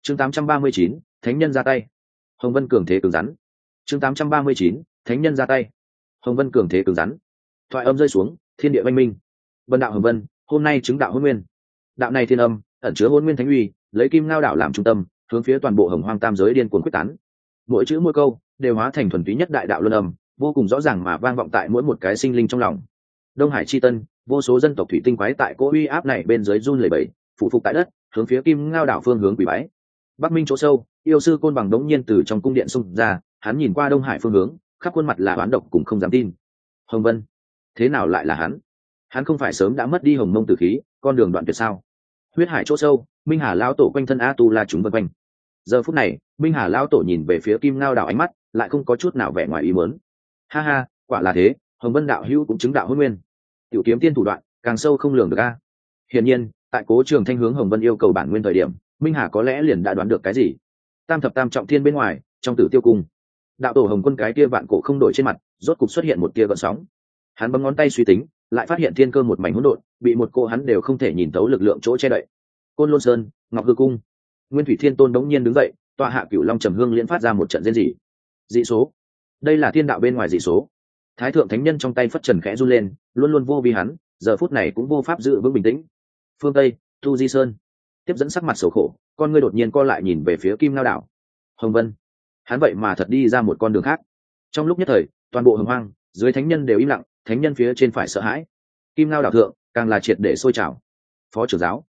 chương 839, thánh nhân ra tay. Hồng Vân cường thế cứng rắn. chương 839, thánh nhân ra tay. Hồng Vân cường thế cứng rắn. Thoại âm rơi xuống, thiên địa oanh minh. Vân đạo Hồng Vân, hôm nay chứng đạo hôn nguyên. Đạo này thiên âm, ẩn chứa hôn nguyên thánh uy, lấy kim ngao đạo làm trung tâm, hướng phía toàn bộ hồng hoang tam giới điên cuồng quyết tán. Mỗi chữ mỗi câu đều hóa thành thuần túy nhất đại đạo luân âm, vô cùng rõ ràng mà vang vọng tại mỗi một cái sinh linh trong lòng. Đông Hải chi tân, vô số dân tộc thủy tinh quái tại cỗ uy áp này bên dưới run lẩy bẩy, phụ phục tại đất, hướng phía kim ngao đảo phương hướng quỳ bái. Bắc Minh chỗ sâu, yêu sư côn bằng đống nhiên từ trong cung điện xung ra, hắn nhìn qua Đông Hải phương hướng, khắp khuôn mặt là oán độc cùng không dám tin. Hồng Vân, thế nào lại là hắn? Hắn không phải sớm đã mất đi hồng mông tử khí, con đường đoạn tuyệt sao? Huyết hải chỗ sâu, Minh Hà lão tổ quanh thân A Tu La chúng vân quanh. Giờ phút này, Minh Hà lão tổ nhìn về phía kim ngao đảo, ánh mắt lại không có chút nào vẻ ngoài ý muốn. Ha ha, quả là thế, Hồng Vân đạo hữu cũng chứng đạo hôn nguyên. Tiểu kiếm tiên thủ đoạn càng sâu không lường được a. Hiển nhiên, tại Cố Trường Thanh hướng Hồng Vân yêu cầu bản nguyên thời điểm, Minh Hà có lẽ liền đã đoán được cái gì. Tam thập tam trọng thiên bên ngoài, trong Tử Tiêu cung, đạo tổ Hồng Quân cái kia vạn cổ không đổi trên mặt, rốt cục xuất hiện một tia gợn sóng. Hắn bấm ngón tay suy tính, lại phát hiện thiên cơ một mảnh hỗn độn, bị một cô hắn đều không thể nhìn thấu lực lượng chỗ che đậy. Côn Lôn Sơn, Ngọc Hư cung, Nguyên Thủy Thiên Tôn đống nhiên đứng dậy, tọa hạ Cửu Long Trầm Hương liễn phát ra một trận rên rỉ. Dị số, đây là thiên đạo bên ngoài dị số. Thái thượng thánh nhân trong tay phất trần khẽ run lên, luôn luôn vô vi hắn, giờ phút này cũng vô pháp giữ vững bình tĩnh. Phương Tây, Tu Di Sơn, tiếp dẫn sắc mặt xấu khổ, con ngươi đột nhiên co lại nhìn về phía Kim Ngao đảo. Hồng Vân, hắn vậy mà thật đi ra một con đường khác. Trong lúc nhất thời, toàn bộ hồng hoang, dưới thánh nhân đều im lặng, thánh nhân phía trên phải sợ hãi. Kim Ngao đảo thượng, càng là triệt để sôi trào. Phó trưởng giáo,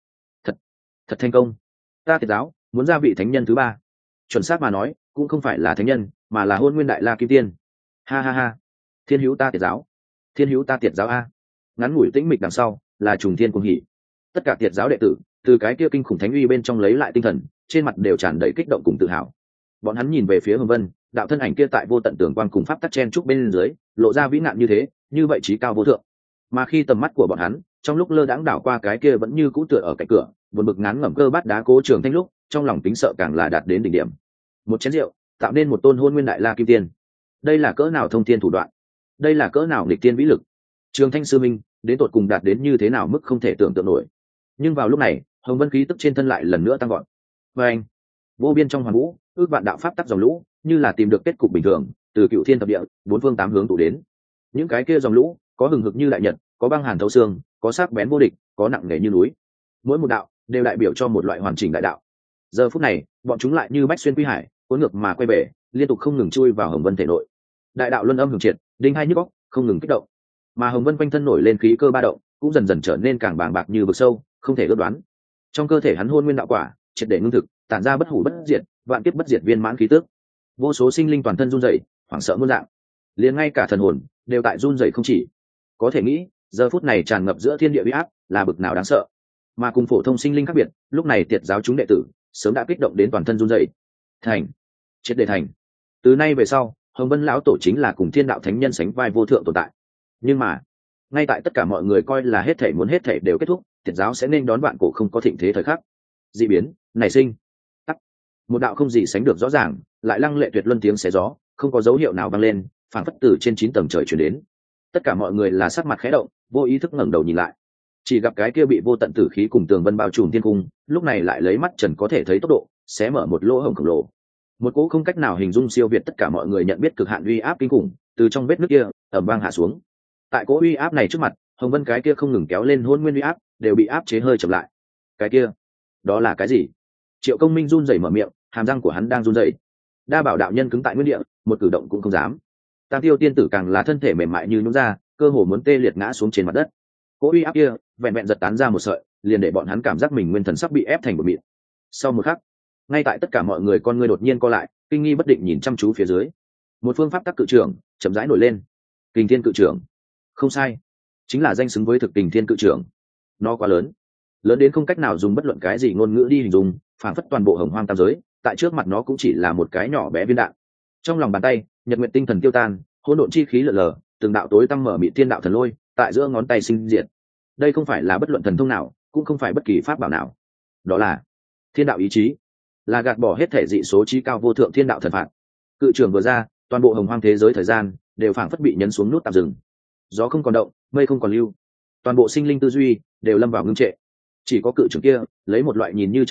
thật thành công. Ta Tiệt giáo muốn ra vị thánh nhân thứ ba. Chuẩn xác mà nói, cũng không phải là thánh nhân, mà là Hôn Nguyên Đại La Kim Tiên. Ha ha ha. Thiên hữu ta Tiệt giáo, thiên hữu ta Tiệt giáo a. Ngắn ngủi tĩnh mịch đằng sau, là trùng thiên cuồng hỉ. Tất cả Tiệt giáo đệ tử, từ cái kia kinh khủng thánh uy bên trong lấy lại tinh thần, trên mặt đều tràn đầy kích động cùng tự hào. Bọn hắn nhìn về phía Hồng Vân, đạo thân ảnh kia tại vô tận tường quang cùng pháp tắc chen trúc bên dưới, lộ ra vĩ nạn như thế, như vậy trí cao vô thượng. Mà khi tầm mắt của bọn hắn, trong lúc lơ đãng đảo qua cái kia vẫn như cũ tựa ở cạnh cửa, buồn bực ngán ngẩm cơ bát đá Cố Trường Thanh lúc, trong lòng tính sợ càng là đạt đến đỉnh điểm. Một chén rượu, tạo nên một tôn Hôn Nguyên Đại La Kim Tiên. Đây là cỡ nào thông thiên thủ đoạn, đây là cỡ nào nghịch tiên vĩ lực. Trường Thanh sư minh, đến tột cùng đạt đến như thế nào mức không thể tưởng tượng nổi. Nhưng vào lúc này, Hồng Vân khí tức trên thân lại lần nữa tăng vọt. Và anh, vô biên trong hoàn vũ, ước vạn đạo pháp tắc dòng lũ, như là tìm được kết cục bình thường, từ cựu thiên thập địa, bốn phương tám hướng tụ đến. Những cái kia dòng lũ, có hừng hực như đại nhật, có băng hàn thấu xương, có sắc bén vô địch, có nặng nề như núi. Mỗi một đạo đều đại biểu cho một loại hoàn chỉnh đại đạo. Giờ phút này, bọn chúng lại như bách xuyên quy hải, cuốn ngược mà quay về, liên tục không ngừng chui vào Hồng Vân thể nội. Đại đạo luân âm hưởng triệt, đinh hai nhức óc, không ngừng kích động. Mà Hồng Vân quanh thân nổi lên khí cơ ba động, cũng dần dần trở nên càng bàng bạc như vực sâu, không thể ước đoán. Trong cơ thể hắn Hôn Nguyên đạo quả, triệt để ngưng thực, tản ra bất hủ bất diệt, vạn kiếp bất diệt viên mãn khí tức. Vô số sinh linh toàn thân run rẩy, hoảng sợ muôn dạng. Liền ngay cả thần hồn đều tại run rẩy không chỉ. Có thể nghĩ, giờ phút này tràn ngập giữa thiên địa uy áp, là bực nào đáng sợ. Mà cùng phổ thông sinh linh khác biệt, lúc này Tiệt giáo chúng đệ tử sớm đã kích động đến toàn thân run rẩy. Thành, triệt để thành. Từ nay về sau, Hồng Vân lão tổ chính là cùng thiên đạo thánh nhân sánh vai vô thượng tồn tại. Nhưng mà, ngay tại tất cả mọi người coi là hết thảy muốn hết thảy đều kết thúc, Tiệt giáo sẽ nên đón vạn cổ không có thịnh thế thời khắc. Dị biến nảy sinh. Tắt. Một đạo không gì sánh được rõ ràng, lại lăng lệ tuyệt luân tiếng xé gió, không có dấu hiệu nào vang lên, phảng phất từ trên 9 tầng trời truyền đến. Tất cả mọi người là sắc mặt khẽ động, vô ý thức ngẩng đầu nhìn lại. Chỉ gặp cái kia bị vô tận tử khí cùng tường vân bao trùm thiên cung, lúc này lại lấy mắt trần có thể thấy tốc độ, xé mở một lỗ hổng khổng lồ. Một cỗ không cách nào hình dung siêu việt tất cả mọi người nhận biết cực hạn uy áp kinh khủng, từ trong vết nứt kia ầm vang hạ xuống. Tại cỗ uy áp này trước mặt, Hồng Vân cái kia không ngừng kéo lên Hôn Nguyên uy áp, đều bị áp chế hơi chậm lại. Cái kia, đó là cái gì? Triệu Công Minh run rẩy mở miệng, hàm răng của hắn đang run rẩy. Đa Bảo đạo nhân cứng tại nguyên địa, một cử động cũng không dám. Tam Tiêu tiên tử càng là thân thể mềm mại như nhũn ra, cơ hồ muốn tê liệt ngã xuống trên mặt đất. Cỗ uy áp kia, vẹn vẹn giật tán ra một sợi, liền để bọn hắn cảm giác mình nguyên thần sắp bị ép thành một mịn. Sau một khắc, ngay tại tất cả mọi người con ngươi đột nhiên co lại, kinh nghi bất định nhìn chăm chú phía dưới. Một phương pháp tắc cự trưởng chậm rãi nổi lên. Kình Thiên cự trưởng. Không sai, chính là danh xứng với thực Kình Thiên cự trưởng. Nó quá lớn, lớn đến không cách nào dùng bất luận cái gì ngôn ngữ đi hình dung, phảng phất toàn bộ hồng hoang tam giới, tại trước mặt nó cũng chỉ là một cái nhỏ bé viên đạn. Trong lòng bàn tay, nhật nguyệt tinh thần tiêu tan, hỗn độn chi khí lờ lờ, từng đạo tối tăm mở mị thiên đạo thần lôi, tại giữa ngón tay sinh diệt. Đây không phải là bất luận thần thông nào, cũng không phải bất kỳ pháp bảo nào. Đó là thiên đạo ý chí, là gạt bỏ hết thể dị số trí cao vô thượng thiên đạo thần phạt. Cự trưởng vừa ra, toàn bộ hồng hoang thế giới thời gian đều phảng phất bị nhấn xuống nút tạm dừng. Gió không còn động, mây không còn lưu, toàn bộ sinh linh tư duy đều lâm vào ngưng trệ. Chỉ có cự trưởng kia lấy một loại nhìn như chậm chạp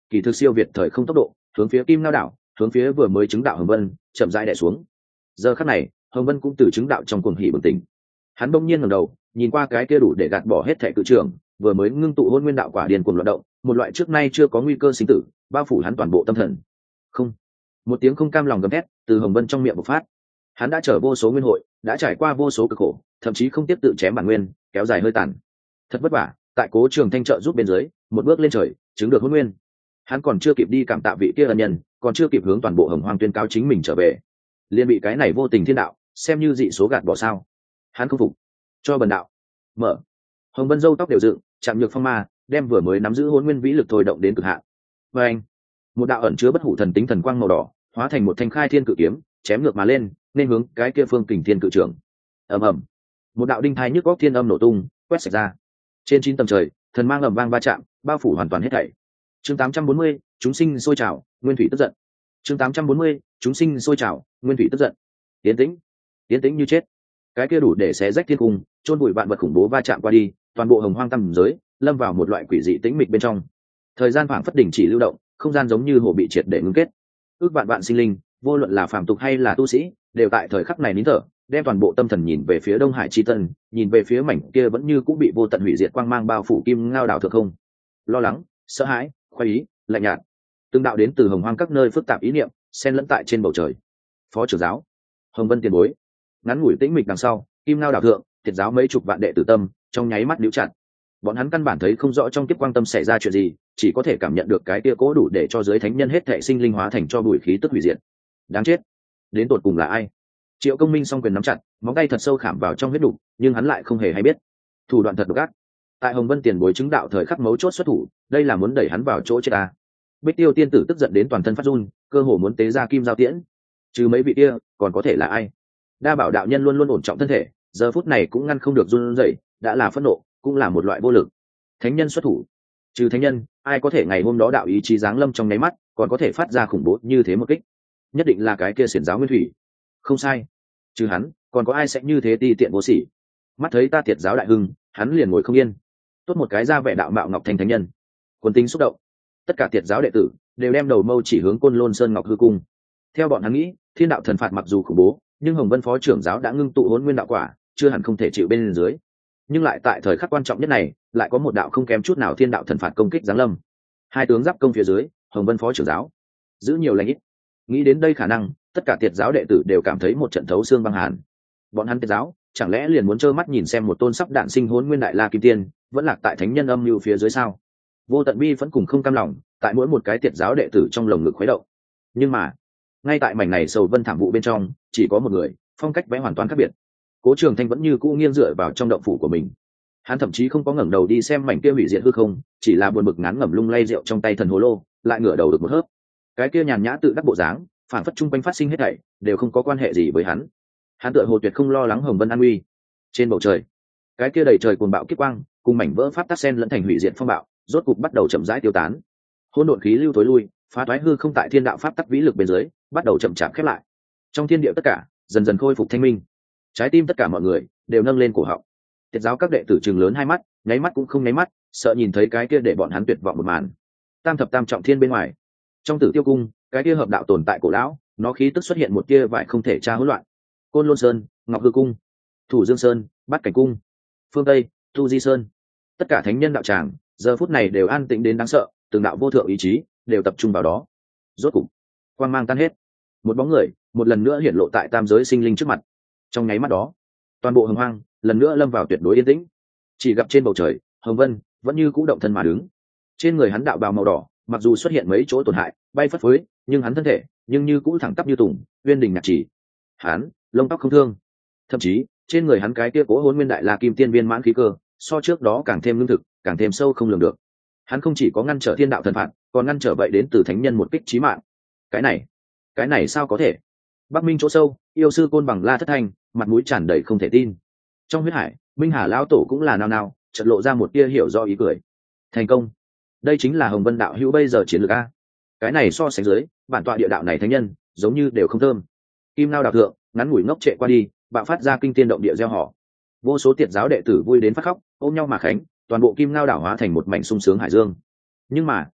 kỳ thực siêu việt thời không tốc độ, hướng phía kim ngao đảo, hướng phía vừa mới chứng đạo Hồng Vân chậm rãi đè xuống. Giờ khắc này, Hồng Vân cũng từ chứng đạo trong cuồng hỉ bừng tỉnh. Hắn bỗng nhiên ngẩng đầu, nhìn qua cái kia đủ để gạt bỏ hết thảy cự trưởng, vừa mới ngưng tụ hôn nguyên đạo quả điên cuồng loạn động, một loại trước nay chưa có nguy cơ sinh tử, bao phủ hắn toàn bộ tâm thần. Không, một tiếng không cam lòng gầm thét từ Hồng Vân trong miệng bộc phát. Hắn đã trở vô số nguyên hội, đã trải qua vô số cực khổ, thậm chí không tiếp tự chém bản nguyên, kéo dài hơi tàn. Thật vất vả, tại Cố Trường Thanh trợ giúp bên dưới, một bước lên trời, chứng được hôn nguyên. Hắn còn chưa kịp đi cảm tạ vị kia ân nhân, còn chưa kịp hướng toàn bộ Hồng Hoang tuyên cáo chính mình trở về, liền bị cái này vô tình thiên đạo xem như dị số gạt bỏ sao. Hắn không phục, cho bần đạo mở. Hồng Vân râu tóc đều dựng, chạm nhược phong ma, đem vừa mới nắm giữ hôn nguyên vĩ lực thôi động đến cực hạn. Và anh, một đạo ẩn chứa bất hủ thần tính thần quang màu đỏ, hóa thành một thanh khai thiên cự kiếm, chém ngược mà lên, nên hướng cái kia phương kình thiên cự trưởng. Ầm ầm, một đạo đinh thai nhức góc thiên âm nổ tung, quét sạch ra. Trên 9 tầng trời, thần mang ầm vang va chạm, bao phủ hoàn toàn hết thảy. Chương 840, chúng sinh sôi trào, nguyên thủy tức giận. Chương 840, chúng sinh sôi trào, nguyên thủy tức giận. Tiến tĩnh như chết. Cái kia đủ để xé rách thiên cung, chôn bụi vạn vật khủng bố va chạm qua đi, toàn bộ Hồng Hoang tầm giới lâm vào một loại quỷ dị tĩnh mịch bên trong. Thời gian phảng phất đình chỉ lưu động, không gian giống như hồ bị triệt để ngưng kết. Ước vạn vạn sinh linh, vô luận là phàm tục hay là tu sĩ, đều tại thời khắc này nín thở, đem toàn bộ tâm thần nhìn về phía Đông Hải chi tân, nhìn về phía mảnh kia vẫn như cũng bị vô tận hủy diệt quang mang bao phủ kim ngao đảo thượng không. Lo lắng, sợ hãi, khoái ý, lạnh nhạt, từng đạo đến từ Hồng Hoang các nơi phức tạp ý niệm xen lẫn tại trên bầu trời. Phó trưởng giáo, Hồng Vân tiền bối. Ngắn ngủi tĩnh mịch đằng sau, kim ngao đảo thượng, thiệt giáo mấy chục vạn đệ tử tâm trong nháy mắt níu chặt. Bọn hắn căn bản thấy không rõ trong kiếp quang tâm xảy ra chuyện gì, chỉ có thể cảm nhận được cái tia cố đủ để cho giới thánh nhân hết thảy sinh linh hóa thành cho bụi khí tức hủy diệt. Đáng chết, đến tột cùng là ai? Triệu Công Minh song quyền nắm chặt, móng tay thật sâu khảm vào trong huyết đục, nhưng hắn lại không hề hay biết. Thủ đoạn thật độc ác. Tại Hồng Vân tiền bối chứng đạo thời khắc mấu chốt xuất thủ, đây là muốn đẩy hắn vào chỗ chết ta. Bích Tiêu tiên tử tức giận đến toàn thân phát run, cơ hồ muốn tế ra kim giao tiễn. Trừ mấy vị kia, còn có thể là ai? Đa Bảo đạo nhân luôn luôn ổn trọng thân thể, giờ phút này cũng ngăn không được run rẩy, đã là phẫn nộ, cũng là một loại vô lực. Thánh nhân xuất thủ, trừ thánh nhân, ai có thể ngày hôm đó đạo ý chí giáng lâm trong nháy mắt, còn có thể phát ra khủng bố như thế một kích? Nhất định là cái kia xiển giáo nguyên thủy. Không sai, trừ hắn, còn có ai sẽ như thế ti tiện vô sỉ? Mắt thấy ta Tiệt giáo đại hưng, hắn liền ngồi không yên. Tốt một cái ra vẻ đạo mạo ngọc thanh thánh nhân. Quân tính xúc động, tất cả Tiệt giáo đệ tử đều đem đầu mâu chỉ hướng Côn Lôn Sơn Ngọc Hư Cung. Theo bọn hắn nghĩ, thiên đạo thần phạt mặc dù khủng bố, nhưng Hồng Vân phó trưởng giáo đã ngưng tụ hỗn nguyên đạo quả, chưa hẳn không thể chịu bên dưới. Nhưng lại tại thời khắc quan trọng nhất này, lại có một đạo không kém chút nào thiên đạo thần phạt công kích giáng lâm. Hai tướng giáp công phía dưới, Hồng Vân phó trưởng giáo giữ nhiều lãnh ít. Nghĩ đến đây khả năng, tất cả Tiệt giáo đệ tử đều cảm thấy một trận thấu xương băng hàn. Bọn hắn Tiệt giáo chẳng lẽ liền muốn trơ mắt nhìn xem một tôn sắp đản sinh hỗn nguyên đại la kim tiên vẫn lạc tại thánh nhân âm lưu phía dưới sao? Vô tận bi vẫn cùng không cam lòng tại mỗi một cái Tiệt giáo đệ tử trong lồng ngực khuấy động. Nhưng mà ngay tại mảnh này sầu vân thảm vụ bên trong, chỉ có một người, phong cách vẽ hoàn toàn khác biệt. Cố Trường Thanh vẫn như cũ nghiêng dựa vào trong động phủ của mình. Hắn thậm chí không có ngẩng đầu đi xem mảnh kia hủy diệt hư không, chỉ là buồn bực ngán ngẩm lung lay rượu trong tay thần hồ lô, lại ngửa đầu được một hớp. Cái kia nhàn nhã tự đắc bộ dáng, phản phất trung quanh phát sinh hết thảy đều không có quan hệ gì với hắn. Hắn tựa hồ tuyệt không lo lắng Hồng Vân an nguy. Trên bầu trời, cái kia đầy trời cuồng bạo kiếp quang, cùng mảnh vỡ pháp tắc sen lẫn thành hủy diệt phong bạo, rốt cục bắt đầu chậm rãi tiêu tán. Hỗn độn khí lưu tối lui, phá toái hư không tại thiên đạo pháp tắc vĩ lực bên dưới, bắt đầu chậm chạp khép lại. Trong thiên địa tất cả dần dần khôi phục thanh minh. Trái tim tất cả mọi người đều nâng lên cổ họng. Tiệt giáo các đệ tử trừng lớn hai mắt, nháy mắt cũng không nháy mắt, sợ nhìn thấy cái kia để bọn hắn tuyệt vọng một màn. Tam thập tam trọng thiên bên ngoài, trong Tử Tiêu cung, cái kia hợp đạo tồn tại cổ lão, nó khí tức xuất hiện một kia vải không thể tra hỗn loạn. Côn Lôn Sơn, Ngọc Hư cung, Thủ Dương Sơn, Bát Cảnh cung, phương Tây, Tu Di Sơn, tất cả thánh nhân đạo tràng giờ phút này đều an tĩnh đến đáng sợ, từng đạo vô thượng ý chí đều tập trung vào đó. Rốt cục, quang mang tan hết, một bóng người một lần nữa hiển lộ tại tam giới sinh linh trước mặt. Trong nháy mắt đó, toàn bộ Hồng Hoang lần nữa lâm vào tuyệt đối yên tĩnh. Chỉ gặp trên bầu trời, Hồng Vân vẫn như cũ động thân mà đứng. Trên người hắn đạo bào màu đỏ, mặc dù xuất hiện mấy chỗ tổn hại, bay phất phới, nhưng hắn thân thể nhưng như cũ thẳng tắp như tùng, uyên đình nhạc chỉ. Hắn lông tóc không thương, thậm chí trên người hắn cái kia cố hồn nguyên đại la kim tiên viên mãn khí cơ, so trước đó càng thêm lương thực, càng thêm sâu không lường được. Hắn không chỉ có ngăn trở thiên đạo thần phạt, còn ngăn trở vậy đến từ thánh nhân một kích chí mạng. Cái này sao có thể? Bắc Minh chỗ sâu, yêu sư Côn Bằng La Thất Thanh mặt mũi tràn đầy không thể tin. Trong huyết hải, Minh Hà lão tổ cũng là nao nao, chợt lộ ra một tia hiểu do ý cười. Thành công, đây chính là Hồng Vân đạo hữu bây giờ chiến lược a. Cái này so sánh dưới, bản tọa địa đạo này thánh nhân giống như đều không thơm. Kim Nao đạo thượng ngắn ngủi ngốc trệ qua đi, bạo phát ra kinh tiên động địa gieo họ. Vô số Tiệt giáo đệ tử vui đến phát khóc, ôm nhau mà khánh, toàn bộ Kim Nao đảo hóa thành một mảnh sung sướng hải dương. Nhưng mà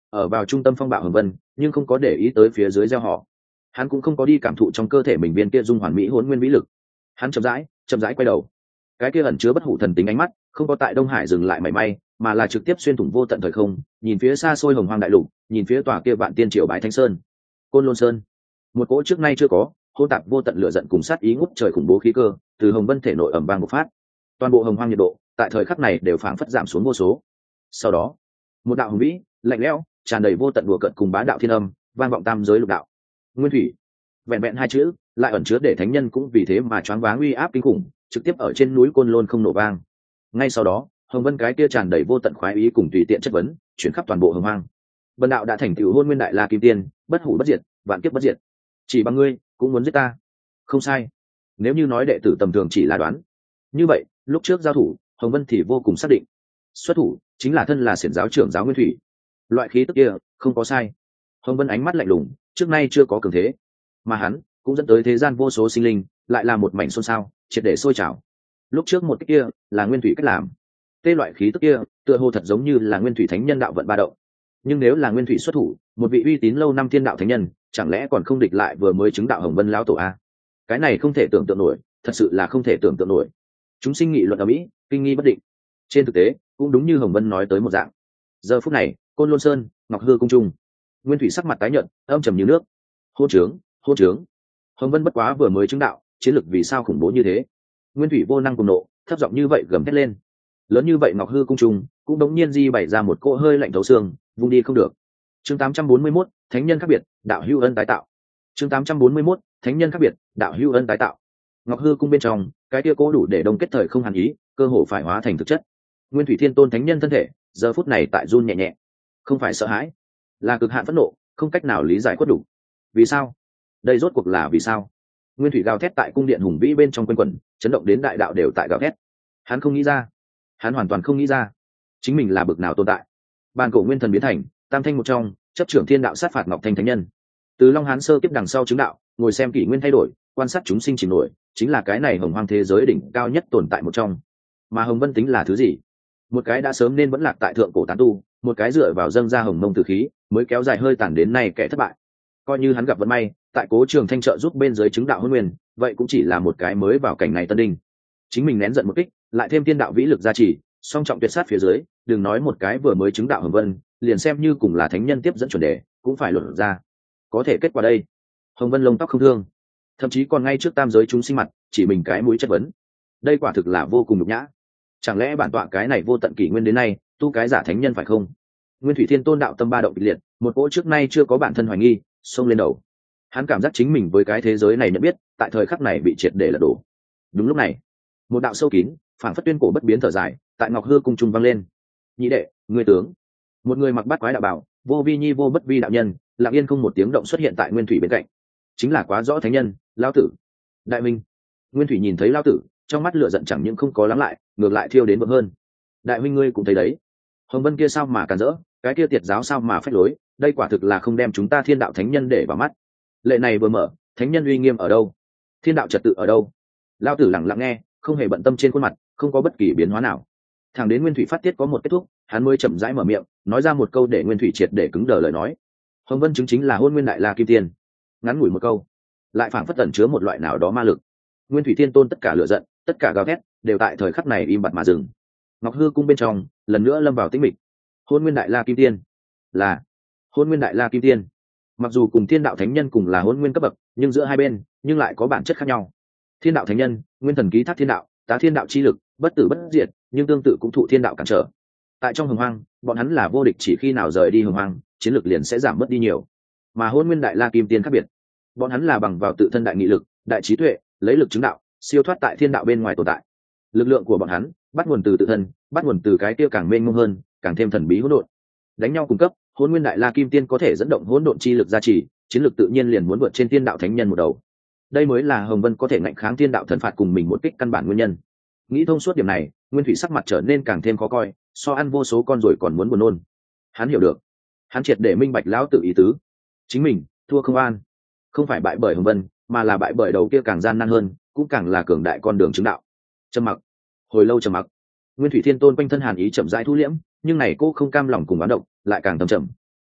ở vào trung tâm phong bạo hồng vân nhưng không có để ý tới phía dưới gieo họ. Hắn cũng không có đi cảm thụ trong cơ thể mình viên kia dung hoàn mỹ hỗn nguyên vĩ lực. Hắn chậm rãi quay đầu, cái kia ẩn chứa bất hủ thần tính ánh mắt không có tại đông hải dừng lại mảy may, mà là trực tiếp xuyên thủng vô tận thời không, nhìn phía xa xôi hồng hoang đại lục, nhìn phía tòa kia vạn tiên triều bái thanh sơn, côn lôn sơn. Một cỗ trước nay chưa có hỗn tạp vô tận lửa giận cùng sát ý ngút trời khủng bố khí cơ từ hồng vân thể nội ẩm vang bộc phát. Toàn bộ hồng hoang nhiệt độ tại thời khắc này đều phảng phất giảm xuống vô số. Sau đó, một đạo hùng vĩ lạnh lẽo tràn đầy vô tận đùa cận cùng bá đạo thiên âm vang vọng tam giới lục đạo. Nguyên thủy, vẹn vẹn hai chữ lại ẩn chứa để thánh nhân cũng vì thế mà choáng váng uy áp kinh khủng, trực tiếp ở trên núi côn lôn không nổ vang. Ngay sau đó, hồng vân cái kia tràn đầy vô tận khoái ý cùng tùy tiện chất vấn chuyển khắp toàn bộ hồng hoang. Bần đạo đã thành tựu hôn nguyên đại la kim tiên, bất hủ bất diệt, vạn kiếp bất diệt, chỉ bằng ngươi cũng muốn giết ta? Không sai. Nếu như nói đệ tử tầm thường chỉ là đoán, như vậy lúc trước giao thủ hồng vân thì vô cùng xác định, xuất thủ chính là thân là xiển giáo trưởng giáo nguyên thủy. Loại khí tức kia không có sai. Hồng vân ánh mắt lạnh lùng, trước nay chưa có cường thế, mà hắn cũng dẫn tới thế gian vô số sinh linh lại là một mảnh xôn xao, triệt để sôi trào. Lúc trước một cái kia là nguyên thủy cách làm, tê loại khí tức kia tựa hồ thật giống như là nguyên thủy thánh nhân đạo vận ba động. Nhưng nếu là nguyên thủy xuất thủ, một vị uy tín lâu năm thiên đạo thánh nhân, chẳng lẽ còn không địch lại vừa mới chứng đạo hồng vân lão tổ a? Cái này không thể tưởng tượng nổi, thật sự là không thể tưởng tượng nổi. Chúng sinh nghị luận ở mỹ, kinh nghi bất định. Trên thực tế cũng đúng như hồng vân nói tới một dạng. Giờ phút này côn lôn sơn ngọc hư cung trung, nguyên thủy sắc mặt tái nhợt, âm trầm như nước. Hôn trướng. Hồng vân bất quá vừa mới chứng đạo, chiến lực vì sao khủng bố như thế? Nguyên thủy vô năng cùng nộ, thấp giọng như vậy gầm thét lên. Lớn như vậy ngọc hư cung trung cũng đống nhiên di bày ra một cỗ hơi lạnh thấu xương, vung đi không được. Chương 841, thánh nhân khác biệt, đạo hữu ân tái tạo. Chương 841, thánh nhân khác biệt, đạo hữu ân tái tạo. Ngọc hư cung bên trong, cái kia cố đủ để đông kết thời không hàn ý, cơ hồ phải hóa thành thực chất. Nguyên thủy thiên tôn thánh nhân thân thể, giờ phút này tại run nhẹ nhẹ, không phải sợ hãi, là cực hạn phẫn nộ, không cách nào lý giải khuất đủ. Vì sao? Đây rốt cuộc là vì sao? Nguyên thủy gào thét tại cung điện hùng vĩ bên trong quanh quẩn, chấn động đến đại đạo đều tại gào thét. Hắn không nghĩ ra, hắn hoàn toàn không nghĩ ra, chính mình là bực nào tồn tại. Bàn cổ nguyên thần biến thành tam thanh một trong, chấp trưởng thiên đạo sát phạt ngọc thanh thánh nhân. Từ long hán sơ kiếp đằng sau chứng đạo, ngồi xem kỷ nguyên thay đổi, quan sát chúng sinh chìm nổi, chính là cái này hồng hoang thế giới đỉnh cao nhất tồn tại một trong. Mà hồng vân tính là thứ gì? Một cái đã sớm nên vẫn lạc tại thượng cổ tán tu, một cái dựa vào dâng ra hồng mông tử khí mới kéo dài hơi tàn đến nay kẻ thất bại. Coi như hắn gặp vận may, tại cố trường thanh trợ giúp bên dưới chứng đạo hôn nguyên, vậy cũng chỉ là một cái mới vào cảnh này tân đinh. Chính mình nén giận một kích, lại thêm thiên đạo vĩ lực gia trì, song trọng tuyệt sát phía dưới, đừng nói một cái vừa mới chứng đạo hồng vân, liền xem như cùng là thánh nhân tiếp dẫn chuẩn đề cũng phải luận ra. Có thể kết quả đây, hồng vân lông tóc không thương, thậm chí còn ngay trước tam giới chúng sinh mặt chỉ mình cái mũi chất vấn. Đây quả thực là vô cùng nhục nhã. Chẳng lẽ bản tọa cái này vô tận kỷ nguyên đến nay tu cái giả thánh nhân phải không? Nguyên thủy thiên tôn đạo tâm ba động kịch liệt, một cỗ trước nay chưa có bản thân hoài nghi xông lên đầu. Hắn cảm giác chính mình với cái thế giới này nhận biết tại thời khắc này bị triệt để lật đổ. Đúng lúc này, một đạo sâu kín phảng phất tuyên cổ bất biến thở dài tại ngọc hư cung trung vang lên. Nhị đệ, người tướng. Một người mặc bát quái đạo bảo, vô vi nhi vô bất vi đạo nhân, lặng yên không một tiếng động xuất hiện tại nguyên thủy bên cạnh. Chính là quá rõ thánh nhân lão tử. Đại minh. Nguyên thủy nhìn thấy lão tử, trong mắt lửa giận chẳng những không có lắng lại, ngược lại thiêu đến bậc hơn. Đại minh ngươi cũng thấy đấy, hồng vân kia sao mà càn rỡ, cái kia tiệt giáo sao mà phách lối, đây quả thực là không đem chúng ta thiên đạo thánh nhân để vào mắt. Lệ này vừa mở, thánh nhân uy nghiêm ở đâu, thiên đạo trật tự ở đâu? Lão tử lặng lặng nghe, không hề bận tâm, trên khuôn mặt không có bất kỳ biến hóa nào. Thẳng đến nguyên thủy phát tiết có một kết thúc, hắn mới chậm rãi mở miệng, nói ra một câu để nguyên thủy triệt để cứng đờ lời nói. Hồng vân chứng chính là hôn nguyên đại la kim tiên. Ngắn ngủi một câu, lại phảng phất tẩn chứa một loại nào đó ma lực. Nguyên thủy thiên tôn tất cả lửa giận, tất cả gào thét đều tại thời khắc này im bặt mà dừng. Ngọc hư cung bên trong lần nữa lâm vào tĩnh mịch. Hôn nguyên đại la kim tiên là hôn nguyên đại la kim tiên, mặc dù cùng thiên đạo thánh nhân cùng là hôn nguyên cấp bậc, nhưng giữa hai bên nhưng lại có bản chất khác nhau. Thiên đạo thánh nhân nguyên thần ký thác thiên đạo, tá thiên đạo chi lực, bất tử bất diệt, nhưng tương tự cũng thụ thiên đạo cản trở. Tại trong hồng hoang, bọn hắn là vô địch, chỉ khi nào rời đi hồng hoang, chiến lực liền sẽ giảm mất đi nhiều. Mà hôn nguyên đại la kim tiên khác biệt, bọn hắn là bằng vào tự thân đại nghị lực, đại trí tuệ, lấy lực chứng đạo, siêu thoát tại thiên đạo bên ngoài tồn tại. Lực lượng của bọn hắn bắt nguồn từ tự thân, bắt nguồn từ cái kia càng mênh mông hơn, càng thêm thần bí hỗn độn. Đánh nhau cung cấp, hôn nguyên đại la kim tiên có thể dẫn động hỗn độn chi lực gia trì, chiến lực tự nhiên liền muốn vượt trên thiên đạo thánh nhân một đầu. Đây mới là hồng vân có thể ngạnh kháng thiên đạo thần phạt cùng mình một kích căn bản nguyên nhân. Nghĩ thông suốt điểm này, nguyên thủy sắc mặt trở nên càng thêm khó coi, so ăn vô số con rồi còn muốn buồn nôn. Hắn hiểu được, hắn triệt để minh bạch lão tử ý tứ. Chính mình thua không an, không phải bại bởi hồng vân, mà là bại bởi đầu kia càng gian nan hơn, cũng càng là cường đại con đường chứng đạo. Trầm mặc, hồi lâu trầm mặc. Nguyên thủy thiên tôn quanh thân hàn ý chậm rãi thu liễm, nhưng này cô không cam lòng cùng oán độc lại càng thâm trầm.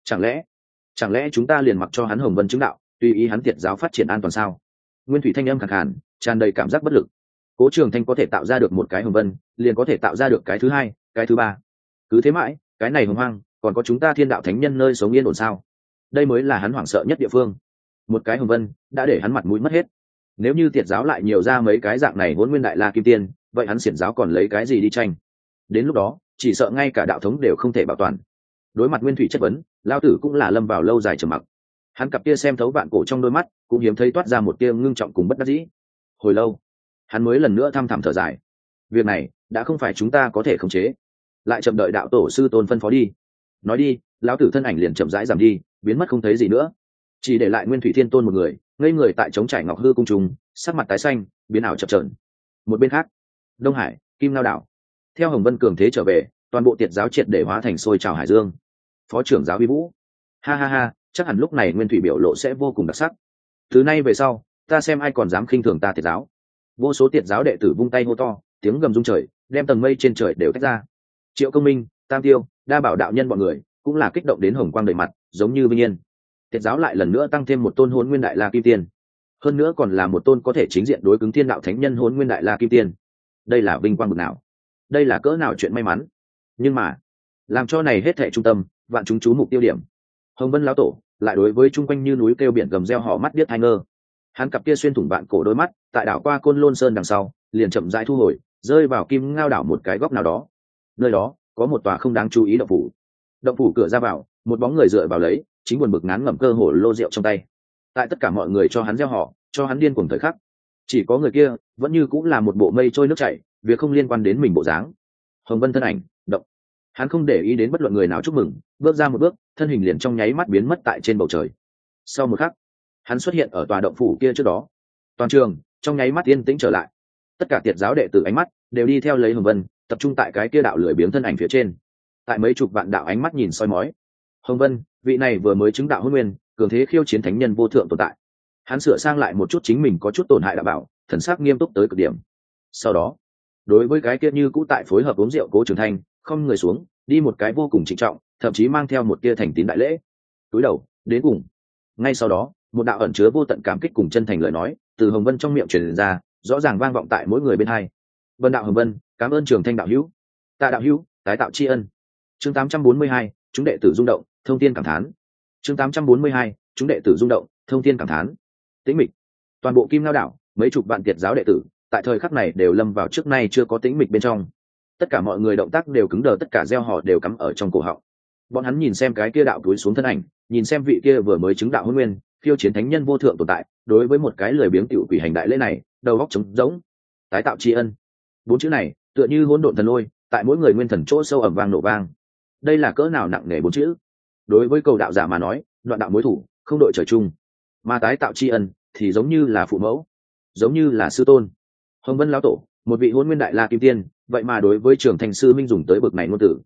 Chẳng lẽ chúng ta liền mặc cho hắn Hồng Vân chứng đạo, tùy ý hắn tiệt giáo phát triển an toàn sao? Nguyên thủy thanh âm khàn khàn, tràn đầy cảm giác bất lực. Cố Trường Thanh có thể tạo ra được một cái Hồng Vân, liền có thể tạo ra được cái thứ hai, cái thứ ba. Cứ thế mãi, cái này hồng hoang, còn có chúng ta Thiên Đạo Thánh Nhân nơi sống yên ổn sao? Đây mới là hắn hoảng sợ nhất địa phương. Một cái Hồng Vân đã để hắn mặt mũi mất hết. Nếu như tiệt giáo lại nhiều ra mấy cái dạng này Hỗn Nguyên Đại La Kim Tiên, vậy hắn xiển giáo còn lấy cái gì đi tranh? Đến lúc đó, chỉ sợ ngay cả đạo thống đều không thể bảo toàn. Đối mặt Nguyên thủy chất vấn, Lão Tử cũng là lâm vào lâu dài trầm mặc. Hắn cặp kia xem thấu vạn cổ trong đôi mắt, cũng hiếm thấy toát ra một tia ngưng trọng cùng bất đắc dĩ. Hồi lâu, hắn mới lần nữa thăm thẳm thở dài. Việc này đã không phải chúng ta có thể khống chế, lại chậm đợi đạo tổ sư tôn phân phó đi. Nói đi, Lão Tử thân ảnh liền chậm rãi giảm đi, biến mất không thấy gì nữa, chỉ để lại Nguyên thủy thiên tôn một người ngây người tại trống trải ngọc hư cung trùng, sắc mặt tái xanh, biến ảo chập chờn. Một bên khác, Đông Hải, Kim Ngao đảo, theo Hồng Vân cường thế trở về, toàn bộ tiệt giáo triệt để hóa thành sôi trào hải dương. Phó trưởng giáo Vi Vũ, ha ha ha, chắc hẳn lúc này Nguyên thủy biểu lộ sẽ vô cùng đặc sắc. Từ nay về sau, ta xem ai còn dám khinh thường ta tiệt giáo. Vô số tiệt giáo đệ tử vung tay hô to, tiếng gầm rung trời, đem tầng mây trên trời đều tách ra. Triệu Công Minh, Tam Tiêu, Đa Bảo đạo nhân bọn người cũng là kích động đến hồng quang đầy mặt, giống như vinh yên. Tiệt giáo lại lần nữa tăng thêm một tôn Hỗn Nguyên Đại La Kim Tiên, hơn nữa còn là một tôn có thể chính diện đối cứng Thiên Đạo Thánh Nhân Hỗn Nguyên Đại La Kim Tiên. Đây là vinh quang bực nào, đây là cỡ nào chuyện may mắn. Nhưng mà làm cho này hết thảy trung tâm, vạn chúng chú mục tiêu điểm, Hồng Vân lão tổ lại đối với chung quanh như núi kêu biển gầm reo họ mắt biết hai ngơ. Hắn cặp kia xuyên thủng vạn cổ đôi mắt, tại đảo qua Côn Lôn Sơn đằng sau, liền chậm rãi thu hồi, rơi vào Kim Ngao đảo một cái góc nào đó. Nơi đó có một tòa không đáng chú ý động phủ. Động phủ cửa ra vào, một bóng người dựa vào lấy, chính buồn bực ngán ngẩm cơ hồ lô rượu trong tay. Tại tất cả mọi người cho hắn reo họ, cho hắn điên cuồng thời khắc, chỉ có người kia vẫn như cũng là một bộ mây trôi nước chảy, việc không liên quan đến mình bộ dáng. Hồng Vân thân ảnh động, hắn không để ý đến bất luận người nào chúc mừng, bước ra một bước, thân hình liền trong nháy mắt biến mất tại trên bầu trời. Sau một khắc, hắn xuất hiện ở tòa động phủ kia trước đó. Toàn trường trong nháy mắt yên tĩnh trở lại, tất cả tiệt giáo đệ tử ánh mắt đều đi theo lấy Hồng Vân, tập trung tại cái kia đạo lười biếng thân ảnh phía trên. Tại mấy chục vạn đạo ánh mắt nhìn soi mói, Hồng Vân, vị này vừa mới chứng đạo Hỗn Nguyên, cường thế khiêu chiến thánh nhân vô thượng tồn tại. Hắn sửa sang lại một chút chính mình có chút tổn hại đạo bảo, thần sắc nghiêm túc tới cực điểm. Sau đó, đối với cái kia như cũ tại phối hợp uống rượu Cố Trường Thanh, không người xuống, đi một cái vô cùng trịnh trọng, thậm chí mang theo một tia thành tín đại lễ. Cúi đầu, đến cùng. Ngay sau đó, một đạo ẩn chứa vô tận cảm kích cùng chân thành lời nói, từ Hồng Vân trong miệng truyền ra, rõ ràng vang vọng tại mỗi người bên hai. Vân đạo Hồng Vân, cảm ơn Trường Thanh đạo hữu. Tạ đạo hữu, tái tạo tri ân. Chương 842, chúng đệ tử rung động, thông thiên cảm thán. Chương 842, chúng đệ tử rung động, thông thiên cảm thán. Tĩnh mịch. Toàn bộ Kim Ngao đảo, mấy chục vạn tiệt giáo đệ tử, tại thời khắc này đều lâm vào trước nay chưa có tĩnh mịch bên trong. Tất cả mọi người động tác đều cứng đờ, tất cả gieo họ đều cắm ở trong cổ họng. Bọn hắn nhìn xem cái kia đạo túi xuống thân ảnh, nhìn xem vị kia vừa mới chứng đạo Hỗn Nguyên, khiêu chiến thánh nhân vô thượng tồn tại, đối với một cái lười biếng tiểu quỷ hành đại lễ này, đầu óc trống rỗng. Tái tạo tri ân. Bốn chữ này, tựa như hỗn độn thần lôi, tại mỗi người nguyên thần chỗ sâu ầm vang nổ vang. Đây là cỡ nào nặng nề bốn chữ. Đối với cầu đạo giả mà nói, đoạn đạo mối thủ, không đội trời chung. Mà tái tạo tri ân thì giống như là phụ mẫu, giống như là sư tôn. Hồng Vân lão tổ, một vị Hỗn Nguyên Đại La Kim Tiên, vậy mà đối với Trường Thanh sư minh dùng tới bậc này ngôn tử.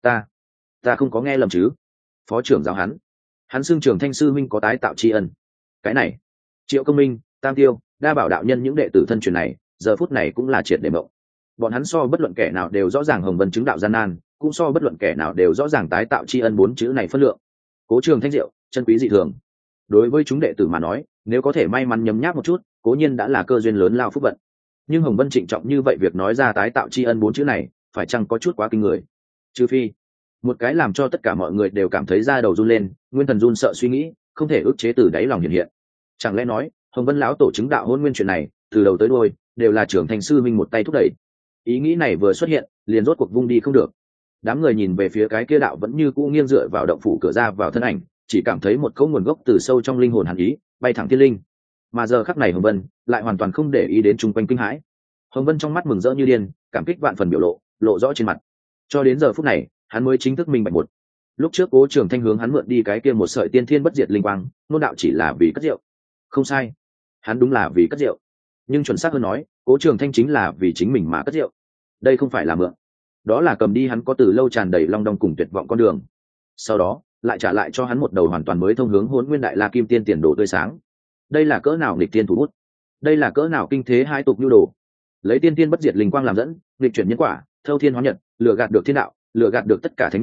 Ta không có nghe lầm chứ? Phó trưởng giáo hắn xưng Trường Thanh sư minh có tái tạo tri ân. Cái này, Triệu Công Minh, Tam Tiêu, Đa Bảo đạo nhân những đệ tử thân truyền này, giờ phút này cũng là triệt để mộng. Bọn hắn so bất luận kẻ nào đều rõ ràng Hồng Vân chứng đạo gian nan, cũng so bất luận kẻ nào đều rõ ràng tái tạo tri ân bốn chữ này phân lượng. Cố Trường Thanh diệu, chân quý dị thường. Đối với chúng đệ tử mà nói, nếu có thể may mắn nhấm nháp một chút, cố nhiên đã là cơ duyên lớn lao phúc vận. Nhưng Hồng Vân trịnh trọng như vậy, việc nói ra tái tạo tri ân bốn chữ này, phải chăng có chút quá kinh người? Trừ phi, một cái làm cho tất cả mọi người đều cảm thấy da đầu run lên, nguyên thần run sợ suy nghĩ, không thể ức chế từ đáy lòng hiện hiện. Chẳng lẽ nói, Hồng Vân lão tổ chứng đạo Hỗn Nguyên chuyện này, từ đầu tới đuôi đều là Trường Thanh sư minh một tay thúc đẩy? Ý nghĩ này vừa xuất hiện, liền rốt cuộc vung đi không được. Đám người nhìn về phía cái kia đạo vẫn như cũ nghiêng dựa vào động phủ cửa ra vào thân ảnh, chỉ cảm thấy một cỗ nguồn gốc từ sâu trong linh hồn hàn ý bay thẳng thiên linh. Mà giờ khắc này Hồng Vân lại hoàn toàn không để ý đến chung quanh kinh hãi. Hồng Vân trong mắt mừng rỡ như điên, cảm kích vạn phần biểu lộ rõ trên mặt. Cho đến giờ phút này, hắn mới chính thức minh bạch một. Lúc trước Cố Trường Thanh hướng hắn mượn đi cái kia một sợi tiên thiên bất diệt linh quang, nôn đạo chỉ là vì cất rượu. Không sai, hắn đúng là vì cất rượu. Nhưng chuẩn xác hơn nói, Cố Trường Thanh chính là vì chính mình mà cất rượu. Đây không phải là mượn, đó là cầm đi hắn có từ lâu tràn đầy long đong cùng tuyệt vọng con đường, sau đó lại trả lại cho hắn một đầu hoàn toàn mới thông hướng Hỗn Nguyên Đại La Kim Tiên tiền đồ tươi sáng. Đây là cỡ nào nghịch tiên thủ bút, đây là cỡ nào kinh thế hai tục nhu đồ. Lấy tiên tiên bất diệt linh quang làm dẫn, nghịch chuyển nhân quả, thâu thiên hóa nhật, lừa gạt được thiên đạo, lừa gạt được tất cả thánh nhân,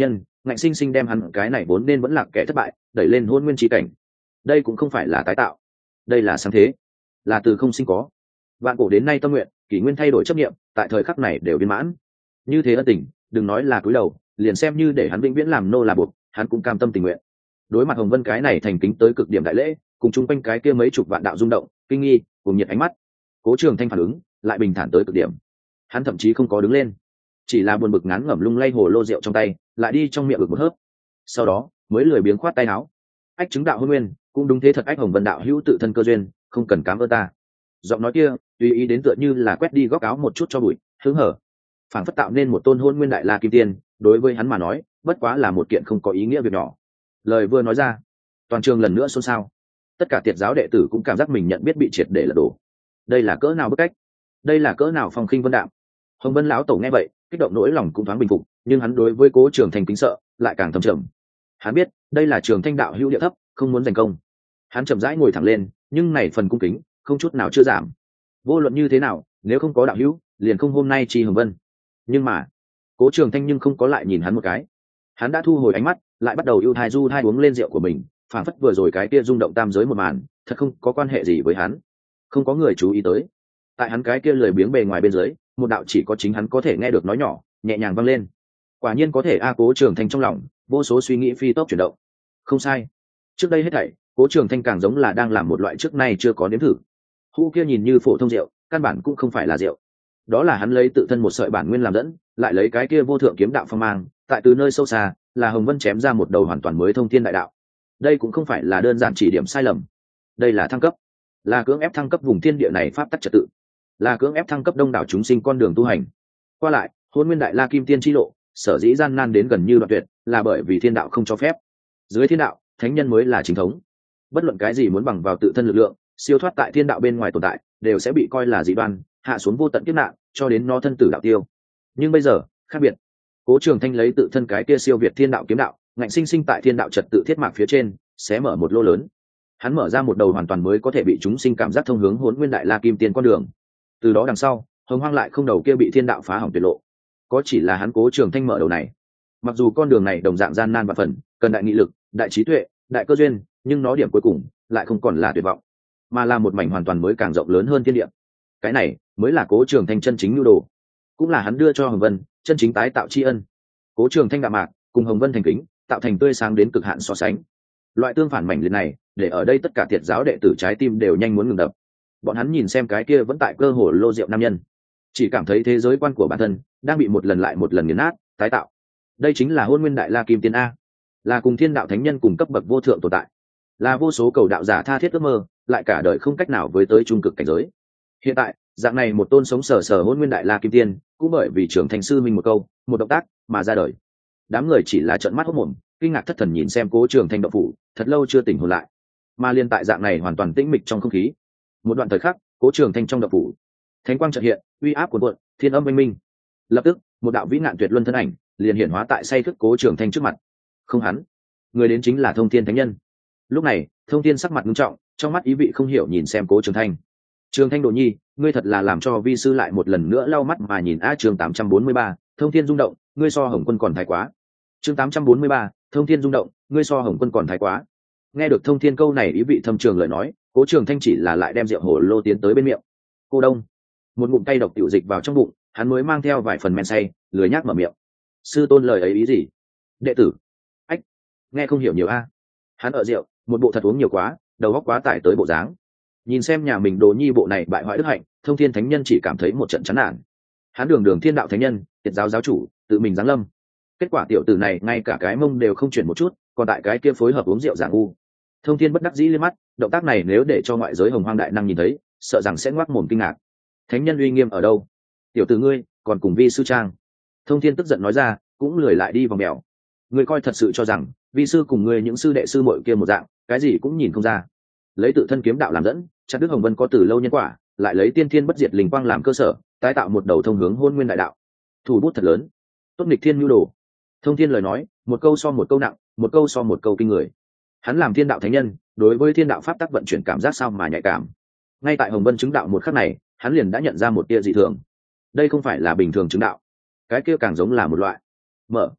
ngạnh sinh sinh đem hắn cái này vốn nên vẫn là kẻ thất bại đẩy lên hôn nguyên trí cảnh. Đây cũng không phải là tái tạo, đây là sáng thế, là từ không sinh có. Vạn cổ đến nay tâm nguyện, kỷ nguyên thay đổi chấp nghiệm, tại thời khắc này đều viên mãn. Như thế ân tình, đừng nói là cúi đầu, liền xem như để hắn vĩnh viễn làm nô là buộc, hắn cũng cam tâm tình nguyện. Đối mặt Hồng Vân cái này thành kính tới cực điểm đại lễ, cùng chung quanh cái kia mấy chục vạn đạo rung động, kinh nghi, cùng nhiệt ánh mắt, Cố Trường Thanh phản ứng lại bình thản tới cực điểm. Hắn thậm chí không có đứng lên, chỉ là buồn bực ngán ngẩm lung lay hồ lô rượu trong tay, lại đi trong miệng ực một hớp. Sau đó mới lười biếng khoát tay áo. Ách chứng đạo hôn nguyên, cũng đúng thế thật, ách Hồng Vân đạo hữu tự thân cơ duyên, không cần cám ơn ta. Giọng nói kia tùy ý đến tựa như là quét đi góc áo một chút cho bụi, hứng hở, phảng phất tạo nên một tôn hôn nguyên đại la kim tiên. Đối với hắn mà nói, bất quá là một kiện không có ý nghĩa việc nhỏ. Lời vừa nói ra, toàn trường lần nữa xôn xao. Tất cả tiệt giáo đệ tử cũng cảm giác mình nhận biết bị triệt để lật đổ. Đây là cỡ nào bức cách, đây là cỡ nào phong khinh vân đạm. Hồng Vân lão tổ nghe vậy, kích động nỗi lòng cũng thoáng bình phục, nhưng hắn đối với Cố Trường Thanh kính sợ lại càng thâm trầm. Hắn biết đây là Trường Thanh đạo hữu địa thấp, không muốn giành công. Hắn chậm rãi ngồi thẳng lên, nhưng này phần cung kính không chút nào chưa giảm. Vô luận như thế nào, nếu không có đạo hữu, liền không hôm nay chi Hồng Vân. Nhưng mà Cố Trường Thanh nhưng không có lại nhìn hắn một cái. Hắn đã thu hồi ánh mắt, lại bắt đầu ưu thai du thai uống lên rượu của mình, phảng phất vừa rồi cái kia rung động tam giới một màn, thật không có quan hệ gì với hắn. Không có người chú ý tới. Tại hắn cái kia lười biếng bề ngoài bên dưới, một đạo chỉ có chính hắn có thể nghe được nói nhỏ, nhẹ nhàng vang lên. Quả nhiên có thể a. Cố Trường Thanh trong lòng vô số suy nghĩ phi tốc chuyển động. Không sai, trước đây hết thảy, Cố Trường Thanh càng giống là đang làm một loại trước nay chưa có nếm thử. Hũ kia nhìn như phổ thông rượu, căn bản cũng không phải là rượu. Đó là hắn lấy tự thân một sợi bản nguyên làm dẫn, lại lấy cái kia vô thượng kiếm đạo phong mang, tại từ nơi sâu xa, là Hồng Vân chém ra một đầu hoàn toàn mới thông thiên đại đạo. Đây cũng không phải là đơn giản chỉ điểm sai lầm, đây là thăng cấp, là cưỡng ép thăng cấp vùng thiên địa này pháp tắc trật tự, là cưỡng ép thăng cấp đông đảo chúng sinh con đường tu hành. Qua lại, Hôn Nguyên Đại La Kim Tiên chi lộ, sở dĩ gian nan đến gần như đoạn tuyệt, là bởi vì thiên đạo không cho phép. Dưới thiên đạo, thánh nhân mới là chính thống. Bất luận cái gì muốn bằng vào tự thân lực lượng, siêu thoát tại thiên đạo bên ngoài tồn tại, đều sẽ bị coi là dị đoan, hạ xuống vô tận kiếp nạn, cho đến nó thân tử đạo tiêu. Nhưng bây giờ khác biệt. Cố Trường Thanh lấy tự thân cái kia siêu việt thiên đạo kiếm đạo, ngạnh sinh sinh tại thiên đạo trật tự thiết mạc phía trên, xé mở một lỗ lớn. Hắn mở ra một đầu hoàn toàn mới có thể bị chúng sinh cảm giác thông hướng Hỗn Nguyên Đại La Kim Tiên con đường. Từ đó đằng sau, Hồng Hoang lại không đầu kia bị thiên đạo phá hỏng tuyệt lộ. Có chỉ là hắn Cố Trường Thanh mở đầu này. Mặc dù con đường này đồng dạng gian nan và phần, cần đại nghị lực, đại trí tuệ, đại cơ duyên, nhưng nó điểm cuối cùng lại không còn là tuyệt vọng, mà là một mảnh hoàn toàn mới càng rộng lớn hơn thiên địa. Cái này mới là Cố Trường Thanh chân chính nhu đồ, cũng là hắn đưa cho Hồng Vân chân chính tái tạo tri ân. Cố Trường Thanh đạm mạc cùng Hồng Vân thành kính, tạo thành tươi sáng đến cực hạn so sánh. Loại tương phản mảnh liệt này, để ở đây tất cả tiệt giáo đệ tử trái tim đều nhanh muốn ngừng đập. Bọn hắn nhìn xem cái kia vẫn tại cơ hồ lô rượu nam nhân, chỉ cảm thấy thế giới quan của bản thân đang bị một lần lại một lần nghiền nát, tái tạo. Đây chính là Hôn Nguyên Đại La Kim Tiên a, là cùng thiên đạo thánh nhân cùng cấp bậc vô thượng tồn tại, là vô số cầu đạo giả tha thiết ước mơ, lại cả đời không cách nào với tới trung cực cảnh giới. Hiện tại, dạng này một tôn sống sờ sờ Hôn Nguyên Đại La Kim Tiên, cũng bởi vì trưởng thành sư minh một câu, một động tác mà ra đời. Đám người chỉ là trợn mắt hốt mồm, kinh ngạc thất thần nhìn xem Cố Trường Thanh động phủ, thật lâu chưa tỉnh hồn lại. Mà liên tại dạng này hoàn toàn tĩnh mịch trong không khí, một đoạn thời khắc, Cố Trường Thanh trong động phủ, thánh quang chợt hiện, uy áp cuồn cuộn, thiên âm oanh minh. Lập tức, một đạo vĩ nạn tuyệt luân thân ảnh liền hiện hóa tại say thức Cố Trường Thanh trước mặt. Không hắn, người đến chính là Thông Thiên Thánh Nhân. Lúc này, Thông Thiên sắc mặt nghiêm trọng, trong mắt ý vị không hiểu nhìn xem Cố Trường Thanh. Trường Thanh đồ nhi, ngươi thật là làm cho vi sư lại một lần nữa lau mắt mà nhìn. Chương 843, Thông Thiên rung động, ngươi so Hồng Quân còn thái quá. Chương 843, Thông Thiên rung động, ngươi so Hồng Quân còn thái quá. Nghe được Thông Thiên câu này ý vị thâm trường lời nói, Cố Trường Thanh chỉ là lại đem rượu hồ lô tiến tới bên miệng. Cô đông, một ngụm cay độc tiểu dịch vào trong bụng, hắn mới mang theo vài phần men say, lười nhác mở miệng. Sư tôn lời ấy ý gì? Đệ tử, ách, nghe không hiểu nhiều a. Hắn ở rượu, một bộ thật uống nhiều quá, đầu óc quá tải tới bộ dáng. Nhìn xem nhà mình đồ nhi bộ này bại hoại đức hạnh, Thông Thiên Thánh Nhân chỉ cảm thấy một trận chán nản. Hắn đường thiên đạo thánh nhân, tiệt giáo giáo chủ, tự mình giáng lâm. Kết quả tiểu tử này ngay cả cái mông đều không chuyển một chút, còn tại cái kia phối hợp uống rượu giả ngu. Thông Thiên bất đắc dĩ liếc mắt, động tác này nếu để cho ngoại giới Hồng Hoang đại năng nhìn thấy, sợ rằng sẽ ngoác mồm kinh ngạc. Thánh nhân uy nghiêm ở đâu? Tiểu tử ngươi còn cùng vi sư trang? Thông Thiên tức giận nói ra, cũng lười lại đi vòng mèo. Ngươi coi thật sự cho rằng vi sư cùng ngươi những sư đệ sư muội kia một dạng, cái gì cũng nhìn không ra? Lấy tự thân kiếm đạo làm dẫn, chặt đứt Hồng Vân có từ lâu nhân quả, lại lấy tiên thiên bất diệt linh quang làm cơ sở, tái tạo một đầu thông hướng Hôn Nguyên đại đạo. Thủ bút thật lớn, tốt nghịch thiên nhu đồ. Thông Thiên lời nói, một câu so một câu nặng, một câu so một câu kinh người. Hắn làm thiên đạo thánh nhân, đối với thiên đạo pháp tắc vận chuyển cảm giác sao mà nhạy cảm. Ngay tại Hồng Vân chứng đạo một khắc này, hắn liền đã nhận ra một tia dị thường. Đây không phải là bình thường chứng đạo, cái kia càng giống là một loại mở.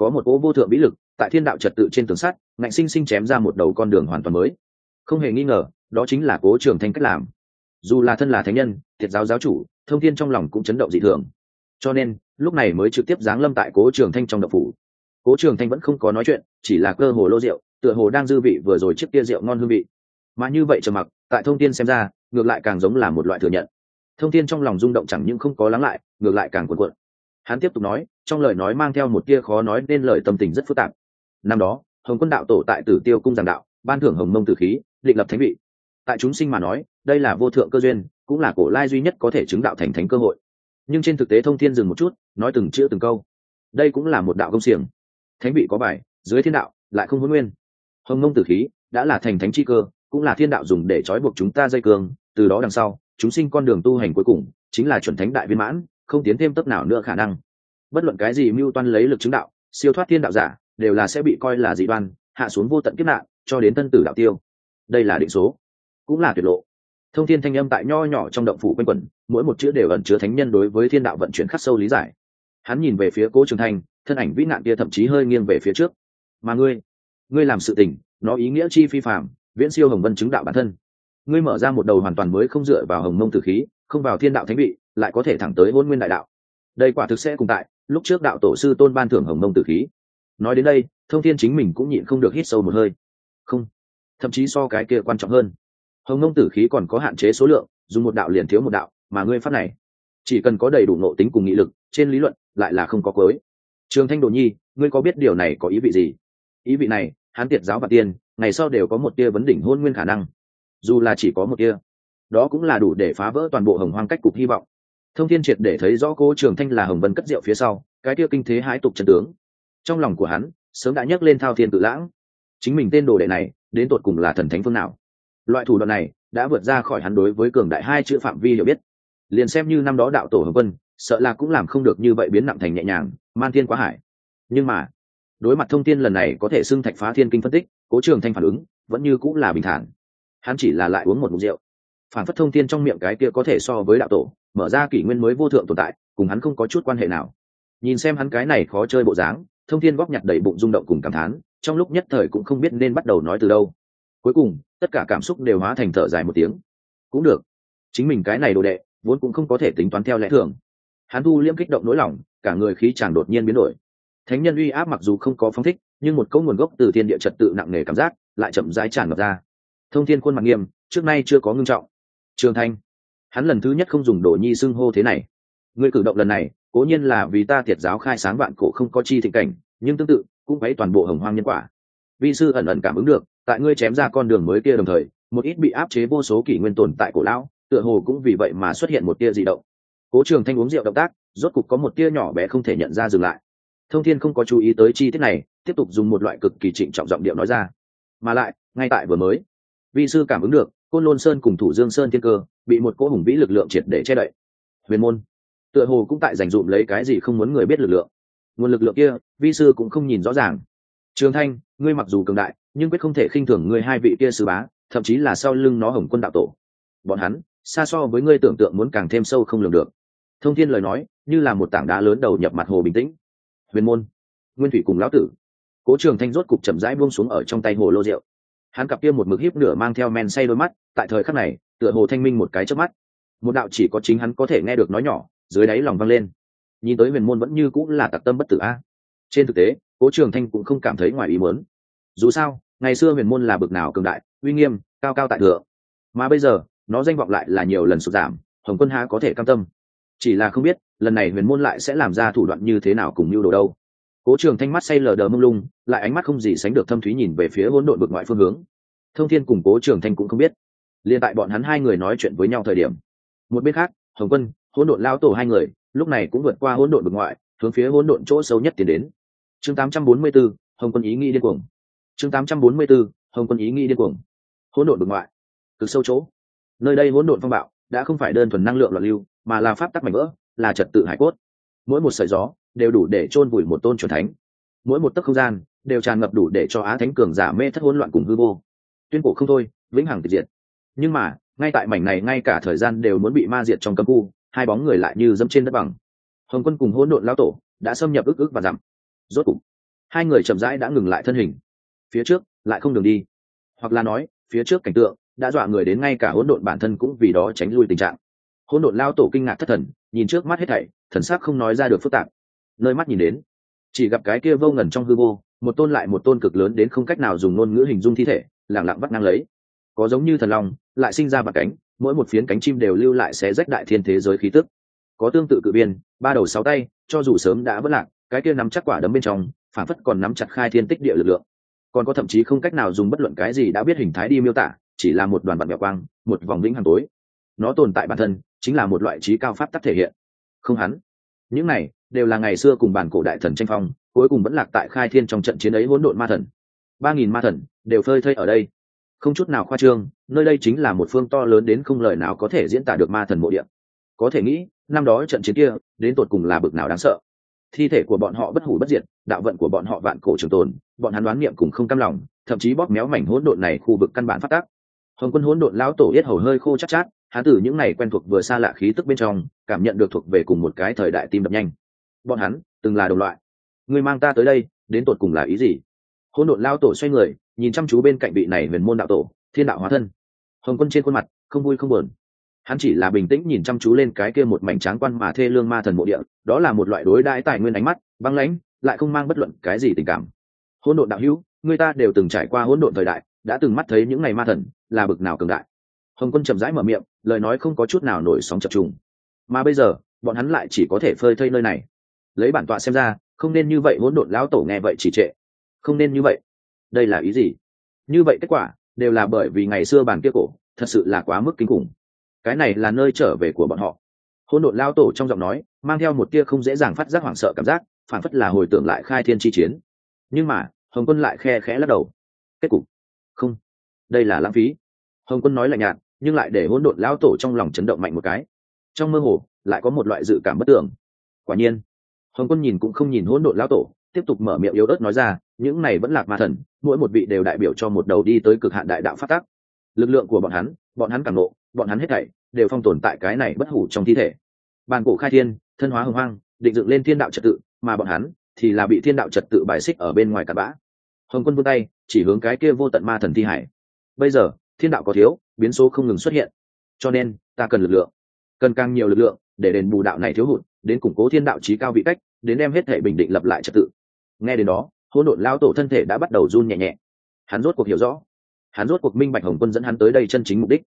có một cỗ vô thượng vĩ lực tại thiên đạo trật tự trên tường sắt ngạnh sinh sinh chém ra một đầu con đường hoàn toàn mới. Không hề nghi ngờ, đó chính là Cố Trường Thanh cách làm. Dù là thân là thánh nhân, Thiệt giáo giáo chủ, Thông Thiên trong lòng cũng chấn động dị thường, cho nên lúc này mới trực tiếp giáng lâm tại Cố Trường Thanh trong động phủ. Cố Trường Thanh vẫn không có nói chuyện, chỉ là cơ hồ lô rượu, tựa hồ đang dư vị vừa rồi chiếc kia rượu ngon hương vị. Mà như vậy trầm mặc, tại Thông Thiên xem ra, ngược lại càng giống là một loại thừa nhận. Thông Thiên trong lòng rung động chẳng những không có lắng lại, ngược lại càng cuộn cuộn. Hắn tiếp tục nói, trong lời nói mang theo một tia khó nói nên lời tâm tình rất phức tạp. Năm đó, Hồng Quân đạo tổ tại Tử Tiêu cung giảng đạo, ban thưởng Hồng Mông tử khí, định lập thánh vị. Tại chúng sinh mà nói, đây là vô thượng cơ duyên, cũng là cổ lai duy nhất có thể chứng đạo thành thánh cơ hội. Nhưng trên thực tế Thông Thiên dừng một chút, nói từng chữ từng câu. Đây cũng là một đạo công xiềng. Thánh vị có bài, dưới thiên đạo lại không hôn nguyên. Hồng Mông tử khí đã là thành thánh chi cơ, cũng là thiên đạo dùng để trói buộc chúng ta dây cương, từ đó đằng sau, chúng sinh con đường tu hành cuối cùng chính là chuẩn thánh đại viên mãn, không tiến thêm tấp nào nữa khả năng. Bất luận cái gì mưu toan lấy lực chứng đạo, siêu thoát thiên đạo giả, đều là sẽ bị coi là dị đoan, hạ xuống vô tận kiếp nạn, cho đến thân tử đạo tiêu. Đây là định số, cũng là tuyệt lộ. Thông Thiên thanh âm tại nho nhỏ trong động phủ quanh quẩn, mỗi một chữ đều ẩn chứa thánh nhân đối với thiên đạo vận chuyển khắc sâu lý giải. Hắn nhìn về phía Cố Trường Thanh, thân ảnh vĩ nạn kia thậm chí hơi nghiêng về phía trước. Mà ngươi làm sự tình, nó ý nghĩa chi phi phàm, viễn siêu Hồng Vân chứng đạo bản thân. Ngươi mở ra một đầu hoàn toàn mới, không dựa vào Hồng Mông tử khí, không vào thiên đạo thánh vị, lại có thể thẳng tới Hôn Nguyên đại đạo. Đây quả thực sẽ cùng tại lúc trước đạo tổ sư tôn ban thưởng Hồng Mông tử khí. Nói đến đây, Thông Thiên chính mình cũng nhịn không được hít sâu một hơi. Không, thậm chí so cái kia quan trọng hơn. Hồng Mông tử khí còn có hạn chế số lượng, dùng một đạo liền thiếu một đạo, mà ngươi pháp này chỉ cần có đầy đủ nội tính cùng nghị lực, trên lý luận lại là không có cuối. Trường Thanh Đồ Nhi, ngươi có biết điều này có ý vị gì? Ý vị này, hắn Tiệt giáo và tiên, ngày sau đều có một tia vấn đỉnh hôn nguyên khả năng. Dù là chỉ có một tia, đó cũng là đủ để phá vỡ toàn bộ Hồng Hoang cách cục hy vọng. Thông Thiên triệt để thấy rõ Cố Trường Thanh là Hồng Vân cất rượu phía sau, cái tia kinh thế hãi tục chân tướng. Trong lòng của hắn sớm đã nhấc lên thao thiên cự lãng. Chính mình tên đồ đệ này, đến tột cùng là thần thánh phương nào? Loại thủ đoạn này đã vượt ra khỏi hắn đối với cường đại hai chữ phạm vi hiểu biết. Liền xem như năm đó đạo tổ Hồng Vân, sợ là cũng làm không được như vậy, biến nặng thành nhẹ nhàng, man thiên quá hải. Nhưng mà đối mặt Thông Thiên lần này có thể xưng thạch phá thiên kinh phân tích, Cố Trường Thanh phản ứng vẫn như cũng là bình thản. Hắn chỉ là lại uống một ngụm rượu, phản phất Thông Thiên trong miệng cái kia có thể so với đạo tổ, mở ra kỷ nguyên mới vô thượng tồn tại, cùng hắn không có chút quan hệ nào. Nhìn xem hắn cái này khó chơi bộ dáng, Thông Thiên góp nhặt đầy bụng rung động cùng cảm thán, trong lúc nhất thời cũng không biết nên bắt đầu nói từ đâu. Cuối cùng tất cả cảm xúc đều hóa thành thở dài một tiếng. Cũng được, chính mình cái này đồ đệ vốn cũng không có thể tính toán theo lẽ thường. Hắn thu liễm kích động nỗi lòng, cả người khí chàng đột nhiên biến đổi. Thánh nhân uy áp mặc dù không có phóng thích, nhưng một câu nguồn gốc từ thiên địa trật tự nặng nề cảm giác lại chậm rãi tràn ngập ra. Thông Thiên khuôn mặt nghiêm, trước nay chưa có ngưng trọng. Trường Thanh, hắn lần thứ nhất không dùng Đồ Nhi xưng hô thế này. Ngươi cử động lần này cố nhiên là vì ta Tiệt giáo khai sáng vạn cổ không có chi thịnh cảnh, nhưng tương tự cũng thấy toàn bộ Hồng Hoang nhân quả. Vi sư ẩn ẩn cảm ứng được, tại ngươi chém ra con đường mới kia đồng thời, một ít bị áp chế vô số kỷ nguyên tồn tại cổ lão, tựa hồ cũng vì vậy mà xuất hiện một tia dị động. Cố Trường Thanh uống rượu động tác, rốt cục có một tia nhỏ bé không thể nhận ra dừng lại. Thông Thiên không có chú ý tới chi tiết này, tiếp tục dùng một loại cực kỳ trịnh trọng giọng điệu nói ra. Mà lại, ngay tại vừa mới, vi sư cảm ứng được, Côn Lôn Sơn cùng Thủ Dương Sơn thiên cơ bị một cỗ hùng vĩ lực lượng triệt để che đậy. Huyền môn, tựa hồ cũng tại dành dụm lấy cái gì không muốn người biết lực lượng. Nguồn lực lượng kia, vi sư cũng không nhìn rõ ràng. Trường Thanh, ngươi mặc dù cường đại, nhưng quyết không thể khinh thường ngươi hai vị kia sư bá, thậm chí là sau lưng nó Hồng Quân đạo tổ. Bọn hắn, xa so với ngươi tưởng tượng muốn càng thêm sâu không lường được. Thông Thiên lời nói, như là một tảng đá lớn đầu nhập mặt hồ bình tĩnh. Huyền môn, Nguyên Thủy cùng lão tử. Cố Trường Thanh rốt cục chậm rãi buông xuống ở trong tay hồ lô rượu. Hắn cặp kia một mực híp nửa mang theo men say đôi mắt, tại thời khắc này, tựa hồ thanh minh một cái chớp mắt. Một đạo chỉ có chính hắn có thể nghe được nói nhỏ, dưới đáy lòng vang lên. Nhìn tới huyền môn vẫn như cũng là tặc tâm bất tử a. Trên thực tế, Cố Trường Thanh cũng không cảm thấy ngoài ý muốn. Dù sao, ngày xưa huyền môn là bực nào cường đại, uy nghiêm, cao cao tại thượng, mà bây giờ, nó danh vọng lại là nhiều lần sụt giảm, Hồng Quân há có thể cam tâm. Chỉ là không biết, lần này huyền môn lại sẽ làm ra thủ đoạn như thế nào cùng mưu đồ đâu. Cố Trường Thanh mắt say lờ đờ mông lung, lại ánh mắt không gì sánh được thâm thúy nhìn về phía hỗn độn vực ngoại phương hướng. Thông Thiên cùng Cố Trường Thanh cũng không biết. Liên tại bọn hắn hai người nói chuyện với nhau thời điểm, một bên khác, Hồng Quân, hỗn độn lao tổ hai người, lúc này cũng vượt qua hỗn độn vực ngoại, hướng phía hỗn độn chỗ sâu nhất tiến đến. Chương 844, Hồng Quân ý nghĩ điên cuồng. Chương 844, Hồng Quân ý nghĩ điên cuồng. Hỗn độn vực ngoại, cực sâu chỗ. Nơi đây hỗn độn phong bạo, đã không phải đơn thuần năng lượng loạn lưu, mà là pháp tắc mảnh vỡ, là trật tự hải cốt. Mỗi một sợi gió đều đủ để chôn vùi một tôn chuẩn thánh. Mỗi một tấc không gian đều tràn ngập đủ để cho á thánh cường giả mê thất hỗn loạn cùng hư vô. Tuyên cổ không thôi, vĩnh hằng tịch diệt. Nhưng mà, ngay tại mảnh này ngay cả thời gian đều muốn bị ma diệt trong cấm khu, hai bóng người lại như dẫm trên đất bằng. Hồng Quân cùng hỗn độn lão tổ đã xâm nhập ức và dặm. Rốt cục, Hai người chậm rãi đã ngừng lại thân hình, phía trước lại không đường đi, hoặc là nói phía trước cảnh tượng đã dọa người đến ngay cả hỗn độn bản thân cũng vì đó tránh lui tình trạng. Hỗn độn lao tổ kinh ngạc thất thần, nhìn trước mắt hết thảy, thần sắc không nói ra được phức tạp. Nơi mắt nhìn đến, chỉ gặp cái kia vô ngần trong hư vô, một tôn lại một tôn cực lớn đến không cách nào dùng ngôn ngữ hình dung thi thể lẳng lặng vắt ngang lấy, có giống như thần long lại sinh ra bạc cánh, mỗi một phiến cánh chim đều lưu lại xé rách đại thiên thế giới khí tức. Có tương tự cự biên, ba đầu sáu tay, cho dù sớm đã vỡ lạc, cái kia nắm chắc quả đấm bên trong phản phất còn nắm chặt khai thiên tích địa lực lượng. Còn có thậm chí không cách nào dùng bất luận cái gì đã biết hình thái đi miêu tả, chỉ là một đoàn vặn vẹo quang, một vòng vĩnh hằng tối. Nó tồn tại bản thân chính là một loại trí cao pháp tắc thể hiện. Không hắn, những này đều là ngày xưa cùng bản cổ đại thần tranh phong, cuối cùng vẫn lạc tại khai thiên trong trận chiến ấy hỗn độn ma thần. 3000 ma thần đều phơi thây ở đây, không chút nào khoa trương, nơi đây chính là một phương to lớn đến không lời nào có thể diễn tả được ma thần mộ địa. Có thể nghĩ năm đó trận chiến kia đến tột cùng là bực nào đáng sợ. Thi thể của bọn họ bất hủ bất diệt, đạo vận của bọn họ vạn cổ trường tồn, bọn hắn đoán niệm cùng không cam lòng, thậm chí bóp méo mảnh hỗn độn này khu vực căn bản phát tác. Hồng Quân hỗn độn lão tổ yết hầu hơi khô chắc chát, hắn từ những này quen thuộc vừa xa lạ khí tức bên trong, cảm nhận được thuộc về cùng một cái thời đại tim đập nhanh. Bọn hắn từng là đồng loại. Ngươi mang ta tới đây, đến tột cùng là ý gì? Hỗn độn lão tổ xoay người, nhìn chăm chú bên cạnh vị này huyền môn đạo tổ, thiên đạo hóa thân. Hồng Quân trên khuôn mặt không vui không buồn, hắn chỉ là bình tĩnh nhìn chăm chú lên cái kia một mảnh tráng quan mà thê lương ma thần mộ địa, đó là một loại đối đãi tài nguyên ánh mắt băng lãnh, lại không mang bất luận cái gì tình cảm. Hỗn độn đạo hữu, người ta đều từng trải qua hỗn độn thời đại, đã từng mắt thấy những ngày ma thần là bực nào cường đại. Hồng Quân chậm rãi mở miệng, lời nói không có chút nào nổi sóng chập trùng. Mà bây giờ bọn hắn lại chỉ có thể phơi thây nơi này. Lấy bản tọa xem ra không nên như vậy. Hỗn độn lão tổ nghe vậy chỉ trệ, không nên như vậy. Đây là ý gì? Như vậy kết quả đều là bởi vì ngày xưa bàn kia cổ thật sự là quá mức kinh khủng. Cái này là nơi trở về của bọn họ. Hỗn độn lao tổ trong giọng nói mang theo một tia không dễ dàng phát giác hoảng sợ cảm giác, phản phất là hồi tưởng lại khai thiên chi chiến. Nhưng mà Hồng Quân lại khe khẽ lắc đầu. Kết cục không, đây là lãng phí. Hồng Quân nói lạnh nhạt, nhưng lại để hỗn độn lao tổ trong lòng chấn động mạnh một cái. Trong mơ hồ lại có một loại dự cảm bất tưởng. Quả nhiên Hồng Quân nhìn cũng không nhìn hỗn độn lao tổ, tiếp tục mở miệng yếu ớt nói ra, những này vẫn lạc ma thần, mỗi một vị đều đại biểu cho một đầu đi tới cực hạn đại đạo phát tác. Lực lượng của bọn hắn cảm nộ, bọn hắn hết thảy đều phong tồn tại cái này bất hủ trong thi thể. Bàn cổ khai thiên, thân hóa hồng hoang, định dựng lên thiên đạo trật tự, mà bọn hắn thì là bị thiên đạo trật tự bài xích ở bên ngoài cặn bã. Hồng Quân vươn tay chỉ hướng cái kia vô tận ma thần thi hải. Bây giờ thiên đạo có thiếu, biến số không ngừng xuất hiện, cho nên ta cần lực lượng, cần càng nhiều lực lượng để đền bù đạo này thiếu hụt, đến củng cố thiên đạo chí cao vị cách, đến đem hết thảy bình định lập lại trật tự. Nghe đến đó hỗn độn lao tổ thân thể đã bắt đầu run nhẹ nhẹ. Hắn rốt cuộc hiểu rõ, hắn rốt cuộc minh bạch Hồng Quân dẫn hắn tới đây chân chính mục đích.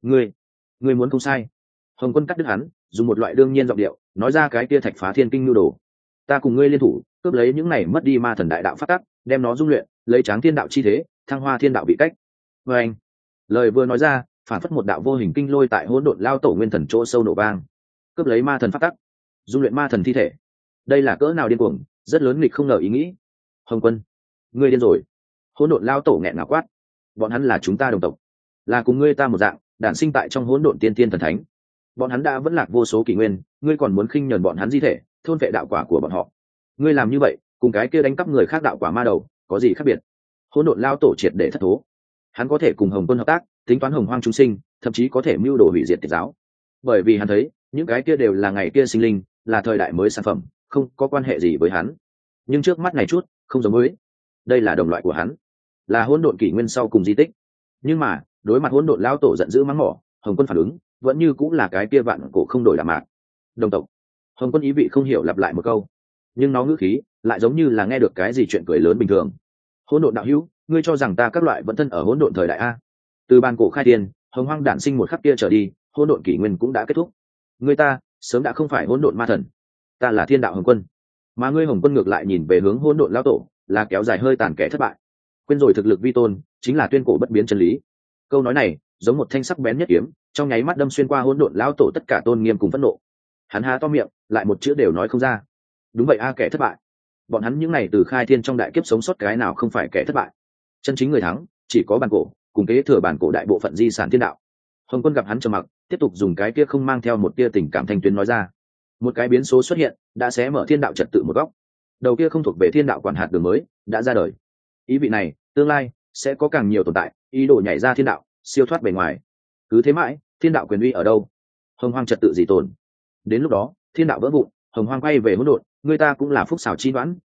Ngươi muốn không sai. Hồng Quân cắt đứt hắn, dùng một loại đương nhiên giọng điệu nói ra cái kia thạch phá thiên kinh nhu đồ. Ta cùng ngươi liên thủ, cướp lấy những này mất đi ma thần đại đạo phát tắc, đem nó dung luyện, lấy tráng thiên đạo chi thế, thăng hoa thiên đạo vị cách. Và anh, lời vừa nói ra, phản phất một đạo vô hình kinh lôi tại hỗn độn lao tổ nguyên thần chỗ sâu nổ vang. Cướp lấy ma thần phát tắc, dung luyện ma thần thi thể. Đây là cỡ nào điên cuồng, rất lớn nghịch không ngờ ý nghĩ. Hồng Quân, ngươi điên rồi. Hỗn độn lao tổ nghẹn ngào quát. Bọn hắn là chúng ta đồng tộc, là cùng ngươi ta một dạng, đản sinh tại trong hỗn độn tiên tiên thần thánh. Bọn hắn đã vẫn lạc vô số kỷ nguyên, ngươi còn muốn khinh nhẫn bọn hắn di thể, thôn vệ đạo quả của bọn họ. Ngươi làm như vậy cùng cái kia đánh cắp người khác đạo quả ma đầu có gì khác biệt? Hỗn độn lao tổ triệt để thất thố. Hắn có thể cùng Hồng Quân hợp tác, tính toán hồng hoang chúng sinh, thậm chí có thể mưu đồ hủy diệt tiệt giáo, bởi vì hắn thấy những cái kia đều là ngày kia sinh linh, là thời đại mới sản phẩm, không có quan hệ gì với hắn. Nhưng trước mắt này chút không giống với, đây là đồng loại của hắn, là hỗn độn kỷ nguyên sau cùng di tích. Nhưng mà đối mặt hỗn độn lao tổ giận dữ mắng mỏ, Hồng Quân phản ứng vẫn như cũng là cái kia vạn cổ không đổi đạm mạc. Đồng tộc. Hồng Quân ý vị không hiểu lặp lại một câu, nhưng nó ngữ khí lại giống như là nghe được cái gì chuyện cười lớn bình thường. Hỗn độn đạo hữu, ngươi cho rằng ta các loại vẫn thân ở hỗn độn thời đại a? Từ ban cổ khai thiên, hồng hoang đản sinh một khắc kia trở đi, hỗn độn kỷ nguyên cũng đã kết thúc. Ngươi ta sớm đã không phải hỗn độn ma thần, ta là thiên đạo Hồng Quân. Mà ngươi Hồng Quân ngược lại nhìn về hướng hỗn độn lão tổ, là kéo dài hơi tàn kẻ thất bại, quên rồi thực lực vi tôn chính là tuyên cổ bất biến chân lý. Câu nói này giống một thanh sắc bén nhất kiếm, trong nháy mắt đâm xuyên qua hỗn độn lão tổ tất cả tôn nghiêm cùng phẫn nộ. Hắn há to miệng, lại một chữ đều nói không ra. Đúng vậy a, kẻ thất bại. Bọn hắn những này từ khai thiên trong đại kiếp sống sót cái nào không phải kẻ thất bại. Chân chính người thắng chỉ có bản cổ, cùng kế thừa bản cổ đại bộ phận di sản thiên đạo. Hồng Quân gặp hắn trầm mặc, tiếp tục dùng cái kia không mang theo một tia tình cảm thanh tuyến nói ra. Một cái biến số xuất hiện, đã xé mở thiên đạo trật tự một góc. Đầu kia không thuộc về thiên đạo quản hạt đường mới đã ra đời. Ý vị này tương lai sẽ có càng nhiều tồn tại ý đồ nhảy ra thiên đạo, siêu thoát bề ngoài. Cứ thế mãi, thiên đạo quyền uy ở đâu? Hồng hoang trật tự gì tồn? Đến lúc đó thiên đạo vỡ vụn, hồng hoang quay về hỗn độn, người ta cũng là phúc xảo chi đoán,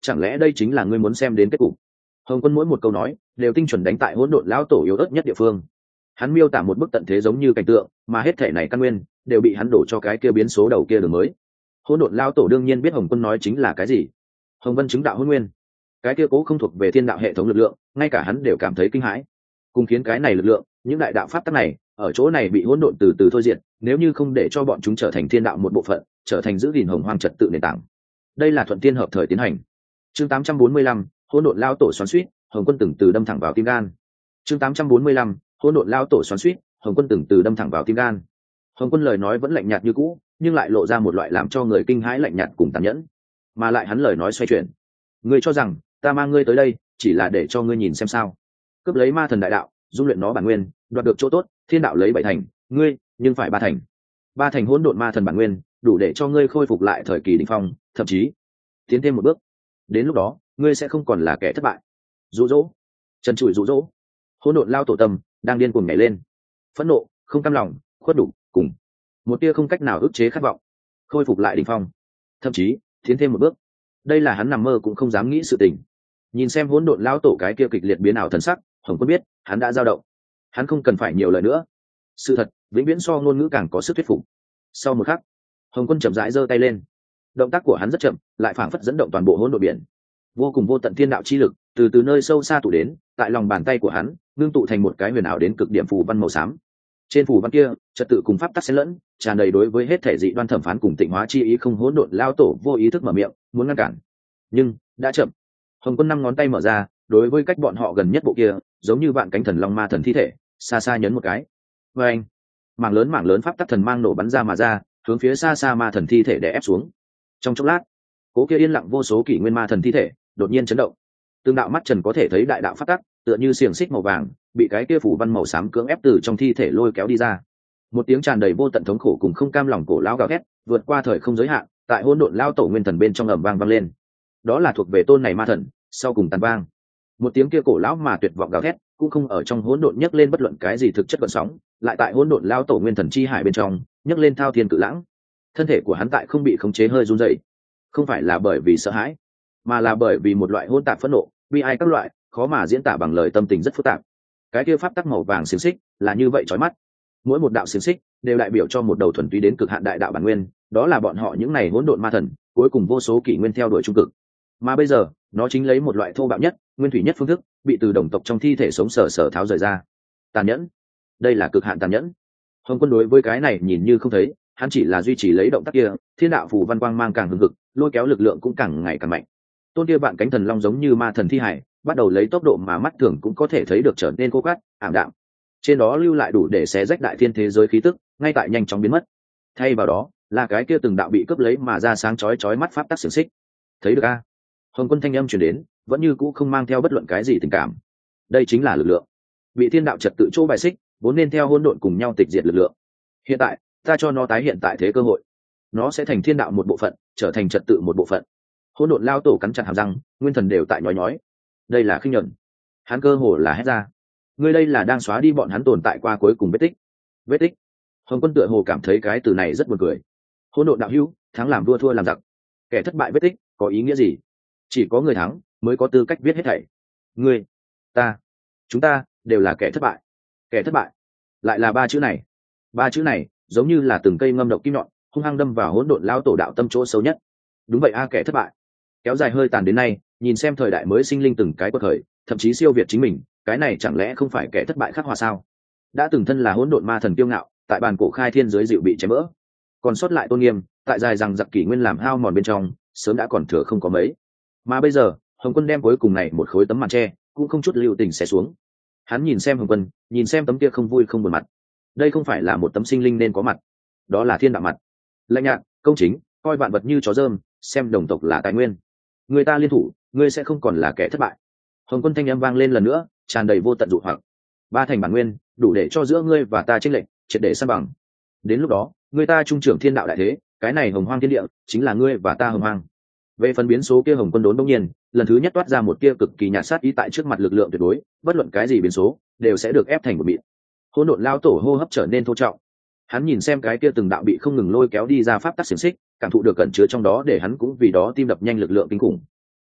chẳng lẽ đây chính là ngươi muốn xem đến kết cục? Hồng Quân mỗi một câu nói đều tinh chuẩn đánh tại hỗn độn lão tổ yếu ớt nhất địa phương. Hắn miêu tả một bức tận thế giống như cảnh tượng, mà hết thể này căn nguyên đều bị hắn đổ cho cái kia biến số đầu kia đường mới. Hỗn độn lão tổ đương nhiên biết Hồng Quân nói chính là cái gì. Hồng Vân chứng đạo hỗn nguyên, cái kia cố không thuộc về thiên đạo hệ thống lực lượng, ngay cả hắn đều cảm thấy kinh hãi. Cùng khiến cái này lực lượng, những đại đạo pháp tắc này ở chỗ này bị hỗn độn từ từ thôi diệt, nếu như không để cho bọn chúng trở thành thiên đạo một bộ phận, trở thành giữ gìn hồng hoang trật tự nền tảng. Đây là thuận thiên hợp thời tiến hành. Chương 845, hỗn độn lao tổ xoắn xuýt, Hồng Quân từng từ đâm thẳng vào tim gan. Chương 845, hỗn độn lao tổ xoắn xuýt, Hồng Quân từng từ đâm thẳng vào tim gan. Hồng Quân lời nói vẫn lạnh nhạt như cũ, nhưng lại lộ ra một loại làm cho người kinh hãi lạnh nhạt cùng tàn nhẫn. Mà lại hắn lời nói xoay chuyển. Ngươi cho rằng ta mang ngươi tới đây chỉ là để cho ngươi nhìn xem sao? Cướp lấy ma thần đại đạo, dung luyện nó bản nguyên, đoạt được chỗ tốt, thiên đạo lấy 7 thành, ngươi nhưng phải 3 thành. 3 thành hỗn độn ma thần bản nguyên, đủ để cho ngươi khôi phục lại thời kỳ đỉnh phong, thậm chí tiến thêm một bước. Đến lúc đó, ngươi sẽ không còn là kẻ thất bại. Dụ dỗ, trần trụi dụ dỗ. Hỗn độn lao tổ tâm đang điên cuồng nhảy lên, phẫn nộ, không cam lòng, khuất đủ, cùng một tia không cách nào ức chế khát vọng, khôi phục lại đỉnh phong, thậm chí tiến thêm một bước. Đây là hắn nằm mơ cũng không dám nghĩ sự tình. Nhìn xem hỗn độn lao tổ cái kia kịch liệt biến ảo thần sắc, Hồng Quân biết hắn đã dao động. Hắn không cần phải nhiều lời nữa. Sự thật vĩnh viễn so ngôn ngữ càng có sức thuyết phục. Sau một khắc, Hồng Quân chậm rãi giơ tay lên. Động tác của hắn rất chậm, lại phảng phất dẫn động toàn bộ hỗn độn biển. Vô cùng vô tận thiên đạo chi lực từ từ nơi sâu xa tụ đến, tại lòng bàn tay của hắn ngưng tụ thành một cái huyền ảo đến cực điểm phù văn màu xám. Trên phù văn kia, trật tự cùng pháp tắc xen lẫn, tràn đầy đối với hết thể dị đoan thẩm phán cùng tịnh hóa chi ý không. Hỗn độn lao tổ vô ý thức mở miệng, muốn ngăn cản, nhưng đã chậm. Hồng Quân 5 ngón tay mở ra, đối với cách bọn họ gần nhất bộ kia, giống như vạn cánh thần long ma thần thi thể, xa xa nhấn một cái. Và anh, mảng lớn pháp tắc thần mang nổ bắn ra mà ra, hướng phía xa xa ma thần thi thể đè ép xuống. Trong chốc lát, cố kia yên lặng vô số kỷ nguyên ma thần thi thể đột nhiên chấn động. Tương đạo mắt trần có thể thấy đại đạo pháp tắc, tựa như xiềng xích màu vàng, bị cái kia phủ văn màu xám cưỡng ép từ trong thi thể lôi kéo đi ra. Một tiếng tràn đầy vô tận thống khổ cùng không cam lòng cổ lão gào thét, vượt qua thời không giới hạn, tại hỗn độn lao tổ nguyên thần bên trong ầm vang vang lên. Đó là thuộc về tôn này ma thần, sau cùng tàn vang. Một tiếng kia cổ lão mà tuyệt vọng gào thét, cũng không ở trong hỗn độn nhấc lên bất luận cái gì thực chất gợn sóng, lại tại hỗn độn lao tổ nguyên thần chi hải bên trong nhấc lên thao thiên cự lãng. Thân thể của hắn tại không bị khống chế hơi run rẩy, không phải là bởi vì sợ hãi, mà là bởi vì một loại hỗn tạp phẫn nộ, bi ai các loại, khó mà diễn tả bằng lời, tâm tình rất phức tạp. Cái kia pháp tắc màu vàng xiềng xích là như vậy chói mắt, mỗi một đạo xiềng xích đều đại biểu cho một đầu thuần túy đến cực hạn đại đạo bản nguyên, đó là bọn họ những này hỗn độn ma thần cuối cùng vô số kỷ nguyên theo đuổi trung cực. Mà bây giờ nó chính lấy một loại thô bạo nhất, nguyên thủy nhất phương thức bị từ đồng tộc trong thi thể sống sờ tháo rời ra. Tàn nhẫn, đây là cực hạn tàn nhẫn. Hồng Quân đối với cái này nhìn như không thấy, hắn chỉ là duy trì lấy động tác kia, thiên đạo phù văn quang mang càng hừng hực, lôi kéo lực lượng cũng càng ngày càng mạnh. Tôn kia bạn cánh thần long giống như ma thần thi hải, bắt đầu lấy tốc độ mà mắt thường cũng có thể thấy được trở nên khô cát, ảm đạm. Trên đó lưu lại đủ để xé rách đại thiên thế giới khí tức, ngay tại nhanh chóng biến mất. Thay vào đó là cái kia từng đạo bị cướp lấy mà ra sáng chói mắt pháp tắc xiềng xích. Thấy được a? Hồng Quân thanh âm truyền đến, vẫn như cũ không mang theo bất luận cái gì tình cảm. Đây chính là lực lượng. Bị thiên đạo trật tự chỗ bài xích, vốn nên theo hỗn độn cùng nhau tịch diệt lực lượng. Hiện tại, ta cho nó tái hiện tại thế cơ hội. Nó sẽ thành thiên đạo một bộ phận, trở thành trật tự một bộ phận. Hỗn độn lao tổ cắn chặt hàm răng, nguyên thần đều tại nhói nhói. Đây là khinh nhẫn. Hắn cơ hồ là hét ra. Ngươi đây là đang xóa đi bọn hắn tồn tại qua cuối cùng vết tích. Vết tích. Hồng Quân tựa hồ cảm thấy cái từ này rất buồn cười. Hỗn độn đạo hữu, thắng làm vua thua làm giặc. Kẻ thất bại vết tích có ý nghĩa gì? Chỉ có người thắng mới có tư cách viết hết thảy. Ngươi, ta, chúng ta đều là kẻ thất bại. Kẻ thất bại, lại là 3 chữ này. 3 chữ này giống như là từng cây ngâm độc kim nhọn, hung hăng đâm vào hỗn độn lao tổ đạo tâm chỗ sâu nhất. Đúng vậy a, kẻ thất bại. Kéo dài hơi tàn đến nay, nhìn xem thời đại mới sinh linh từng cái quật khởi, thậm chí siêu việt chính mình, cái này chẳng lẽ không phải kẻ thất bại khắc họa sao? Đã từng thân là hỗn độn ma thần kiêu ngạo, tại bàn cổ khai thiên giới dịu bị chém vỡ, còn sót lại tôn nghiêm, tại dài rằng giặc kỷ nguyên làm hao mòn bên trong, sớm đã còn thừa không có mấy. Mà bây giờ, Hồng Quân đem cuối cùng này một khối tấm màn tre, cũng không chút lưu tình xé xuống. Hắn nhìn xem Hồng Quân, nhìn xem tấm kia không vui không buồn mặt. Đây không phải là một tấm sinh linh nên có mặt, đó là thiên đạo mặt. Lạnh nhạt, công chính, coi vạn vật như chó dơm, xem đồng tộc là tài nguyên. Người ta liên thủ, ngươi sẽ không còn là kẻ thất bại. Hồng Quân thanh âm vang lên lần nữa, tràn đầy vô tận dụ hoặc. 3 thành bản nguyên, đủ để cho giữa ngươi và ta chênh lệch, triệt để san bằng. Đến lúc đó, người ta trung trưởng thiên đạo đại thế, cái này hồng hoang thiên địa, chính là ngươi và ta hồng hoang. Về phần biến số kia, Hồng Quân đốn đông nhiên, lần thứ nhất toát ra một kia cực kỳ nhạt sát ý tại trước mặt lực lượng tuyệt đối, bất luận cái gì biến số, đều sẽ được ép thành một mịn. Hỗn độn lao tổ hô hấp trở nên thô trọng. Hắn nhìn xem cái kia từng đạo bị không ngừng lôi kéo đi ra pháp tắc xiềng xích, cảm thụ được cẩn chứa trong đó, để hắn cũng vì đó tim đập nhanh lực lượng kinh khủng.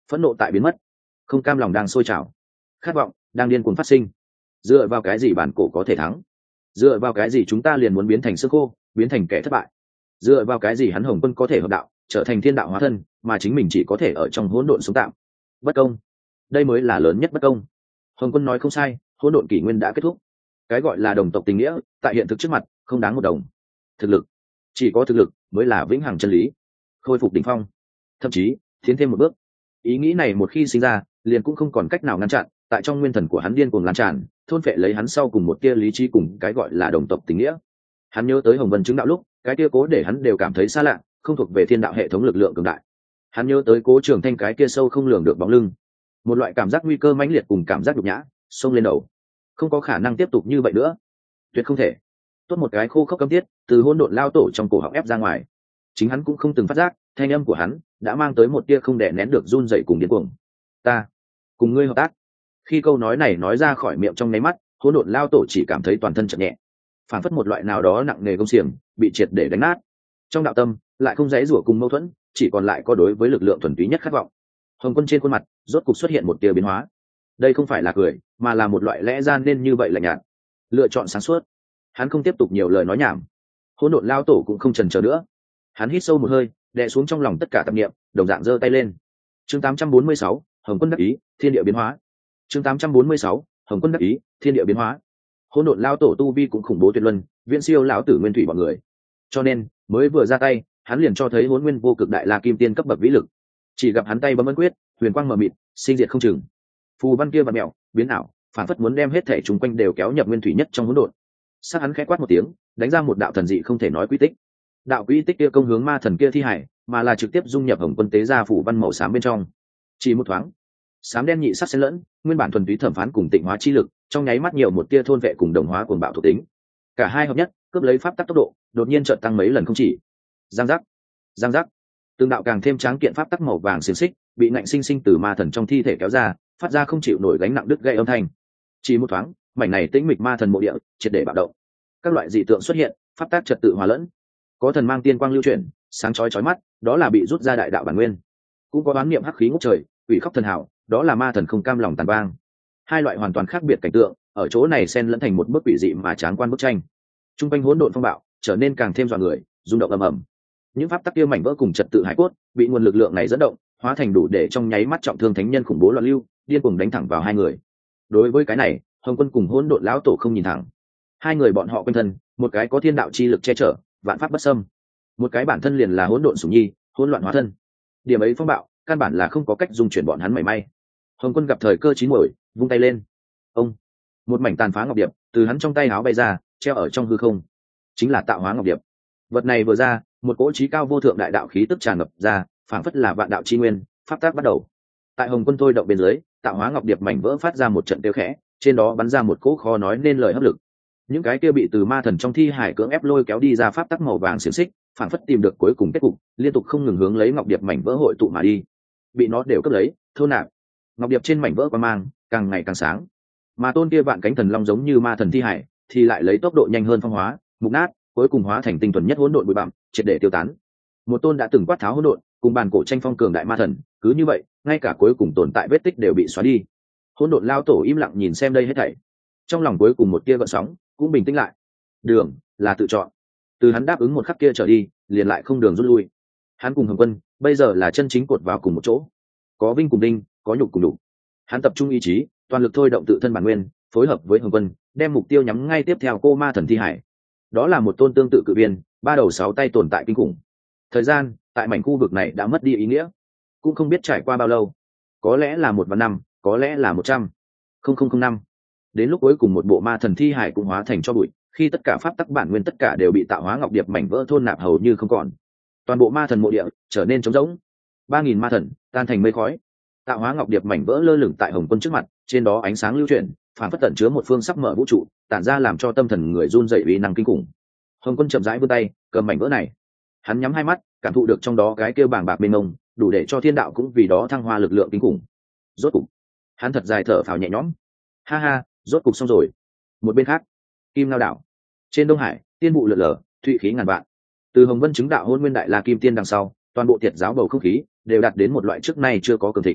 phẫn nộ tại biến mất, không cam lòng đang sôi trào, khát vọng đang điên cuồng phát sinh. Dựa vào cái gì bản cổ có thể thắng? Dựa vào cái gì chúng ta liền muốn biến thành xương khô, biến thành kẻ thất bại? Dựa vào cái gì hắn Hồng Quân có thể hợp đạo, trở thành thiên đạo hóa thân, mà chính mình chỉ có thể ở trong hỗn độn sống tạm? Bất công, đây mới là lớn nhất bất công. Hồng Quân nói không sai, hỗn độn kỷ nguyên đã kết thúc. Cái gọi là đồng tộc tình nghĩa, tại hiện thực trước mặt không đáng một đồng. Thực lực, chỉ có thực lực mới là vĩnh hằng chân lý. Khôi phục đỉnh phong, thậm chí tiến thêm một bước. Ý nghĩ này một khi sinh ra, liền cũng không còn cách nào ngăn chặn, tại trong nguyên thần của hắn điên cuồng lan tràn, thôn phệ lấy hắn sau cùng một tia lý trí cùng cái gọi là đồng tộc tình nghĩa. Hắn nhớ tới Hồng Vân chứng đạo lúc, cái tia cố để hắn đều cảm thấy xa lạ, không thuộc về thiên đạo hệ thống lực lượng cường đại. Hắn nhớ tới Cố Trường Thanh cái kia sâu không lường được bóng lưng, một loại cảm giác nguy cơ mãnh liệt cùng cảm giác nhục nhã xông lên đầu. Không có khả năng tiếp tục như vậy nữa, tuyệt không thể. Tốt một cái khô khốc cấm tiết từ hỗn độn lao tổ trong cổ họng ép ra ngoài. Chính hắn cũng không từng phát giác, thanh âm của hắn đã mang tới một tia không đè nén được run rẩy cùng điên cuồng. Ta cùng ngươi hợp tác. Khi câu nói này nói ra khỏi miệng trong nháy mắt, hỗn độn lao tổ chỉ cảm thấy toàn thân chợt nhẹ, phản phất một loại nào đó nặng nề công xiềng bị triệt để đánh nát. Trong đạo tâm lại không dãy rủa cùng mâu thuẫn, chỉ còn lại có đối với lực lượng thuần túy nhất khát vọng. Hồng Quân trên khuôn mặt rốt cục xuất hiện một tia biến hóa. Đây không phải là cười, mà là một loại lẽ ra nên như vậy lạnh nhạt. Lựa chọn sáng suốt. Hắn không tiếp tục nhiều lời nói nhảm. Hỗn độn lao tổ cũng không chần chờ nữa. Hắn hít sâu một hơi, đè xuống trong lòng tất cả tạp niệm, đồng dạng giơ tay lên. Chương 846, Hồng Quân đắc ý, thiên địa biến hóa. Chương 846, Hồng Quân đắc ý, thiên địa biến hóa. Hỗn độn lao tổ tu vi cũng khủng bố tuyệt luân, viễn siêu lão tử nguyên thủy bọn người. Cho nên, mới vừa ra tay, hắn liền cho thấy Hỗn Nguyên vô cực đại la kim tiên cấp bậc vĩ lực. Chỉ gặp hắn tay bấm ấn quyết, huyền quang mờ mịt, sinh diệt không chừng. Phù văn kia vặn mèo, biến ảo, phản phất muốn đem hết thể chúng quanh đều kéo nhập nguyên thủy nhất trong hỗn độn. Sát hắn khẽ quát một tiếng, đánh ra một đạo thần dị không thể nói quy tích. Đạo quy tích kia công hướng ma thần kia thi hải, mà là trực tiếp dung nhập Hồng Quân tế ra phủ văn màu xám bên trong. Chỉ một thoáng, xám đen nhị sắc xen lẫn, nguyên bản thuần túy thẩm phán cùng tịnh hóa chi lực, trong nháy mắt nhiều một tia thôn vệ cùng đồng hóa cuồng bạo thuộc tính. Cả hai hợp nhất, cướp lấy pháp tắc tốc độ, đột nhiên chợt tăng mấy lần không chỉ. Giang giác, giang giác, từng đạo càng thêm tráng kiện pháp tắc màu vàng xiềng xích bị ngạnh sinh sinh từ ma thần trong thi thể kéo ra, phát ra không chịu nổi gánh nặng đứt gãy âm thanh. Chỉ một thoáng, mảnh này tĩnh mịch ma thần mộ địa triệt để bạo động. Các loại dị tượng xuất hiện, pháp tắc trật tự hòa lẫn. Có thần mang tiên quang lưu chuyển, sáng chói chói mắt, đó là bị rút ra đại đạo bản nguyên. Cũng có đoán niệm hắc khí ngút trời, quỷ khóc thần hào, đó là ma thần không cam lòng tàn vang. Hai loại hoàn toàn khác biệt cảnh tượng, ở chỗ này xen lẫn thành một bức quỷ dị mà tráng quan bức tranh. Trung quanh hỗn độn phong bạo trở nên càng thêm dọa người, rung động ầm ầm. Những pháp tắc kia mảnh vỡ cùng trật tự hải cốt bị nguồn lực lượng này dẫn động, hóa thành đủ để trong nháy mắt trọng thương thánh nhân khủng bố loạn lưu, điên cuồng đánh thẳng vào hai người. Đối với cái này, Hồng Quân cùng hỗn độn lão tổ không nhìn thẳng. Hai người bọn họ quanh thân, một cái có thiên đạo chi lực che chở, vạn pháp bất xâm, một cái bản thân liền là hỗn độn sủng nhi, hỗn loạn hóa thân. Điểm ấy phong bạo, căn bản là không có cách dung chuyển bọn hắn mảy may. Hồng Quân gặp thời cơ chín muồi, vung tay lên. Ông, một mảnh tàn phá ngọc điệp từ hắn trong tay áo bay ra, treo ở trong hư không. Chính là tạo hóa ngọc điệp. Vật này vừa ra, một cỗ trí cao vô thượng đại đạo khí tức tràn ngập ra, phảng phất là vạn đạo chi nguyên, pháp tác bắt đầu. Tại Hồng Quân thôi động bên dưới, tạo hóa ngọc điệp mảnh vỡ phát ra một trận tiêu khẽ, trên đó bắn ra một cỗ khó nói nên lời hấp lực. Những cái kia bị từ ma thần trong thi hải cưỡng ép lôi kéo đi ra pháp tắc màu vàng xiềng xích, phảng phất tìm được cuối cùng kết cục, liên tục không ngừng hướng lấy ngọc điệp mảnh vỡ hội tụ mà đi. Bị nó đều cướp lấy, thôn nạp. Ngọc điệp trên mảnh vỡ quang mang càng ngày càng sáng, mà tôn kia vạn cánh thần long giống như ma thần thi hải thì lại lấy tốc độ nhanh hơn phong hóa, mục nát, cuối cùng hóa thành tinh thuần nhất hỗn độn bụi bặm, triệt để tiêu tán. Một tôn đã từng quát tháo hỗn độn, cùng bàn cổ tranh phong cường đại ma thần, cứ như vậy, ngay cả cuối cùng tồn tại vết tích đều bị xóa đi. Hỗn độn lao tổ im lặng nhìn xem đây hết thảy, trong lòng cuối cùng một tia gợn sóng cũng bình tĩnh lại. Đường là tự chọn, từ hắn đáp ứng một khắc kia trở đi, liền lại không đường rút lui. Hắn cùng Hồng Quân bây giờ là chân chính cột vào cùng một chỗ, có vinh cùng đinh, có nhục cùng đục. Hắn tập trung ý chí, toàn lực thôi động tự thân bản nguyên, phối hợp với Hồng Quân, đem mục tiêu nhắm ngay tiếp theo cô ma thần thi hải. Đó là một tôn tương tự cự viên, ba đầu sáu tay tồn tại kinh khủng. Thời gian tại mảnh khu vực này đã mất đi ý nghĩa, cũng không biết trải qua bao lâu, có lẽ là 1 vạn năm, có lẽ là 100,000 năm. Đến lúc cuối cùng một bộ ma thần thi hải cũng hóa thành cho bụi, khi tất cả pháp tắc bản nguyên tất cả đều bị tạo hóa ngọc điệp mảnh vỡ thôn nạp hầu như không còn, toàn bộ ma thần mộ địa trở nên trống rỗng. 3.000 ma thần tan thành mây khói. Tạo hóa ngọc điệp mảnh vỡ lơ lửng tại Hồng Quân trước mặt, trên đó ánh sáng lưu chuyển, phản phất tẩn chứa một phương sắp mở vũ trụ, tản ra làm cho tâm thần người run rẩy uy năng kinh khủng. Hồng Quân chậm rãi vươn tay, cầm mảnh vỡ này. Hắn nhắm hai mắt, cảm thụ được trong đó cái kêu bàng bạc mênh mông, đủ để cho thiên đạo cũng vì đó thăng hoa lực lượng kinh khủng. Rốt cục, hắn thật dài thở phào nhẹ nhõm. Ha ha, rốt cục xong rồi. Một bên khác, Kim Lao đảo, trên Đông Hải, tiên vụ lượn lờ, thụy khí ngàn vạn. Từ Hồng Vân chứng đạo Hôn Nguyên Đại La Kim Tiên đằng sau, toàn bộ Tiệt giáo bầu không khí đều đạt đến một loại trước nay chưa có cường thịnh.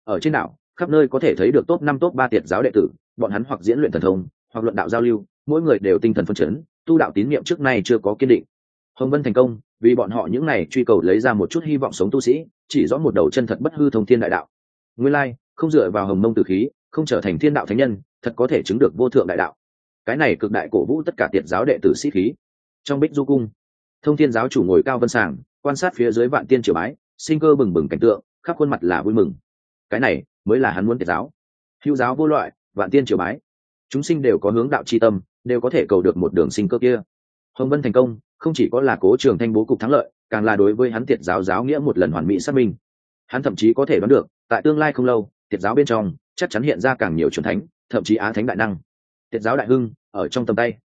Ở trên đảo khắp nơi có thể thấy được top 5 top 3 tiệt giáo đệ tử, bọn hắn hoặc diễn luyện thần thông hoặc luận đạo giao lưu, mỗi người đều tinh thần phấn chấn, tu đạo tín niệm trước nay chưa có kiên định. Hồng Vân thành công vì bọn họ những này truy cầu lấy ra một chút hy vọng sống tu sĩ, chỉ rõ một đầu chân thật bất hư thông thiên đại đạo. Nguyên lai không dựa vào hồng mông tử khí, không trở thành thiên đạo thánh nhân, thật có thể chứng được vô thượng đại đạo. Cái này cực đại cổ vũ tất cả tiệt giáo đệ tử sĩ khí. Trong Bích Du cung, Thông Thiên giáo chủ ngồi cao vân sàng, quan sát phía dưới vạn tiên triều bái, sinh cơ bừng bừng cảnh tượng, khắp khuôn mặt là vui mừng. Cái này mới là hắn muốn tiệt giáo. Hữu giáo vô loại, vạn tiên triều bái, chúng sinh đều có hướng đạo chi tâm, đều có thể cầu được một đường sinh cơ kia. Hồng Vân thành công không chỉ có là Cố Trường Thanh bố cục thắng lợi, càng là đối với hắn tiệt giáo giáo nghĩa một lần hoàn mỹ xác minh. Hắn thậm chí có thể đoán được tại tương lai không lâu, tiệt giáo bên trong chắc chắn hiện ra càng nhiều chuẩn thánh, thậm chí á thánh đại năng. Tiệt giáo đại hưng ở trong tầm tay.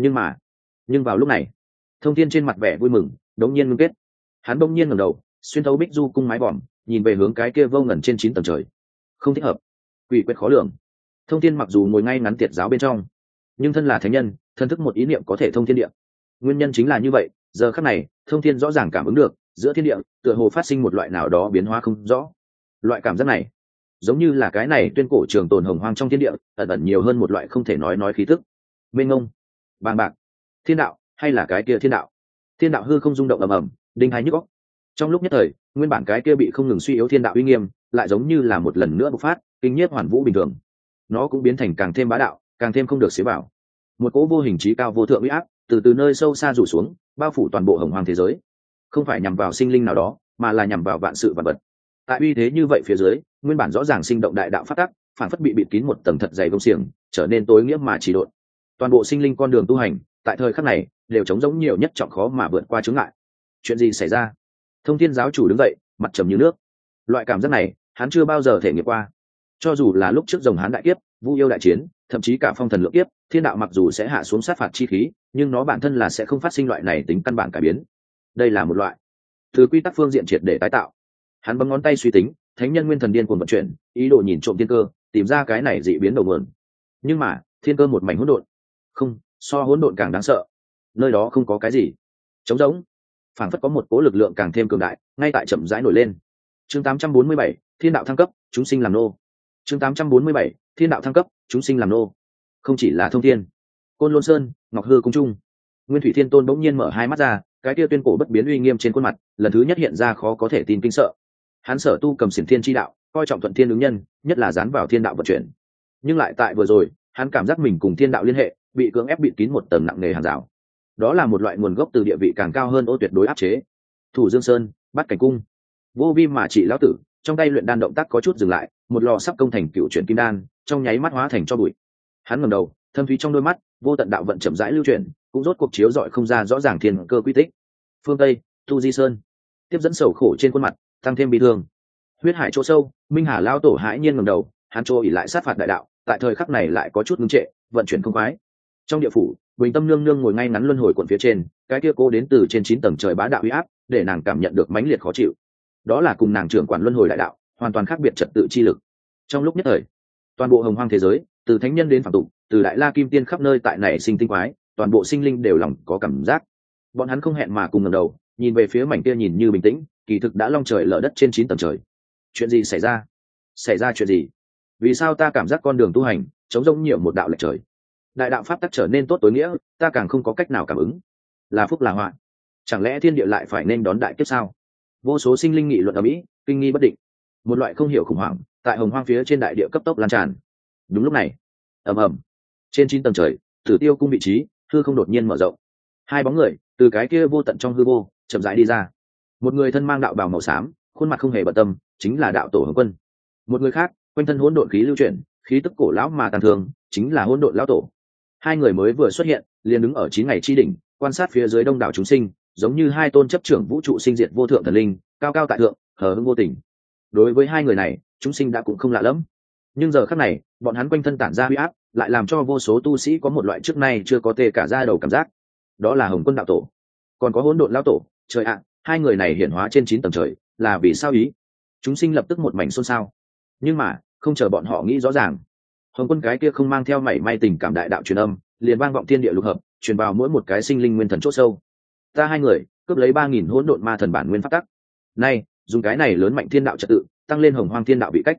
Nhưng vào lúc này, Thông Thiên trên mặt vẻ vui mừng đống nhiên ngưng kết. Hắn bỗng nhiên ngẩng đầu, xuyên thấu Bích Du cung mái vòm, nhìn về hướng cái kia vô ngần trên 9 tầng trời. Không thích hợp, quỷ quyệt khó lường. Thông Thiên mặc dù ngồi ngay ngắn tiệt giáo bên trong, nhưng thân là thánh nhân, thân thức một ý niệm có thể thông thiên địa. Nguyên nhân chính là như vậy, giờ khắc này Thông Thiên rõ ràng cảm ứng được giữa thiên địa tựa hồ phát sinh một loại nào đó biến hóa không rõ. Loại cảm giác này giống như là cái này tuyên cổ trường tồn hồng hoang trong thiên địa ẩn nhiều hơn một loại không thể nói khí tức mênh ngông bàng bạc. Thiên đạo hay là cái kia thiên đạo hư không rung động ầm ầm, đinh hai nhức óc. Trong lúc nhất thời, nguyên bản cái kia bị không ngừng suy yếu thiên đạo uy nghiêm lại giống như là một lần nữa bộc phát, kinh nhiếp hoàn vũ bình thường. Nó cũng biến thành càng thêm bá đạo, càng thêm không được xế vào. Một cỗ vô hình trí cao vô thượng uy áp từ nơi sâu xa rủ xuống, bao phủ toàn bộ hồng hoang thế giới. Không phải nhằm vào sinh linh nào đó, mà là nhằm vào vạn sự vạn vật. Tại uy thế như vậy phía dưới, nguyên bản rõ ràng sinh động đại đạo phát tắc phản phất bị bịt kín một tầng thật dày công xiềng, trở nên tối nghĩa mà chỉ độn. Toàn bộ sinh linh con đường tu hành tại thời khắc này đều trống rỗng nhiều nhất trọng khó mà vượt qua chướng ngại. Chuyện gì xảy ra? Thông Thiên giáo chủ đứng dậy, mặt trầm như nước. Loại cảm giác này hắn chưa bao giờ thể nghiệm qua. Cho dù là lúc trước rồng hán đại kiếp, vu yêu đại chiến, thậm chí cả phong thần lượng kiếp, thiên đạo mặc dù sẽ hạ xuống sát phạt chi khí, nhưng nó bản thân là sẽ không phát sinh loại này tính căn bản cải biến. Đây là một loại từ quy tắc phương diện triệt để tái tạo. Hắn bấm ngón tay suy tính, thánh nhân nguyên thần điên cuồng vận chuyển, ý đồ nhìn trộm thiên cơ, tìm ra cái này dị biến đầu nguồn. Nhưng mà thiên cơ một mảnh hỗn độn, không, so hỗn độn càng đáng sợ. Nơi đó không có cái gì, trống rỗng, phảng phất có một cỗ lực lượng càng thêm cường đại ngay tại chậm rãi nổi lên. Chương 847, thiên đạo thăng cấp, chúng sinh làm nô. Chương 847, thiên đạo thăng cấp, chúng sinh làm nô. Không chỉ là Thông Thiên, Côn Lôn Sơn, Ngọc Hư cung trung, Nguyên Thủy Thiên Tôn bỗng nhiên mở hai mắt ra, cái kia tuyên cổ bất biến uy nghiêm trên khuôn mặt lần thứ nhất hiện ra khó có thể tin kinh sợ. Hắn sở tu cầm xiển thiên chi đạo, coi trọng thuận thiên ứng nhân, nhất là dán vào thiên đạo vận chuyển. Nhưng lại tại vừa rồi, hắn cảm giác mình cùng thiên đạo liên hệ bị cưỡng ép bịt kín một tầng nặng nề hàng rào. Đó là một loại nguồn gốc từ địa vị càng cao hơn ô tuyệt đối áp chế. Thủ Dương Sơn, Bát Cảnh cung, vô vi mà trị lão tử trong tay luyện đan động tác có chút dừng lại, một lò sắp công thành cựu chuyển kim đan trong nháy mắt hóa thành cho bụi. Hắn ngẩng đầu, thâm thúy trong đôi mắt vô tận đạo vận chậm rãi lưu chuyển, cũng rốt cuộc chiếu rọi không ra rõ ràng thiên cơ quy tích. Phương Tây, Tu Di Sơn, tiếp dẫn sầu khổ trên khuôn mặt tăng thêm bi thương. Huyết hải chỗ sâu, Minh Hà lão tổ hãi nhiên ngẩng đầu, hắn trô ỉ lại sát phạt đại đạo, tại thời khắc này lại có chút ngưng trệ, vận chuyển không khoái. Trong địa phủ, Bình Tâm nương nương ngồi ngay ngắn luân hồi quận phía trên, cái kia cô đến từ trên 9 tầng trời bá đạo uy áp, để nàng cảm nhận được mãnh liệt khó chịu. Đó là cùng nàng trưởng quản luân hồi đại đạo, hoàn toàn khác biệt trật tự chi lực. Trong lúc nhất thời, toàn bộ hồng hoang thế giới, từ thánh nhân đến phàm tục, từ đại la kim tiên khắp nơi tại nảy sinh tinh quái, toàn bộ sinh linh đều lòng có cảm giác. Bọn hắn không hẹn mà cùng ngẩng đầu, nhìn về phía mảnh kia nhìn như bình tĩnh, kỳ thực đã long trời lở đất trên 9 tầng trời. Chuyện gì xảy ra? Xảy ra chuyện gì? Vì sao ta cảm giác con đường tu hành trống rỗng nhiều một đạo lệch trời? Đại đạo pháp tắc trở nên tốt tối nghĩa, ta càng không có cách nào cảm ứng. Là phúc là họa? Chẳng lẽ thiên địa lại phải nên đón đại kiếp sao? Vô số sinh linh nghị luận ầm ĩ, kinh nghi bất định. Một loại không hiểu khủng hoảng tại hồng hoang phía trên đại địa cấp tốc lan tràn. Đúng lúc này, ầm ầm, trên 9 tầng trời, Tử Tiêu cung vị trí, hư không đột nhiên mở rộng. Hai bóng người từ cái kia vô tận trong hư vô chậm rãi đi ra. Một người thân mang đạo bào màu xám, khuôn mặt không hề bận tâm, chính là đạo tổ Hồng Quân. Một người khác, quanh thân hỗn độn khí lưu chuyển, khí tức cổ lão mà tàn thường, chính là hỗn độn lão tổ. Hai người mới vừa xuất hiện, liền đứng ở 9 ngày chi đỉnh, quan sát phía dưới đông đảo chúng sinh, giống như hai tôn chấp trưởng vũ trụ sinh diệt vô thượng thần linh, cao cao tại thượng, hờ hững vô tình. Đối với hai người này, chúng sinh đã cũng không lạ lẫm. Nhưng giờ khắc này, bọn hắn quanh thân tản ra uy áp, lại làm cho vô số tu sĩ có một loại trước nay chưa có tê cả da đầu cảm giác. Đó là Hồng Quân đạo tổ, còn có hỗn độn lão tổ. Trời ạ, hai người này hiển hóa trên 9 tầng trời, là vì sao ý? Chúng sinh lập tức một mảnh xôn xao. Nhưng mà, không chờ bọn họ nghĩ rõ ràng, Hồng Quân cái kia không mang theo mảy may tình cảm đại đạo truyền âm, liền vang vọng thiên địa lục hợp, truyền vào mỗi một cái sinh linh nguyên thần chỗ sâu. Ta hai người cướp lấy 3000 hỗn độn ma thần bản nguyên pháp tắc. Nay, dùng cái này lớn mạnh thiên đạo trật tự, tăng lên hồng hoang thiên đạo vị cách.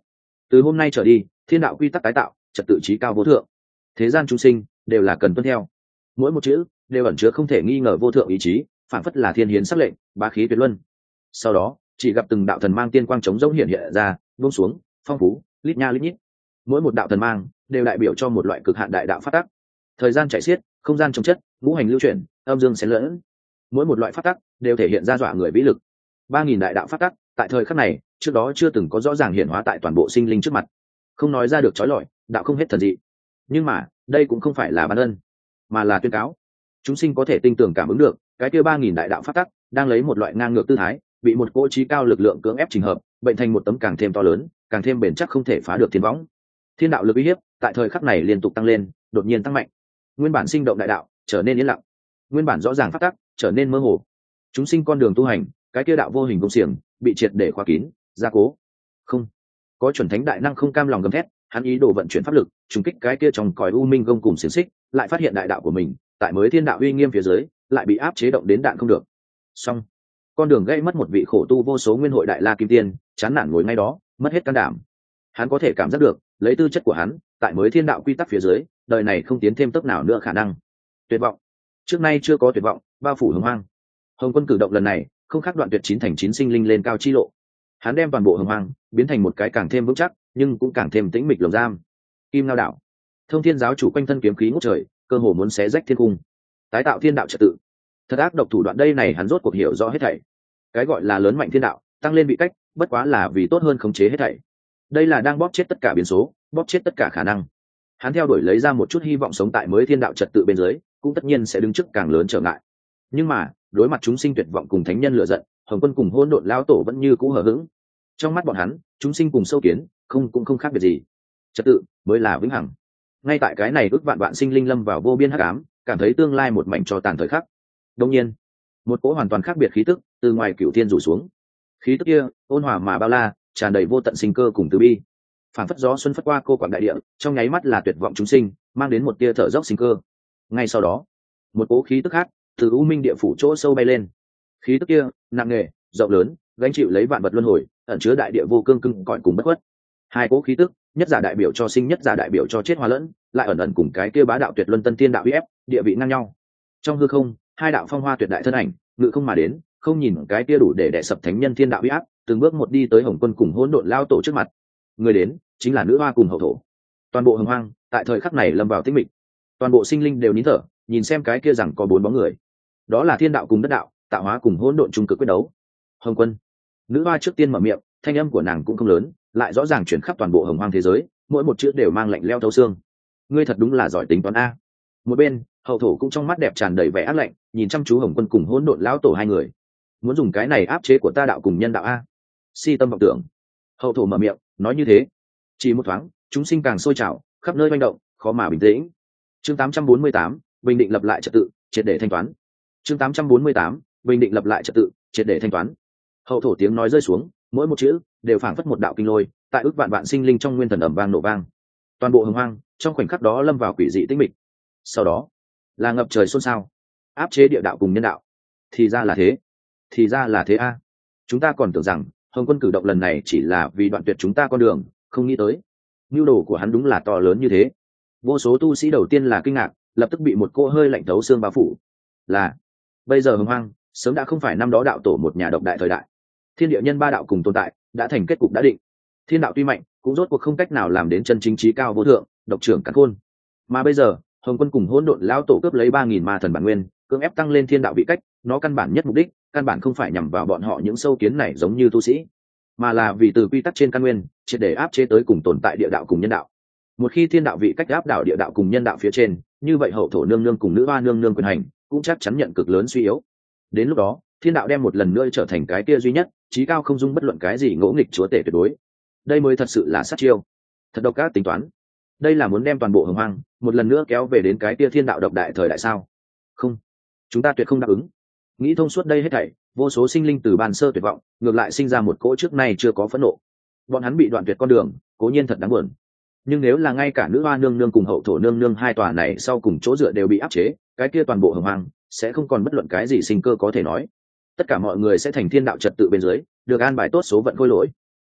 Từ hôm nay trở đi, thiên đạo quy tắc tái tạo, trật tự chí cao vô thượng, thế gian chúng sinh đều là cần tuân theo. Mỗi một chữ đều ẩn chứa không thể nghi ngờ vô thượng ý chí, phản phất là thiên hiến sắc lệnh, bá khí tuyệt luân. Sau đó chỉ gặp từng đạo thần mang tiên quang chống rỗng hiện hiện ra, buông xuống, phong phú, lít nha lít nhít. Mỗi một đạo thần mang đều đại biểu cho một loại cực hạn đại đạo phát tắc. Thời gian chảy xiết, không gian chống chất, ngũ hành lưu chuyển, âm dương xen lẫn. Mỗi một loại phát tắc đều thể hiện ra dọa người vĩ lực. 3000 đại đạo phát tắc, tại thời khắc này, trước đó chưa từng có rõ ràng hiện hóa tại toàn bộ sinh linh trước mặt. Không nói ra được chói lọi, đạo không hết thần dị. Nhưng mà, đây cũng không phải là ban ân, mà là tuyên cáo. Chúng sinh có thể tinh tường cảm ứng được, cái kia 3000 đại đạo phát tắc đang lấy một loại ngang ngược tư thái, bị một cỗ trí cao lực lượng cưỡng ép trình hợp, bệnh thành một tấm càng thêm to lớn, càng thêm bền chắc không thể phá được thiên võng. Thiên đạo lực uy hiếp tại thời khắc này liên tục tăng lên, đột nhiên tăng mạnh. Nguyên bản sinh động đại đạo trở nên yên lặng, nguyên bản rõ ràng phát tắc trở nên mơ hồ. Chúng sinh con đường tu hành, cái kia đạo vô hình công xiềng bị triệt để khóa kín, gia cố. Không có chuẩn thánh đại năng không cam lòng gầm thét, hắn ý đồ vận chuyển pháp lực trùng kích cái kia trong cõi u minh gông cùng xiềng xích, lại phát hiện đại đạo của mình tại mới thiên đạo uy nghiêm phía dưới lại bị áp chế động đến đạn không được. Xong, con đường gây mất một vị khổ tu vô số nguyên hội đại la kim tiên, chán nản ngồi ngay đó, mất hết can đảm. Hắn có thể cảm giác được, lấy tư chất của hắn, tại mới thiên đạo quy tắc phía dưới, đời này không tiến thêm tốc nào nữa khả năng. Tuyệt vọng, trước nay chưa có tuyệt vọng, bao phủ hồng hoang. Hồng Quân cử động lần này, không khác đoạn tuyệt 9 sinh linh lên cao chi lộ. Hắn đem toàn bộ hồng hoang biến thành một cái càng thêm vững chắc, nhưng cũng càng thêm tĩnh mịch lồng giam. Kim Ngao Đạo, Thông Thiên giáo chủ quanh thân kiếm khí ngút trời, cơ hồ muốn xé rách thiên cung. Tái tạo thiên đạo trật tự, thật ác độc thủ đoạn đây này hắn rốt cuộc hiểu rõ hết thảy. Cái gọi là lớn mạnh thiên đạo, tăng lên vị cách, bất quá là vì tốt hơn khống chế hết thảy. Đây là đang bóp chết tất cả biến số, bóp chết tất cả khả năng. Hắn theo đuổi lấy ra một chút hy vọng sống tại mới thiên đạo trật tự bên dưới, cũng tất nhiên sẽ đứng trước càng lớn trở ngại. Nhưng mà đối mặt chúng sinh tuyệt vọng cùng thánh nhân lựa giận, Hồng Quân cùng hỗn độn lão tổ vẫn như cũ hờ hững. Trong mắt bọn hắn, chúng sinh cùng sâu kiến cũng không khác biệt gì. Trật tự mới là vĩnh hằng. Ngay tại cái này ước vạn vạn sinh linh lâm vào vô biên hắc ám, cảm thấy tương lai một mảnh cho tàn thời khắc. Đương nhiên, một cỗ hoàn toàn khác biệt khí tức từ ngoài cửu thiên rủ xuống. Khí tức kia ôn hòa mà bao la, tràn đầy vô tận sinh cơ cùng từ bi. Phản phất gió xuân phất qua cô quạng đại địa, trong nháy mắt là tuyệt vọng chúng sinh, mang đến một tia thở dốc sinh cơ. Ngay sau đó, một cỗ khí tức khác từ u minh địa phủ chỗ sâu bay lên. Khí tức kia nặng nề, rộng lớn, gánh chịu lấy vạn vật luân hồi, ẩn chứa đại địa vô cương cưng cõi cùng bất khuất. Hai cỗ khí tức, nhất giả đại biểu cho sinh, nhất giả đại biểu cho chết hòa lẫn, lại ẩn ẩn cùng cái kia bá đạo tuyệt luân tân tiên đạo uy ép, địa vị ngang nhau. Trong hư không, hai đạo phong hoa tuyệt đại thân ảnh, ngự không mà đến, không nhìn cái kia đủ để đè sập thánh nhân thiên đạo uy áp, từng bước một đi tới Hồng Quân cùng hỗn độn lao tổ trước mặt. Người đến chính là nữ hoa cùng hậu thổ. Toàn bộ hồng hoang tại thời khắc này lâm vào tĩnh mịch, toàn bộ sinh linh đều nín thở, nhìn xem cái kia rằng có 4 bóng người. Đó là thiên đạo cùng đất đạo, tạo hóa cùng hỗn độn chung cực quyết đấu. Hồng Quân, nữ hoa trước tiên mở miệng, thanh âm của nàng cũng không lớn, lại rõ ràng chuyển khắp toàn bộ hồng hoang thế giới, mỗi một chữ đều mang lạnh lẽo thấu xương. Ngươi thật đúng là giỏi tính toán a. Một bên hậu thổ cũng trong mắt đẹp tràn đầy vẻ ác lạnh, nhìn chăm chú Hồng Quân cùng hỗn độn lão tổ hai người. Muốn dùng cái này áp chế của ta đạo cùng nhân đạo a? Si tâm vọng tưởng. Hậu thổ mở miệng nói như thế, chỉ một thoáng chúng sinh càng sôi trào, khắp nơi manh động, khó mà bình tĩnh. Chương 848, bình định lập lại trật tự, triệt để thanh toán. Chương 848, bình định lập lại trật tự, triệt để thanh toán. Hậu thổ tiếng nói rơi xuống, mỗi một chữ đều phảng phất một đạo kinh lôi, tại ước vạn vạn sinh linh trong nguyên thần ầm vang nổ vang. Toàn bộ hồng hoang trong khoảnh khắc đó lâm vào quỷ dị tĩnh mịch. Sau đó là ngập trời xôn xao, áp chế địa đạo cùng nhân đạo. Thì ra là thế, thì ra là thế a. Chúng ta còn tưởng rằng Hồng Quân cử động lần này chỉ là vì đoạn tuyệt chúng ta con đường, không nghĩ tới nhu đồ của hắn đúng là to lớn như thế. Vô số tu sĩ đầu tiên là kinh ngạc, lập tức bị một cô hơi lạnh thấu xương bao phủ. Là bây giờ hồng hoang sớm đã không phải năm đó đạo tổ một nhà độc đại thời đại, thiên địa nhân ba đạo cùng tồn tại, đã thành kết cục đã định. Thiên đạo tuy mạnh, cũng rốt cuộc không cách nào làm đến chân chính trí cao vô thượng, độc trưởng cắn khôn. Mà bây giờ Hồng Quân cùng hỗn độn lão tổ cướp lấy 3000 ma thần bản nguyên, cưỡng ép tăng lên thiên đạo vị cách, nó căn bản nhất mục đích, căn bản không phải nhằm vào bọn họ những sâu kiến này giống như tu sĩ, mà là vì từ quy tắc trên căn nguyên, triệt để áp chế tới cùng tồn tại địa đạo cùng nhân đạo. Một khi thiên đạo vị cách áp đảo địa đạo cùng nhân đạo phía trên, như vậy hậu thổ nương nương cùng nữ hoa nương nương quyền hành cũng chắc chắn nhận cực lớn suy yếu. Đến lúc đó, thiên đạo đem một lần nữa trở thành cái kia duy nhất, chí cao không dung bất luận cái gì ngỗ nghịch chúa tể tuyệt đối. Đây mới thật sự là sát chiêu, thật độc ác tính toán. Đây là muốn đem toàn bộ hồng hoang một lần nữa kéo về đến cái kia thiên đạo độc đại thời đại sao? Không, chúng ta tuyệt không đáp ứng. Nghĩ thông suốt đây hết thảy, vô số sinh linh từ ban sơ tuyệt vọng, ngược lại sinh ra một cỗ trước nay chưa có phẫn nộ. Bọn hắn bị đoạn tuyệt con đường, cố nhiên thật đáng buồn. Nhưng nếu là ngay cả nữ hoa nương nương cùng hậu thổ nương nương hai tòa này sau cùng chỗ dựa đều bị áp chế, cái kia toàn bộ hồng hoang sẽ không còn bất luận cái gì sinh cơ có thể nói. Tất cả mọi người sẽ thành thiên đạo trật tự bên dưới, được an bài tốt số vận khôi lỗi.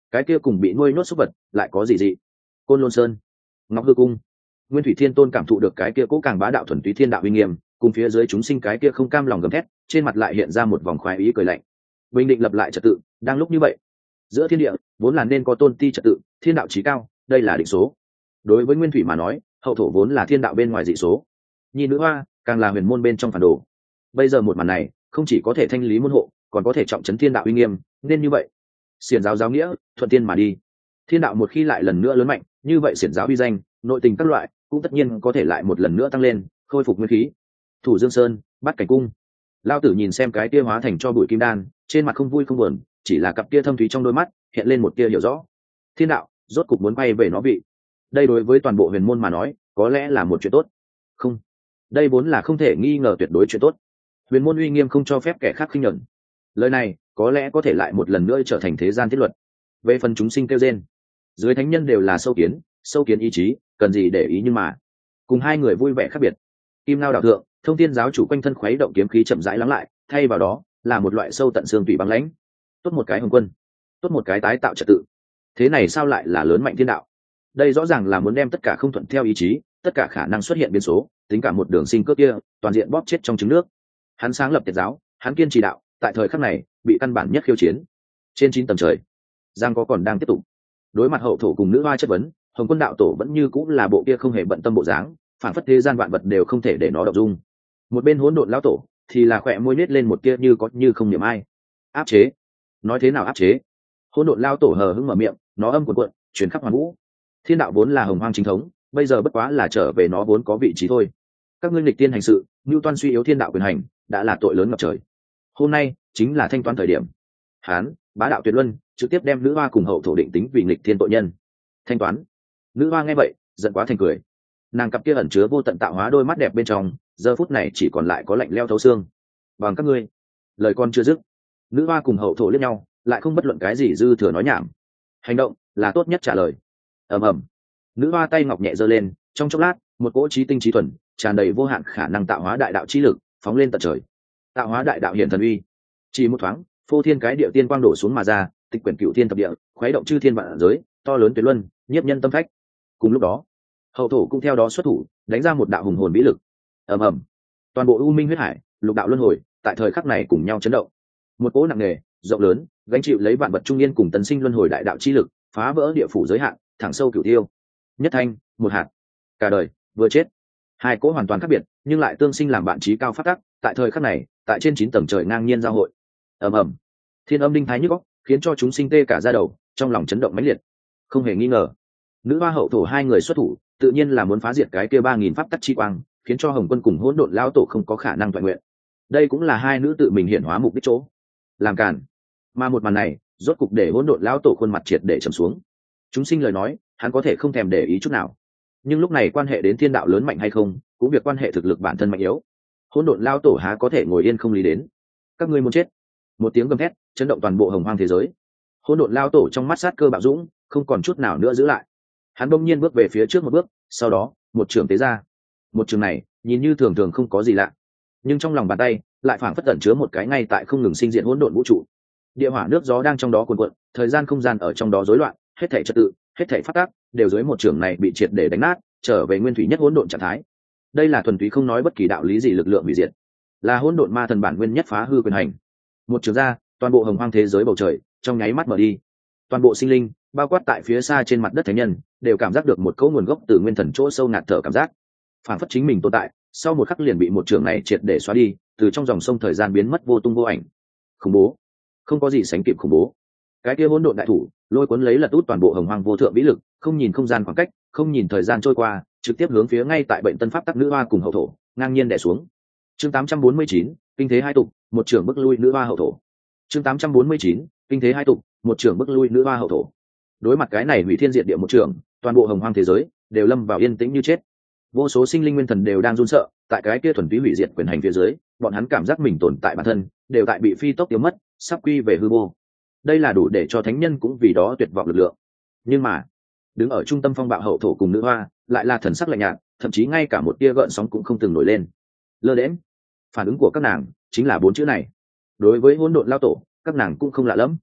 cái kia cùng bị nuôi nhốt súc vật lại có gì dị. Côn Lôn Sơn, Ngọc Hư Cung. Nguyên Thủy Thiên Tôn cảm thụ được cái kia cố càng bá đạo thuần túy thiên đạo uy nghiêm, cùng phía dưới chúng sinh cái kia không cam lòng gầm thét, trên mặt lại hiện ra một vòng khoái ý cười lạnh. Bình định lập lại trật tự, đang lúc như vậy, giữa thiên địa vốn là nên có tôn ti trật tự, thiên đạo chí cao, đây là định số. Đối với Nguyên Thủy mà nói, hậu thổ vốn là thiên đạo bên ngoài dị số, nhi nữ hoa càng là huyền môn bên trong phản đồ. Bây giờ một màn này, không chỉ có thể thanh lý môn hộ, còn có thể trọng trấn thiên đạo uy nghiêm, nên như vậy, xiển giáo giáo nghĩa, thuận tiên mà đi. Thiên đạo một khi lại lần nữa lớn mạnh, như vậy xiển giáo uy danh, nội tình các loại cũng tất nhiên có thể lại một lần nữa tăng lên, khôi phục nguyên khí. Thủ Dương Sơn, Bát Cảnh Cung. Lao Tử nhìn xem cái kia hóa thành cho bụi kim đan, trên mặt không vui không buồn, chỉ là cặp kia thâm thúy trong đôi mắt hiện lên một tia hiểu rõ. Thiên đạo rốt cục muốn quay về nó vị. Đây đối với toàn bộ huyền môn mà nói, có lẽ là một chuyện tốt. Không, đây vốn là không thể nghi ngờ tuyệt đối chuyện tốt. Huyền môn uy nghiêm không cho phép kẻ khác khinh nhẫn. Lời này có lẽ có thể lại một lần nữa trở thành thế gian thiết luật. Về phần chúng sinh kêu rên, dưới thánh nhân đều là sâu kiến ý chí, cần gì để ý. Nhưng mà cùng hai người vui vẻ khác biệt. Kim Ngao đạo thượng, Thông Thiên giáo chủ quanh thân khuấy động kiếm khí chậm rãi lắng lại, thay vào đó là một loại sâu tận xương tủy băng lãnh. Tốt một cái hồng quân, tốt một cái tái tạo trật tự. Thế này sao lại là lớn mạnh thiên đạo? Đây rõ ràng là muốn đem tất cả không thuận theo ý chí, tất cả khả năng xuất hiện biến số, tính cả một đường sinh cơ kia, toàn diện bóp chết trong trứng nước. Hắn sáng lập Tiệt giáo, hắn kiên trì đạo, tại thời khắc này bị căn bản nhất khiêu chiến. Trên 9 tầng trời, giang có còn đang tiếp tục. Đối mặt hậu thổ cùng nữ hoa chất vấn, Hồng Quân đạo tổ vẫn như cũng là bộ kia không hề bận tâm bộ dáng, phản phất thế gian vạn vật đều không thể để nó động dung. Một bên hỗn độn lão tổ thì là khỏe môi nết lên một tia như có như không niệm ai. Áp chế? Nói thế nào áp chế? Hỗn độn lão tổ hờ hững mở miệng, nó âm cuộn cuộn, truyền khắp hoàn vũ. Thiên đạo vốn là hồng hoang chính thống, bây giờ bất quá là trở về nó vốn có vị trí thôi. Các ngươi nghịch tiên hành sự, mưu toan suy yếu thiên đạo quyền hành, đã là tội lớn ngập trời. Hôm nay chính là thanh toán thời điểm. Hán, bá đạo tuyệt luân, trực tiếp đem nữ hoa cùng hậu thổ định tính vì nghịch thiên tội nhân. Thanh toán? Nữ hoa nghe vậy, giận quá thành cười. Nàng cặp kia ẩn chứa vô tận tạo hóa đôi mắt đẹp bên trong, giờ phút này chỉ còn lại có lạnh leo thấu xương. Bằng các ngươi, lời con chưa dứt, nữ hoa cùng hậu thổ liếc nhau, lại không bất luận cái gì dư thừa nói nhảm. Hành động là tốt nhất trả lời. Ầm ầm, nữ hoa tay ngọc nhẹ giơ lên, trong chốc lát, một cỗ trí tinh trí thuần, tràn đầy vô hạn khả năng tạo hóa đại đạo chi lực, phóng lên tận trời. Tạo hóa đại đạo hiện thần uy, chỉ một thoáng, phô thiên cái địa tiên quang đổ xuống mà ra, tịch quyển cựu thiên thập địa, khuấy động chư thiên vạn giới, to lớn tuyệt luân, nhiếp nhân tâm phách. Cùng lúc đó, hậu thổ cũng theo đó xuất thủ, đánh ra một đạo hùng hồn vĩ lực. Ầm ầm, toàn bộ u minh huyết hải, lục đạo luân hồi, tại thời khắc này cùng nhau chấn động. Một cỗ nặng nề, rộng lớn, gánh chịu lấy vạn vật trung niên cùng tần sinh luân hồi đại đạo chi lực, phá vỡ địa phủ giới hạn, thẳng sâu cửu tiêu. Nhất thanh, một hạt, cả đời vừa chết. Hai cỗ hoàn toàn khác biệt, nhưng lại tương sinh làm bạn trí cao phát tắc, tại thời khắc này, tại trên 9 tầng trời ngang nhiên giao hội. Ầm ầm, thiên âm đinh thái nhức óc, khiến cho chúng sinh tê cả da đầu, trong lòng chấn động mãnh liệt. Không hề nghi ngờ, nữ hoa hậu thổ hai người xuất thủ, tự nhiên là muốn phá diệt cái kia 3000 pháp tắc chi quang, khiến cho Hồng Quân cùng Hỗn Độn lão tổ không có khả năng toàn nguyện. Đây cũng là hai nữ tự mình hiển hóa mục đích chỗ. Làm cản. Mà một màn này, rốt cục để Hỗn Độn lão tổ khuôn mặt triệt để trầm xuống. Chúng sinh lời nói, hắn có thể không thèm để ý chút nào. Nhưng lúc này quan hệ đến thiên đạo lớn mạnh hay không, cũng việc quan hệ thực lực bản thân mạnh yếu. Hỗn Độn lão tổ há có thể ngồi yên không lý đến. Các ngươi muốn chết. Một tiếng gầm thét, chấn động toàn bộ hồng hoang thế giới. Hỗn Độn lão tổ trong mắt sát cơ bạo dũng, không còn chút nào nữa giữ lại. Hắn bỗng nhiên bước về phía trước một bước, sau đó, một trường tế ra. Một trường này, nhìn như thường thường không có gì lạ, nhưng trong lòng bàn tay lại phảng phất tẩn chứa một cái ngay tại không ngừng sinh diện hỗn độn vũ trụ. Địa hỏa nước gió đang trong đó cuồn cuộn, thời gian không gian ở trong đó rối loạn, hết thảy trật tự, hết thảy phát tác, đều dưới một trường này bị triệt để đánh nát, trở về nguyên thủy nhất hỗn độn trạng thái. Đây là thuần túy không nói bất kỳ đạo lý gì lực lượng hủy diệt, là hỗn độn ma thần bản nguyên nhất phá hư quyền hành. Một trường ra, toàn bộ hồng hoang thế giới bầu trời trong nháy mắt mở đi. Toàn bộ sinh linh, bao quát tại phía xa trên mặt đất thánh nhân, đều cảm giác được một cỗ nguồn gốc từ nguyên thần chỗ sâu ngạt thở cảm giác, phản phất chính mình tồn tại, sau một khắc liền bị một trường này triệt để xóa đi, từ trong dòng sông thời gian biến mất vô tung vô ảnh. Khủng bố, không có gì sánh kịp khủng bố. Cái kia hỗn độn đại thủ, lôi cuốn lấy lật út toàn bộ hồng hoang vô thượng vĩ lực, không nhìn không gian khoảng cách, không nhìn thời gian trôi qua, trực tiếp hướng phía ngay tại bệnh tân pháp tắc nữ hoa cùng hậu thổ, ngang nhiên đè xuống. Chương 849, kinh thế hai tục, một trường bức lui nữ hoa hậu thổ. Chương 849, kinh thế hai tục, một trường bức lui nữ hoa hậu thổ. Đối mặt cái này hủy thiên diệt địa một trường, toàn bộ hồng hoang thế giới đều lâm vào yên tĩnh như chết. Vô số sinh linh nguyên thần đều đang run sợ, tại cái kia thuần túy hủy diệt quyền hành phía dưới, bọn hắn cảm giác mình tồn tại bản thân đều tại bị phi tốc tiêu mất, sắp quy về hư vô. Đây là đủ để cho thánh nhân cũng vì đó tuyệt vọng lực lượng. Nhưng mà, đứng ở trung tâm phong bạo hậu thổ cùng nữ hoa, lại là thần sắc lạnh nhạt, thậm chí ngay cả một tia gợn sóng cũng không từng nổi lên. Lơ đễnh. Phản ứng của các nàng chính là 4 chữ này. Đối với hỗn độn lao tổ, các nàng cũng không lạ lắm.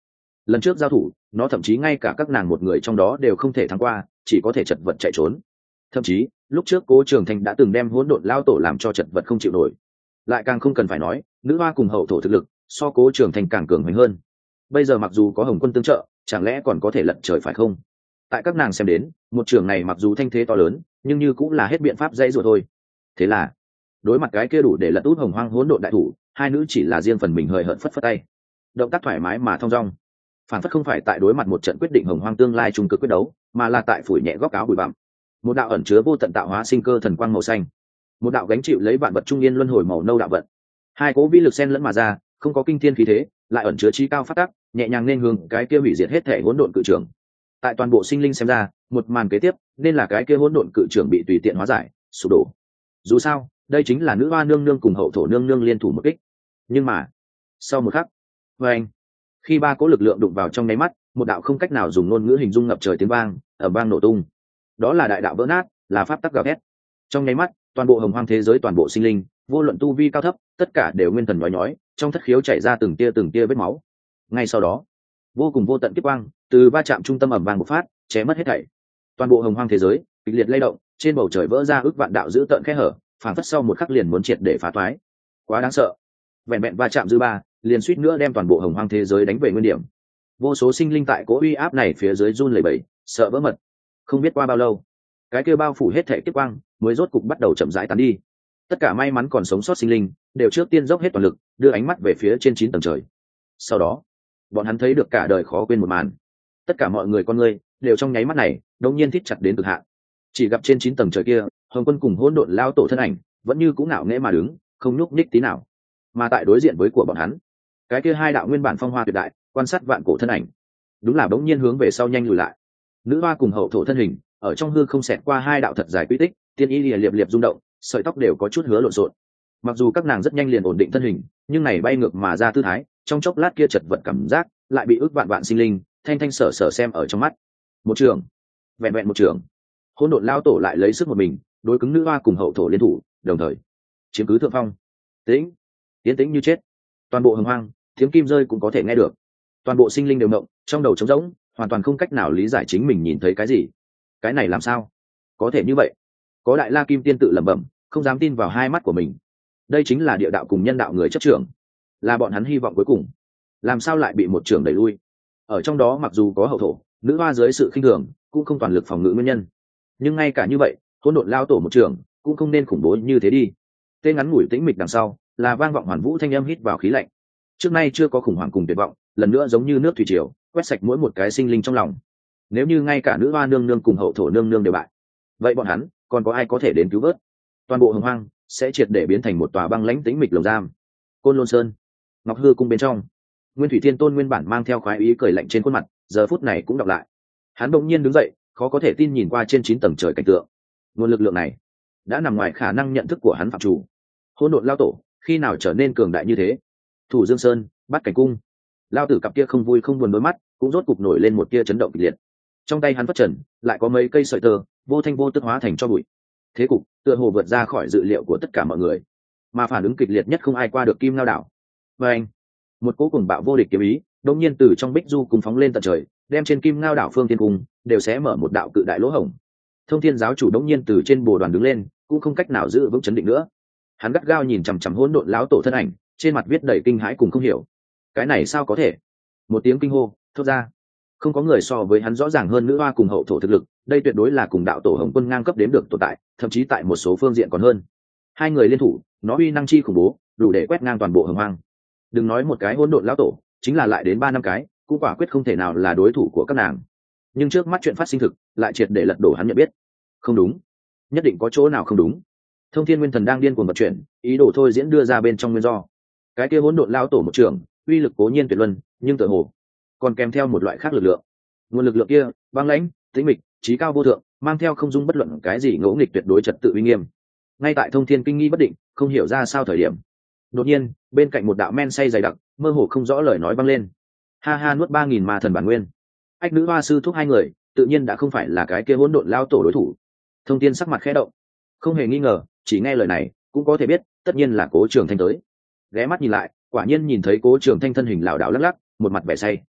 lần trước giao thủ nó thậm chí ngay cả các nàng một người trong đó đều không thể thắng qua, chỉ có thể chật vật chạy trốn. Thậm chí lúc trước Cố Trường Thanh đã từng đem hỗn độn lao tổ làm cho chật vật không chịu nổi, lại càng không cần phải nói nữ hoa cùng hậu thổ thực lực so Cố Trường Thanh càng cường hoành hơn. Bây giờ mặc dù có Hồng Quân tương trợ, chẳng lẽ còn có thể lật trời phải không? Tại các nàng xem đến, một trường này mặc dù thanh thế to lớn, nhưng như cũng là hết biện pháp dãy rồi thôi. Thế là đối mặt cái kia đủ để lật út hồng hoang hỗn độn đại thủ, hai nữ chỉ là riêng phần mình hời hợt phất phất tay, động tác thoải mái mà thong dong, phản phất không phải tại đối mặt một trận quyết định hồng hoang tương lai trung cực quyết đấu, mà là tại phủi nhẹ góc áo bụi bặm. Một đạo ẩn chứa vô tận tạo hóa sinh cơ thần quang màu xanh, một đạo gánh chịu lấy vạn vật trung niên luân hồi màu nâu đạo vận, hai cố vĩ lực xen lẫn mà ra, không có kinh thiên khí thế, lại ẩn chứa trí cao phát tác, nhẹ nhàng nên hướng cái kia hủy diệt hết thể hỗn độn cự trường. Tại toàn bộ sinh linh xem ra, một màn kế tiếp nên là cái kia hỗn độn cự trường bị tùy tiện hóa giải, sụp đổ. Dù sao, đây chính là nữ hoa nương nương cùng hậu thổ nương nương liên thủ một kích. Nhưng mà sau một khắc, anh, khi ba cỗ lực lượng đụng vào trong nháy mắt, một đạo không cách nào dùng ngôn ngữ hình dung ngập trời tiếng vang ầm vang nổ tung. Đó là đại đạo vỡ nát, là pháp tắc gào thét. Trong nháy mắt, toàn bộ hồng hoang thế giới, toàn bộ sinh linh, vô luận tu vi cao thấp, tất cả đều nguyên thần nhói nhói, trong thất khiếu chảy ra từng tia vết máu. Ngay sau đó, vô cùng vô tận kiếp quang từ va chạm trung tâm ầm vang bộc phát, chém mất hết thảy. Toàn bộ hồng hoang thế giới kịch liệt lay động, trên bầu trời vỡ ra ước vạn đạo dữ tợn khe hở, phản phất sau một khắc liền muốn triệt để phá toái. Quá đáng sợ, vẹn vẹn va chạm dư ba liền suýt nữa đem toàn bộ hồng hoang thế giới đánh về nguyên điểm. Vô số sinh linh tại cỗ uy áp này phía dưới run lẩy bẩy, sợ vỡ mật. Không biết qua bao lâu, cái kia bao phủ hết thảy kiếp quang mới rốt cục bắt đầu chậm rãi tán đi. Tất cả may mắn còn sống sót sinh linh đều trước tiên dốc hết toàn lực, đưa ánh mắt về phía trên 9 tầng trời. Sau đó, bọn hắn thấy được cả đời khó quên một màn. Tất cả mọi người con người đều trong nháy mắt này đột nhiên thít chặt đến cực hạn. Chỉ gặp trên 9 tầng trời kia, Hồng Quân cùng hỗn độn lao tổ thân ảnh vẫn như cũ ngạo nghễ mà đứng, không nhúc nhích tí nào. Mà tại đối diện với của bọn hắn, cái kia hai đạo nguyên bản phong hoa tuyệt đại, quan sát vạn cổ thân ảnh, đúng là bỗng nhiên hướng về sau nhanh lùi lại. Nữ hoa cùng hậu thổ thân hình ở trong hư không xẹt qua hai đạo thật dài quy tích, tiên y liệp liệp rung động, sợi tóc đều có chút hứa lộn xộn. Mặc dù các nàng rất nhanh liền ổn định thân hình, nhưng này bay ngược mà ra tư thái, trong chốc lát kia chật vật cảm giác lại bị ước vạn vạn sinh linh thanh thanh sở sở xem ở trong mắt. Một trường, vẹn vẹn một trường, hỗn độn lao tổ lại lấy sức một mình đối cứng nữ hoa cùng hậu thổ liên thủ, đồng thời chiếm cứ thượng phong. Tĩnh, tiến tĩnh như chết. Toàn bộ hồng hoang tiếng kim rơi cũng có thể nghe được. Toàn bộ sinh linh đều động, trong đầu trống rỗng, hoàn toàn không cách nào lý giải chính mình nhìn thấy cái gì. Cái này làm sao có thể như vậy? Có đại la kim tiên tự lẩm bẩm, không dám tin vào hai mắt của mình. Đây chính là địa đạo cùng nhân đạo người chấp trưởng, là bọn hắn hy vọng cuối cùng, làm sao lại bị một trường đẩy lui? Ở trong đó mặc dù có hậu thổ, nữ hoa dưới sự khinh thường cũng không toàn lực phòng ngự nguyên nhân, nhưng ngay cả như vậy, hỗn độn lao tổ một trường cũng không nên khủng bố như thế đi. Tên ngắn ngủi tĩnh mịch đằng sau là vang vọng hoàn vũ thanh âm hít vào khí lạnh. Trước nay chưa có khủng hoảng cùng tuyệt vọng, lần nữa giống như nước thủy triều quét sạch mỗi một cái sinh linh trong lòng. Nếu như ngay cả nữ hoa nương nương cùng hậu thổ nương nương đều bại, vậy bọn hắn còn có ai có thể đến cứu vớt? Toàn bộ hồng hoang sẽ triệt để biến thành một tòa băng lãnh tĩnh mịch lồng giam. Côn Lôn Sơn, Ngọc Hư cung bên trong, Nguyên Thủy Thiên Tôn nguyên bản mang theo khoái ý cười lạnh trên khuôn mặt, giờ phút này cũng đọc lại. Hắn bỗng nhiên đứng dậy, khó có thể tin nhìn qua trên 9 tầng trời cảnh tượng. Nguồn lực lượng này đã nằm ngoài khả năng nhận thức của hắn phạm chủ. Hỗn độn lao tổ khi nào trở nên cường đại như thế? Thủ Dương Sơn, Bát Cảnh cung, lao tử cặp kia không vui không buồn đôi mắt cũng rốt cục nổi lên một tia chấn động kịch liệt. Trong tay hắn phất trần lại có mấy cây sợi tơ vô thanh vô tức hóa thành cho bụi. Thế cục tựa hồ vượt ra khỏi dự liệu của tất cả mọi người, mà phản ứng kịch liệt nhất không ai qua được Kim Ngao đảo. Và anh, một cỗ cùng bạo vô địch kiếm ý đột nhiên từ trong bích du cùng phóng lên tận trời, đem trên Kim Ngao đảo phương thiên cung đều sẽ mở một đạo cự đại lỗ hổng. Thông Thiên giáo chủ đột nhiên từ trên bồ đoàn đứng lên, cũng không cách nào giữ vững chấn định nữa. Hắn gắt gao nhìn chằm chằm hỗn độn lão tổ thân ảnh, trên mặt viết đầy kinh hãi cùng không hiểu. Cái này sao có thể? Một tiếng kinh hô thốt ra. Không có người so với hắn rõ ràng hơn nữ hoa cùng hậu thổ thực lực, đây tuyệt đối là cùng đạo tổ Hồng Quân ngang cấp đếm được tồn tại, thậm chí tại một số phương diện còn hơn. Hai người liên thủ, nó uy năng chi khủng bố, đủ để quét ngang toàn bộ hồng hoang. Đừng nói một cái hỗn độn lão tổ, chính là lại đến 3 năm cái, cũng quả quyết không thể nào là đối thủ của các nàng. Nhưng trước mắt chuyện phát sinh thực, lại triệt để lật đổ hắn nhận biết. Không đúng, nhất định có chỗ nào không đúng. Thông Thiên Nguyên Thần đang điên cuồng vận chuyển, ý đồ thôi diễn đưa ra bên trong nguyên do. Cái kia hỗn độn lão tổ một trường, uy lực cố nhiên tuyệt luân, nhưng tựa hồ còn kèm theo một loại khác lực lượng. Nguồn lực lượng kia băng lãnh, tĩnh mịch, trí cao vô thượng, mang theo không dung bất luận cái gì ngỗ nghịch tuyệt đối trật tự uy nghiêm. Ngay tại Thông Thiên kinh nghi bất định, không hiểu ra sao thời điểm, đột nhiên bên cạnh một đạo men say dày đặc, mơ hồ không rõ lời nói vang lên. Ha ha, nuốt 3000 ma thần bản nguyên. Ách nữ hoa sư thúc hai người, tự nhiên đã không phải là cái kia hỗn độn lao tổ đối thủ. Thông Thiên sắc mặt khẽ động, không hề nghi ngờ, chỉ nghe lời này cũng có thể biết, tất nhiên là Cố Trường Thanh tới. Ghé mắt nhìn lại, quả nhiên nhìn thấy Cố Trường Thanh thân hình lảo đảo lắc lắc, một mặt vẻ say.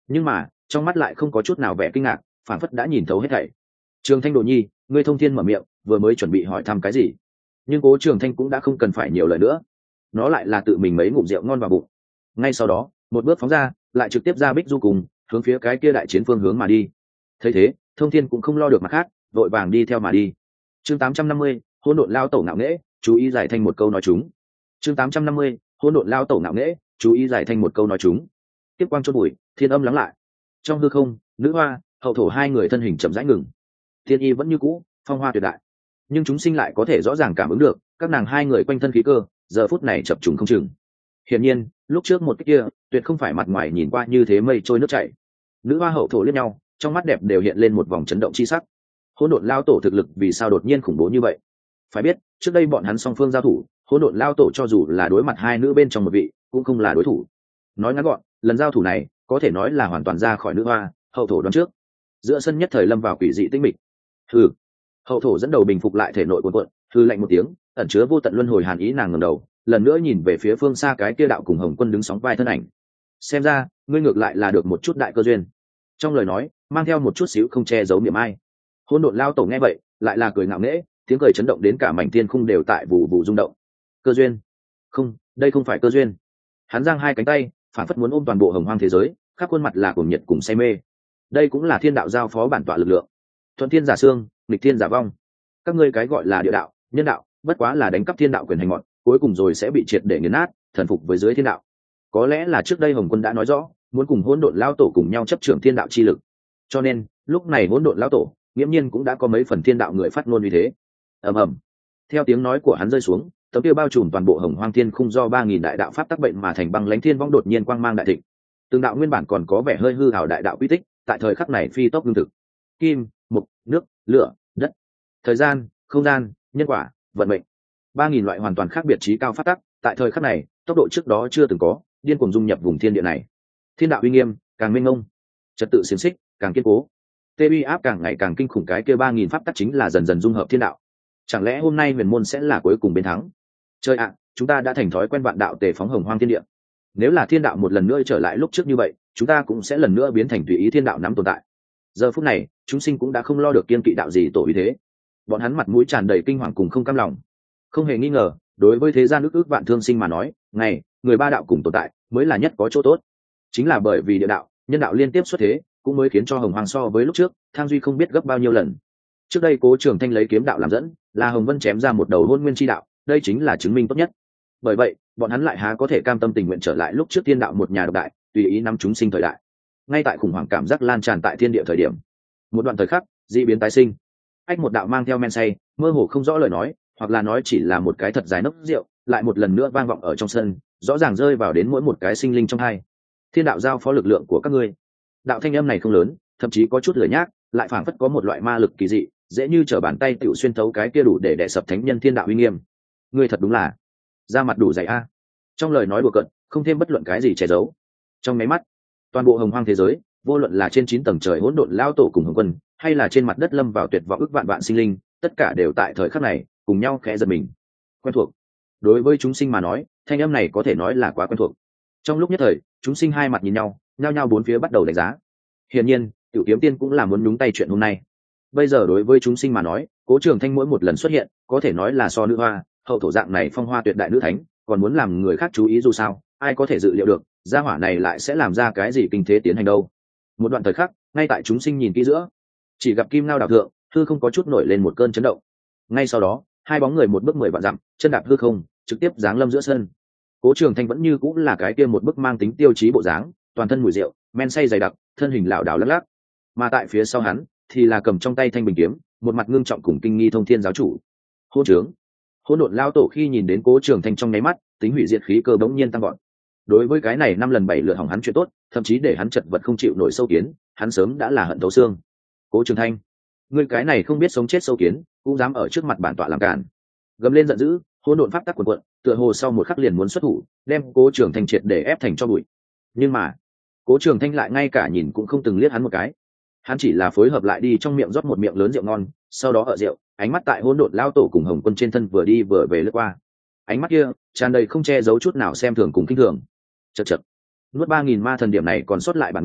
nhưng mà trong mắt lại không có chút nào vẻ kinh ngạc, phản phất đã nhìn thấu hết thảy. Trường Thanh Đồ Nhi, ngươi thông thiên mở miệng, vừa mới chuẩn bị hỏi thăm cái gì, nhưng Cố Trường Thanh cũng đã không cần phải nhiều lời nữa, nó lại là tự mình mấy ngụm rượu ngon vào bụng. Ngay sau đó một bước phóng ra, lại trực tiếp ra bích du cùng hướng phía cái kia đại chiến phương hướng mà đi. Thấy thế, Thông Thiên cũng không lo được mặt khác, vội vàng đi theo mà đi. Chương 850, hỗn độn lao tổ ngạo nghễ, chú ý giải thành một câu nói chúng. Chương 850, hỗn độn lao tổ ngạo nghễ, chú ý giải thành một câu nói chúng. Tiếp quang chôn bụi, thiên âm lắng lại. Trong hư không, nữ hoa, hậu thổ hai người thân hình chậm rãi ngừng. Thiên y vẫn như cũ, phong hoa tuyệt đại, nhưng chúng sinh lại có thể rõ ràng cảm ứng được các nàng hai người quanh thân khí cơ giờ phút này chập trùng không chừng. Hiển nhiên lúc trước một cái kia tuyệt không phải mặt ngoài nhìn qua như thế mây trôi nước chảy. Nữ hoa hậu thổ liếc nhau, trong mắt đẹp đều hiện lên một vòng chấn động chi sắc. Hỗn độn lao tổ thực lực vì sao đột nhiên khủng bố như vậy? Phải biết trước đây bọn hắn song phương giao thủ, hỗn độn lao tổ cho dù là đối mặt hai nữ bên trong một vị cũng không là đối thủ. Nói ngắn gọn, lần giao thủ này có thể nói là hoàn toàn ra khỏi nữ hoa hậu thổ đoán trước. Giữa sân nhất thời lâm vào quỷ dị tĩnh mịch. Hừ. Hậu thổ dẫn đầu bình phục lại thể nội cuộn cuộn, hừ lạnh một tiếng, ẩn chứa vô tận luân hồi hàn ý, nàng ngẩng đầu lần nữa nhìn về phía phương xa cái kia đạo cùng Hồng Quân đứng sóng vai thân ảnh. Xem ra ngươi ngược lại là được một chút đại cơ duyên. Trong lời nói mang theo một chút xíu không che giấu niềm ai. Hỗn độn lao tổ nghe vậy lại là cười ngạo nghễ, tiếng cười chấn động đến cả mảnh thiên khung đều tại vụ vụ rung động. Cơ duyên? Không, đây không phải cơ duyên. Hắn giang hai cánh tay, phản phất muốn ôm toàn bộ hồng hoang thế giới, khắp khuôn mặt là cuồng nhiệt cùng say mê. Đây cũng là thiên đạo giao phó bản tọa lực lượng. Thuận thiên giả xương, nghịch thiên giả vong. Các ngươi cái gọi là địa đạo, nhân đạo, bất quá là đánh cắp thiên đạo quyền hành ngọn, cuối cùng rồi sẽ bị triệt để nghiền nát, thần phục với dưới thiên đạo. Có lẽ là trước đây Hồng Quân đã nói rõ, muốn cùng hỗn độn lao tổ cùng nhau chấp trưởng thiên đạo chi lực, cho nên lúc này hỗn độn lao tổ nghiễm nhiên cũng đã có mấy phần thiên đạo người phát ngôn như thế. Ầm ầm. Theo tiếng nói của hắn rơi xuống, tấm kia bao trùm toàn bộ hồng hoang thiên khung do 3000 đại đạo pháp tắc bệnh mà thành băng lãnh thiên vong đột nhiên quang mang đại thịnh. Từng đạo nguyên bản còn có vẻ hơi hư ảo đại đạo quy tích, tại thời khắc này phi tốc lương thực. Kim, mộc, nước, lửa, đất, thời gian, không gian, nhân quả, vận mệnh. 3000 loại hoàn toàn khác biệt trí cao pháp tắc, tại thời khắc này, tốc độ trước đó chưa từng có, điên cuồng dung nhập vùng thiên địa này. Thiên đạo uy nghiêm càng mênh mông, trật tự xiềng xích càng kiên cố, tê uy áp càng ngày càng kinh khủng, cái kia 3000 pháp tắc chính là dần dần dung hợp thiên đạo. Chẳng lẽ hôm nay huyền môn sẽ là cuối cùng bên thắng? Chơi ạ, chúng ta đã thành thói quen vạn đạo tề phóng hồng hoang thiên địa. Nếu là thiên đạo một lần nữa trở lại lúc trước như vậy, chúng ta cũng sẽ lần nữa biến thành tùy ý thiên đạo nắm tồn tại. Giờ phút này, chúng sinh cũng đã không lo được kiên kỵ đạo gì tổ ý thế. Bọn hắn mặt mũi tràn đầy kinh hoàng cùng không cam lòng. Không hề nghi ngờ, đối với thế gian ức ức vạn thương sinh mà nói, ngày người ba đạo cùng tồn tại mới là nhất có chỗ tốt. Chính là bởi vì địa đạo, nhân đạo liên tiếp xuất thế, cũng mới khiến cho hồng hoàng so với lúc trước thang duy không biết gấp bao nhiêu lần. Trước đây Cố Trường Thanh lấy kiếm đạo làm dẫn, là Hồng Vân chém ra một đầu hôn nguyên chi đạo, đây chính là chứng minh tốt nhất. Bởi vậy bọn hắn lại há có thể cam tâm tình nguyện trở lại lúc trước thiên đạo một nhà độc đại, tùy ý nắm chúng sinh thời đại. Ngay tại khủng hoảng cảm giác lan tràn tại thiên địa thời điểm, một đoạn thời khắc dị biến tái sinh. Ách một đạo mang theo men say, mơ hồ không rõ lời nói, hoặc là nói chỉ là một cái thật dài nốc rượu, lại một lần nữa vang vọng ở trong sân, rõ ràng rơi vào đến mỗi một cái sinh linh trong hai. Thiên đạo giao phó lực lượng của các ngươi. Đạo thanh âm này không lớn, thậm chí có chút lười nhác, lại phảng phất có một loại ma lực kỳ dị, dễ như trở bàn tay tiểu xuyên thấu cái kia đủ để đè sập thánh nhân thiên đạo uy nghiêm. Ngươi thật đúng là da mặt đủ dày a. Trong lời nói đùa cợt, không thêm bất luận cái gì che giấu. Trong mấy mắt, toàn bộ hồng hoang thế giới, vô luận là trên 9 tầng trời hỗn độn lao tổ cùng Hồng Quân, hay là trên mặt đất lâm vào tuyệt vọng ức vạn vạn sinh linh, tất cả đều tại thời khắc này cùng nhau khẽ giật mình. Quen thuộc. Đối với chúng sinh mà nói, thanh âm này có thể nói là quá quen thuộc. Trong lúc nhất thời, chúng sinh hai mặt nhìn nhau, nhao nhao bốn phía bắt đầu đánh giá. Hiển nhiên, Tiểu Kiếm Tiên cũng là muốn nhúng tay chuyện hôm nay. Bây giờ đối với chúng sinh mà nói, Cố Trường Thanh mỗi một lần xuất hiện, có thể nói là so nữ hoa, hậu thổ dạng này phong hoa tuyệt đại nữ thánh, còn muốn làm người khác chú ý, dù sao, ai có thể dự liệu được, gia hỏa này lại sẽ làm ra cái gì kinh thế tiến hành đâu. Một đoạn thời khắc, ngay tại chúng sinh nhìn kỹ giữa, chỉ gặp kim ngao đảo thượng, hư không có chút nổi lên một cơn chấn động. Ngay sau đó, hai bóng người một bước 10 vạn dặm, chân đạp hư không, trực tiếp giáng lâm giữa sân. Cố Trường Thanh vẫn như cũng là cái kia một bức mang tính tiêu chí bộ dáng, toàn thân mùi rượu, men say dày đặc, thân hình lảo đảo lắc lắc. Mà tại phía sau hắn, thì là cầm trong tay thanh bình kiếm, một mặt ngưng trọng cùng kinh nghi thông thiên giáo chủ. Hỗn trướng. Hỗn độn lao tổ khi nhìn đến Cố Trường Thanh trong nháy mắt, tính hủy diệt khí cơ bỗng nhiên tăng vọt. Đối với cái này 5 lần 7 lượt hỏng hắn chuyện tốt, thậm chí để hắn chật vật không chịu nổi sâu kiến, hắn sớm đã là hận thấu xương. Cố Trường Thanh, ngươi cái này không biết sống chết sâu kiến, cũng dám ở trước mặt bản tọa làm cản. Gầm lên giận dữ, hỗn độn pháp tắc cuồn cuộn, tựa hồ sau một khắc liền muốn xuất thủ, đem Cố Trường Thanh triệt để ép thành cho bụi. Nhưng mà, Cố Trường Thanh lại ngay cả nhìn cũng không từng liếc hắn một cái. Hắn chỉ là phối hợp lại đi trong miệng rót một miệng lớn rượu ngon, sau đó ở rượu, ánh mắt tại hỗn độn lao tổ cùng Hồng Quân trên thân vừa đi vừa về lướt qua. Ánh mắt kia tràn đầy không che giấu chút nào xem thường cùng kinh thường. Chậc chậc, nuốt 3000 ma thần điểm này còn sót lại bản nguyên,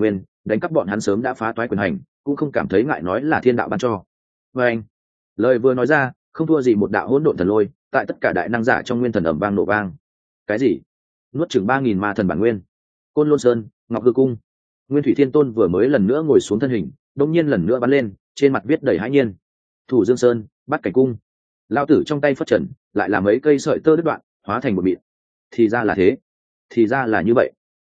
đánh cắp bọn hắn sớm đã phá toái quyền hành, cũng không cảm thấy ngại nói là thiên đạo ban cho. Và anh, lời vừa nói ra, không thua gì một đạo hỗn độn thần lôi, tại tất cả đại năng giả trong nguyên thần ầm vang nổ vang. Cái gì? Nuốt chửng 3000 ma thần bản nguyên. Côn Lôn Sơn, Ngọc Hư Cung. Nguyên Thủy Thiên Tôn vừa mới lần nữa ngồi xuống thân hình, đột nhiên lần nữa bắn lên, trên mặt viết đầy hãi nhiên. Thủ Dương Sơn, Bát Cảnh Cung. Lão tử trong tay phất trần, lại là mấy cây sợi tơ đứt đoạn, hóa thành một mịn. Thì ra là thế, thì ra là như vậy.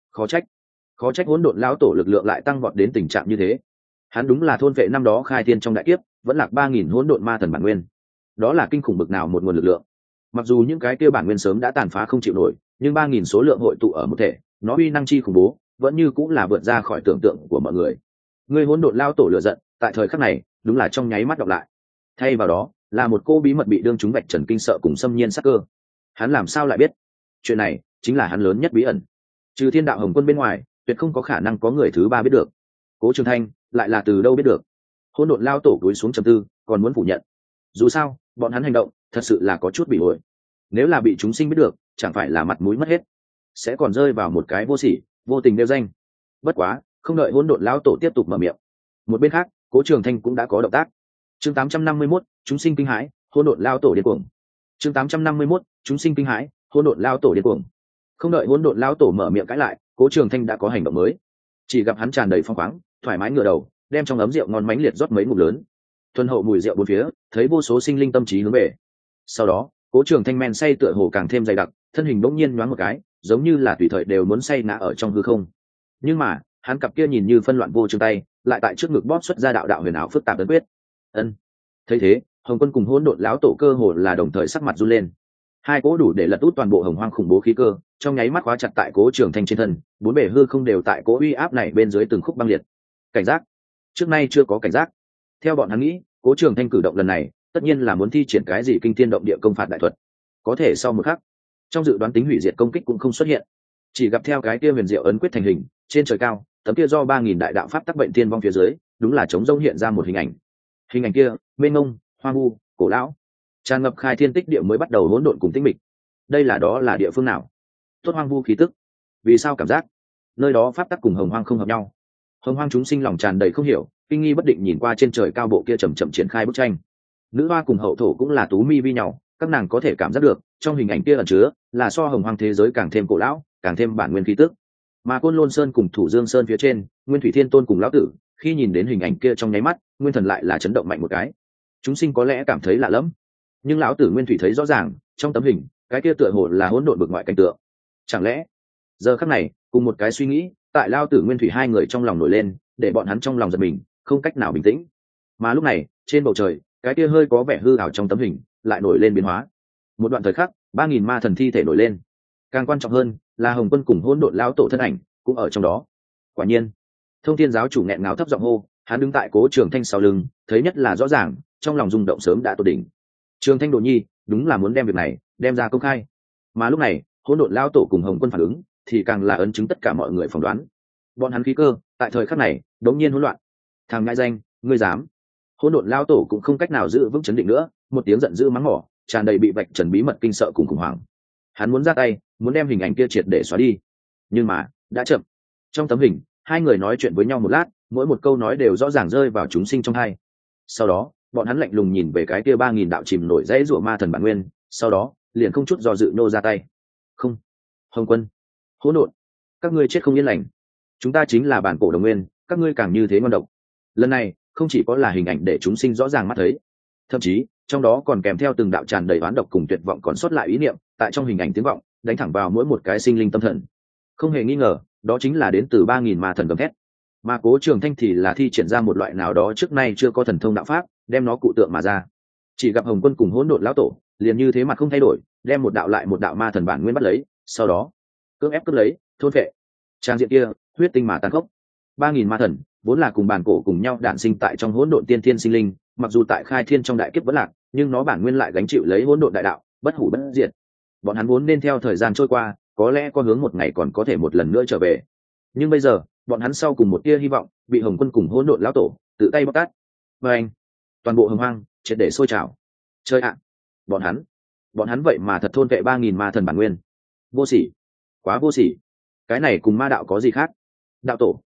Khó trách hỗn độn lão tổ lực lượng lại tăng vọt đến tình trạng như thế. Hắn đúng là thôn vệ năm đó khai thiên trong đại kiếp, vẫn lạc 3000 hỗn độn ma thần bản nguyên. Đó là kinh khủng bực nào một nguồn lực lượng. Mặc dù những cái kia bản nguyên sớm đã tàn phá không chịu nổi, nhưng 3000 số lượng hội tụ ở một thể, nó uy năng chi khủng bố, vẫn như cũng là vượt ra khỏi tưởng tượng của mọi người. Người hỗn độn lão tổ lửa giận, tại thời khắc này, đúng là trong nháy mắt đọc lại. Thay vào đó, là một cô bí mật bị đương chúng vạch trần kinh sợ cùng xâm nhiên sắc cơ. Hắn làm sao lại biết? Chuyện này chính là hắn lớn nhất bí ẩn. Trừ Thiên Đạo Hồng Quân bên ngoài, tuyệt không có khả năng có người thứ ba biết được. Cố Trường Thanh lại là từ đâu biết được? Hỗn độn lao tổ cúi xuống trầm tư, còn muốn phủ nhận. Dù sao, bọn hắn hành động thật sự là có chút bị ổi. Nếu là bị chúng sinh biết được, chẳng phải là mặt mũi mất hết, sẽ còn rơi vào một cái vô sỉ, vô tình đeo danh. Bất quá, không đợi hỗn độn lao tổ tiếp tục mở miệng, một bên khác, Cố Trường Thanh cũng đã có động tác. Chương 851, chúng sinh kinh hãi, hỗn độn lao tổ điên cuồng. Chương 851, chúng sinh kinh hãi, hỗn độn lao tổ điên cuồng. Không đợi hỗn độn lao tổ mở miệng cãi lại, Cố Trường Thanh đã có hành động mới. Chỉ gặp hắn tràn đầy phong khoáng, thoải mái ngửa đầu, đem trong ấm rượu ngon mánh liệt rót mấy ngụm lớn. Thuần hậu mùi rượu bốn phía, thấy vô số sinh linh tâm trí hướng về. Sau đó, Cố Trường Thanh men say tựa hồ càng thêm dày đặc, thân hình bỗng nhiên nhoáng một cái, giống như là tùy thời đều muốn say ngã ở trong hư không. Nhưng mà, hắn cặp kia nhìn như phân loạn vô chương tay, lại tại trước ngực bóp xuất ra đạo đạo huyền ảo phức tạp ấn quyết. Ân. Thấy thế, Hồng Quân cùng hỗn độn lão tổ cơ hồ là đồng thời sắc mặt run lên. Hai cỗ đủ để lật út toàn bộ hồng hoang khủng bố khí cơ, trong nháy mắt khóa chặt tại Cố Trường Thanh trên thân, bốn bề hư không đều tại cỗ uy áp này bên dưới từng khúc băng liệt. Cảnh giác, trước nay chưa có cảnh giác. Theo bọn hắn nghĩ, Cố Trường Thanh cử động lần này, tất nhiên là muốn thi triển cái gì kinh thiên động địa công phạt đại thuật. Có thể sau một khắc, trong dự đoán tính hủy diệt công kích cũng không xuất hiện, chỉ gặp theo cái kia huyền diệu ấn quyết thành hình, trên trời cao, tấm kia do 3000 đại đạo pháp tắc bệnh tiên vong phía dưới, đúng là trống rỗng hiện ra một hình ảnh. Hình ảnh kia, mênh mông, hoang vu, cổ lão, tràn ngập khai thiên tích địa mới bắt đầu hỗn độn cùng tĩnh mịch. Đây là đó là địa phương nào? Tốt hoang vu khí tức. Vì sao cảm giác nơi đó pháp tắc cùng hồng hoang không hợp nhau? Hồng hoang chúng sinh lòng tràn đầy không hiểu, kinh nghi bất định nhìn qua trên trời cao bộ kia chậm chậm triển khai bức tranh. Nữ hoa cùng hậu thổ cũng là tú mi vi nhau, các nàng có thể cảm giác được trong hình ảnh kia ẩn chứa là so hồng hoang thế giới càng thêm cổ lão, càng thêm bản nguyên khí tức. Mà Côn Lôn Sơn cùng Thủ Dương Sơn phía trên, Nguyên Thủy Thiên Tôn cùng lão tử, khi nhìn đến hình ảnh kia trong nháy mắt, nguyên thần lại là chấn động mạnh một cái. Chúng sinh có lẽ cảm thấy lạ lẫm, nhưng lão tử Nguyên Thủy thấy rõ ràng, trong tấm hình, cái kia tựa hồ là hỗn độn bực ngoại cảnh tượng. Chẳng lẽ, giờ khắc này, cùng một cái suy nghĩ, tại lão tử Nguyên Thủy hai người trong lòng nổi lên, để bọn hắn trong lòng giật mình, không cách nào bình tĩnh. Mà lúc này, trên bầu trời, cái kia hơi có vẻ hư ảo trong tấm hình, lại nổi lên biến hóa. Một đoạn thời khắc, 3000 ma thần thi thể nổi lên. Càng quan trọng hơn, là Hồng Quân cùng hỗn độn lão tổ thân ảnh cũng ở trong đó. Quả nhiên, Thông Thiên giáo chủ nghẹn ngào thấp giọng hô, hắn đứng tại Cố Trường Thanh sau lưng, thấy nhất là rõ ràng, trong lòng rung động sớm đã tột đỉnh. Trường Thanh Đồ Nhi, đúng là muốn đem việc này đem ra công khai. Mà lúc này, hỗn độn lão tổ cùng Hồng Quân phản ứng, thì càng là ấn chứng tất cả mọi người phỏng đoán. Bọn hắn khí cơ, tại thời khắc này, đống nhiên hỗn loạn. Thằng ngại danh, ngươi dám? Hỗn độn lão tổ cũng không cách nào giữ vững chấn định nữa, một tiếng giận dữ mắng mỏ, tràn đầy bị vạch trần bí mật kinh sợ cùng khủng hoảng. Hắn muốn ra tay, muốn đem hình ảnh kia triệt để xóa đi, nhưng mà đã chậm. Trong tấm hình, hai người nói chuyện với nhau một lát, mỗi một câu nói đều rõ ràng rơi vào chúng sinh trong hai. Sau đó, bọn hắn lạnh lùng nhìn về cái kia 3000 đạo chìm nổi dãy rủa ma thần bản nguyên, sau đó liền không chút do dự nô ra tay. Không, Hồng Quân, hỗn độn, các ngươi chết không yên lành. Chúng ta chính là bản cổ đồng nguyên, các ngươi càng như thế ngon độc. Lần này, không chỉ có là hình ảnh để chúng sinh rõ ràng mắt thấy, thậm chí trong đó còn kèm theo từng đạo tràn đầy oán độc cùng tuyệt vọng còn sót lại ý niệm, tại trong hình ảnh tiếng vọng, đánh thẳng vào mỗi một cái sinh linh tâm thần. Không hề nghi ngờ, đó chính là đến từ 3000 ma thần gầm thét. Mà Cố Trường Thanh thì là thi triển ra một loại nào đó trước nay chưa có thần thông đạo pháp, đem nó cụ tượng mà ra. Chỉ gặp Hồng Quân cùng hỗn độn lão tổ, liền như thế mặt không thay đổi, đem một đạo lại một đạo ma thần bản nguyên bắt lấy, sau đó cưỡng ép cướp lấy, thôn phệ. Trang diện kia, huyết tinh mà tàn khốc. 3000 ma thần, vốn là cùng bản cổ cùng nhau đản sinh tại trong hỗn độn tiên thiên sinh linh, mặc dù tại khai thiên trong đại kiếp vẫn lạc, nhưng nó bản nguyên lại gánh chịu lấy hỗn độn đại đạo, bất hủ bất diệt. Bọn hắn vốn nên theo thời gian trôi qua, có lẽ có hướng một ngày còn có thể một lần nữa trở về. Nhưng bây giờ, bọn hắn sau cùng một tia hy vọng, bị Hồng Quân cùng hỗn độn lão tổ tự tay bóc tát. Và anh, toàn bộ hồng hoang triệt để sôi trào. Chơi ạ, bọn hắn vậy mà thật thôn vệ 3000 ma thần bản nguyên. Vô sỉ, quá vô sỉ. Cái này cùng ma đạo có gì khác? Đạo tổ,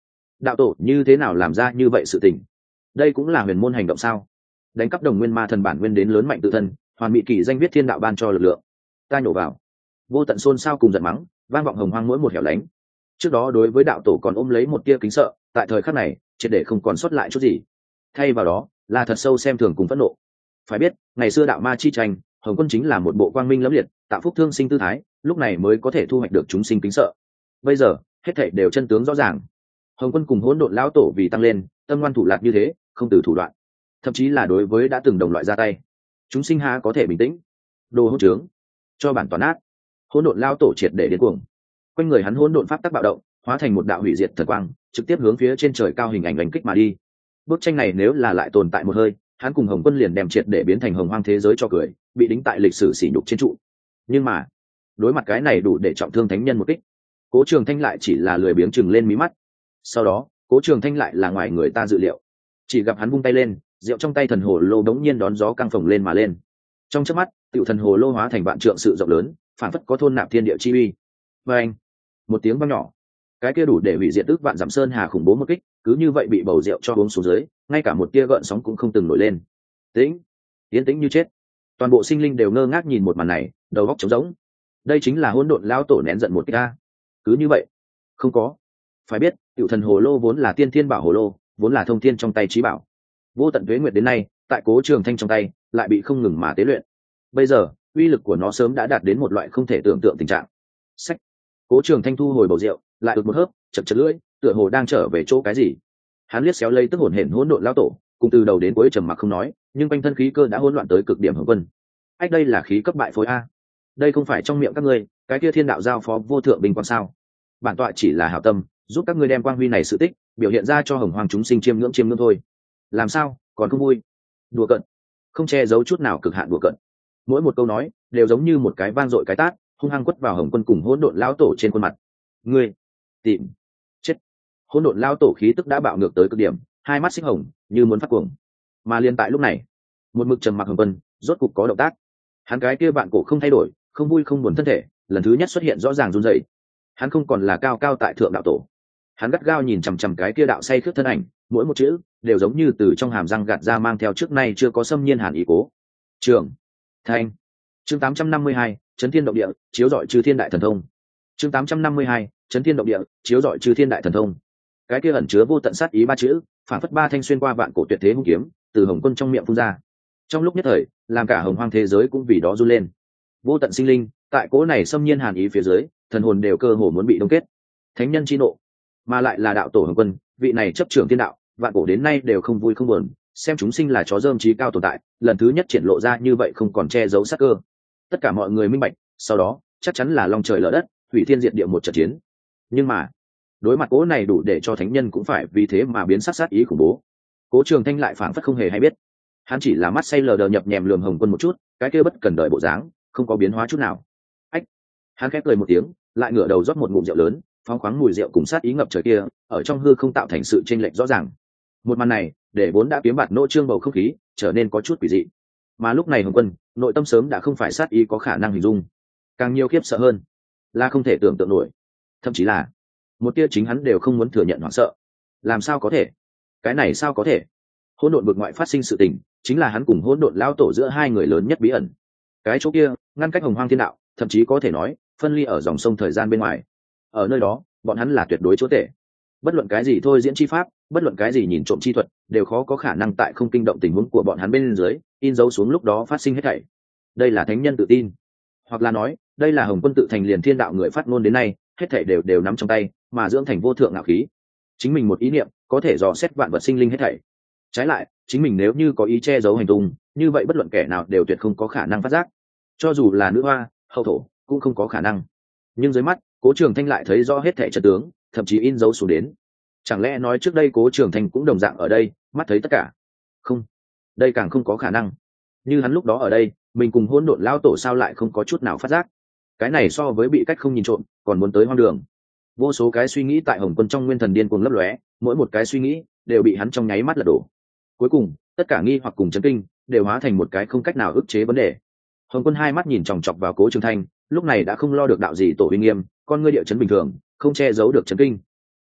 đạo tổ như thế nào làm ra như vậy sự tình? Đây cũng là huyền môn hành động sao? Đánh cắp đồng nguyên ma thần bản nguyên đến lớn mạnh tự thân, hoàn bị kỳ danh viết thiên đạo ban cho lực lượng. Ta nhổ vào. Vô tận xôn xao cùng giận mắng, vang vọng hồng hoang mỗi một hẻo lánh. Trước đó đối với đạo tổ còn ôm lấy một tia kính sợ, tại thời khắc này triệt để không còn sót lại chút gì, thay vào đó là thật sâu xem thường cùng phẫn nộ. Phải biết ngày xưa đạo ma chi tranh, Hồng Quân chính là một bộ quang minh lẫm liệt, tạo phúc thương sinh tư thái, lúc này mới có thể thu hoạch được chúng sinh kính sợ. Bây giờ hết thảy đều chân tướng rõ ràng. Hồng Quân cùng hỗn độn lão tổ vì tăng lên tâm ngoan thủ lạc như thế, không từ thủ đoạn, thậm chí là đối với đã từng đồng loại ra tay, chúng sinh há có thể bình tĩnh? Đồ hỗn trướng, cho bản toàn ác! Hỗn độn lão tổ triệt để điên cuồng, quanh người hắn hỗn độn pháp tắc bạo động, hóa thành một đạo hủy diệt thần quang, trực tiếp hướng phía trên trời cao hình ảnh đánh kích mà đi. Bức tranh này nếu là lại tồn tại một hơi, hắn cùng Hồng Quân liền đem triệt để biến thành hồng hoang thế giới cho cười, bị đính tại lịch sử sỉ nhục trên trụ. Nhưng mà đối mặt cái này đủ để trọng thương thánh nhân một kích, Cố Trường Thanh lại chỉ là lười biếng chừng lên mí mắt. Sau đó Cố Trường Thanh lại là ngoài người ta dự liệu, chỉ gặp hắn vung tay lên, rượu trong tay thần hồ lô đống nhiên đón gió căng phồng lên mà lên. Trong chớp mắt tiểu thần hồ lô hóa thành vạn trượng sự rộng lớn, phản phất có thôn nạp thiên địa chi uy. Và anh, một tiếng vang nhỏ, cái kia đủ để hủy diệt ước vạn dặm sơn hà khủng bố một kích, cứ như vậy bị bầu rượu cho uống xuống dưới, ngay cả một tia gợn sóng cũng không từng nổi lên. Tĩnh, yên tĩnh như chết. Toàn bộ sinh linh đều ngơ ngác nhìn một màn này, đầu óc trống rỗng. Đây chính là hỗn độn lão tổ nén giận một kích a. Cứ như vậy, không có. Phải biết, tiểu thần hồ lô vốn là tiên thiên bảo hồ lô, vốn là thông thiên trong tay trí bảo. Vô tận tuế nguyệt đến nay, tại Cố Trường Thanh trong tay, lại bị không ngừng mà tế luyện. Bây giờ, uy lực của nó sớm đã đạt đến một loại không thể tưởng tượng tình trạng. Sách. Cố Trường Thanh thu hồi bầu rượu, lại ực một hớp, chật chật lưỡi, tựa hồ đang trở về chỗ cái gì. Hắn liếc xéo lây tức hồn hển hỗn độn lão tổ, cùng từ đầu đến cuối trầm mặc không nói, nhưng quanh thân khí cơ đã hỗn loạn tới cực điểm. Hồng Quân, ách, đây là khí cấp bại phối a. Đây không phải trong miệng các ngươi cái kia thiên đạo giao phó vô thượng bình quang sao? Bản tọa chỉ là hảo tâm, giúp các ngươi đem quang huy này sự tích biểu hiện ra cho hồng hoàng chúng sinh chiêm ngưỡng thôi. Làm sao còn không vui? Đùa cợt, không che giấu chút nào cực hạn đùa cợt. Mỗi một câu nói đều giống như một cái vang dội cái tát, hung hăng quất vào Hồng Quân cùng hỗn độn lão tổ trên khuôn mặt. Ngươi tìm chết! Hỗn độn lão tổ khí tức đã bạo ngược tới cực điểm, hai mắt xích hồng như muốn phát cuồng. Mà liên tại lúc này, một mực trầm mặc Hồng Quân rốt cục có động tác. Hắn cái kia bạn cổ không thay đổi, không vui không buồn thân thể lần thứ nhất xuất hiện rõ ràng run rẩy. Hắn không còn là cao cao tại thượng đạo tổ, hắn gắt gao nhìn chằm chằm cái kia đạo say khướt thân ảnh, mỗi một chữ đều giống như từ trong hàm răng gạt ra, mang theo trước nay chưa có xâm nhiên hàn ý. Cố Trường Thanh. Chương 852, chấn thiên động địa, chiếu rọi chư thiên đại thần thông. Chương 852, chấn thiên động địa, chiếu rọi chư thiên đại thần thông. Cái kia ẩn chứa vô tận sát ý ba chữ, phản phất ba thanh xuyên qua vạn cổ tuyệt thế hung kiếm, từ Hồng Quân trong miệng phun ra. Trong lúc nhất thời, làm cả hồng hoang thế giới cũng vì đó run lên. Vô tận sinh linh, tại cỗ này xâm nhiên hàn ý phía dưới, thần hồn đều cơ hồ muốn bị đông kết. Thánh nhân chi nộ, mà lại là đạo tổ Hồng Quân, vị này chấp trưởng thiên đạo, vạn cổ đến nay đều không vui không buồn, xem chúng sinh là chó rơm chí cao tồn tại, lần thứ nhất triển lộ ra như vậy không còn che giấu sát cơ. Tất cả mọi người minh bạch, sau đó chắc chắn là long trời lở đất, hủy thiên diệt địa một trận chiến. Nhưng mà đối mặt cỗ này đủ để cho thánh nhân cũng phải vì thế mà biến sắc sát ý khủng bố, Cố Trường Thanh lại phảng phất không hề hay biết. Hắn chỉ là mắt say lờ đờ nhập nhèm lườm Hồng Quân một chút, cái kia bất cần đời bộ dáng không có biến hóa chút nào. Ách! Hắn khép cười một tiếng, lại ngửa đầu rót một ngụm rượu lớn, phóng khoáng mùi rượu cùng sát ý ngập trời kia ở trong hư không tạo thành sự chênh lệch rõ ràng. Một màn này để vốn đã kiếm bạt nỗ trương bầu không khí trở nên có chút quỷ dị. Mà lúc này Hồng Quân nội tâm sớm đã không phải sát ý có khả năng hình dung, càng nhiều khiếp sợ hơn là không thể tưởng tượng nổi, thậm chí là một tia chính hắn đều không muốn thừa nhận hoảng sợ. Làm sao có thể? Cái này sao có thể? Hỗn độn vực ngoại phát sinh sự tình, chính là hắn cùng hỗn độn lao tổ giữa hai người lớn nhất bí ẩn. Cái chỗ kia ngăn cách hồng hoang thiên đạo, thậm chí có thể nói phân ly ở dòng sông thời gian bên ngoài. Ở nơi đó bọn hắn là tuyệt đối chúa tể. Bất luận cái gì thôi diễn chi pháp, bất luận cái gì nhìn trộm chi thuật, đều khó có khả năng tại không kinh động tình huống của bọn hắn bên dưới in dấu xuống lúc đó phát sinh hết thảy. Đây là thánh nhân tự tin, hoặc là nói đây là Hồng Quân tự thành liền thiên đạo người phát ngôn đến nay, hết thảy đều nắm trong tay, mà dưỡng thành vô thượng ngạo khí. Chính mình một ý niệm có thể dò xét vạn vật sinh linh hết thảy. Trái lại, chính mình nếu như có ý che giấu hành tung, như vậy bất luận kẻ nào đều tuyệt không có khả năng phát giác, cho dù là nữ hoa, hậu thổ cũng không có khả năng. Nhưng dưới mắt Cố Trường Thanh lại thấy rõ hết thảy trận tướng, thậm chí in dấu xuống đến. Chẳng lẽ nói trước đây Cố Trường Thanh cũng đồng dạng ở đây, mắt thấy tất cả? Không, đây càng không có khả năng. Như hắn lúc đó ở đây, mình cùng hỗn độn lao tổ sao lại không có chút nào phát giác? Cái này so với bị cách không nhìn trộm còn muốn tới hoang đường. Vô số cái suy nghĩ tại Hồng Quân trong nguyên thần điên cuồng lấp lóe, mỗi một cái suy nghĩ đều bị hắn trong nháy mắt lật đổ. Cuối cùng tất cả nghi hoặc cùng chấn kinh đều hóa thành một cái không cách nào ức chế vấn đề. Hồng Quân hai mắt nhìn chòng chọc vào Cố Trường Thanh, lúc này đã không lo được đạo gì tổ uy nghiêm, con ngươi địa chấn bình thường không che giấu được chấn kinh.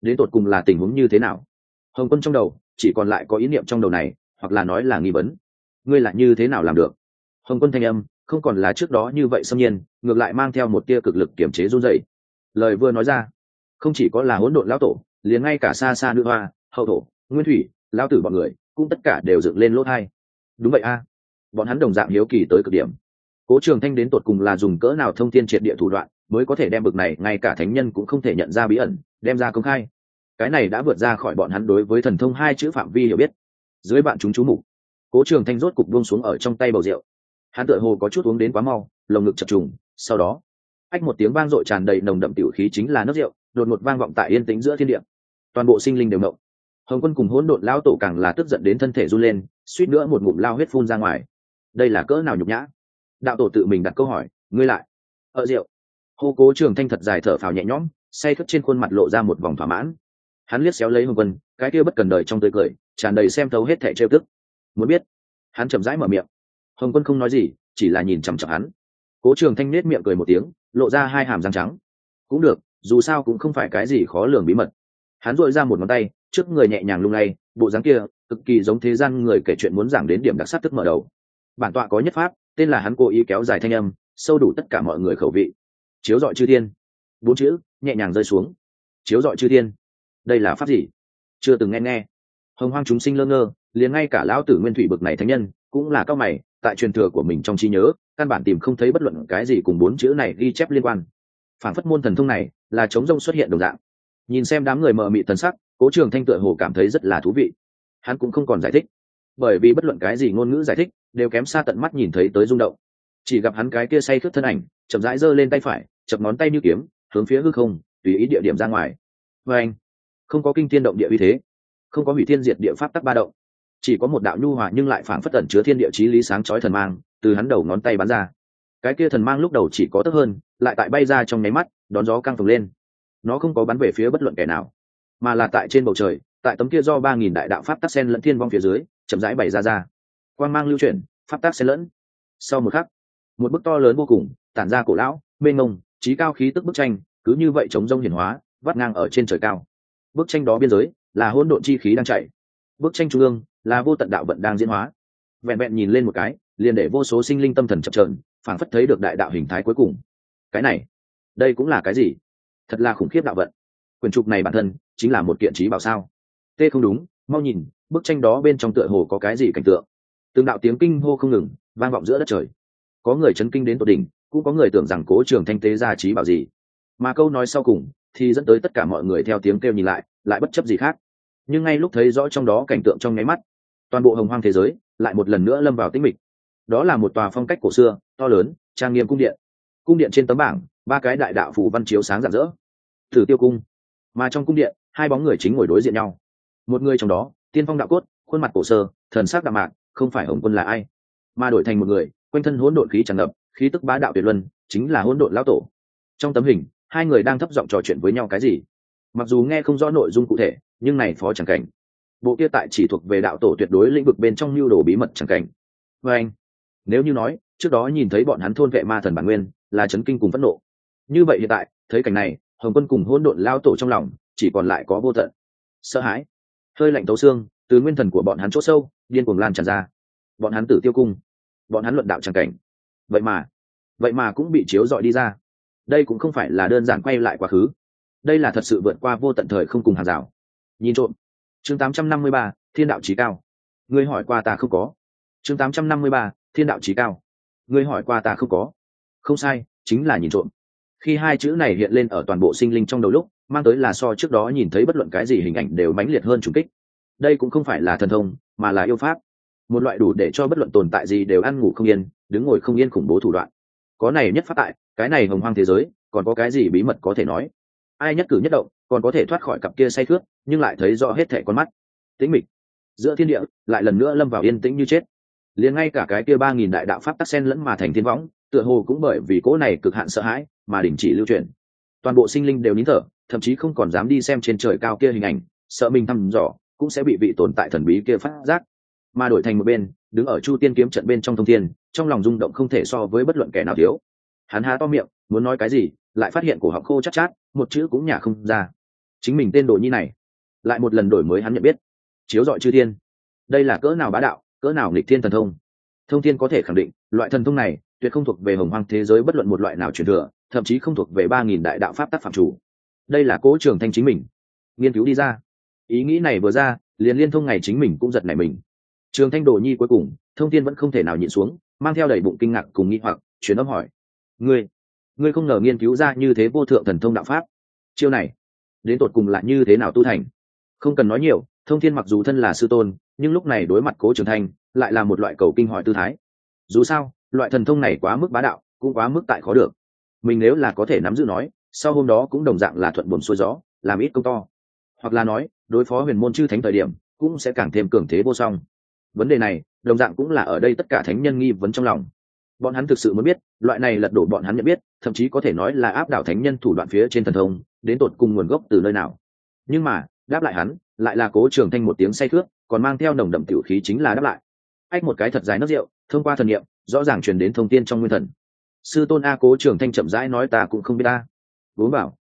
đến tột cùng là tình huống như thế nào? Hồng Quân trong đầu chỉ còn lại có ý niệm trong đầu này, hoặc là nói là nghi vấn. Ngươi lại như thế nào làm được? Hồng Quân thanh âm không còn là trước đó như vậy xâm nhiên, ngược lại mang theo một tia cực lực kiểm chế run rẩy. Lời vừa nói ra, không chỉ có là hỗn độn lão tổ, liền ngay cả xa xa nữ hoa, hậu thổ, nguyên thủy, lão tử bọn người cũng tất cả đều dựng lên lỗ tai. Đúng vậy a, bọn hắn đồng dạng hiếu kỳ tới cực điểm. Cố Trường Thanh đến tột cùng là dùng cỡ nào thông thiên triệt địa thủ đoạn mới có thể đem bực này ngay cả thánh nhân cũng không thể nhận ra bí ẩn đem ra công khai. Cái này đã vượt ra khỏi bọn hắn đối với thần thông hai chữ phạm vi hiểu biết. Dưới bạn chúng chú mục, Cố Trường Thanh rốt cục buông xuống ở trong tay bầu rượu. Hắn tựa hồ có chút uống đến quá mau, lồng ngực chập trùng, sau đó, ách một tiếng vang dội tràn đầy nồng đậm tiểu khí chính là nước rượu, đột ngột vang vọng tại yên tĩnh giữa thiên địa. Toàn bộ sinh linh đều ngộng. Hồng Quân cùng Hỗn Độn lão tổ càng là tức giận đến thân thể run lên, suýt nữa một ngụm lao huyết phun ra ngoài. Đây là cỡ nào nhục nhã? Đạo tổ tự mình đặt câu hỏi, ngươi lại rượu. Hô Cố Trường Thanh thật dài thở phào nhẹ nhõm, say khướt trên khuôn mặt lộ ra một vòng thỏa mãn. Hắn liếc xéo lấy Hồng Quân, cái kia bất cần đời trong tươi cười tràn đầy xem thấu hết thảy trêu tức. Muốn biết? Hắn chậm rãi mở miệng. Hồng Quân không nói gì, chỉ là nhìn chằm chằm hắn. Cố Trường Thanh nết miệng cười một tiếng, lộ ra hai hàm răng trắng. Cũng được, dù sao cũng không phải cái gì khó lường bí mật. Hắn duỗi ra một ngón tay, trước người nhẹ nhàng lung lay, bộ dáng kia cực kỳ giống thế gian người kể chuyện muốn giảng đến điểm đặc sắc tức mở đầu. Bản tọa có nhất pháp, tên là hắn cố ý kéo dài thanh âm, sâu đủ tất cả mọi người khẩu vị. Chiếu rọi chư thiên. Bốn chữ nhẹ nhàng rơi xuống. Chiếu rọi chư thiên. Đây là pháp gì? Chưa từng nghe. Hồng hoang chúng sinh lơ ngơ, liền ngay cả lão tử Nguyên Thủy bực này thánh nhân cũng là cao mày, tại truyền thừa của mình trong trí nhớ căn bản tìm không thấy bất luận cái gì cùng bốn chữ này ghi chép liên quan. Phản phất môn thần thông này là chống rông xuất hiện đồng dạng. Nhìn xem đám người mờ mịt thần sắc, Cố Trường Thanh tựa hồ cảm thấy rất là thú vị. Hắn cũng không còn giải thích, bởi vì bất luận cái gì ngôn ngữ giải thích đều kém xa tận mắt nhìn thấy tới rung động. Chỉ gặp hắn cái kia say khướt thân ảnh chậm rãi giơ lên tay phải, chập ngón tay như kiếm hướng phía hư không tùy ý địa điểm ra ngoài. Và anh, không có kinh thiên động địa uy thế, không có hủy thiên diệt địa pháp tắc ba động, chỉ có một đạo nhu hòa nhưng lại phảng phất ẩn chứa thiên địa chí lý sáng chói thần mang từ hắn đầu ngón tay bắn ra. Cái kia thần mang lúc đầu chỉ có tấp hơn, lại tại bay ra trong nháy mắt đón gió căng phồng lên. Nó không có bắn về phía bất luận kẻ nào, mà là tại trên bầu trời, tại tấm kia do 3000 đại đạo pháp tắc sen lẫn thiên vong phía dưới chậm rãi bày ra. Quang mang lưu chuyển, pháp tắc xen lẫn. Sau một khắc, một bức to lớn vô cùng tản ra cổ lão mênh mông trí cao khí tức bức tranh cứ như vậy chống rông hiển hóa, vắt ngang ở trên trời cao. Bức tranh đó biên giới là hỗn độn chi khí đang chạy, bức tranh trung ương là vô tận đạo vận đang diễn hóa. Vẹn vẹn nhìn lên một cái, liền để vô số sinh linh tâm thần chập chờn, phảng phất thấy được đại đạo hình thái cuối cùng. Cái này, đây cũng là cái gì? Thật là khủng khiếp đạo vận. Quyển trục này bản thân chính là một kiện trí bảo sao? Tê không đúng, mau nhìn, bức tranh đó bên trong tựa hồ có cái gì cảnh tượng. Từng đạo tiếng kinh hô không ngừng vang vọng giữa đất trời. Có người chấn kinh đến tột đỉnh, cũng có người tưởng rằng Cố Trường Thanh tế ra trí bảo gì. Mà câu nói sau cùng thì dẫn tới tất cả mọi người theo tiếng kêu nhìn lại bất chấp gì khác. Nhưng ngay lúc thấy rõ trong đó cảnh tượng trong nháy mắt, toàn bộ hồng hoang thế giới lại một lần nữa lâm vào tĩnh mịch. Đó là một tòa phong cách cổ xưa, to lớn, trang nghiêm cung điện. Cung điện trên tấm bảng, 3 cái đại đạo phù văn chiếu sáng rạng rỡ. Thử Tiêu cung. Mà trong cung điện, 2 bóng người chính ngồi đối diện nhau. Một người trong đó, tiên phong đạo cốt, khuôn mặt cổ sơ, thần sắc đạm mạc, không phải Hồng Quân là ai, mà đổi thành một người, quanh thân hỗn độn khí tràn ngập, khí tức bá đạo tuyệt luân, chính là Hỗn Độn lão tổ. Trong tấm hình, 2 người đang thấp giọng trò chuyện với nhau cái gì. Mặc dù nghe không rõ nội dung cụ thể, nhưng này phó chẳng cảnh. Bộ kia tại chỉ thuộc về đạo tổ tuyệt đối lĩnh vực bên trong lưu đồ bí mật chẳng cảnh. Và anh, nếu như nói, trước đó nhìn thấy bọn hắn thôn vệ ma thần bản nguyên, là chấn kinh cùng phẫn nộ. Như vậy hiện tại, thấy cảnh này, Hồng Quân cùng Hỗn Độn lão tổ trong lòng chỉ còn lại có vô tận sợ hãi. Hơi lạnh tấu xương từ nguyên thần của bọn hắn chỗ sâu điên cuồng lan tràn ra. Bọn hắn Tử Tiêu cung, bọn hắn luận đạo chẳng cảnh, vậy mà cũng bị chiếu dọi đi ra. Đây cũng không phải là đơn giản quay lại quá khứ, đây là thật sự vượt qua vô tận thời không cùng hàng rào. Nhìn trộm. Chương 853, Thiên đạo chí cao. Ngươi hỏi qua ta không có. Chương 853, Thiên đạo chí cao. Ngươi hỏi qua ta không có. Không sai, chính là nhìn trộm. Khi 2 chữ này hiện lên ở toàn bộ sinh linh trong đầu lúc, mang tới là so trước đó nhìn thấy bất luận cái gì hình ảnh đều mãnh liệt hơn trùng kích. Đây cũng không phải là thần thông, mà là yêu pháp, một loại đủ để cho bất luận tồn tại gì đều ăn ngủ không yên, đứng ngồi không yên khủng bố thủ đoạn. Có này nhất pháp tại, cái này hồng hoang thế giới còn có cái gì bí mật có thể nói? Ai nhất cử nhất động còn có thể thoát khỏi cặp kia say khướt nhưng lại thấy rõ hết thảy con mắt. Tĩnh mịch giữa thiên địa lại lần nữa lâm vào yên tĩnh như chết. Liền ngay cả cái kia 3000 đại đạo pháp tắc sen lẫn mà thành thiên võng, tựa hồ cũng bởi vì cỗ này cực hạn sợ hãi mà đình chỉ lưu chuyển. Toàn bộ sinh linh đều nín thở, thậm chí không còn dám đi xem trên trời cao kia hình ảnh, sợ mình thăm dò cũng sẽ bị vị tồn tại thần bí kia phát giác. Mà đổi thành một bên, đứng ở Chu Tiên kiếm trận bên trong thông thiên, trong lòng rung động không thể so với bất luận kẻ nào thiếu. Hắn há to miệng muốn nói cái gì, lại phát hiện cổ họng khô chát chát, một chữ cũng nhả không ra. chính mình tên đồ nhi này lại một lần đổi mới hắn nhận biết, chiếu rọi chư thiên. Đây là cỡ nào bá đạo, cỡ nào nghịch thiên thần thông. Thông thiên có thể khẳng định loại thần thông này tuyệt không thuộc về hồng hoang thế giới bất luận một loại nào truyền thừa, thậm chí không thuộc về 3000 đại đạo pháp tác phạm chủ. Đây là Cố Trường Thanh chính mình nghiên cứu đi ra. Ý nghĩ này vừa ra, liền liên thông ngày chính mình cũng giật nảy mình. Trường Thanh đồ nhi cuối cùng, Thông thiên vẫn không thể nào nhịn xuống, mang theo đầy bụng kinh ngạc cùng nghi hoặc, truyền âm hỏi: ngươi không ngờ nghiên cứu ra như thế vô thượng thần thông đạo pháp, chiêu này đến tột cùng là như thế nào tu thành? Không cần nói nhiều, Thông thiên mặc dù thân là sư tôn, nhưng lúc này đối mặt Cố Trường Thanh lại là một loại cầu kinh hỏi tư thái. Dù sao loại thần thông này quá mức bá đạo, cũng quá mức tại khó được. Mình nếu là có thể nắm giữ nói, sau hôm đó cũng đồng dạng là thuận buồm xuôi gió, làm ít công to. Hoặc là nói, đối phó huyền môn chư thánh thời điểm cũng sẽ càng thêm cường thế vô song. Vấn đề này đồng dạng cũng là ở đây tất cả thánh nhân nghi vấn trong lòng. Bọn hắn thực sự muốn biết, loại này lật đổ bọn hắn nhận biết, thậm chí có thể nói là áp đảo thánh nhân thủ đoạn phía trên thần thông, đến tột cùng nguồn gốc từ nơi nào. Nhưng mà đáp lại hắn lại là Cố Trường Thanh một tiếng say khướt, còn mang theo nồng đậm tiểu khí chính là đáp lại. Ách một cái thật dài nấc rượu, thông qua thần niệm rõ ràng truyền đến thông tin trong nguyên thần. Sư tôn a, Cố Trường Thanh chậm rãi nói, ta cũng không biết ta. Vốn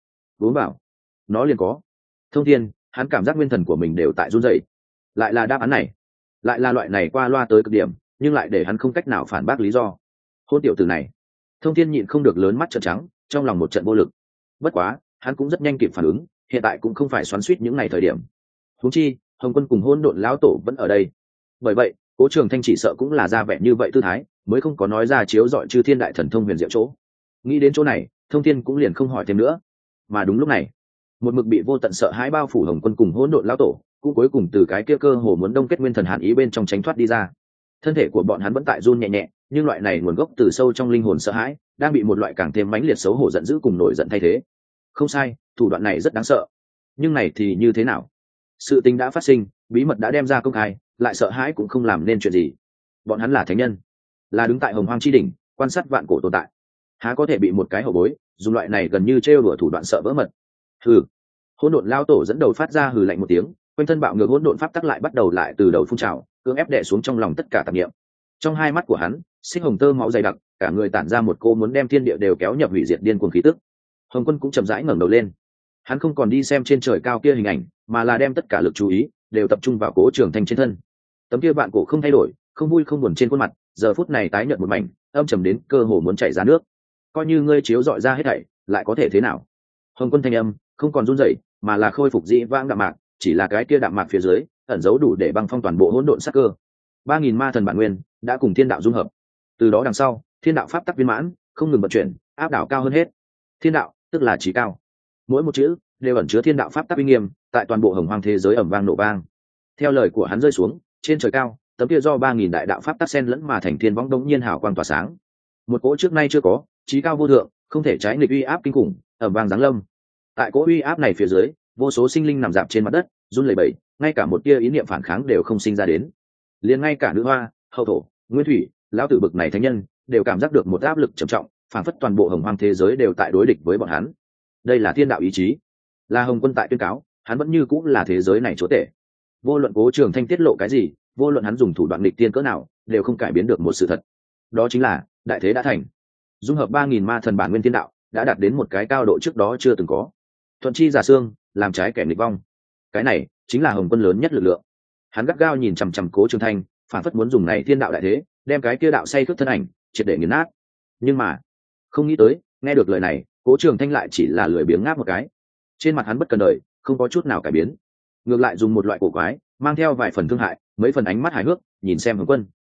bảo nó liền có thông thiên. Hắn cảm giác nguyên thần của mình đều tại run rẩy. Lại là đáp án này, lại là loại này qua loa tới cực điểm, nhưng lại để hắn không cách nào phản bác lý do. Hôn tiểu tử này. Thông thiên nhịn không được lớn mắt trợn trắng, trong lòng một trận vô lực. Bất quá hắn cũng rất nhanh kịp phản ứng, hiện tại cũng không phải xoắn xuýt những ngày thời điểm. Huống chi Hồng Quân cùng Hỗn Độn lão tổ vẫn ở đây. Bởi vậy Cố Trường Thanh chỉ sợ cũng là ra vẻ như vậy tư thái, mới không có nói ra chiếu dọi chư thiên đại thần thông huyền diệu chỗ. Nghĩ đến chỗ này, Thông thiên cũng liền không hỏi thêm nữa. Mà đúng lúc này, một mực bị vô tận sợ hãi bao phủ Hồng Quân cùng Hỗn Độn lão tổ cũng cuối cùng từ cái kia cơ hồ muốn đông kết nguyên thần hàn ý bên trong tránh thoát đi ra. Thân thể của bọn hắn vẫn tại run nhẹ nhẹ, nhưng loại này nguồn gốc từ sâu trong linh hồn sợ hãi đang bị một loại càng thêm mãnh liệt xấu hổ giận dữ cùng nổi giận thay thế. Không sai, thủ đoạn này rất đáng sợ. Nhưng này thì như thế nào? Sự tình đã phát sinh, bí mật đã đem ra công khai, lại sợ hãi cũng không làm nên chuyện gì. Bọn hắn là thánh nhân, là đứng tại hồng hoang chi đỉnh, quan sát vạn cổ tồn tại, há có thể bị một cái hậu bối dùng loại này gần như trêu đùa thủ đoạn sợ vỡ mật? Hừ. Hỗn Độn lao tổ dẫn đầu phát ra hừ lạnh một tiếng, quanh thân bạo ngược hỗn độn pháp tắc lại bắt đầu lại từ đầu phun trào, cưỡng ép đè xuống trong lòng tất cả tạp niệm. Trong hai mắt của hắn xích hồng tơ máu dày đặc, cả người tản ra một cô muốn đem thiên địa đều kéo nhập hủy diệt điên cuồng khí tức. Hồng Quân cũng chậm rãi ngẩng đầu lên. Hắn không còn đi xem trên trời cao kia hình ảnh, mà là đem tất cả lực chú ý đều tập trung vào Cố Trường Thanh trên thân. Tấm kia vạn cổ không thay đổi, không vui không buồn trên khuôn mặt, giờ phút này tái nhợt một mảnh, âm trầm đến cơ hồ muốn chảy ra nước. Coi như ngươi chiếu dọi ra hết thảy, lại có thể thế nào? Hồng Quân thanh âm không còn run rẩy, mà là khôi phục dĩ vãng đạm mạc, chỉ là cái kia đạm mạc phía dưới ẩn giấu đủ để băng phong toàn bộ hỗn độn sát cơ. 3000 ma thần bản nguyên đã cùng thiên đạo dung hợp. Từ đó đằng sau, thiên đạo pháp tắc viên mãn, không ngừng vận chuyển, áp đảo cao hơn hết. Thiên đạo tức là chí cao, mỗi một chữ đều ẩn chứa thiên đạo pháp tắc uy nghiêm, tại toàn bộ hồng hoang thế giới ầm vang nổ vang. Theo lời của hắn rơi xuống, trên trời cao, tấm kia do 3000 đại đạo pháp tắc xen lẫn mà thành thiên võng đống nhiên hào quang tỏa sáng. Một cỗ trước nay chưa có, chí cao vô thượng, không thể trái nghịch uy áp kinh khủng, ầm vang giáng lâm. Tại cỗ uy áp này phía dưới, vô số sinh linh nằm dạp trên mặt đất, run lẩy bẩy, ngay cả một tia ý niệm phản kháng đều không sinh ra đến. Liền ngay cả nữ hoa, hậu thổ, nguyên thủy, lão tử bực này thánh nhân đều cảm giác được một áp lực trầm trọng, phản phất toàn bộ hồng hoang thế giới đều tại đối địch với bọn hắn. Đây là thiên đạo ý chí, là Hồng Quân tại tuyên cáo, hắn vẫn như cũng là thế giới này chúa tể. Vô luận Cố Trường Thanh tiết lộ cái gì, vô luận hắn dùng thủ đoạn nghịch tiên cỡ nào, đều không cải biến được một sự thật. Đó chính là đại thế đã thành, dung hợp 3000 ma thần bản nguyên thiên đạo đã đạt đến một cái cao độ trước đó chưa từng có. Thuận chi giả xương, làm trái kẻ nghịch vong. Cái này chính là Hồng Quân lớn nhất lực lượng. Hắn gắt gao nhìn chằm chằm Cố Trường Thanh, phản phất muốn dùng này thiên đạo đại thế đem cái kia đạo say khướt thân ảnh triệt để nghiền nát. Nhưng mà không nghĩ tới, nghe được lời này, Cố Trường Thanh lại chỉ là lười biếng ngáp một cái. Trên mặt hắn bất cần đời, không có chút nào cải biến, ngược lại dùng một loại cổ quái, mang theo vài phần thương hại, mấy phần ánh mắt hài hước nhìn xem Hồng Quân.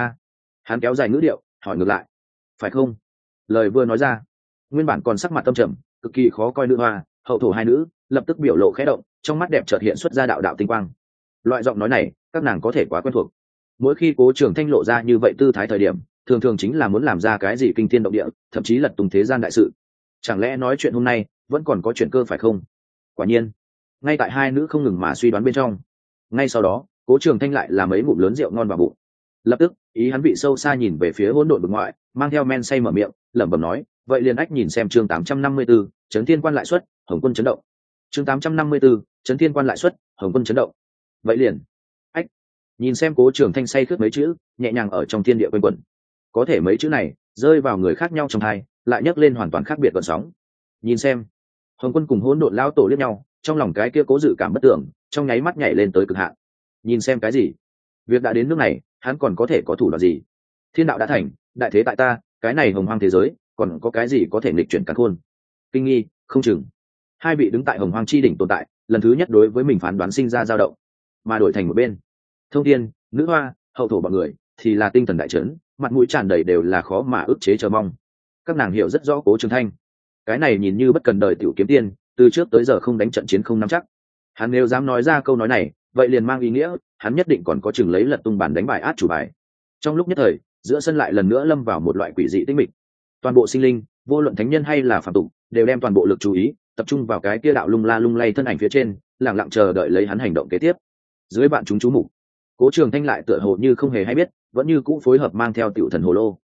Hắn kéo dài ngữ điệu hỏi ngược lại, phải không? Lời vừa nói ra, nguyên bản còn sắc mặt tâm trầm, cực kỳ khó coi nữ hoa, hậu thổ hai nữ lập tức biểu lộ khẽ động, trong mắt đẹp chợt hiện xuất ra đạo đạo tinh quang. Loại giọng nói này các nàng có thể quá quen thuộc. Mỗi khi Cố Trường Thanh lộ ra như vậy tư thái thời điểm, thường thường chính là muốn làm ra cái gì kinh thiên động địa, thậm chí lật tung thế gian đại sự. Chẳng lẽ nói chuyện hôm nay vẫn còn có chuyện cơ phải không? Quả nhiên, ngay tại hai nữ không ngừng mà suy đoán bên trong, ngay sau đó Cố Trường Thanh lại làm mấy ngụm lớn rượu ngon vào bụng. Lập tức ý hắn bị sâu xa nhìn về phía hỗn độn vực ngoại, mang theo men say mở miệng lẩm bẩm nói, vậy liền ách nhìn xem chương 854, chấn thiên quan lại xuất, Hồng Quân chấn động. Chương 854, chấn thiên quan lại xuất, Hồng Quân chấn động. Vậy liền ách nhìn xem Cố Trường Thanh say khướt mấy chữ nhẹ nhàng ở trong thiên địa quanh quẩn. Có thể mấy chữ này rơi vào người khác nhau trong hai, lại nhấc lên hoàn toàn khác biệt gợn sóng. Nhìn xem, Hồng Quân cùng hỗn độn lão tổ liếc nhau, trong lòng cái kia cố dự cảm bất tưởng trong nháy mắt nhảy lên tới cực hạn. Nhìn xem cái gì? Việc đã đến nước này, hắn còn có thể có thủ đoạn gì? Thiên đạo đã thành, đại thế tại ta, cái này hồng hoang thế giới còn có cái gì có thể nghịch chuyển càn khôn? Kinh nghi, không chừng. Hai vị đứng tại hồng hoang chi đỉnh tồn tại, lần thứ nhất đối với mình phán đoán sinh ra dao động, mà đổi thành một bên. Thông thiên, nữ hoa, hậu thổ bọn người thì là tinh thần đại trấn, mặt mũi tràn đầy đều là khó mà ức chế chờ mong. Các nàng hiểu rất rõ Cố Trường Thanh, cái này nhìn như bất cần đời tiểu kiếm tiên, từ trước tới giờ không đánh trận chiến không nắm chắc. Hắn nếu dám nói ra câu nói này, vậy liền mang ý nghĩa hắn nhất định còn có chừng lấy lật tung bàn đánh bại át chủ bài. Trong lúc nhất thời, giữa sân lại lần nữa lâm vào một loại quỷ dị tĩnh mịch. Toàn bộ sinh linh, vô luận thánh nhân hay là phàm tục, đều đem toàn bộ lực chú ý tập trung vào cái kia đạo lung la lung lay thân ảnh phía trên, lặng lặng chờ đợi lấy hắn hành động kế tiếp. Dưới bạn chúng chú mục, Cố Trường Thanh lại tựa hồ như không hề hay biết, vẫn như cũ phối hợp mang theo tiểu thần hồ lô.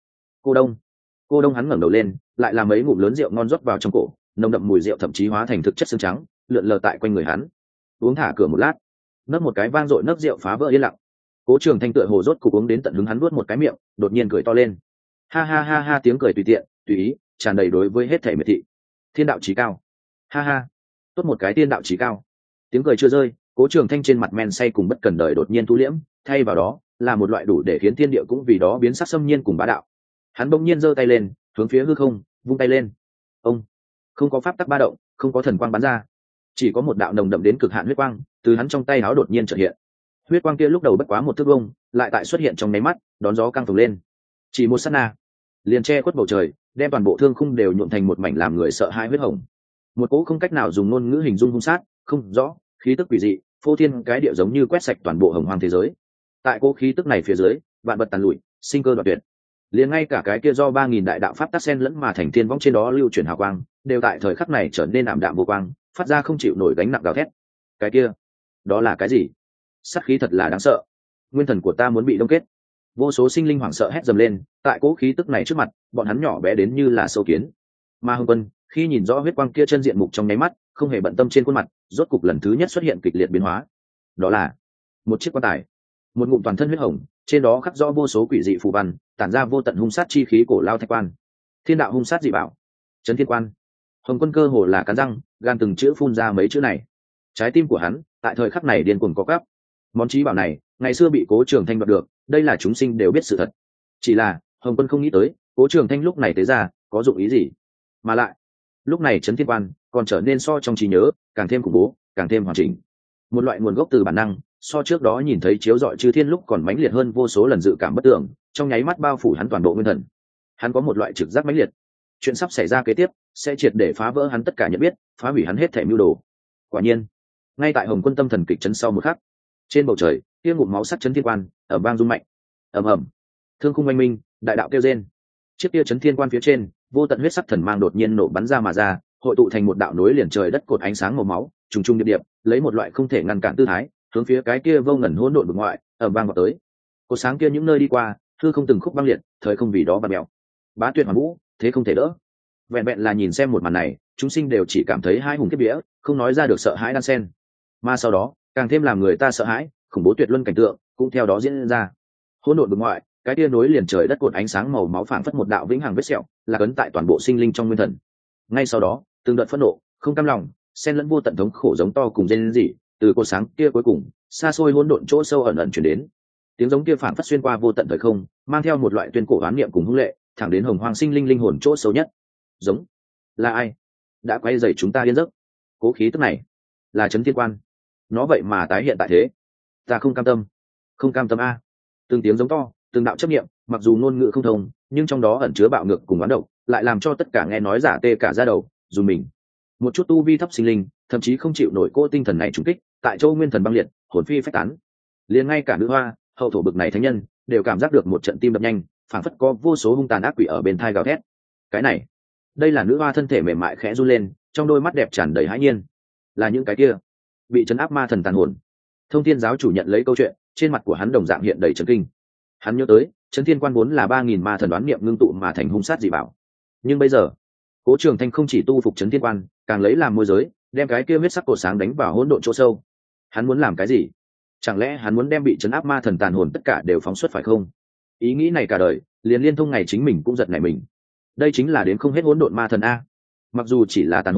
Cô đông hắn ngẩng đầu lên, lại làm mấy ngụm lớn rượu ngon rót vào trong cổ, nồng đậm mùi rượu thậm chí hóa thành thực chất xương trắng, lượn lờ tại quanh người hắn. Uống thả cửa một lát, nấc một cái vang dội nấc rượu phá vỡ yên lặng. Cố Trường Thanh tựa hồ rốt cục uống đến tận hứng, hắn nuốt một cái miệng, đột nhiên cười to lên. Ha ha ha ha, tiếng cười tùy tiện, tùy ý, tràn đầy đối với hết thảy miệt thị. Thiên đạo chí cao. Ha ha, tốt một cái thiên đạo chí cao. Tiếng cười chưa rơi, Cố Trường Thanh trên mặt men say cùng bất cần đời đột nhiên thu liễm, thay vào đó là một loại đủ để khiến thiên địa cũng vì đó biến sắc xâm nhiên cùng bá đạo. Hắn bỗng nhiên giơ tay lên, hướng phía hư không vung tay lên. Ông, không có pháp tắc ba động, không có thần quang bắn ra, chỉ có một đạo nồng đậm đến cực hạn huyết quang từ hắn trong tay áo đột nhiên chợt hiện. Huyết quang kia lúc đầu bất quá một thước vuông, lại tại xuất hiện trong nháy mắt, đón gió căng phồng lên. Chỉ một sát na, liền che khuất bầu trời, đem toàn bộ thương khung đều nhuộm thành một mảnh làm người sợ hãi huyết hồng. Một cỗ không cách nào dùng ngôn ngữ hình dung hung sát, không rõ, khí tức quỷ dị, phô thiên cái địa giống như quét sạch toàn bộ hồng hoang thế giới. Tại cỗ khí tức này phía dưới, vạn vật tàn lụi, sinh cơ đoạn tuyệt. Liền ngay cả cái kia do 3000 đại đạo pháp tắc xen lẫn mà thành thiên võng trên đó lưu chuyển hào quang, đều tại thời khắc này trở nên ảm đạm vô quang, phát ra không chịu nổi gánh nặng gào thét. Cái kia, đó là cái gì? Sát khí thật là đáng sợ. Nguyên thần của ta muốn bị đông kết. Vô số sinh linh hoảng sợ hét dầm lên, tại cỗ khí tức này trước mặt, bọn hắn nhỏ bé đến như là sâu kiến. Ma Hồng Quân, khi nhìn rõ huyết quang kia chân diện mục trong nháy mắt, không hề bận tâm trên khuôn mặt, rốt cục lần thứ nhất xuất hiện kịch liệt biến hóa. Đó là một chiếc quan tài, một ngụm toàn thân huyết hồng, trên đó khắc rõ vô số quỷ dị phù văn, tản ra vô tận hung sát chi khí cổ lao thạch quan. Thiên đạo hung sát dị bảo, Chấn Thiên Quan. Hồng Quân cơ hồ là cắn răng, gan từng chữ phun ra mấy chữ này. Trái tim của hắn, tại thời khắc này điên cuồng co quắp. Món chí bảo này, ngày xưa bị Cố Trường Thanh đoạt được, đây là chúng sinh đều biết sự thật. Chỉ là, Hồng Quân không nghĩ tới, Cố Trường Thanh lúc này tế ra, có dụng ý gì? Mà lại, lúc này Chấn Thiên Quan còn trở nên so trong trí nhớ, càng thêm khủng bố, càng thêm hoàn chỉnh. Một loại nguồn gốc từ bản năng, so trước đó nhìn thấy chiếu rọi chư thiên lúc còn mãnh liệt hơn vô số lần dự cảm bất tưởng, trong nháy mắt bao phủ hắn toàn bộ nguyên thần. Hắn có một loại trực giác mãnh liệt, chuyện sắp xảy ra kế tiếp sẽ triệt để phá vỡ hắn tất cả nhận biết, phá hủy hắn hết thể mưu đồ. Quả nhiên, ngay tại Hồng Quân tâm thần kịch chấn sau một khắc, trên bầu trời kia ngụm máu sắc Chấn Thiên Quan ở vang rung mạnh, ầm ầm, thương khung oanh minh, đại đạo kêu rên. Chiếc kia Chấn Thiên Quan phía trên, vô tận huyết sắc thần mang đột nhiên nổ bắn ra mà ra, hội tụ thành một đạo nối liền trời đất cột ánh sáng màu máu, trùng trùng điệp điệp, lấy một loại không thể ngăn cản tư thái, hướng phía cái kia vô ngần hỗn độn vực ngoại ầm vang vào tới. Cột sáng kia những nơi đi qua, hư không từng khúc băng liệt, thời không vì đó và mèo. Bá Tuyệt Hoàn Vũ, thế không thể đỡ. Vẹn vẹn là nhìn xem một màn này, chúng sinh đều chỉ cảm thấy hai hùng kiếp vía, không nói ra được sợ hãi đan sen. Mà sau đó, càng thêm làm người ta sợ hãi, khủng bố tuyệt luân cảnh tượng cũng theo đó diễn ra. Hỗn độn vực ngoại, cái kia nối liền trời đất cột ánh sáng màu máu phảng phất một đạo vĩnh hằng vết sẹo, là cấn tại toàn bộ sinh linh trong nguyên thần. Ngay sau đó, từng đợt phẫn nộ, không cam lòng, xen lẫn vô tận thống khổ giống to cùng rên rỉ, từ cột sáng kia cuối cùng, xa xôi hỗn độn chỗ sâu ẩn ẩn truyền đến. Tiếng giống kia phảng phất xuyên qua vô tận thời không, mang theo một loại tuyên cổ oán niệm cùng hung lệ, thẳng đến hồng hoang sinh linh linh hồn chỗ sâu nhất. Giống là ai đã quay dày chúng ta điên giấc? Cố khí tức này là Chấn Thiên Quan, nó vậy mà tái hiện tại thế. Ta không cam tâm, không cam tâm a. Từng tiếng giống to, từng đạo chấp niệm, mặc dù ngôn ngữ không thông, nhưng trong đó ẩn chứa bạo ngược cùng oán độc, lại làm cho tất cả nghe nói giả tê cả da đầu, dùng mình. Một chút tu vi thấp sinh linh, thậm chí không chịu nổi cỗ tinh thần này trùng kích, tại châu nguyên thần băng liệt, hồn phi phách tán. Liền ngay cả nữ hoa, hậu thổ bực này thánh nhân, đều cảm giác được một trận tim đập nhanh, phảng phất có vô số hung tàn ác quỷ ở bên thai gào thét. Cái này, đây là nữ hoa thân thể mềm mại khẽ run lên, trong đôi mắt đẹp tràn đầy hãi nhiên. Là những cái kia bị trấn áp ma thần tàn hồn. Thông Thiên giáo chủ nhận lấy câu chuyện, trên mặt của hắn đồng dạng hiện đầy chấn kinh. Hắn nhớ tới, Chấn Thiên Quan vốn là 3000 ma thần đoán niệm ngưng tụ mà thành hung sát dị bảo. Nhưng bây giờ, Cố Trường Thanh không chỉ tu phục Chấn Thiên Quan, càng lấy làm môi giới, đem cái kia huyết sắc cổ sáng đánh vào hỗn độn chỗ sâu. Hắn muốn làm cái gì? Chẳng lẽ hắn muốn đem bị trấn áp ma thần tàn hồn tất cả đều phóng xuất phải không? Ý nghĩ này cả đời, liền liên thông ngày chính mình cũng giật nảy mình. Đây chính là đến không hết hỗn độn ma thần a. Mặc dù chỉ là tàn hồn,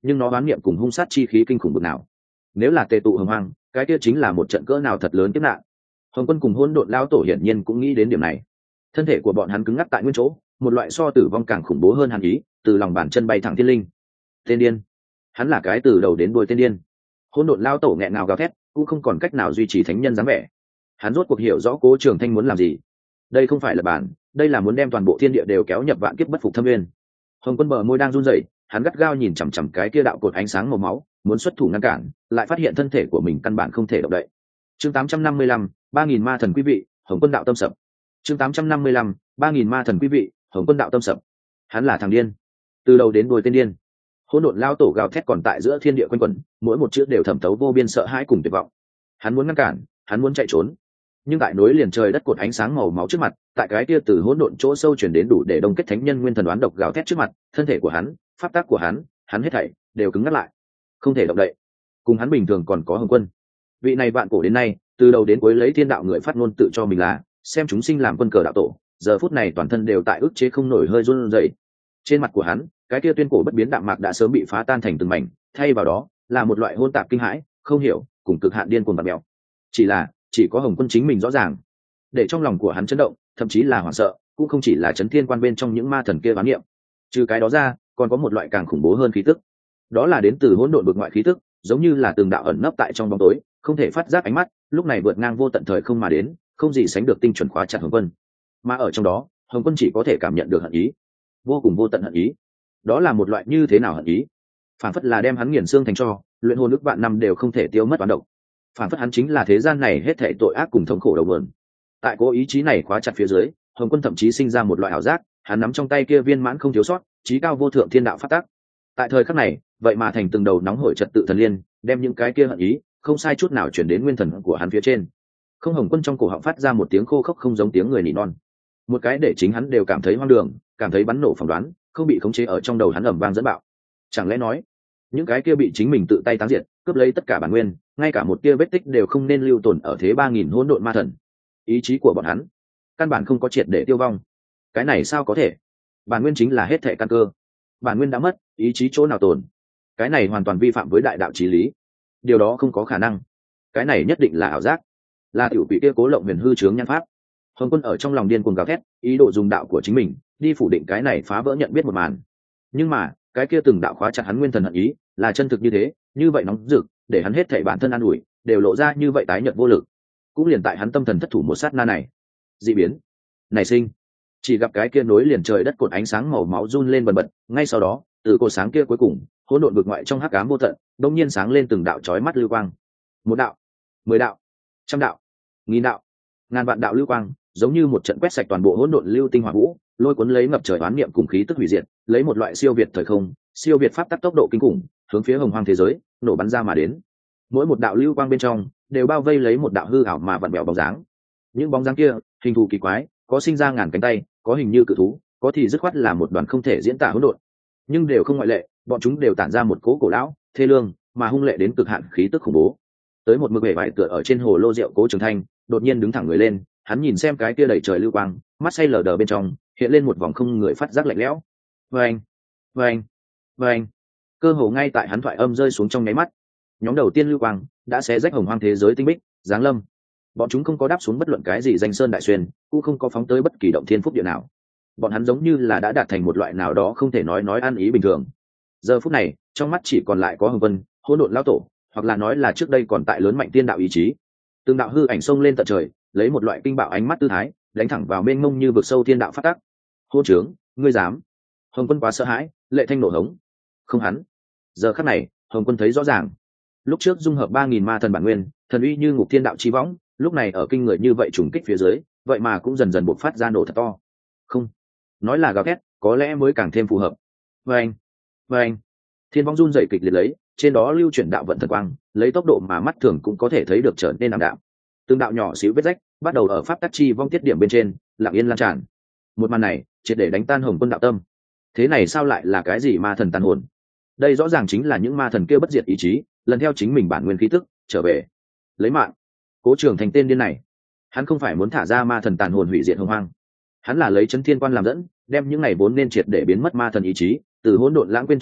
nhưng nó đoán niệm cùng hung sát chi khí kinh khủng bực nào. Nếu là tề tụ hồng hoang, cái kia chính là một trận cỡ nào thật lớn kiếp nạn. Hồng Quân cùng Hỗn Độn lão tổ hiển nhiên cũng nghĩ đến điểm này. Thân thể của bọn hắn cứng ngắc tại nguyên chỗ, một loại so tử vong càng khủng bố hơn hàn ý từ lòng bàn chân bay thẳng thiên linh. Tên điên, hắn là cái từ đầu đến đuôi tên điên. Hỗn Độn lão tổ nghẹn ngào gào thét, cũng không còn cách nào duy trì thánh nhân dáng vẻ. Hắn rốt cuộc hiểu rõ Cố Trường Thanh muốn làm gì. Đây không phải là bản, đây là muốn đem toàn bộ thiên địa đều kéo nhập vạn kiếp bất phục thâm nguyên. Hồng Quân bờ môi đang run rẩy, hắn gắt gao nhìn chằm chằm cái kia đạo cột ánh sáng màu máu, muốn xuất thủ ngăn cản, lại phát hiện thân thể của mình căn bản không thể động đậy. Chương 855, 3000 ma thần quý vị, Hồng Quân đạo tâm sập. Chương 855, 3000 ma thần quý vị, Hồng Quân đạo tâm sập. Hắn là thằng điên, từ đầu đến đuôi tên điên. Hỗn Độn lao tổ gào thét còn tại giữa thiên địa quanh quẩn, mỗi một chữ đều thẩm thấu vô biên sợ hãi cùng tuyệt vọng. Hắn muốn ngăn cản, hắn muốn chạy trốn, nhưng tại nối liền trời đất cột ánh sáng màu máu trước mặt, tại cái kia từ hỗn độn chỗ sâu chuyển đến đủ để đông kết thánh nhân nguyên thần đoán độc gào thét trước mặt, thân thể của hắn, pháp tác của hắn hết thảy đều cứng ngắt lại, không thể động đậy. Cùng hắn bình thường còn có Hồng Quân, vị này vạn cổ đến nay từ đầu đến cuối lấy thiên đạo người phát ngôn tự cho mình là xem chúng sinh làm quân cờ đạo tổ, giờ phút này toàn thân đều tại ức chế không nổi hơi run rẩy. Trên mặt của hắn, cái kia tuyên cổ bất biến đạm mạc đã sớm bị phá tan thành từng mảnh, thay vào đó là một loại hỗn tạp kinh hãi, không hiểu cùng cực hạn điên cuồng bạt mèo. Chỉ có Hồng Quân chính mình rõ ràng, để trong lòng của hắn chấn động, thậm chí là hoảng sợ, cũng không chỉ là chấn thiên quan bên trong những ma thần kia bán niệm. Trừ cái đó ra, còn có một loại càng khủng bố hơn khí tức, đó là đến từ hỗn độn vực ngoại khí tức, giống như là từng đạo ẩn nấp tại trong bóng tối, không thể phát giác ánh mắt, lúc này vượt ngang vô tận thời không mà đến, không gì sánh được tinh chuẩn khóa chặt Hồng Quân. Mà ở trong đó, Hồng Quân chỉ có thể cảm nhận được hận ý, vô cùng vô tận hận ý. Đó là một loại như thế nào hận ý? Phản phất là đem hắn nghiền xương thành tro, luyện hồn ức vạn năm đều không thể tiêu mất toán độc. Phản phất hắn chính là thế gian này hết thảy tội ác cùng thống khổ đầu nguồn. Tại cố ý chí này khóa chặt phía dưới, Hồng Quân thậm chí sinh ra một loại ảo giác, hắn nắm trong tay kia viên mãn không thiếu sót, chí cao vô thượng thiên đạo pháp tắc. Tại thời khắc này, vậy mà thành từng đầu nóng hổi trật tự thần liên, đem những cái kia hận ý, không sai chút nào chuyển đến nguyên thần của hắn phía trên. Không, Hồng Quân trong cổ họng phát ra một tiếng khô khốc không giống tiếng người nỉ non, một cái để chính hắn đều cảm thấy hoang đường, cảm thấy bắn nổ phỏng đoán, không bị khống chế ở trong đầu hắn ầm vang dẫn bạo. Chẳng lẽ nói, những cái kia bị chính mình tự tay táng diệt, cướp lấy tất cả bản nguyên, ngay cả một tia vết tích đều không nên lưu tồn ở thế 3000 hỗn độn ma thần. Ý chí của bọn hắn căn bản không có triệt để tiêu vong. Cái này sao có thể? Bản nguyên chính là hết thảy căn cơ. Bản nguyên đã mất, ý chí chỗ nào tồn? Cái này hoàn toàn vi phạm với đại đạo chí lý. Điều đó không có khả năng. Cái này nhất định là ảo giác, là tiểu quỷ kia cố lộng huyền hư chướng nhan pháp. Hồng Quân ở trong lòng điên cuồng gào thét, ý đồ dùng đạo của chính mình đi phủ định cái này phá vỡ nhận biết một màn. Nhưng mà, cái kia từng đạo khóa chặt hắn nguyên thần hận ý, là chân thực như thế, như vậy nóng rực, để hắn hết thảy bản thân an ủi, đều lộ ra như vậy tái nhợt vô lực. Cũng liền tại hắn tâm thần thất thủ một sát na này, dị biến nảy sinh. Chỉ gặp cái kia nối liền trời đất cột ánh sáng màu máu run lên bần bật, ngay sau đó, từ cột sáng kia cuối cùng, hỗn độn vực ngoại trong hắc ám vô tận, đột nhiên sáng lên từng đạo chói mắt lưu quang. Một đạo, 10 đạo, trăm đạo, nghìn đạo, ngàn vạn đạo lưu quang, giống như một trận quét sạch toàn bộ hỗn độn lưu tinh hỏa vũ, lôi cuốn lấy ngập trời oán niệm cùng khí tức hủy diệt, lấy một loại siêu việt thời không, siêu việt pháp tắc tốc độ kinh khủng, hướng phía hồng hoang thế giới nổ bắn ra mà đến. Mỗi một đạo lưu quang bên trong đều bao vây lấy một đạo hư ảo mà vặn vẹo bóng dáng. Những bóng dáng kia hình thù kỳ quái, có sinh ra ngàn cánh tay, có hình như cự thú, có thì dứt khoát là một đoàn không thể diễn tả hỗn độn. Nhưng đều không ngoại lệ, bọn chúng đều tản ra một cỗ cổ lão, thê lương, mà hung lệ đến cực hạn khí tức khủng bố. Tới một mực bể vải tựa ở trên hồ lô rượu Cố Trường Thanh, đột nhiên đứng thẳng người lên, hắn nhìn xem cái kia đầy trời lưu quang, mắt say lờ đờ bên trong hiện lên một vòng không người phát giác lạnh lẽo. Vâng, vâng, vâng. Cơ hồ ngay tại hắn thoại âm rơi xuống trong nháy mắt, nhóm đầu tiên lưu quang đã xé rách hồng hoang thế giới tinh bích, giáng lâm. Bọn chúng không có đáp xuống bất luận cái gì danh sơn đại xuyên, cũng không có phóng tới bất kỳ động thiên phúc địa nào. Bọn hắn giống như là đã đạt thành một loại nào đó không thể nói ăn ý bình thường. Giờ phút này, trong mắt chỉ còn lại có Hồng Vân, Hỗn Độn lão tổ, hoặc là nói là trước đây còn tại lớn mạnh tiên đạo ý chí. Từng đạo hư ảnh xông lên tận trời, lấy một loại kinh bạo ánh mắt tư thái, đánh thẳng vào mênh mông như vực sâu thiên đạo phát tắc. Hôn trướng, ngươi dám? Hồng Quân quá sợ hãi, lệ thanh nổ hống. Không hắn. Giờ khắc này, Hồng Quân thấy rõ ràng. Lúc trước dung hợp 3000 ma thần bản nguyên, thần uy như ngục thiên đạo chi võng, lúc này ở kinh người như vậy trùng kích phía dưới, vậy mà cũng dần dần bộc phát ra nổ thật to. Không, nói là gào thét, có lẽ mới càng thêm phù hợp. Vâng, vâng. Thiên vong run dậy kịch liệt lấy, trên đó lưu chuyển đạo vận thần quang, lấy tốc độ mà mắt thường cũng có thể thấy được trở nên ảm đạm. Từng đạo nhỏ xíu vết rách bắt đầu ở pháp tắc chi vong tiết điểm bên trên lặng yên lan tràn. Một màn này triệt để đánh tan Hồng Quân đạo tâm. Thế này sao lại là cái gì ma thần tàn hồn? Đây rõ ràng chính là những ma thần kia bất diệt ý chí, lần theo chính mình bản nguyên khí tức trở về lấy mạng. Cố Trường Thanh tên điên này, hắn không phải muốn thả ra ma thần tàn hồn hủy diệt hồng hoang, hắn là lấy chấn thiên quan làm dẫn, đem những ngày vốn nên triệt để biến mất ma thần ý chí từ hỗn độn lãng quên trong góc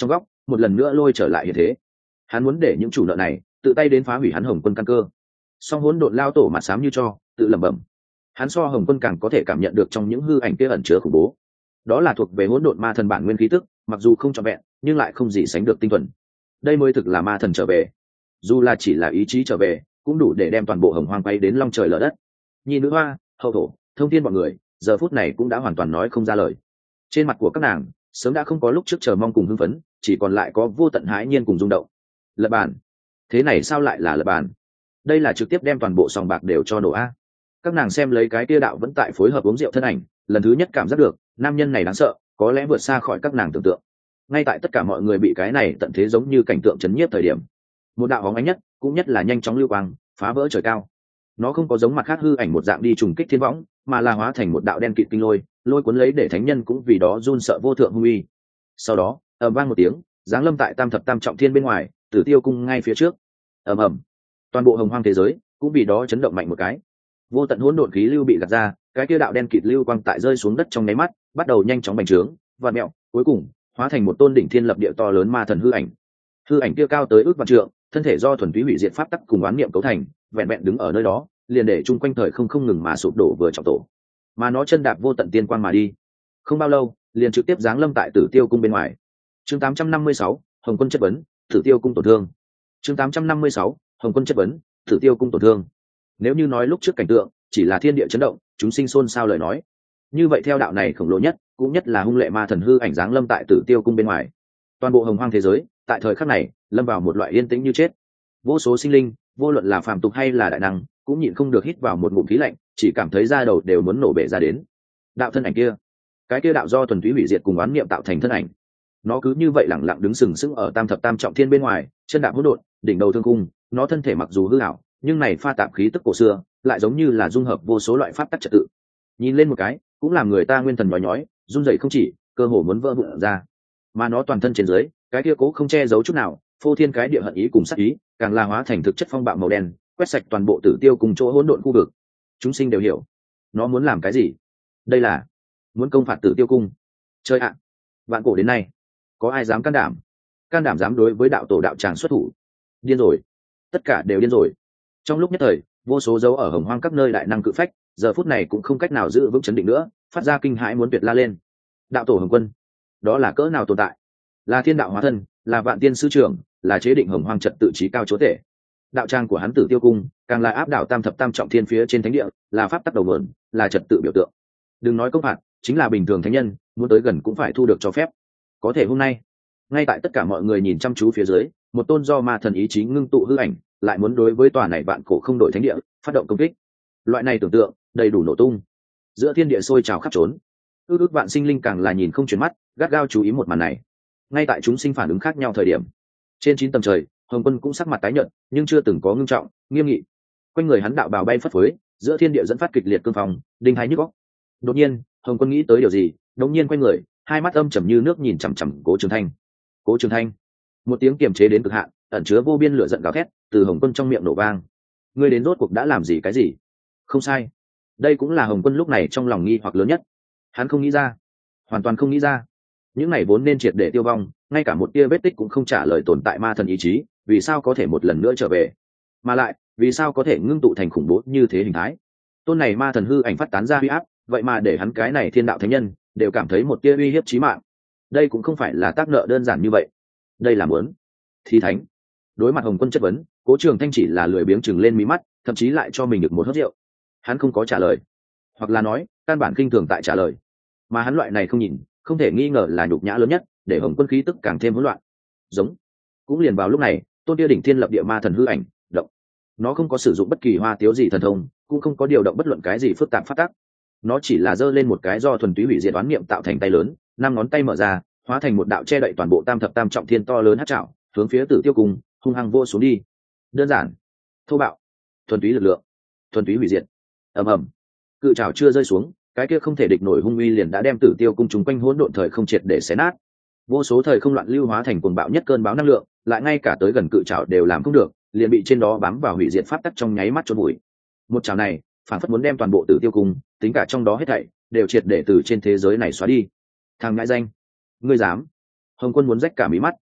một lần nữa lôi trở lại hiện thế. Hắn muốn để những chủ nợ này tự tay đến phá hủy hắn Hồng Quân căn cơ. Song hỗn độn lao tổ mặt xám như cho, tự lẩm bẩm. Hắn so Hồng Quân càng có thể cảm nhận được trong những hư ảnh kia ẩn chứa khủng bố. Đó là thuộc về hỗn độn ma thần bản nguyên khí tức, mặc dù không trọn vẹn, nhưng lại không gì sánh được tinh thuần. Đây mới thực là ma thần trở về. Dù là chỉ là ý chí trở về, cũng đủ để đem toàn bộ Hồng Hoang quay đến long trời lở đất. Nhi nữ hoa, hậu thổ, thông thiên bọn người, giờ phút này cũng đã hoàn toàn nói không ra lời. Trên mặt của các nàng sớm đã không có lúc trước chờ mong cùng hưng phấn, chỉ còn lại có vô tận hãi nhiên cùng rung động. Lật bàn. Thế này sao lại là lật bàn? Đây là trực tiếp đem toàn bộ sòng bạc đều cho nổ a. Các nàng xem lấy cái tia đạo vẫn tại phối hợp uống rượu thân ảnh, lần thứ nhất cảm giác được nam nhân này đáng sợ, có lẽ vượt xa khỏi các nàng tưởng tượng. Ngay tại tất cả mọi người bị cái này tận thế giống như cảnh tượng chấn nhiếp thời điểm, một đạo bóng ánh nhất cũng nhất là nhanh chóng lưu quang phá vỡ trời cao. Nó không có giống mặt khác hư ảnh một dạng đi trùng kích thiên võng, mà là hóa thành một đạo đen kịt kinh lôi, lôi cuốn lấy để thánh nhân cũng vì đó run sợ vô thượng hung uy. Sau đó ầm vang một tiếng, giáng lâm tại tam thập tam trọng thiên bên ngoài, Tử Tiêu cung ngay phía trước. Ầm ầm, toàn bộ Hồng Hoang thế giới cũng vì đó chấn động mạnh một cái. Vô tận hỗn độn khí lưu bị gạt ra, cái kia đạo đen kịt lưu quang tại rơi xuống đất trong nháy mắt, bắt đầu nhanh chóng bành trướng, vặn mèo, cuối cùng hóa thành một tôn đỉnh thiên lập địa to lớn ma thần hư ảnh. Hư ảnh kia cao tới ước vạn trượng, thân thể do thuần túy hủy diệt pháp tắc cùng oán niệm cấu thành, vẹn vẹn đứng ở nơi đó, liền để chung quanh thời không ngừng mà sụp đổ vừa trọng tổ. Mà nó chân đạp vô tận tiên quang mà đi, không bao lâu, liền trực tiếp giáng lâm tại Tử Tiêu cung bên ngoài. Chương 856, Hồng Quân chất vấn, Tử Tiêu cung tổn thương. Chương 856, Hồng Quân chất vấn, Tử Tiêu cung tổn thương. Nếu như nói lúc trước cảnh tượng chỉ là thiên địa chấn động, chúng sinh xôn xao lời nói, như vậy theo đạo này khổng lồ nhất, cũng nhất là hung lệ ma thần hư ảnh giáng lâm tại Tử Tiêu cung bên ngoài. Toàn bộ Hồng Hoang thế giới, tại thời khắc này, lâm vào một loại yên tĩnh như chết. Vô số sinh linh, vô luận là phàm tục hay là đại năng, cũng nhịn không được hít vào một ngụm khí lạnh, chỉ cảm thấy da đầu đều muốn nổ bể ra đến. Đạo thân ảnh kia, cái kia đạo do thuần túy hủy diệt cùng oán niệm tạo thành thân ảnh, nó cứ như vậy lẳng lặng đứng sừng sững ở tam thập tam trọng thiên bên ngoài, chân đạp hỗn độn, đỉnh đầu thương cung, nó thân thể mặc dù hư ảo, nhưng này pha tạp khí tức cổ xưa, lại giống như là dung hợp vô số loại pháp tắc trật tự. Nhìn lên một cái, cũng làm người ta nguyên thần nhói nhói, run rẩy không chỉ, cơ hồ muốn vỡ vụn ra. Mà nó toàn thân trên dưới, cái kia cố không che giấu chút nào, phô thiên cái địa hận ý cùng sát ý, càng là hóa thành thực chất phong bạo màu đen, quét sạch toàn bộ Tử Tiêu cùng chỗ hỗn độn khu vực. Chúng sinh đều hiểu, nó muốn làm cái gì. Đây là muốn công phạt Tử Tiêu cung. Chơi ạ, vạn cổ đến nay, có ai dám can đảm dám đối với đạo tổ đạo tràng xuất thủ? Điên rồi, tất cả đều điên rồi. Trong lúc nhất thời, vô số dấu ở Hồng Hoang các nơi đại năng cự phách, giờ phút này cũng không cách nào giữ vững chấn định nữa, phát ra kinh hãi muốn tuyệt la lên. Đạo tổ Hồng Quân, đó là cỡ nào tồn tại? Là thiên đạo hóa thân, là vạn tiên sư trưởng, là chế định Hồng Hoang trật tự trí cao chúa tể. Đạo trang của hắn Tử Tiêu cung, càng là áp đảo tam thập tam trọng thiên phía trên thánh địa, là pháp tắc đầu nguồn, là trật tự biểu tượng. Đừng nói công phạt, chính là bình thường thánh nhân, muốn tới gần cũng phải thu được cho phép. Có thể hôm nay, ngay tại tất cả mọi người nhìn chăm chú phía dưới, một tôn do ma thần ý chí ngưng tụ hư ảnh, lại muốn đối với tòa này vạn cổ không đổi thánh địa phát động công kích. Loại này tưởng tượng đầy đủ nổ tung, giữa thiên địa sôi trào khắp trốn. Ước vạn sinh linh càng là nhìn không chuyển mắt, gắt gao chú ý một màn này. Ngay tại chúng sinh phản ứng khác nhau thời điểm, trên 9 tầng trời, Hồng Quân cũng sắc mặt tái nhợt, nhưng chưa từng có ngưng trọng, nghiêm nghị. Quanh người hắn đạo bào bay phất phới, giữa thiên địa dẫn phát kịch liệt cương phong, đinh hai nhức óc. Đột nhiên, Hồng Quân nghĩ tới điều gì, đột nhiên quay người, hai mắt âm trầm như nước nhìn chằm chằm Cố Trường Thanh. Cố Trường Thanh, một tiếng kiềm chế đến cực hạn, ẩn chứa vô biên lửa giận gào thét, từ Hồng Quân trong miệng nổ vang. Ngươi đến rốt cuộc đã làm gì cái gì? Không sai, đây cũng là Hồng Quân lúc này trong lòng nghi hoặc lớn nhất. Hắn không nghĩ ra, hoàn toàn không nghĩ ra, những này vốn nên triệt để tiêu vong, ngay cả một tia vết tích cũng không trả lời tồn tại ma thần ý chí, vì sao có thể một lần nữa trở về, mà lại vì sao có thể ngưng tụ thành khủng bố như thế hình thái. Tôn này ma thần hư ảnh phát tán ra uy áp, vậy mà để hắn cái này thiên đạo thánh nhân đều cảm thấy một tia uy hiếp chí mạng. Đây cũng không phải là tác nợ đơn giản như vậy, đây là muốn thi thánh. Đối mặt Hồng Quân chất vấn, Cố Trường Thanh chỉ là lười biếng chừng lên mí mắt, thậm chí lại cho mình được một hớp rượu. Hắn không có trả lời, hoặc là nói căn bản khinh thường tại trả lời, mà hắn loại này không nhìn, không thể nghi ngờ là nhục nhã lớn nhất, để Hồng Quân khí tức càng thêm hỗn loạn. Giống. Cũng liền vào lúc này, tôn tia đỉnh thiên lập địa ma thần hư ảnh động. Nó không có sử dụng bất kỳ hoa tiếu gì thần thông, cũng không có điều động bất luận cái gì phức tạp phát tác. Nó chỉ là giơ lên một cái do thuần túy hủy diệt oán niệm tạo thành tay lớn, 5 ngón tay mở ra, hóa thành một đạo che đậy toàn bộ tam thập tam trọng thiên to lớn hắc trảo, hướng phía Tử Tiêu cung hung hăng vô xuống đi. Đơn giản, thô bạo, thuần túy lực lượng, thuần túy hủy diệt. Ầm ầm. Cự trảo chưa rơi xuống, cái kia không thể địch nổi hung uy liền đã đem Tử Tiêu cung chúng quanh hỗn độn thời không triệt để xé nát. Vô số thời không loạn lưu hóa thành cuồng bạo nhất cơn bão năng lượng, lại ngay cả tới gần cự trảo đều làm không được, liền bị trên đó bám vào hủy diệt pháp tắc trong nháy mắt chôn bụi. Một trảo này, phản phất muốn đem toàn bộ Tử Tiêu cung, tính cả trong đó hết thảy, đều triệt để từ trên thế giới này xóa đi. Thằng ngãi danh, ngươi dám? Hồng Quân muốn rách cả mí mắt.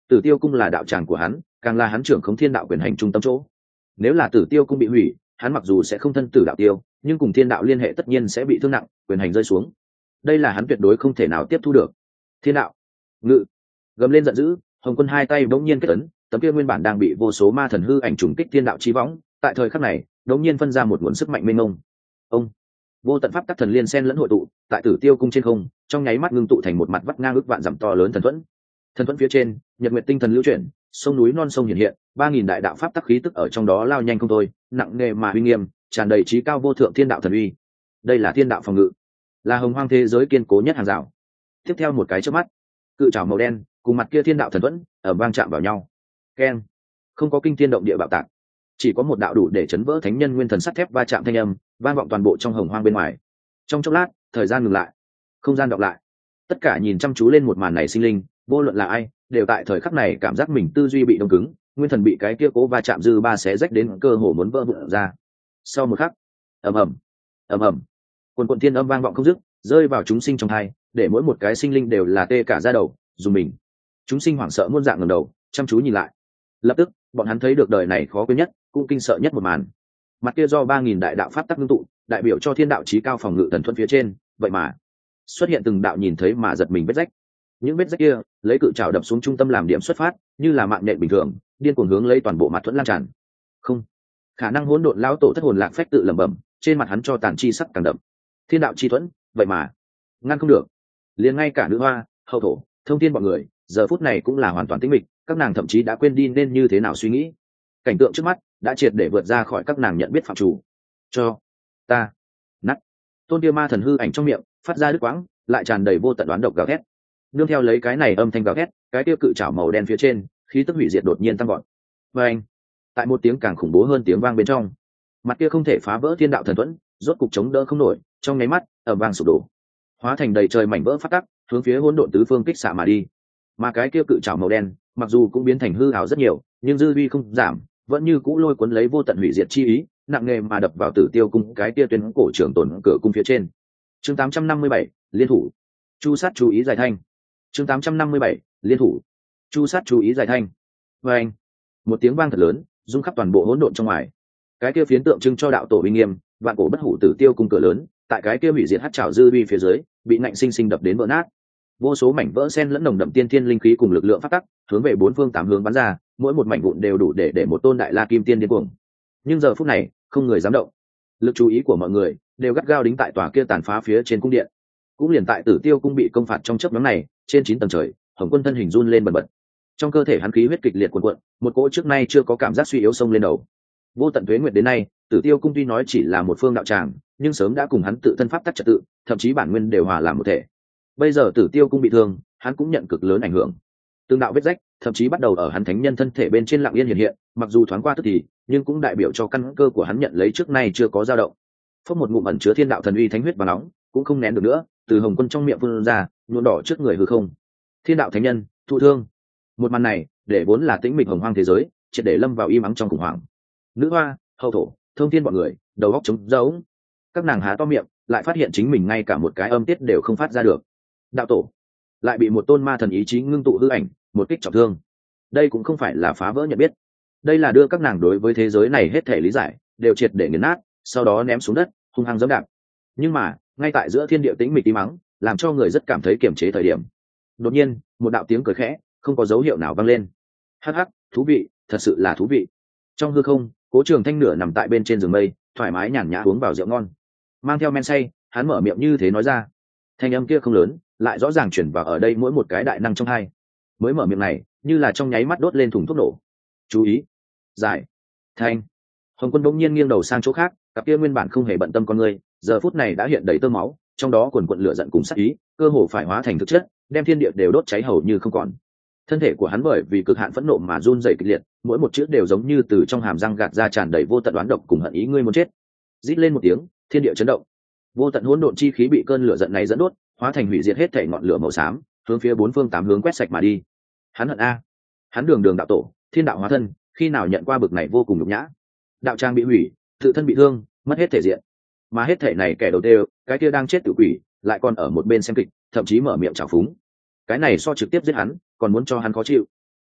Tử Tiêu cung là đạo tràng của hắn, càng là hắn trưởng khống thiên đạo quyền hành trung tâm chỗ. Nếu là Tử Tiêu cung bị hủy, hắn mặc dù sẽ không thân tử đạo tiêu, nhưng cùng thiên đạo liên hệ tất nhiên sẽ bị thương nặng, quyền hành rơi xuống. Đây là hắn tuyệt đối không thể nào tiếp thu được. Thiên đạo ngự gầm lên giận dữ, Hồng Quân hai tay bỗng nhiên kết ấn, tấm kia nguyên bản đang bị vô số ma thần hư ảnh trùng kích thiên đạo chí võng, tại thời khắc này bỗng nhiên phân ra một nguồn sức mạnh mênh mông. Ông vô tận pháp tắc thần liên sen lẫn hội tụ tại Tử Tiêu cung trên không, trong nháy mắt ngưng tụ thành một mặt vắt ngang ước vạn dặm to lớn thần thuẫn. Thần thuẫn phía trên, nhật nguyệt tinh thần lưu chuyển, sông núi non sông hiện hiện, 3000 đại đạo pháp tắc khí tức ở trong đó lao nhanh không thôi, nặng nề mà uy nghiêm, tràn đầy trí cao vô thượng thiên đạo thần uy. Đây là thiên đạo phòng ngự, là hồng hoang thế giới kiên cố nhất hàng rào. Tiếp theo một cái chớp mắt, cự trảo màu đen cùng mặt kia thiên đạo thần thuẫn ở vang chạm vào nhau. Keng! Không có kinh thiên động địa bạo tạc, chỉ có một đạo đủ để chấn vỡ thánh nhân nguyên thần sắt thép va chạm thanh âm vang vọng toàn bộ trong hồng hoang bên ngoài. Trong chốc lát, thời gian ngừng lại, không gian đọc lại. Tất cả nhìn chăm chú lên một màn này sinh linh, vô luận là ai, đều tại thời khắc này cảm giác mình tư duy bị đông cứng, nguyên thần bị cái kia cố va chạm dư ba xé rách đến cơ hồ muốn vỡ vụn ra. Sau một khắc, ầm ầm, ầm ầm, quần thiên âm vang vọng không dứt, rơi vào chúng sinh trong hai, để mỗi một cái sinh linh đều là tê cả da đầu, dùng mình. Chúng sinh hoảng sợ muôn dạng ngẩng đầu, chăm chú nhìn lại. Lập tức, bọn hắn thấy được đời này khó quên nhất, cũng kinh sợ nhất một màn. Mặt kia do 3000 đại đạo pháp tắc ngưng tụ, đại biểu cho thiên đạo chí cao phòng ngự thần thuẫn phía trên, vậy mà xuất hiện từng đạo nhìn thấy mà giật mình vết rách. Những vết rách kia lấy cự trảo đập xuống trung tâm làm điểm xuất phát, như là mạng nhện bình thường, điên cuồng hướng lấy toàn bộ mặt thuẫn lan tràn. Không, khả năng hỗn độn lão tổ thất hồn lạc phách tự lẩm bẩm, trên mặt hắn cho tàn chi sắc càng đậm. Thiên đạo chi thuẫn, vậy mà ngăn không được. Liền ngay cả nữ hoa, hậu thổ, thông thiên bọn người, giờ phút này cũng là hoàn toàn tĩnh mịch, các nàng thậm chí đã quên đi nên như thế nào suy nghĩ. Cảnh tượng trước mắt đã triệt để vượt ra khỏi các nàng nhận biết phạm chủ. Cho ta nát. Tôn kia ma thần hư ảnh trong miệng phát ra đứt quãng, lại tràn đầy vô tận đoán độc gào thét. Nương theo lấy cái này âm thanh gào thét, cái tiêu cự trảo màu đen phía trên khí tức hủy diệt đột nhiên tăng gọn. Và anh, tại một tiếng càng khủng bố hơn tiếng vang bên trong, mặt kia không thể phá vỡ thiên đạo thần thuẫn rốt cục chống đỡ không nổi, trong nháy mắt ở vang sụp đổ, hóa thành đầy trời mảnh vỡ phát tắc, hướng phía hỗn độn tứ phương kích xạ mà đi. Mà cái kia cự trảo màu đen mặc dù cũng biến thành hư ảo rất nhiều, nhưng dư uy không giảm, vẫn như cũ lôi cuốn lấy vô tận hủy diệt chi ý, nặng nề mà đập vào Tử Tiêu cung cái kia tuyến cổ trưởng tồn cửa cung phía trên. Chương 857, liên thủ. Chu sát chú ý giải thanh. Chương 857, liên thủ. Chu sát chú ý giải thanh. Và anh, một tiếng vang thật lớn, rung khắp toàn bộ hỗn độn trong ngoài. Cái kia phiến tượng trưng cho đạo tổ uy nghiêm, vạn cổ bất hủ Tử Tiêu cung cửa lớn, tại cái kia hủy diệt hắc trảo dư uy phía dưới, bị nạnh sinh sinh đập đến vỡ nát. Vô số mảnh vỡ xen lẫn nồng đậm tiên thiên linh khí cùng lực lượng phát tắc, hướng về bốn phương tám hướng bắn ra, mỗi một mảnh vụn đều đủ để một tôn đại la kim tiên điên cuồng. Nhưng giờ phút này, không người dám động. Lực chú ý của mọi người đều gắt gao đính tại tòa kia tàn phá phía trên cung điện. Cũng liền tại Tử Tiêu cung bị công phạt trong chớp nhoáng này, trên 9 tầng trời, Hồng Quân thân hình run lên bần bật. Trong cơ thể hắn khí huyết kịch liệt cuồn cuộn, một cỗ trước nay chưa có cảm giác suy yếu xông lên đầu. Vô tận tuế nguyệt đến nay, Tử Tiêu cung tuy nói chỉ là một phương đạo tràng, nhưng sớm đã cùng hắn tự thân pháp tắc trật tự, thậm chí bản nguyên đều hòa làm một thể. Bây giờ Tử Tiêu cung bị thương, hắn cũng nhận cực lớn ảnh hưởng. Tương đạo vết rách, thậm chí bắt đầu ở hắn thánh nhân thân thể bên trên lặng yên hiện hiện, mặc dù thoáng qua tức thì, nhưng cũng đại biểu cho căn cơ của hắn nhận lấy trước nay chưa có dao động. Phốc một ngụm ẩn chứa thiên đạo thần uy thánh huyết và nóng, cũng không nén được nữa, từ Hồng Quân trong miệng phun ra, nhuộm đỏ trước người hư không. Thiên đạo thánh nhân, thụ thương. Một màn này, để vốn là tĩnh mịch hồng hoang thế giới, triệt để lâm vào im ắng trong khủng hoảng. Nữ hoa, hậu thổ, thông thiên bọn người, đầu óc trống rỗng. Các nàng há to miệng, lại phát hiện chính mình ngay cả một cái âm tiết đều không phát ra được. Đạo tổ lại bị một tôn ma thần ý chí ngưng tụ hư ảnh một kích trọng thương. Đây cũng không phải là phá vỡ nhận biết, đây là đưa các nàng đối với thế giới này hết thể lý giải đều triệt để nghiền nát, sau đó ném xuống đất hung hăng dẫm đạp. Nhưng mà ngay tại giữa thiên địa tĩnh mịch im mắng, làm cho người rất cảm thấy kiềm chế thời điểm, đột nhiên một đạo tiếng cười khẽ không có dấu hiệu nào vang lên. Hắc hắc, thú vị, thật sự là thú vị. Trong hư không, Cố Trường Thanh nửa nằm tại bên trên giường mây, thoải mái nhàn nhã uống vào rượu ngon, mang theo men say, hắn mở miệng như thế nói ra. Thanh âm kia không lớn, lại rõ ràng chuyển vào ở đây mỗi một cái đại năng trong hai. Mới mở miệng này, như là trong nháy mắt đốt lên thùng thuốc nổ. Chú ý, giải thanh. Hồng Quân bỗng nhiên nghiêng đầu sang chỗ khác, cặp kia nguyên bản không hề bận tâm con người, giờ phút này đã hiện đầy tơ máu, trong đó quần quần lửa giận cùng sát ý, cơ hồ phải hóa thành thực chất, đem thiên địa đều đốt cháy hầu như không còn. Thân thể của hắn bởi vì cực hạn phẫn nộ mà run rẩy kịch liệt, mỗi một chữ đều giống như từ trong hàm răng gạt ra, tràn đầy vô tận đoán độc cùng hận ý ngươi muốn chết. Rít lên một tiếng, thiên địa chấn động, vô tận hỗn độn chi khí bị cơn lửa giận này dẫn đốt, hóa thành hủy diệt hết thảy ngọn lửa màu xám, hướng phía bốn phương tám hướng quét sạch mà đi. Hắn hận a, hắn đường đường đạo tổ, thiên đạo hóa thân, khi nào nhận qua bực này vô cùng nhục nhã. Đạo trang bị hủy, tự thân bị thương, mất hết thể diện, mà hết thể này kẻ đầu tiên, cái kia đang chết tự quỷ, lại còn ở một bên xem kịch, thậm chí mở miệng trào phúng. Cái này so trực tiếp giết hắn, còn muốn cho hắn khó chịu.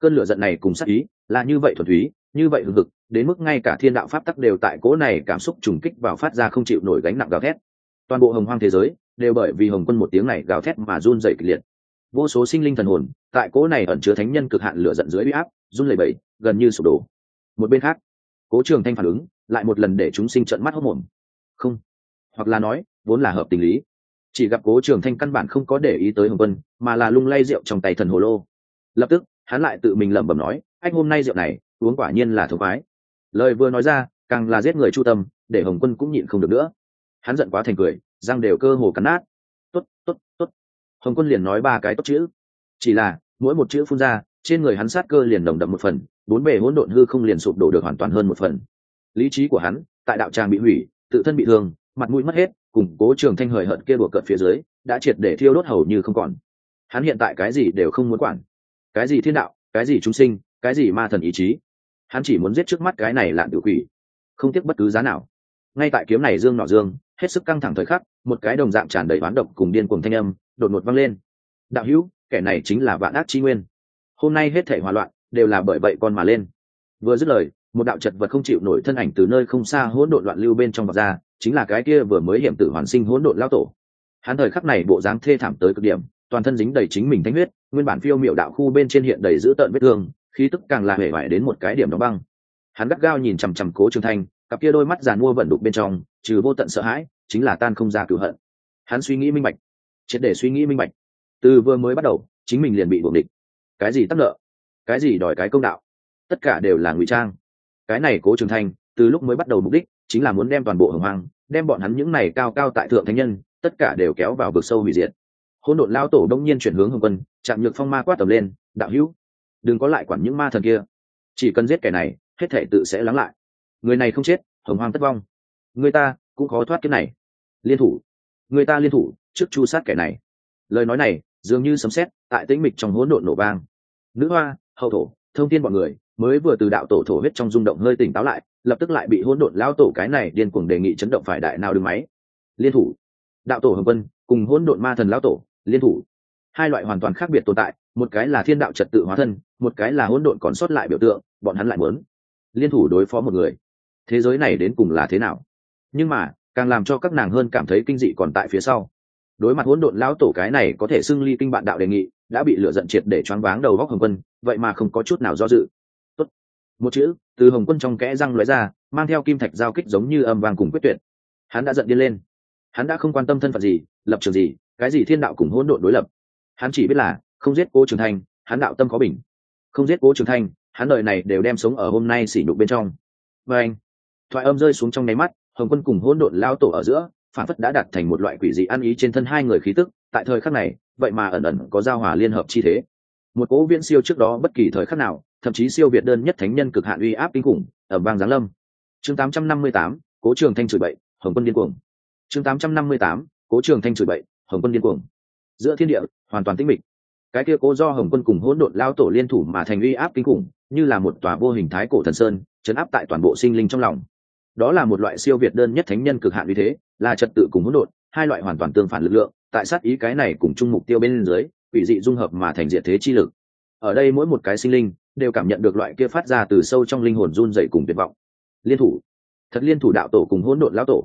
Cơn lửa giận này cùng sát ý là như vậy thuần túy, như vậy hừng hực, đến mức ngay cả thiên đạo pháp tắc đều tại cỗ này cảm xúc trùng kích vào phát ra không chịu nổi gánh nặng gào thét. Toàn bộ hồng hoang thế giới đều bởi vì Hồng Quân một tiếng này gào thét mà run rẩy kịch liệt. Vô số sinh linh thần hồn tại cỗ này ẩn chứa thánh nhân cực hạn lửa giận dưới uy áp, run lẩy bẩy, gần như sụp đổ. Một bên khác, Cố Trường Thanh phản ứng lại một lần để chúng sinh trợn mắt hốt mồm. Không, hoặc là nói, vốn là hợp tình lý. Chỉ gặp Cố Trường Thanh căn bản không có để ý tới Hồng Quân, mà là lung lay rượu trong tay thần hồ lô. Lập tức, hắn lại tự mình lẩm bẩm nói, anh hôm nay rượu này uống quả nhiên là thống khoái. Lời vừa nói ra, càng là giết người chu tâm, để Hồng Quân cũng nhịn không được nữa. Hắn giận quá thành cười, răng đều cơ hồ cắn nát. Tốt, tốt, tốt. Hồng Quân liền nói ba cái tốt chữ. Chỉ là mỗi một chữ phun ra, trên người hắn sát cơ liền nồng đậm một phần, bốn bề hỗn độn hư không liền sụp đổ được hoàn toàn hơn một phần. Lý trí của hắn tại đạo tràng bị hủy, tự thân bị thương, mặt mũi mất hết, cùng Cố Trường Thanh hời hợt kia đùa cợt phía dưới đã triệt để thiêu đốt hầu như không còn. Hắn hiện tại cái gì đều không muốn quản, cái gì thiên đạo, cái gì chúng sinh, cái gì ma thần ý chí, hắn chỉ muốn giết trước mắt cái này lạn tự quỷ, không tiếc bất cứ giá nào. Ngay tại kiếm này dương nọ dương hết sức căng thẳng thời khắc, một cái đồng dạng tràn đầy oán độc cùng điên cuồng thanh âm đột ngột vang lên. Đạo hữu, kẻ này chính là vạn ác chi nguyên, hôm nay hết thảy hòa loạn đều là bởi vậy con mà lên. Vừa dứt lời, một đạo chật vật không chịu nổi thân ảnh từ nơi không xa hỗn độn loạn lưu bên trong vọt ra, chính là cái kia vừa mới hiểm tử hoàn sinh hỗn độn lão tổ. Hắn thời khắc này bộ dáng thê thảm tới cực điểm, toàn thân dính đầy chính mình thánh huyết, nguyên bản phiêu miệu đạo khu bên trên hiện đầy dữ tợn vết thương, khí tức càng là hể vải đến một cái điểm đóng băng. Hắn gắt gao nhìn chằm chằm Cố Trường Thanh, cặp kia đôi mắt giàn mua vận đục bên trong trừ vô tận sợ hãi chính là tan không ra cửu hận. Hắn suy nghĩ minh bạch, triệt để suy nghĩ minh bạch, từ vừa mới bắt đầu chính mình liền bị buộc địch. Cái gì tắc nợ, cái gì đòi cái công đạo, tất cả đều là ngụy trang. Cái này Cố Trường Thanh từ lúc mới bắt đầu mục đích chính là muốn đem toàn bộ hồng hoang, đem bọn hắn những này cao cao tại thượng thánh nhân tất cả đều kéo vào vực sâu hủy diệt. Hỗn độn lão tổ đông nhiên chuyển hướng Hồng Quân, chạm Nhược Phong ma quát tầm lên, đạo hữu, đừng có lại quản những ma thần kia, chỉ cần giết kẻ này hết thể tự sẽ lắng lại. Người này không chết, hồng hoang tất vong, người ta cũng khó thoát cái này. Liên thủ, người ta liên thủ trước chu sát kẻ này. Lời nói này dường như sấm sét tại tĩnh mịch trong hỗn độn nổ vang. Nữ hoa, hậu thổ, thông thiên bọn người mới vừa từ đạo tổ thổ huyết trong rung động hơi tỉnh táo lại, lập tức lại bị hỗn độn lão tổ cái này điên cuồng đề nghị chấn động phải đại nào đứng máy. Liên thủ, đạo tổ Hồng Quân cùng hỗn độn ma thần lão tổ liên thủ, hai loại hoàn toàn khác biệt tồn tại, một cái là thiên đạo trật tự hóa thân, một cái là hỗn độn còn sót lại biểu tượng, bọn hắn lại muốn liên thủ đối phó một người. Thế giới này đến cùng là thế nào? Nhưng mà càng làm cho các nàng hơn cảm thấy kinh dị còn tại phía sau. Đối mặt hỗn độn lão tổ cái này có thể xưng ly kinh bạn đạo đề nghị, đã bị lửa giận triệt để choáng váng đầu góc Hồng Quân, vậy mà không có chút nào do dự. Tốt, một chữ từ Hồng Quân trong kẽ răng lóe ra, mang theo kim thạch giao kích giống như âm vang cùng quyết tuyệt. Hắn đã giận điên lên, hắn đã không quan tâm thân phận gì, lập trường gì, cái gì thiên đạo cùng hỗn độn đối lập. Hắn chỉ biết là không giết Cố Trường Thanh, hắn đạo tâm có bình; không giết Cố Trường Thanh, hắn đời này đều đem sống ở hôm nay sỉ nhục bên trong. Và anh, thoại âm rơi xuống trong nháy mắt, Hồng Quân cùng hỗn độn lao tổ ở giữa phản phất đã đạt thành một loại quỷ dị ăn ý trên thân hai người khí tức, tại thời khắc này vậy mà ẩn ẩn có giao hòa liên hợp chi thế. Một cỗ viễn siêu trước đó bất kỳ thời khắc nào, thậm chí siêu việt đơn nhất thánh nhân cực hạn uy áp kinh khủng ở bang giáng lâm. Chương 858, Cố Trường Thanh chửi bậy, Hồng Quân điên cuồng. Chương 858, Cố Trường Thanh chửi bậy, Hồng Quân điên cuồng. Giữa thiên địa hoàn toàn tĩnh mịch. Cái kia cố do Hồng Quân cùng hỗn độn lao tổ liên thủ mà thành uy áp kinh khủng, như là một tòa vô hình thái cổ thần sơn, trấn áp tại toàn bộ sinh linh trong lòng. Đó là một loại siêu việt đơn nhất thánh nhân cực hạn uy thế, là trật tự cùng hỗn độn, hai loại hoàn toàn tương phản lực lượng, tại sát ý cái này cùng chung mục tiêu bên dưới, quỷ dị dung hợp mà thành diệt thế chi lực. Ở đây mỗi một cái sinh linh đều cảm nhận được loại kia phát ra từ sâu trong linh hồn run rẩy cùng tuyệt vọng. Liên thủ, thật liên thủ đạo tổ cùng hỗn độn lão tổ.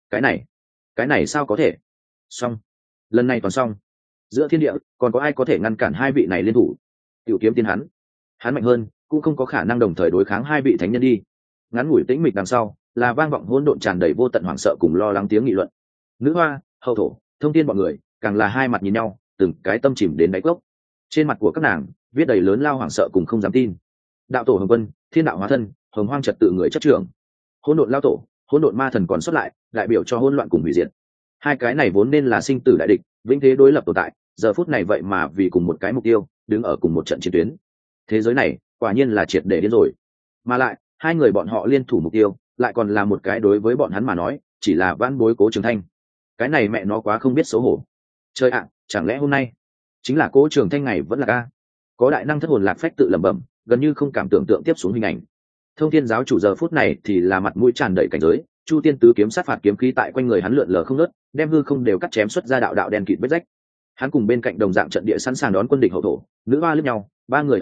Cái này sao có thể? Xong, lần này toàn xong. Giữa thiên địa còn có ai có thể ngăn cản hai vị này liên thủ? Tiểu kiếm tiên hắn mạnh hơn, cũng không có khả năng đồng thời đối kháng hai vị thánh nhân đi. Ngắn ngủi tĩnh mịch đằng sau là vang vọng hỗn độn tràn đầy vô tận hoảng sợ cùng lo lắng tiếng nghị luận. Nữ hoa, hậu thổ, thông thiên bọn người càng là hai mặt nhìn nhau, từng cái tâm chìm đến đáy cốc. Trên mặt của các nàng viết đầy lớn lao hoảng sợ cùng không dám tin. Đạo tổ Hồng Quân, thiên đạo hóa thân, hồng hoang trật tự người chấp trưởng, hỗn độn lao tổ, hỗn độn ma thần còn xuất lại, đại biểu cho hỗn loạn cùng hủy diệt. Hai cái này vốn nên là sinh tử đại địch, vĩnh thế đối lập tồn tại, giờ phút này vậy mà vì cùng một cái mục tiêu đứng ở cùng một trận chiến tuyến. Thế giới này quả nhiên là triệt để điên rồi. Mà lại hai người bọn họ liên thủ mục tiêu lại còn là một cái đối với bọn hắn mà nói chỉ là vãn bối Cố Trường Thanh. Cái này mẹ nó quá không biết xấu hổ. Trời ạ, chẳng lẽ hôm nay chính là Cố Trường Thanh ngày vẫn là ca? Có đại năng thất hồn lạc phách tự lẩm bẩm, gần như không cảm tưởng tượng tiếp xuống hình ảnh. Thông thiên giáo chủ giờ phút này thì là mặt mũi tràn đầy cảnh giới, chu tiên tứ kiếm sát phạt kiếm khí tại quanh người hắn lượn lờ không ngớt, đem hư không đều cắt chém xuất ra đạo đạo đen kịt vết rách. Hắn cùng bên cạnh đồng dạng trận địa sẵn sàng đón quân địch hậu thổ, nữ hoa liếc nhau, ba người ở giữa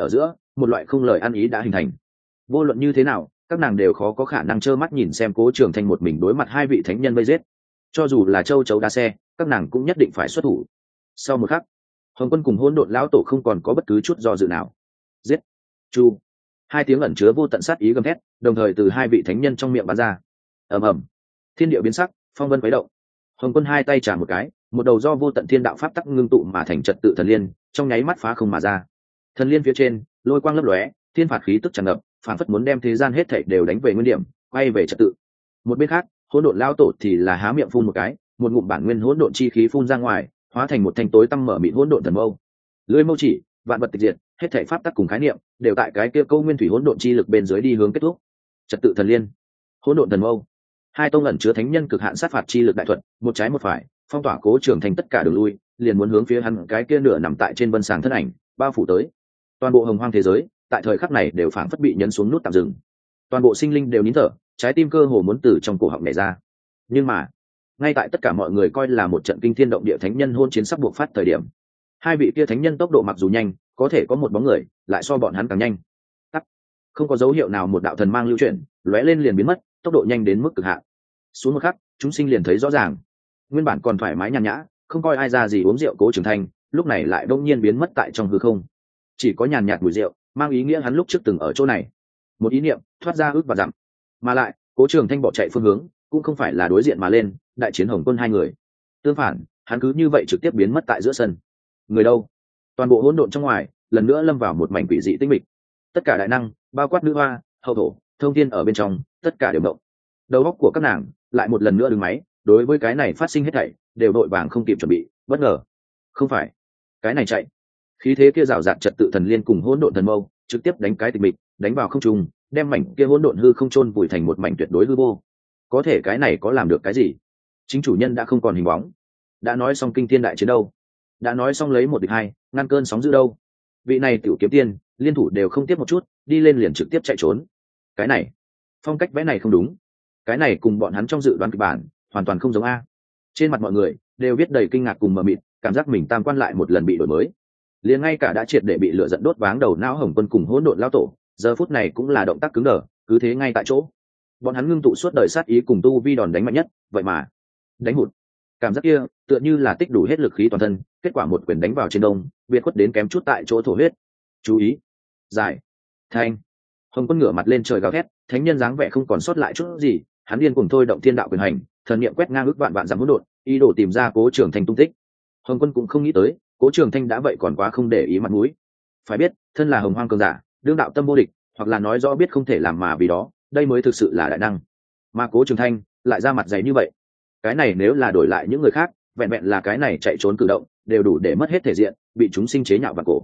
một loại không lời ăn ý đã hình thành. Vô luận như thế nào, các nàng đều khó có khả năng trơ mắt nhìn xem Cố Trường Thanh một mình đối mặt hai vị thánh nhân vây giết. Cho dù là châu chấu đá xe, các nàng cũng nhất định phải xuất thủ. Sau một khắc, Hồng Quân cùng Hỗn Độn lão tổ không còn có bất cứ chút do dự nào. Giết! Chu! Hai tiếng ẩn chứa vô tận sát ý gầm thét, đồng thời từ hai vị thánh nhân trong miệng bắn ra. Ầm ầm! Thiên địa biến sắc, phong vân quấy động. Hồng Quân hai tay trả một cái, một đầu do vô tận thiên đạo pháp tắc ngưng tụ mà thành trật tự thần liên, trong nháy mắt phá không mà ra. Thần liên phía trên, lôi quang lấp lóe, thiên phạt khí tức tràn ngập, phản phất muốn đem thế gian hết thảy đều đánh về nguyên điểm, quay về trật tự. Một bên khác, Hỗn Độn lão tổ thì là há miệng phun một cái, một ngụm bản nguyên hỗn độn chi khí phun ra ngoài, hóa thành một thanh tối tăm mở mịn hỗn độn thần mâu. Lưỡi mâu chỉ, vạn vật tịch diệt, hết thảy pháp tắc cùng khái niệm đều tại cái kia câu nguyên thủy hỗn độn chi lực bên dưới đi hướng kết thúc. Trật tự thần liên, hỗn độn thần mâu, hai tông ẩn chứa thánh nhân cực hạn sát phạt chi lực đại thuật, một trái một phải, phong tỏa Cố Trường Thanh tất cả đường lui, liền muốn hướng phía hắn cái kia nửa nằm tại trên vân sàng thân ảnh bao phủ tới. Toàn bộ hồng hoang thế giới tại thời khắc này đều phảng phất bị nhấn xuống nút tạm dừng, toàn bộ sinh linh đều nín thở, trái tim cơ hồ muốn từ trong cổ họng nhảy ra. Nhưng mà ngay tại tất cả mọi người coi là một trận kinh thiên động địa thánh nhân hôn chiến sắp buộc phát thời điểm, hai vị kia thánh nhân tốc độ mặc dù nhanh, có thể có một bóng người lại so bọn hắn càng nhanh. Tắt. Không có dấu hiệu nào một đạo thần mang lưu chuyển, lóe lên liền biến mất, tốc độ nhanh đến mức cực hạn. Xuống một khắc, chúng sinh liền thấy rõ ràng, nguyên bản còn thoải mái nhàn nhã, không coi ai ra gì uống rượu Cố Trường Thanh, lúc này lại đột nhiên biến mất tại trong hư không. Chỉ có nhàn nhạt mùi rượu, mang ý nghĩa hắn lúc trước từng ở chỗ này. Một ý niệm thoát ra ước và dặm, mà lại Cố Trường Thanh bỏ chạy phương hướng cũng không phải là đối diện mà lên đại chiến Hồng Quân hai người. Tương phản, hắn cứ như vậy trực tiếp biến mất tại giữa sân. Người đâu? Toàn bộ hỗn độn trong ngoài lần nữa lâm vào một mảnh quỷ dị tĩnh mịch. Tất cả đại năng, bao quát nữ hoa, hậu thổ, thông thiên ở bên trong, tất cả đều động. Đầu óc của các nàng lại một lần nữa đứng máy, đối với cái này phát sinh hết thảy đều đội vàng không kịp chuẩn bị, bất ngờ. Không phải, cái này chạy. Khí thế kia rào rạt trật tự thần liên cùng hỗn độn thần mâu, trực tiếp đánh cái tịch mịch, đánh vào không trung, đem mảnh kia hỗn độn hư không chôn vùi thành một mảnh tuyệt đối hư vô. Có thể cái này có làm được cái gì? Chính chủ nhân đã không còn hình bóng. Đã nói xong kinh thiên đại chiến đâu? Đã nói xong lấy một địch hai, ngăn cơn sóng dữ đâu? Vị này tiểu kiếm tiên, liên thủ đều không tiếp một chút, đi lên liền trực tiếp chạy trốn. Cái này, phong cách vẽ này không đúng. Cái này cùng bọn hắn trong dự đoán kịch bản hoàn toàn không giống a. Trên mặt mọi người đều viết đầy kinh ngạc cùng mờ mịt, cảm giác mình tam quan lại một lần bị đổi mới. Liền ngay cả đã triệt để bị lửa giận đốt váng đầu não Hồng Quân cùng Hỗn Độn lão tổ, giờ phút này cũng là động tác cứng đờ, cứ thế ngay tại chỗ. Bọn hắn ngưng tụ suốt đời sát ý cùng tu vi đòn đánh mạnh nhất, vậy mà đánh hụt. Cảm giác kia tựa như là tích đủ hết lực khí toàn thân, kết quả một quyền đánh vào trên đông, biệt khuất đến kém chút tại chỗ thổ huyết. Chú ý, giải, thanh. Hồng Quân ngửa mặt lên trời gào thét, thánh nhân dáng vẻ không còn sót lại chút gì, hắn điên cuồng thôi động thiên đạo quyền hành, thần niệm quét ngang ước vạn vạn dặm hỗn độn, ý đồ tìm ra Cố Trường Thanh tung tích. Hồng Quân cũng không nghĩ tới, Cố Trường Thanh đã vậy còn quá không để ý mặt mũi. Phải biết, thân là hồng hoang cường giả, đương đạo tâm vô địch, hoặc là nói rõ biết không thể làm mà vì đó, đây mới thực sự là đại năng. Mà Cố Trường Thanh lại ra mặt dày như vậy, cái này nếu là đổi lại những người khác, vẹn vẹn là cái này chạy trốn cử động, đều đủ để mất hết thể diện, bị chúng sinh chế nhạo vào cổ.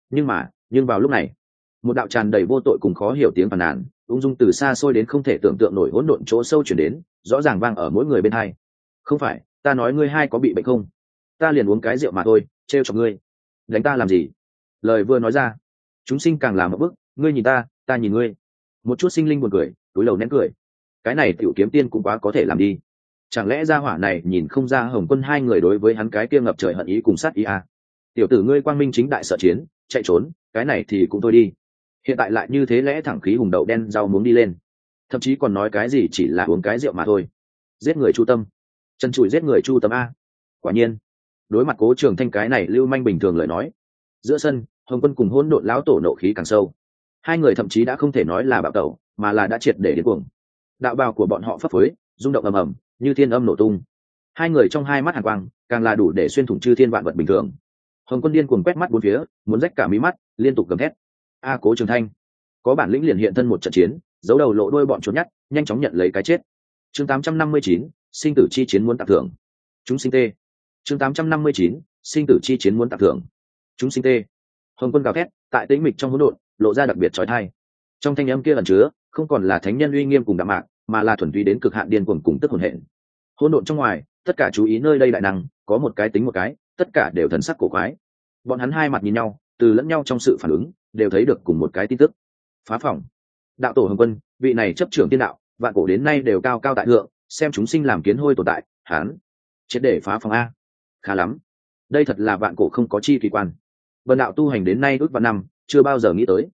Nhưng vào lúc này, một đạo tràn đầy vô tội cùng khó hiểu tiếng phàn nàn, ung dung từ xa xôi đến không thể tưởng tượng nổi hỗn độn chỗ sâu chuyển đến, rõ ràng vang ở mỗi người bên hai. Không phải, ta nói ngươi hai có bị bệnh không? Ta liền uống cái rượu mà thôi, trêu chọc ngươi, đánh ta làm gì? Lời vừa nói ra, chúng sinh càng làm một bức, ngươi nhìn ta, ta nhìn ngươi. Một chút sinh linh buồn cười, túi lầu nén cười. Cái này tiểu kiếm tiên cũng quá có thể làm đi. Chẳng lẽ gia hỏa này nhìn không ra Hồng Quân hai người đối với hắn cái kia ngập trời hận ý cùng sát ý à? Tiểu tử ngươi quang minh chính đại sợ chiến, chạy trốn, cái này thì cũng thôi đi. Hiện tại lại như thế lẽ thẳng khí hùng đậu đen rau muống đi lên, thậm chí còn nói cái gì chỉ là uống cái rượu mà thôi. Giết người chu tâm, chân chùi giết người chu tâm a. Quả nhiên, đối mặt Cố Trường Thanh cái này lưu manh bình thường lời nói, giữa sân Hồng Quân cùng Hỗn Độn lão tổ nộ khí càng sâu. Hai người thậm chí đã không thể nói là bạo tẩu, mà là đã triệt để điên cuồng. Đạo bào của bọn họ phấp phới, rung động ầm ầm, như thiên âm nổ tung. Hai người trong hai mắt hàn quang, càng là đủ để xuyên thủng chư thiên vạn vật bình thường. Hồng Quân điên cuồng quét mắt bốn phía, muốn rách cả mí mắt, liên tục gầm thét: "A Cố Trường Thanh, có bản lĩnh liền hiện thân một trận chiến, giấu đầu lộ đuôi bọn trốn nhát, nhanh chóng nhận lấy cái chết." Chương 859, sinh tử chi chiến muốn tặng thưởng. Chúng sinh tê. Chương 859, sinh tử chi chiến muốn tặng thưởng. Chúng sinh tê. Hồng Quân gào thét, tại tĩnh mịch trong hỗn độn, lộ ra đặc biệt chói tai. Trong thanh âm kia ẩn chứa, không còn là thánh nhân uy nghiêm cùng đạm mạc, mà là thuần túy đến cực hạn điên cuồng cùng tức hồn hện. Hỗn độn trong ngoài, tất cả chú ý nơi đây đại năng, có một cái tính một cái, tất cả đều thần sắc cổ quái. Bọn hắn hai mặt nhìn nhau, từ lẫn nhau trong sự phản ứng, đều thấy được cùng một cái tin tức. Phá phòng. Đạo tổ Hồng Quân, vị này chấp trưởng tiên đạo, vạn cổ đến nay đều cao cao tại thượng, xem chúng sinh làm kiến hôi tồn tại, hắn triệt để phá phòng a. Khá lắm. Đây thật là vạn cổ không có chi kỳ quan. Vân đạo tu hành đến nay ước vạn năm, chưa bao giờ nghĩ tới.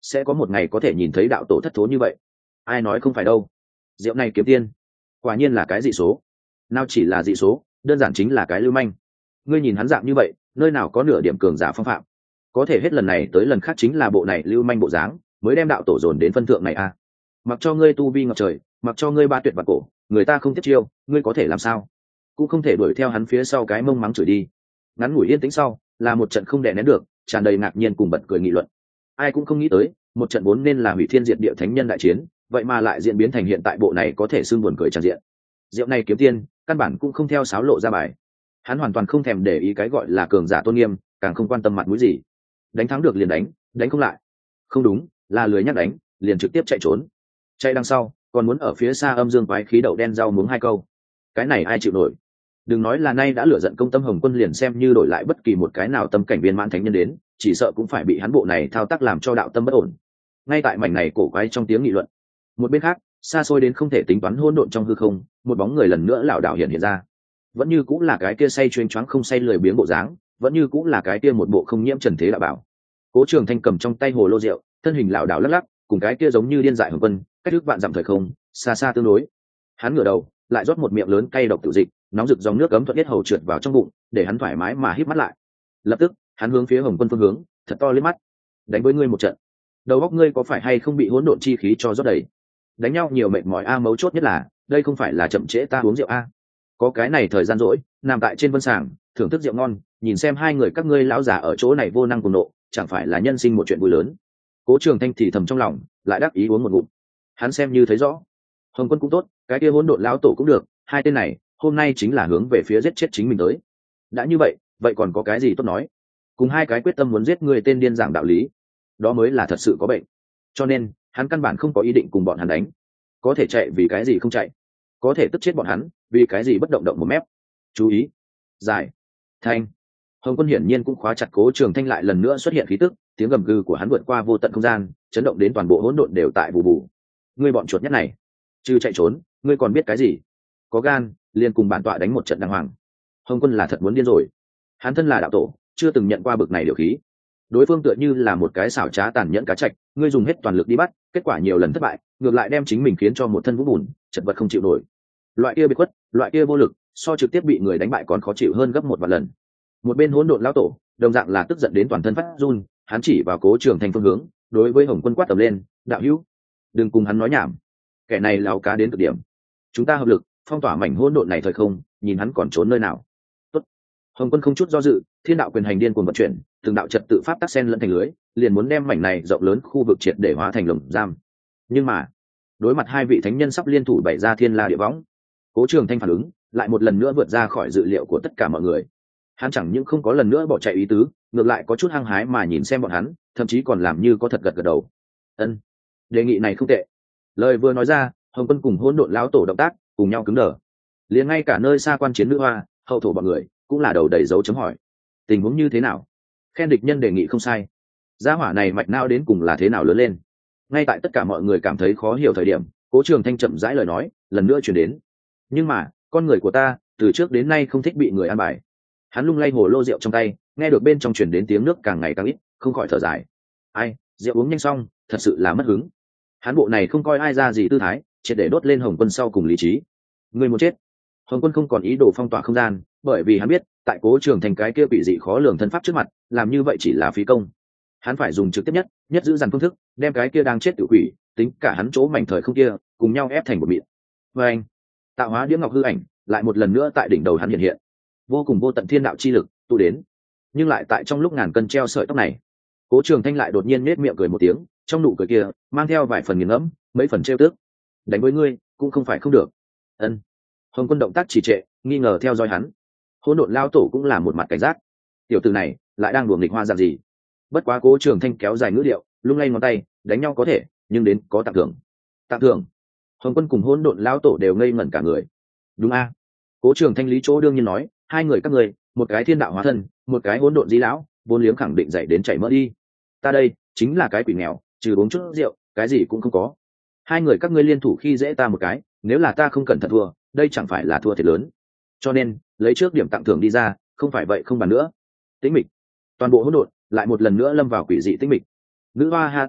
sẽ có một ngày có thể nhìn thấy đạo tổ thất thố như vậy. Ai nói không phải đâu. Rượu này kiếm tiên quả nhiên là cái dị số. Nào chỉ là dị số, đơn giản chính là cái lưu manh. Ngươi nhìn hắn dạng như vậy, nơi nào có nửa điểm cường giả phong phạm. Có thể hết lần này tới lần khác chính là bộ này lưu manh bộ dáng mới đem đạo tổ dồn đến phân thượng này à. Mặc cho ngươi tu vi ngập trời, mặc cho ngươi ba tuyệt vạn cổ, người ta không tiếp chiêu, ngươi có thể làm sao? Cũng không thể đuổi theo hắn phía sau cái mông mắng chửi đi. Ngắn ngủi yên tĩnh sau là một trận không đè nén được, tràn đầy ngạc nhiên cùng bật cười nghị luận. Ai cũng không nghĩ tới, một trận vốn nên là hủy thiên diệt địa thánh nhân đại chiến, vậy mà lại diễn biến thành hiện tại bộ này có thể xưng buồn cười tràn diện. Rượu này kiếm tiên căn bản cũng không theo sáo lộ ra bài. Hắn hoàn toàn không thèm để ý cái gọi là cường giả tôn nghiêm, càng không quan tâm mặt mũi gì. Đánh thắng được liền đánh, đánh không lại không đúng, là lười nhắc đánh, liền trực tiếp chạy trốn. Chạy đằng sau còn muốn ở phía xa âm dương quái khí đậu đen rau muống hai câu. Cái này ai chịu nổi. Đừng nói là nay đã lửa giận công tâm Hồng Quân, liền xem như đổi lại bất kỳ một cái nào tâm cảnh viên mãn thánh nhân đến, chỉ sợ cũng phải bị hắn bộ này thao tác làm cho đạo tâm bất ổn. Ngay tại mảnh này cổ quái trong tiếng nghị luận, một bên khác xa xôi đến không thể tính toán hỗn độn trong hư không, một bóng người lần nữa lảo đảo hiện ra. Vẫn như cũng là cái kia say chuyên choáng không say lười biếng bộ dáng, vẫn như cũng là cái kia một bộ không nhiễm trần thế đạo bảo. Cố Trường Thanh cầm trong tay hồ lô rượu, thân hình lảo đảo lắc lắc, cùng cái kia giống như điên dại Hồng Quân cách ước vạn dặm thời không, xa xa tương đối. Hắn ngửa đầu, lại rót một miệng lớn cay độc tự dịch, nóng rực dòng nước cấm thuận tiết hầu trượt vào trong bụng, để hắn thoải mái mà híp mắt lại. Lập tức hắn hướng phía Hồng Quân phương hướng thật to liếc mắt. Đánh với ngươi một trận, đầu óc ngươi có phải hay không bị hỗn độn chi khí cho rót đầy? Đánh nhau nhiều mệt mỏi a, mấu chốt nhất là đây không phải là chậm trễ ta uống rượu a. Có cái này thời gian rỗi, nằm tại trên vân sàng thưởng thức rượu ngon, nhìn xem hai người các ngươi lão già ở chỗ này vô năng cùng nộ, chẳng phải là nhân sinh một chuyện vui lớn. Cố Trường Thanh thì thầm trong lòng, lại đắc ý uống một ngụm. Hắn xem như thấy rõ, Hồng Quân cũng tốt, cái kia hỗn độn lão tổ cũng được, hai tên này hôm nay chính là hướng về phía giết chết chính mình tới. Đã như vậy, vậy còn có cái gì tốt nói? Cùng hai cái quyết tâm muốn giết người tên điên giảng đạo lý, đó mới là thật sự có bệnh. Cho nên hắn căn bản không có ý định cùng bọn hắn đánh. Có thể chạy vì cái gì không chạy? Có thể tức chết bọn hắn vì cái gì bất động động một mép? Chú ý, giải, thanh. Hồng Quân hiển nhiên cũng khóa chặt Cố Trường Thanh, lại lần nữa xuất hiện khí tức, tiếng gầm gừ của hắn vượt qua vô tận không gian, chấn động đến toàn bộ hỗn độn đều tại bù bù. Ngươi bọn chuột nhắt này, trừ chạy trốn, ngươi còn biết cái gì? Có gan, liền cùng bản tọa đánh một trận đàng hoàng. Hồng Quân là thật muốn điên rồi. Hắn thân là đạo tổ, chưa từng nhận qua bực này điều khí. Đối phương tựa như là một cái xảo trá tàn nhẫn cá trạch, ngươi dùng hết toàn lực đi bắt, kết quả nhiều lần thất bại, ngược lại đem chính mình khiến cho một thân vũ bùn, chật vật không chịu nổi. Loại kia bị khuất, loại kia vô lực, so trực tiếp bị người đánh bại còn khó chịu hơn gấp một vạn lần. Một bên hỗn độn lão tổ đồng dạng là tức giận đến toàn thân phát run, hắn chỉ vào Cố Trường Thanh phương hướng, đối với Hồng Quân quát tầm lên, đạo hữu, đừng cùng hắn nói nhảm, kẻ này lão cá đến cực điểm, chúng ta hợp lực phong tỏa mảnh hỗn độn này thời không, nhìn hắn còn trốn nơi nào. Tốt. Hồng Quân không chút do dự, thiên đạo quyền hành điên cuồng vận chuyển, từng đạo trật tự pháp tắc sen lẫn thành lưới, liền muốn đem mảnh này rộng lớn khu vực triệt để hóa thành lồng giam. Nhưng mà đối mặt hai vị thánh nhân sắp liên thủ bày ra thiên la địa võng, Cố Trường Thanh phản ứng lại một lần nữa vượt ra khỏi dự liệu của tất cả mọi người. Hắn chẳng những không có lần nữa bỏ chạy ý tứ, ngược lại có chút hăng hái mà nhìn xem bọn hắn, thậm chí còn làm như có thật gật gật đầu. Ân, đề nghị này không tệ. Lời vừa nói ra, Hồng Quân cùng hỗn độn lão tổ động tác cùng nhau cứng đờ. Liền ngay cả nơi xa quan chiến nữ hoa, hậu thổ bọn người cũng là đầu đầy dấu chấm hỏi. Tình huống như thế nào? Khen địch nhân đề nghị không sai. Gia hỏa này mạch não đến cùng là thế nào lớn lên? Ngay tại tất cả mọi người cảm thấy khó hiểu thời điểm, Cố Trường Thanh chậm rãi lời nói lần nữa truyền đến. Nhưng mà con người của ta từ trước đến nay không thích bị người an bài. Hắn lung lay hồ lô rượu trong tay, nghe được bên trong truyền đến tiếng nước càng ngày càng ít, không khỏi thở dài. Ai, rượu uống nhanh xong, thật sự là mất hứng. Hắn bộ này không coi ai ra gì tư thái, triệt để đốt lên Hồng Quân sau cùng lý trí. Người muốn chết. Hồng Quân không còn ý đồ phong tỏa không gian, bởi vì hắn biết, tại Cố Trường Thanh cái kia bị dị khó lường thân pháp trước mặt, làm như vậy chỉ là phí công. Hắn phải dùng trực tiếp nhất giữ dằn phương thức, đem cái kia đang chết tự quỷ, tính cả hắn chỗ mảnh thời không kia, cùng nhau ép thành một miệng. Và anh, tạo hóa đĩa ngọc hư ảnh, lại một lần nữa tại đỉnh đầu hắn hiện hiện. Vô cùng vô tận thiên đạo chi lực tụ đến, nhưng lại tại trong lúc ngàn cân treo sợi tóc này, Cố Trường Thanh lại đột nhiên nết miệng cười một tiếng, trong nụ cười kia mang theo vài phần nghiền ngẫm, mấy phần trêu tức. Đánh với ngươi cũng không phải không được. Ân. Hồng Quân động tác trì trệ, nghi ngờ theo dõi hắn. Hỗn độn lao tổ cũng là một mặt cảnh giác. Tiểu tử này lại đang đùa nghịch hoa dạng gì? Bất quá Cố Trường Thanh kéo dài ngữ điệu, lung lay ngón tay, đánh nhau có thể, nhưng đến có tặng thưởng. Tặng thưởng? Hồng Quân cùng hỗn độn lao tổ đều ngây ngẩn cả người. Đúng a? Cố Trường Thanh lý chỗ đương nhiên nói, hai người các ngươi, một cái thiên đạo hóa thân, một cái hỗn độn di lão, vốn liếng khẳng định dậy đến chảy mỡ đi. Ta đây chính là cái quỷ nghèo, trừ uống chút rượu, cái gì cũng không có. Hai người các ngươi liên thủ khi dễ ta một cái, nếu là ta không cẩn thận thua, đây chẳng phải là thua thiệt lớn. Cho nên lấy trước điểm tặng thưởng đi ra, không phải vậy không bàn nữa. Tĩnh mịch. Toàn bộ hỗn độn lại một lần nữa lâm vào quỷ dị tĩnh mịch. Nữ hoa ha to miệng,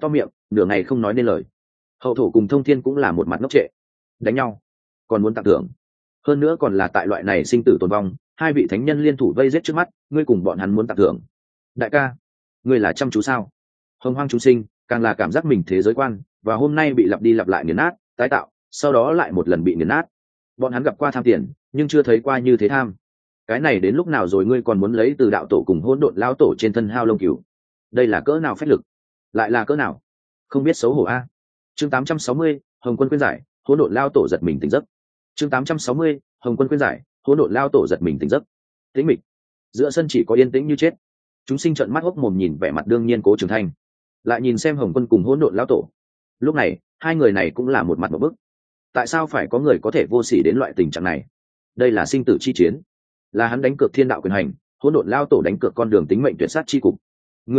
nửa ngày không nói nên lời. Hậu thổ cùng thông thiên cũng là một mặt ngốc trệ. Đánh nhau còn muốn tặng thưởng, hơn nữa còn là tại loại này sinh tử tồn vong, hai vị thánh nhân liên thủ vây giết trước mắt, ngươi cùng bọn hắn muốn tặng thưởng. Đại ca, ngươi là chăm chú sao? Hồng hoang chúng sinh càng là cảm giác mình thế giới quan và hôm nay bị lặp đi lặp lại nghiền nát tái tạo, sau đó lại một lần bị nghiền nát. Bọn hắn gặp qua tham tiền nhưng chưa thấy qua như thế tham. Cái này đến lúc nào rồi ngươi còn muốn lấy từ đạo tổ cùng hỗn độn lao tổ trên thân hao lông cừu? Đây là cỡ nào phách lực, lại là cỡ nào không biết xấu hổ a. Chương 860, Hồng Quân khuyên giải, hỗn độn lao tổ giật mình tỉnh giấc. Chương 860, Hồng Quân khuyên giải, hỗn độn lao tổ giật mình tỉnh giấc. Tĩnh mịch, giữa sân chỉ có yên tĩnh như chết. Chúng sinh trợn mắt hốc mồm nhìn vẻ mặt đương nhiên Cố Trường Thanh, lại nhìn xem Hồng Quân cùng hỗn độn lao tổ. Lúc này hai người này cũng là một mặt một bức. Tại sao phải có người có thể vô sỉ đến loại tình trạng này? Đây là sinh tử chi chiến, là hắn đánh cược thiên đạo quyền hành, hỗn độn lao tổ đánh cược con đường tính mệnh tuyệt sát chi cục.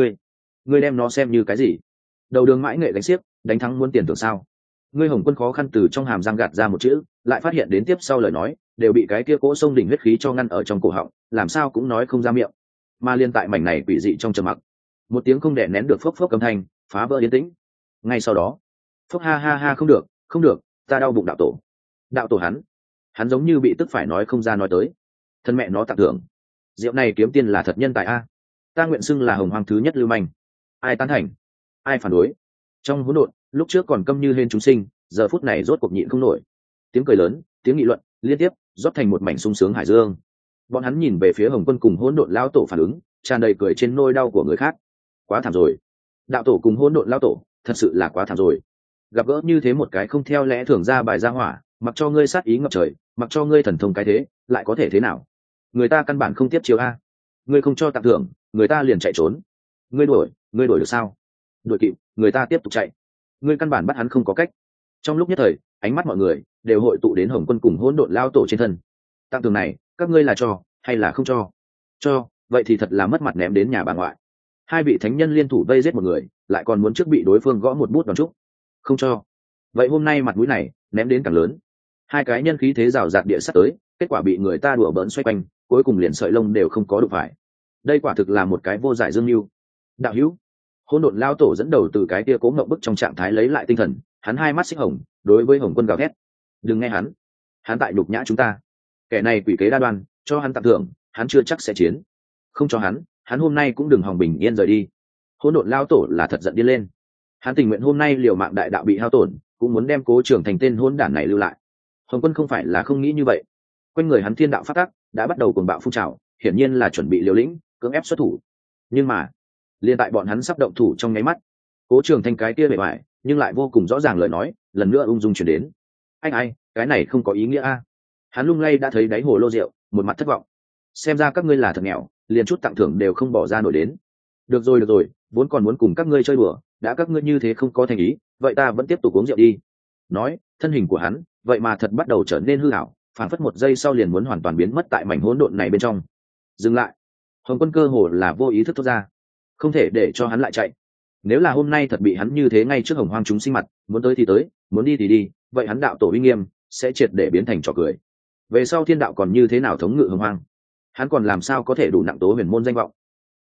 Ngươi đem nó xem như cái gì? Đầu đường mãi nghệ đánh xiếc, đánh thắng muốn tiền thưởng sao? Ngươi Hồng Quân khó khăn từ trong hàm răng gạt ra một chữ, lại phát hiện đến tiếp sau lời nói đều bị cái kia cỗ sông đỉnh huyết khí cho ngăn ở trong cổ họng, làm sao cũng nói không ra miệng. Mà liên tại mảnh này quỷ dị trong trầm mặc, một tiếng không đè nén được phốc phốc âm thanh phá vỡ yên tĩnh. Ngay sau đó, phốc ha ha ha, không được, không được, ta đau bụng đạo tổ. Đạo tổ hắn giống như bị tức phải nói không ra nói tới. Thân mẹ nó tặng thưởng, rượu này kiếm tiên là thật nhân tài a. Ta nguyện xưng là hồng hoang thứ nhất lưu manh. Ai tán thành, ai phản đối? Trong hỗn độn, lúc trước còn câm như hên chúng sinh, giờ phút này rốt cuộc nhịn không nổi. Tiếng cười lớn, tiếng nghị luận liên tiếp rót thành một mảnh sung sướng hải dương. Bọn hắn nhìn về phía Hồng Quân cùng hỗn độn lao tổ phản ứng tràn đầy cười trên nôi đau của người khác. Quá thảm rồi, đạo tổ cùng hỗn độn lao tổ thật sự là quá thảm rồi. Gặp gỡ như thế một cái không theo lẽ thường ra bài ra hỏa, mặc cho ngươi sát ý ngập trời, mặc cho ngươi thần thông cái thế, lại có thể thế nào? Người ta căn bản không tiếp chiếu a. Ngươi không cho tặng thưởng, người ta liền chạy trốn. Ngươi đuổi được sao? Đuổi kịp, người ta tiếp tục chạy. Ngươi căn bản bắt hắn không có cách. Trong lúc nhất thời, ánh mắt mọi người đều hội tụ đến Hồng Quân cùng hỗn độn lao tổ trên thân. Tặng thưởng này, các ngươi là cho hay là không cho? Cho, vậy thì thật là mất mặt ném đến nhà bà ngoại. Hai vị thánh nhân liên thủ vây giết một người, lại còn muốn trước bị đối phương gõ một bút đòn trúc. Không cho, vậy hôm nay mặt mũi này ném đến càng lớn. Hai cái nhân khí thế rào rạt địa sắt tới, kết quả bị người ta đùa bỡn xoay quanh, cuối cùng liền sợi lông đều không có đụng phải. Đây quả thực là một cái vô giải dương mưu. Đạo hữu, hỗn độn lao tổ dẫn đầu từ cái kia cố ngậm bức trong trạng thái lấy lại tinh thần, hắn hai mắt xích hồng, đối với Hồng Quân gào thét. Đừng nghe hắn tại nhục nhã chúng ta. Kẻ này quỷ kế đa đoan, cho hắn tặng thưởng, hắn chưa chắc sẽ chiến. Không cho hắn hôm nay cũng đừng hòng bình yên rời đi. Hỗn độn lao tổ là thật giận điên lên. Hắn tình nguyện hôm nay liều mạng đại đạo bị hao tổn, cũng muốn đem Cố Trường Thành tên hỗn đản này lưu lại. Hồng Quân không phải là không nghĩ như vậy. Quanh người hắn thiên đạo phát tác đã bắt đầu cuồng bạo phun trào, hiển nhiên là chuẩn bị liều lĩnh, cưỡng ép xuất thủ. Nhưng mà, liên tại bọn hắn sắp động thủ trong nháy mắt, Cố Trường Thanh cái kia bề ngoài nhưng lại vô cùng rõ ràng lời nói lần nữa ung dung truyền đến. Anh ai, cái này không có ý nghĩa a. Hắn lung lay đã thấy đáy hồ lô rượu, một mặt thất vọng. Xem ra các ngươi là thật nghèo, liền chút tặng thưởng đều không bỏ ra nổi đến. Được rồi, vốn còn muốn cùng các ngươi chơi đùa, đã các ngươi như thế không có thành ý, vậy ta vẫn tiếp tục uống rượu đi. Nói, thân hình của hắn vậy mà thật bắt đầu trở nên hư ảo, phản phất một giây sau liền muốn hoàn toàn biến mất tại mảnh hỗn độn này bên trong. Dừng lại. Hồng Quân cơ hồ là vô ý thức thốt ra, không thể để cho hắn lại chạy. Nếu là hôm nay thật bị hắn như thế ngay trước hồng hoang chúng sinh mặt, muốn tới thì tới, muốn đi thì đi, vậy hắn đạo tổ uy nghiêm sẽ triệt để biến thành trò cười. Về sau thiên đạo còn như thế nào thống ngự hồng hoang, hắn còn làm sao có thể đủ nặng tố huyền môn danh vọng.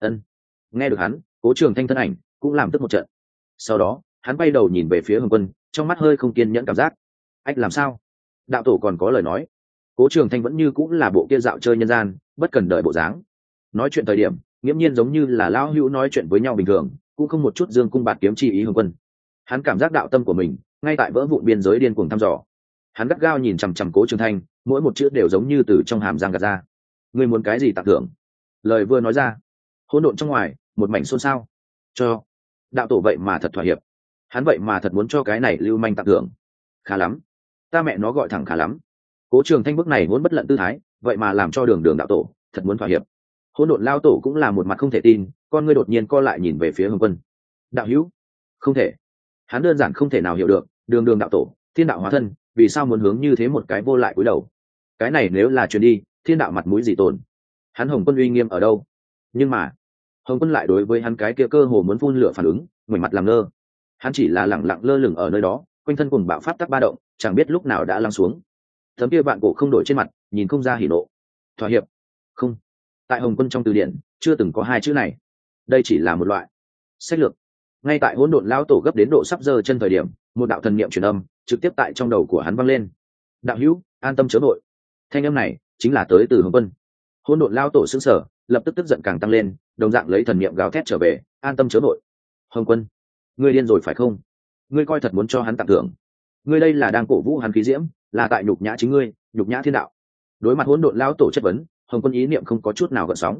Nghe được hắn, Cố Trường Thanh thân ảnh cũng làm tức một trận. Sau đó hắn bay đầu nhìn về phía Hồng Quân, trong mắt hơi không kiên nhẫn cảm giác. Anh làm sao? Đạo tổ còn có lời nói. Cố Trường Thanh vẫn như cũng là bộ kia dạo chơi nhân gian, bất cần đợi bộ dáng. Nói chuyện thời điểm nghiễm nhiên giống như là lão hữu nói chuyện với nhau bình thường, cũng không một chút dương cung bạt kiếm chi ý. Hồng Quân, hắn cảm giác đạo tâm của mình ngay tại vỡ vụn biên giới điên cuồng thăm dò. Hắn gắt gao nhìn chằm chằm Cố Trường Thanh, mỗi một chữ đều giống như từ trong hàm răng gạt ra. Ngươi muốn cái gì tặng thưởng? Lời vừa nói ra, hỗn độn trong ngoài một mảnh xôn xao. Cho. Đạo tổ vậy mà thật thỏa hiệp, hắn vậy mà thật muốn cho cái này lưu manh tặng thưởng. Khá lắm, ta mẹ nó gọi thẳng khá lắm. Cố Trường Thanh bước này muốn bất lận tư thái, vậy mà làm cho đường đạo tổ thật muốn thỏa hiệp. Hỗn độn lao tổ cũng là một mặt không thể tin, con ngươi đột nhiên co lại nhìn về phía Hồng Quân. Đạo hữu, không thể. Hắn đơn giản không thể nào hiểu được, đường đạo tổ, thiên đạo hóa thân, vì sao muốn hướng như thế một cái vô lại cúi đầu. Cái này nếu là truyền đi, thiên đạo mặt mũi gì tồn? Hắn Hồng Quân uy nghiêm ở đâu? Nhưng mà Hồng Quân lại đối với hắn cái kia cơ hồ muốn phun lửa phản ứng, ngoảnh mặt làm ngơ. Hắn chỉ là lẳng lặng lơ lửng ở nơi đó, quanh thân cùng bạo pháp tắc ba động, chẳng biết lúc nào đã lắng xuống. Tấm kia bạn cổ không đổi trên mặt, nhìn không ra hỉ nộ. Thỏa hiệp? Không. Tại Hồng Quân trong từ điển chưa từng có hai chữ này. Đây chỉ là một loại sách lược. ngay tại hỗn độn lao tổ gấp đến độ sắp giơ chân thời điểm, một đạo thần niệm truyền âm trực tiếp tại trong đầu của hắn vang lên. Đạo hữu, an tâm chớ vội. Thanh âm này chính là tới từ Hồng Quân. Hỗn độn lao tổ sững sờ, lập tức tức giận càng tăng lên, đồng dạng lấy thần niệm gào thét trở về, an tâm chớ vội. Hồng Quân, ngươi điên rồi phải không? Ngươi coi thật muốn cho hắn tặng thưởng? Ngươi đây là đang cổ vũ hắn khí diễm, là tại nhục nhã chính ngươi, nhục nhã thiên đạo. Đối mặt hỗn độn lao tổ chất vấn, Hồng Quân ý niệm không có chút nào gợn sóng.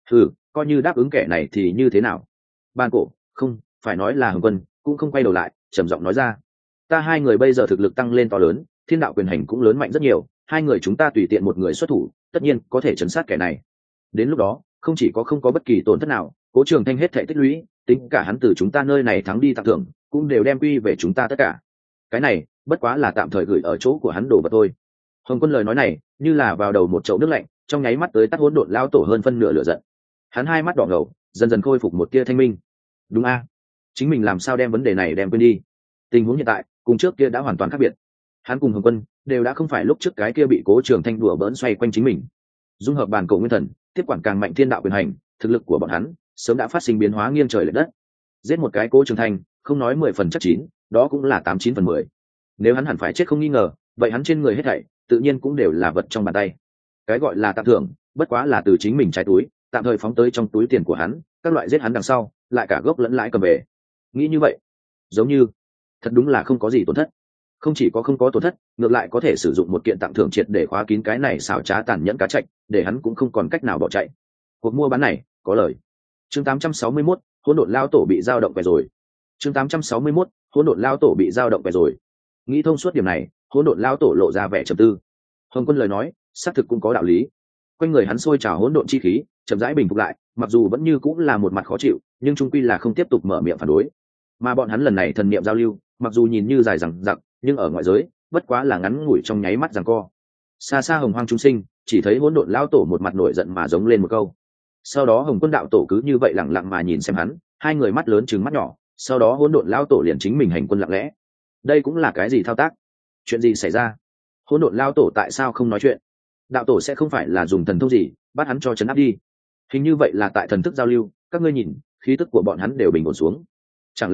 Coi như đáp ứng kẻ này thì như thế nào? Ban cổ, không phải nói là Hồng Quân, cũng không quay đầu lại, trầm giọng nói ra, ta hai người bây giờ thực lực tăng lên to lớn, thiên đạo quyền hành cũng lớn mạnh rất nhiều, hai người chúng ta tùy tiện một người xuất thủ, tất nhiên có thể chấn sát kẻ này. Đến lúc đó, không chỉ không có bất kỳ tổn thất nào, Cố Trường Thanh hết thảy tích lũy, tính cả hắn từ chúng ta nơi này thắng đi tặng thưởng, cũng đều đem quy về chúng ta tất cả. Cái này, bất quá là tạm thời gửi ở chỗ của hắn đồ vật thôi. Hồng Quân lời nói này, như là vào đầu một chậu nước lạnh, trong nháy mắt tới tắt hỗn độn lao tổ hơn phân nửa lửa giận. Hắn hai mắt đỏ ngầu, dần dần khôi phục một tia thanh minh. Đúng a, chính mình làm sao đem vấn đề này đem quên đi. Tình huống hiện tại cùng trước kia đã hoàn toàn khác biệt. Hắn cùng Hồng Quân đều đã không phải lúc trước cái kia bị Cố Trường Thanh đùa bỡn xoay quanh chính mình. Dung hợp bản cổ nguyên thần, tiếp quản càng mạnh thiên đạo quyền hành, thực lực của bọn hắn sớm đã phát sinh biến hóa nghiêng trời lệch đất. Giết một cái Cố Trường Thanh, không nói 10 phần chắc chín, đó cũng là 89 phần 10. Nếu hắn hẳn phải chết không nghi ngờ, vậy hắn trên người hết thảy tự nhiên cũng đều là vật trong bàn tay. Cái gọi là tạm thưởng, bất quá là từ chính mình trái túi tạm thời phóng tới trong túi tiền của hắn, các loại giết hắn đằng sau lại cả gốc lẫn lãi cầm về. Nghĩ như vậy, giống như thật đúng là không có gì tổn thất. Không chỉ không có tổn thất, ngược lại có thể sử dụng một kiện tặng thưởng triệt để khóa kín cái này xảo trá tàn nhẫn cá trạch, để hắn cũng không còn cách nào bỏ chạy. Cuộc mua bán này có lời. Chương 861, hỗn độn lao tổ bị dao động về rồi. Chương 861, hỗn độn lao tổ bị dao động về rồi. Nghĩ thông suốt điểm này, hỗn độn lao tổ lộ ra vẻ trầm tư. Hồng Quân lời nói xác thực cũng có đạo lý. Quanh người hắn sôi trào hỗn độn chi khí chậm rãi bình phục lại, mặc dù vẫn như cũng là một mặt khó chịu, nhưng trung quy là không tiếp tục mở miệng phản đối. Mà bọn hắn lần này thần niệm giao lưu, mặc dù nhìn như dài dằng dặc, nhưng ở ngoại giới bất quá là ngắn ngủi trong nháy mắt giằng co. Xa xa hồng hoang chúng sinh chỉ thấy hỗn độn lao tổ một mặt nổi giận mà giống lên một câu. Sau đó Hồng Quân đạo tổ cứ như vậy lặng lặng mà nhìn xem hắn, hai người mắt lớn trừng mắt nhỏ. Sau đó hỗn độn lao tổ liền chính mình hành quân lặng lẽ. Đây cũng là cái gì thao tác? Chuyện gì xảy ra? Hỗn độn lao tổ tại sao không nói chuyện? Đạo tổ sẽ không phải là dùng thần thông gì bắt hắn cho chấn áp đi? Hình như vậy là tại thần thức giao lưu, các ngươi nhìn, khí tức của bọn hắn đều bình ổn xuống. Chẳng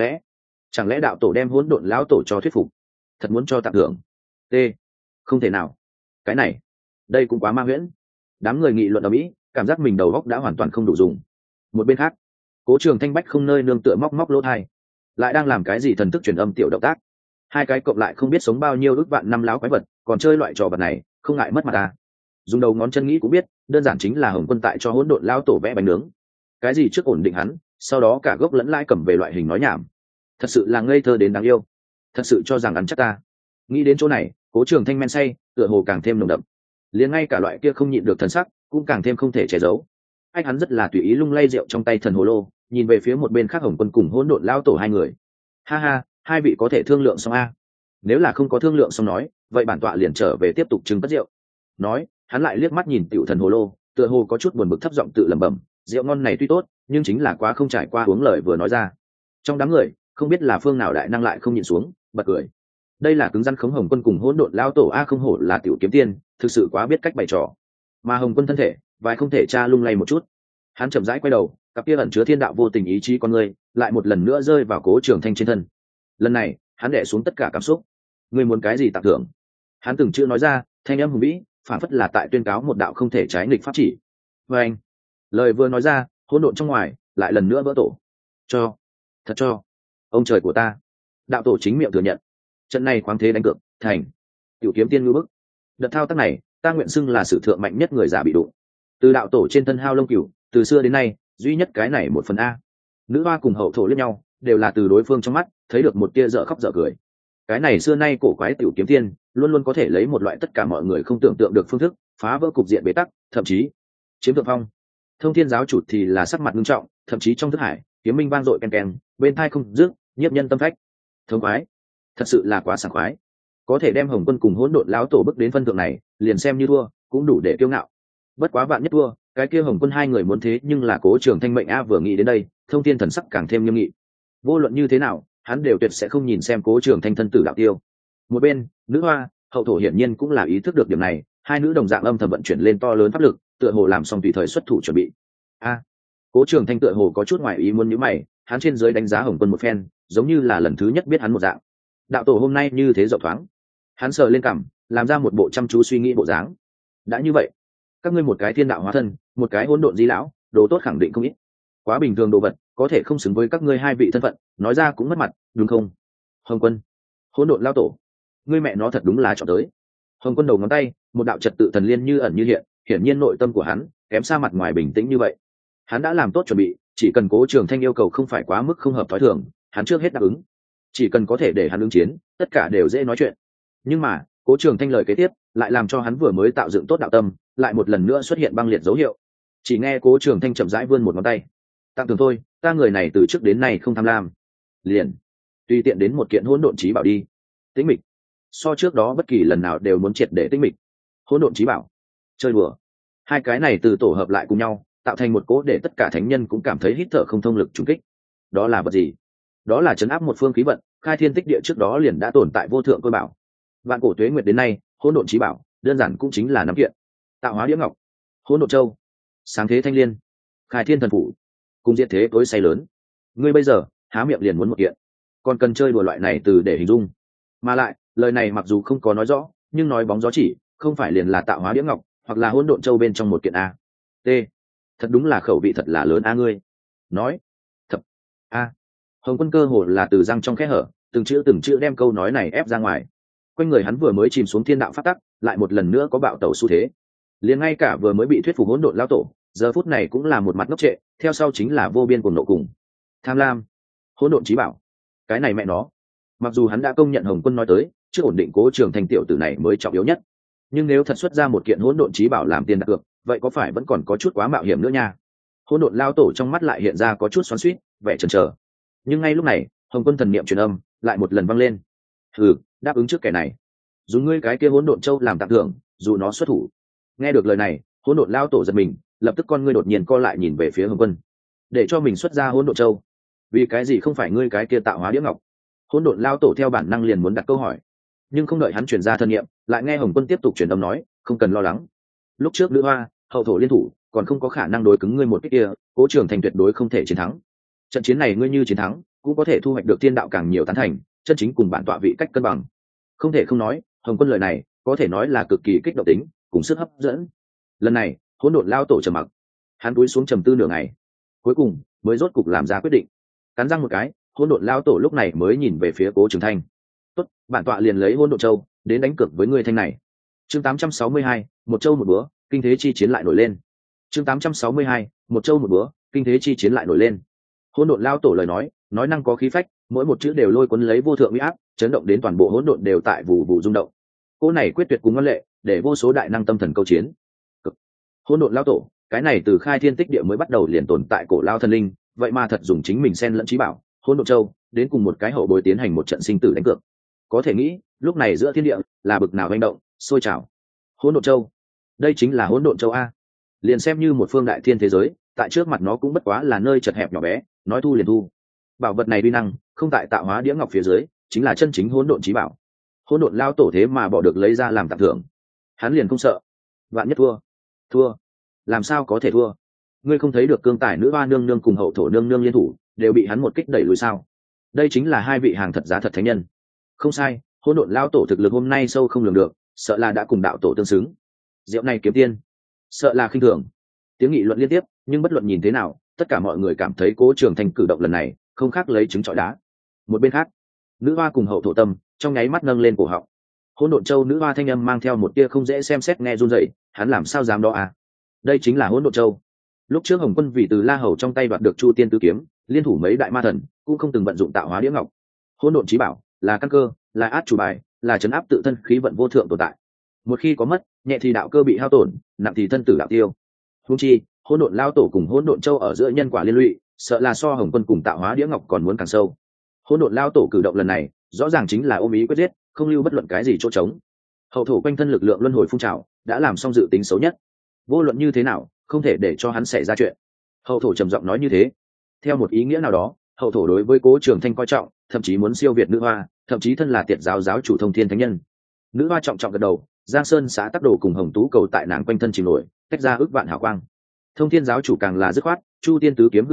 lẽ đạo tổ đem hỗn độn lão tổ cho thuyết phục, thật muốn cho tặng thưởng? T, không thể nào. Cái này, đây cũng quá ma huyễn. Đám người nghị luận ở mỹ, cảm giác mình đầu óc đã hoàn toàn không đủ dùng. Một bên khác, Cố Trường Thanh bách không nơi nương tựa móc lỗ tai, lại đang làm cái gì thần thức truyền âm tiểu động tác. Hai cái cộng lại không biết sống bao nhiêu ức vạn năm láo quái vật, còn chơi loại trò vật này, không ngại mất mặt ta. Dùng đầu ngón chân nghĩ cũng biết, đơn giản chính là Hồng Quân tại cho hỗn độn lao tổ vẽ bánh nướng. Cái gì trước ổn định hắn, sau đó cả gốc lẫn lãi cầm về loại hình nói nhảm. Thật sự là ngây thơ đến đáng yêu. Thật sự cho rằng ăn chắc ta. Nghĩ đến chỗ này, Cố Trường Thanh men say, tựa hồ càng thêm nồng đậm. Liền ngay cả loại kia không nhịn được thần sắc, cũng càng thêm không thể che giấu. Anh hắn rất là tùy ý lung lay rượu trong tay thần hồ lô, nhìn về phía một bên khác Hồng Quân cùng hỗn độn lao tổ hai người. Ha ha, hai vị có thể thương lượng xong a? Nếu là không có thương lượng xong nói, vậy bản tọa liền trở về tiếp tục trưng cất rượu. Nói, hắn lại liếc mắt nhìn tiểu thần hồ lô, tựa hồ có chút buồn bực thấp giọng tự lẩm bẩm, rượu ngon này tuy tốt, nhưng chính là quá không trải qua uống lời vừa nói ra. Trong đám người, không biết là phương nào đại năng lại không nhịn xuống, bật cười. Đây là cứng rắn khống Hồng Quân cùng hỗn độn lao tổ a, không hổ là tiểu kiếm tiên, thực sự quá biết cách bày trò. Mà Hồng Quân thân thể, vài không thể tra lung lay một chút. Hắn chậm rãi quay đầu, cặp kia ẩn chứa thiên đạo vô tình ý chí con người, lại một lần nữa rơi vào Cố Trường Thanh trên thân. Lần này, hắn đè xuống tất cả cảm xúc. Ngươi muốn cái gì tặng thưởng? Hắn từng chữ nói ra, thanh âm hùng vĩ, phản phất là tại tuyên cáo một đạo không thể trái nghịch pháp chỉ. Và anh, lời vừa nói ra, hỗn độn trong ngoài lại lần nữa vỡ tổ. Cho, thật cho, ông trời của ta. Đạo tổ chính miệng thừa nhận, trận này khoáng thế đánh cược, thành. Tiểu kiếm tiên ngư bức. Đợt thao tác này, ta nguyện xưng là sử thượng mạnh nhất người giả bị đụng. Từ đạo tổ trên thân hao lông cửu, từ xưa đến nay, duy nhất cái này 1/a. Nữ hoa cùng hậu thổ liếc nhau, đều là từ đối phương trong mắt thấy được một tia dở khóc dở cười. Cái này xưa nay cổ quái tiểu kiếm tiên luôn luôn có thể lấy một loại tất cả mọi người không tưởng tượng được phương thức phá vỡ cục diện bế tắc, thậm chí chiếm thượng phong. Thông thiên giáo chủ thì là sắc mặt nghiêm trọng, thậm chí trong thức hải kiếm minh vang dội ken ken, bên tai không dứt, nhiếp nhân tâm phách. Thông khoái, thật sự là quá sảng khoái. Có thể đem Hồng Quân cùng hỗn độn lão tổ bước đến phân thượng này, liền xem như thua cũng đủ để kiêu ngạo. Bất quá vạn nhất thua, cái kia Hồng Quân hai người muốn thế nhưng là Cố Trường Thanh mệnh a. Vừa nghĩ đến đây, Thông thiên thần sắc càng thêm nghiêm nghị. Vô luận như thế nào, hắn đều tuyệt sẽ không nhìn xem Cố Trường Thanh thân tử đạo tiêu. Một bên, nữ hoa, hậu thổ hiển nhiên cũng là ý thức được điểm này, hai nữ đồng dạng âm thầm vận chuyển lên to lớn pháp lực, tựa hồ làm xong tùy thời xuất thủ chuẩn bị. Cố Trường Thanh tựa hồ có chút ngoài ý muốn nhíu mày, hắn trên dưới đánh giá Hồng Quân một phen, giống như là lần thứ nhất biết hắn một dạng. Đạo tổ hôm nay như thế rộng thoáng. Hắn sờ lên cằm, làm ra một bộ chăm chú suy nghĩ bộ dáng. Đã như vậy, các ngươi một cái thiên đạo hóa thân, một cái hỗn độn di lão, đồ tốt khẳng định không ít. Quá bình thường đồ vật, có thể không xứng với các ngươi hai vị thân phận, nói ra cũng mất mặt, đúng không? Hồng Quân, hỗn độn lao tổ, ngươi mẹ nó thật đúng là chọn tới. Hồng Quân đầu ngón tay, một đạo trật tự thần liên như ẩn như hiện, hiển nhiên nội tâm của hắn kém xa mặt ngoài bình tĩnh như vậy. Hắn đã làm tốt chuẩn bị, chỉ cần Cố Trường Thanh yêu cầu không phải quá mức không hợp thói thường, hắn trước hết đáp ứng. Chỉ cần có thể để hắn ứng chiến, tất cả đều dễ nói chuyện. Nhưng mà Cố Trường Thanh lời kế tiếp lại làm cho hắn vừa mới tạo dựng tốt đạo tâm lại một lần nữa xuất hiện băng liệt dấu hiệu. Chỉ nghe Cố Trường Thanh chậm rãi vươn một ngón tay. Tặng thường thôi, ta người này từ trước đến nay không tham lam. Liền tùy tiện đến một kiện hỗn độn chí bảo đi. Tĩnh mịch, so trước đó bất kỳ lần nào đều muốn triệt để tĩnh mịch. Hỗn độn chí bảo, chơi đùa. Hai cái này từ tổ hợp lại cùng nhau, tạo thành một cỗ để tất cả thánh nhân cũng cảm thấy hít thở không thông lực trùng kích. Đó là vật gì? Đó là chấn áp một phương khí vận, khai thiên tích địa trước đó liền đã tồn tại vô thượng cơ bảo. Vạn cổ tuế nguyệt đến nay, hỗn độn chí bảo đơn giản cũng chính là năm kiện: tạo hóa đĩa ngọc, hỗn độn châu, sáng thế thanh liên, khai thiên thần phủ, cùng diệt thế tối say lớn. Ngươi bây giờ há miệng liền muốn một kiện, còn cần chơi đùa loại này từ để hình dung. Mà lại lời này mặc dù không có nói rõ, nhưng nói bóng gió chỉ không phải liền là tạo hóa đĩa ngọc hoặc là hỗn độn châu bên trong một kiện a. T, thật đúng là khẩu vị thật là lớn a. Ngươi nói thật a. Hồng Quân cơ hồ là từ răng trong kẽ hở, từng chữ đem câu nói này ép ra ngoài. Quanh người hắn vừa mới chìm xuống thiên đạo phát tắc, lại một lần nữa có bạo tẩu xu thế. Liền ngay cả vừa mới bị thuyết phục hỗn độn lao tổ, giờ phút này cũng là một mặt ngốc trệ, theo sau chính là vô biên cuồng nộ cùng tham lam. Hỗn độn chí bảo, cái này mẹ nó. Mặc dù hắn đã công nhận Hồng Quân nói tới, trước ổn định Cố Trường Thanh tiểu tử này mới trọng yếu nhất, nhưng nếu thật xuất ra một kiện hỗn độn chí bảo làm tiền đặt cược, vậy có phải vẫn còn có chút quá mạo hiểm nữa nha. Hỗn độn lao tổ trong mắt lại hiện ra có chút xoắn xuýt, vẻ chần chờ. Nhưng ngay lúc này, Hồng Quân thần niệm truyền âm lại một lần vang lên. Hừ, đáp ứng trước kẻ này, dùng ngươi cái kia hỗn độn châu làm tặng thưởng, dù nó xuất thủ. Nghe được lời này, hỗn độn lao tổ giật mình, lập tức con ngươi đột nhiên co lại nhìn về phía Hồng Quân. Để cho mình xuất ra hỗn độn châu, vì cái gì không phải ngươi cái kia tạo hóa đĩa ngọc? Hỗn độn lao tổ theo bản năng liền muốn đặt câu hỏi, nhưng không đợi hắn truyền ra thân niệm, lại nghe Hồng Quân tiếp tục truyền âm nói, không cần lo lắng. Lúc trước nữ hoa, hậu thổ liên thủ, còn không có khả năng đối cứng ngươi một kích kia, Cố Trường Thành tuyệt đối không thể chiến thắng. Trận chiến này ngươi như chiến thắng, cũng có thể thu hoạch được thiên đạo càng nhiều tán thành, chân chính cùng bản tọa vị cách cân bằng. Không thể không nói, Hồng Quân lời này có thể nói là cực kỳ kích động tính cùng sức hấp dẫn. Lần này hỗn độn lao tổ trầm mặc, hắn cúi xuống trầm tư nửa ngày, cuối cùng mới rốt cục làm ra quyết định. Cắn răng một cái, hỗn độn lao tổ lúc này mới nhìn về phía Cố Trường Thanh. Tốt, bản tọa liền lấy hỗn độn châu đến đánh cược với ngươi thanh này. Chương 862, một châu một búa, kinh thế chi chiến lại nổi lên. Chương 862, một châu một búa, kinh thế chi chiến lại nổi lên. Hỗn độn lao tổ lời nói năng có khí phách, mỗi một chữ đều lôi cuốn lấy vô thượng uy áp, chấn động đến toàn bộ hỗn độn đều tại vụ vụ rung động. Cô này quyết tuyệt cùng ngân lệ, để vô số đại năng tâm thần câu chiến. Hỗn độn lao tổ, cái này từ khai thiên tích địa mới bắt đầu liền tồn tại cổ lao thần linh, vậy mà thật dùng chính mình xen lẫn trí bảo hỗn độn châu đến cùng một cái hậu bối tiến hành một trận sinh tử đánh cược. Có thể nghĩ lúc này giữa thiên địa là bực nào hành động sôi trào. Hỗn độn châu, đây chính là hỗn độn châu a. Liền xem như một phương đại thiên thế giới, tại trước mặt nó cũng bất quá là nơi chật hẹp nhỏ bé, nói thu liền thu. Bảo vật này uy năng không tại tạo hóa đĩa ngọc phía dưới, chính là chân chính hỗn độn chí bảo. Hỗn độn lao tổ thế mà bỏ được lấy ra làm tặng thưởng, hắn liền không sợ. Vạn nhất thua, làm sao có thể thua? Ngươi không thấy được cương tài nữ hoa nương nương cùng hậu thổ nương nương liên thủ đều bị hắn một kích đẩy lùi sao? Đây chính là hai vị hàng thật giá thật thánh nhân. Không sai, hỗn độn lao tổ thực lực hôm nay sâu không lường được, sợ là đã cùng đạo tổ tương xứng. Diệu này kiếm tiên, sợ là khinh thường. Tiếng nghị luận liên tiếp, nhưng bất luận nhìn thế nào, tất cả mọi người cảm thấy Cố Trường Thanh cử động lần này không khác lấy trứng trọi đá. Một bên khác, nữ hoa cùng hậu thổ tâm trong nháy mắt nâng lên cổ họng. Hỗn độn châu nữ hoa thanh âm mang theo một tia không dễ xem xét nghe run rẩy, hắn làm sao dám đó à? Đây chính là hỗn độn châu. Lúc trước Hồng Quân vì từ La Hầu trong tay đoạt được Chu Tiên Tứ Kiếm, liên thủ mấy đại ma thần, cũng không từng vận dụng tạo hóa đĩa ngọc. Hỗn độn chí bảo là căn cơ, là át chủ bài, là trấn áp tự thân khí vận vô thượng tồn tại. Một khi có mất, nhẹ thì đạo cơ bị hao tổn, nặng thì thân tử đạo tiêu. Huống chi, hỗn độn lao tổ cùng hỗn độn châu ở giữa nhân quả liên lụy, sợ là so Hồng Quân cùng tạo hóa đĩa ngọc còn muốn càng sâu. Hỗn độn lao tổ cử động lần này, rõ ràng chính là ôm ý quyết giết, không lưu bất luận cái gì chỗ trống. Hậu thổ quanh thân lực lượng luân hồi phun trào, đã làm xong dự tính xấu nhất. Vô luận như thế nào, không thể để cho hắn xảy ra chuyện. Hậu thổ trầm giọng nói như thế. Theo một ý nghĩa nào đó, hậu thổ đối với Cố Trường Thanh coi trọng, thậm chí muốn siêu việt nữ hoa, thậm chí thân là tiệt giáo giáo chủ thông thiên thánh nhân. Nữ hoa trọng trọng gật đầu, Giang Sơn xã tắc đồ cùng Hồng Tú cầu tại nàng quanh thân chìm nổi, tách ra ước vạn hào quang. Thông thiên giáo chủ càng là dứt khoát, Chu Tiên Tứ Kiếm hư ảnh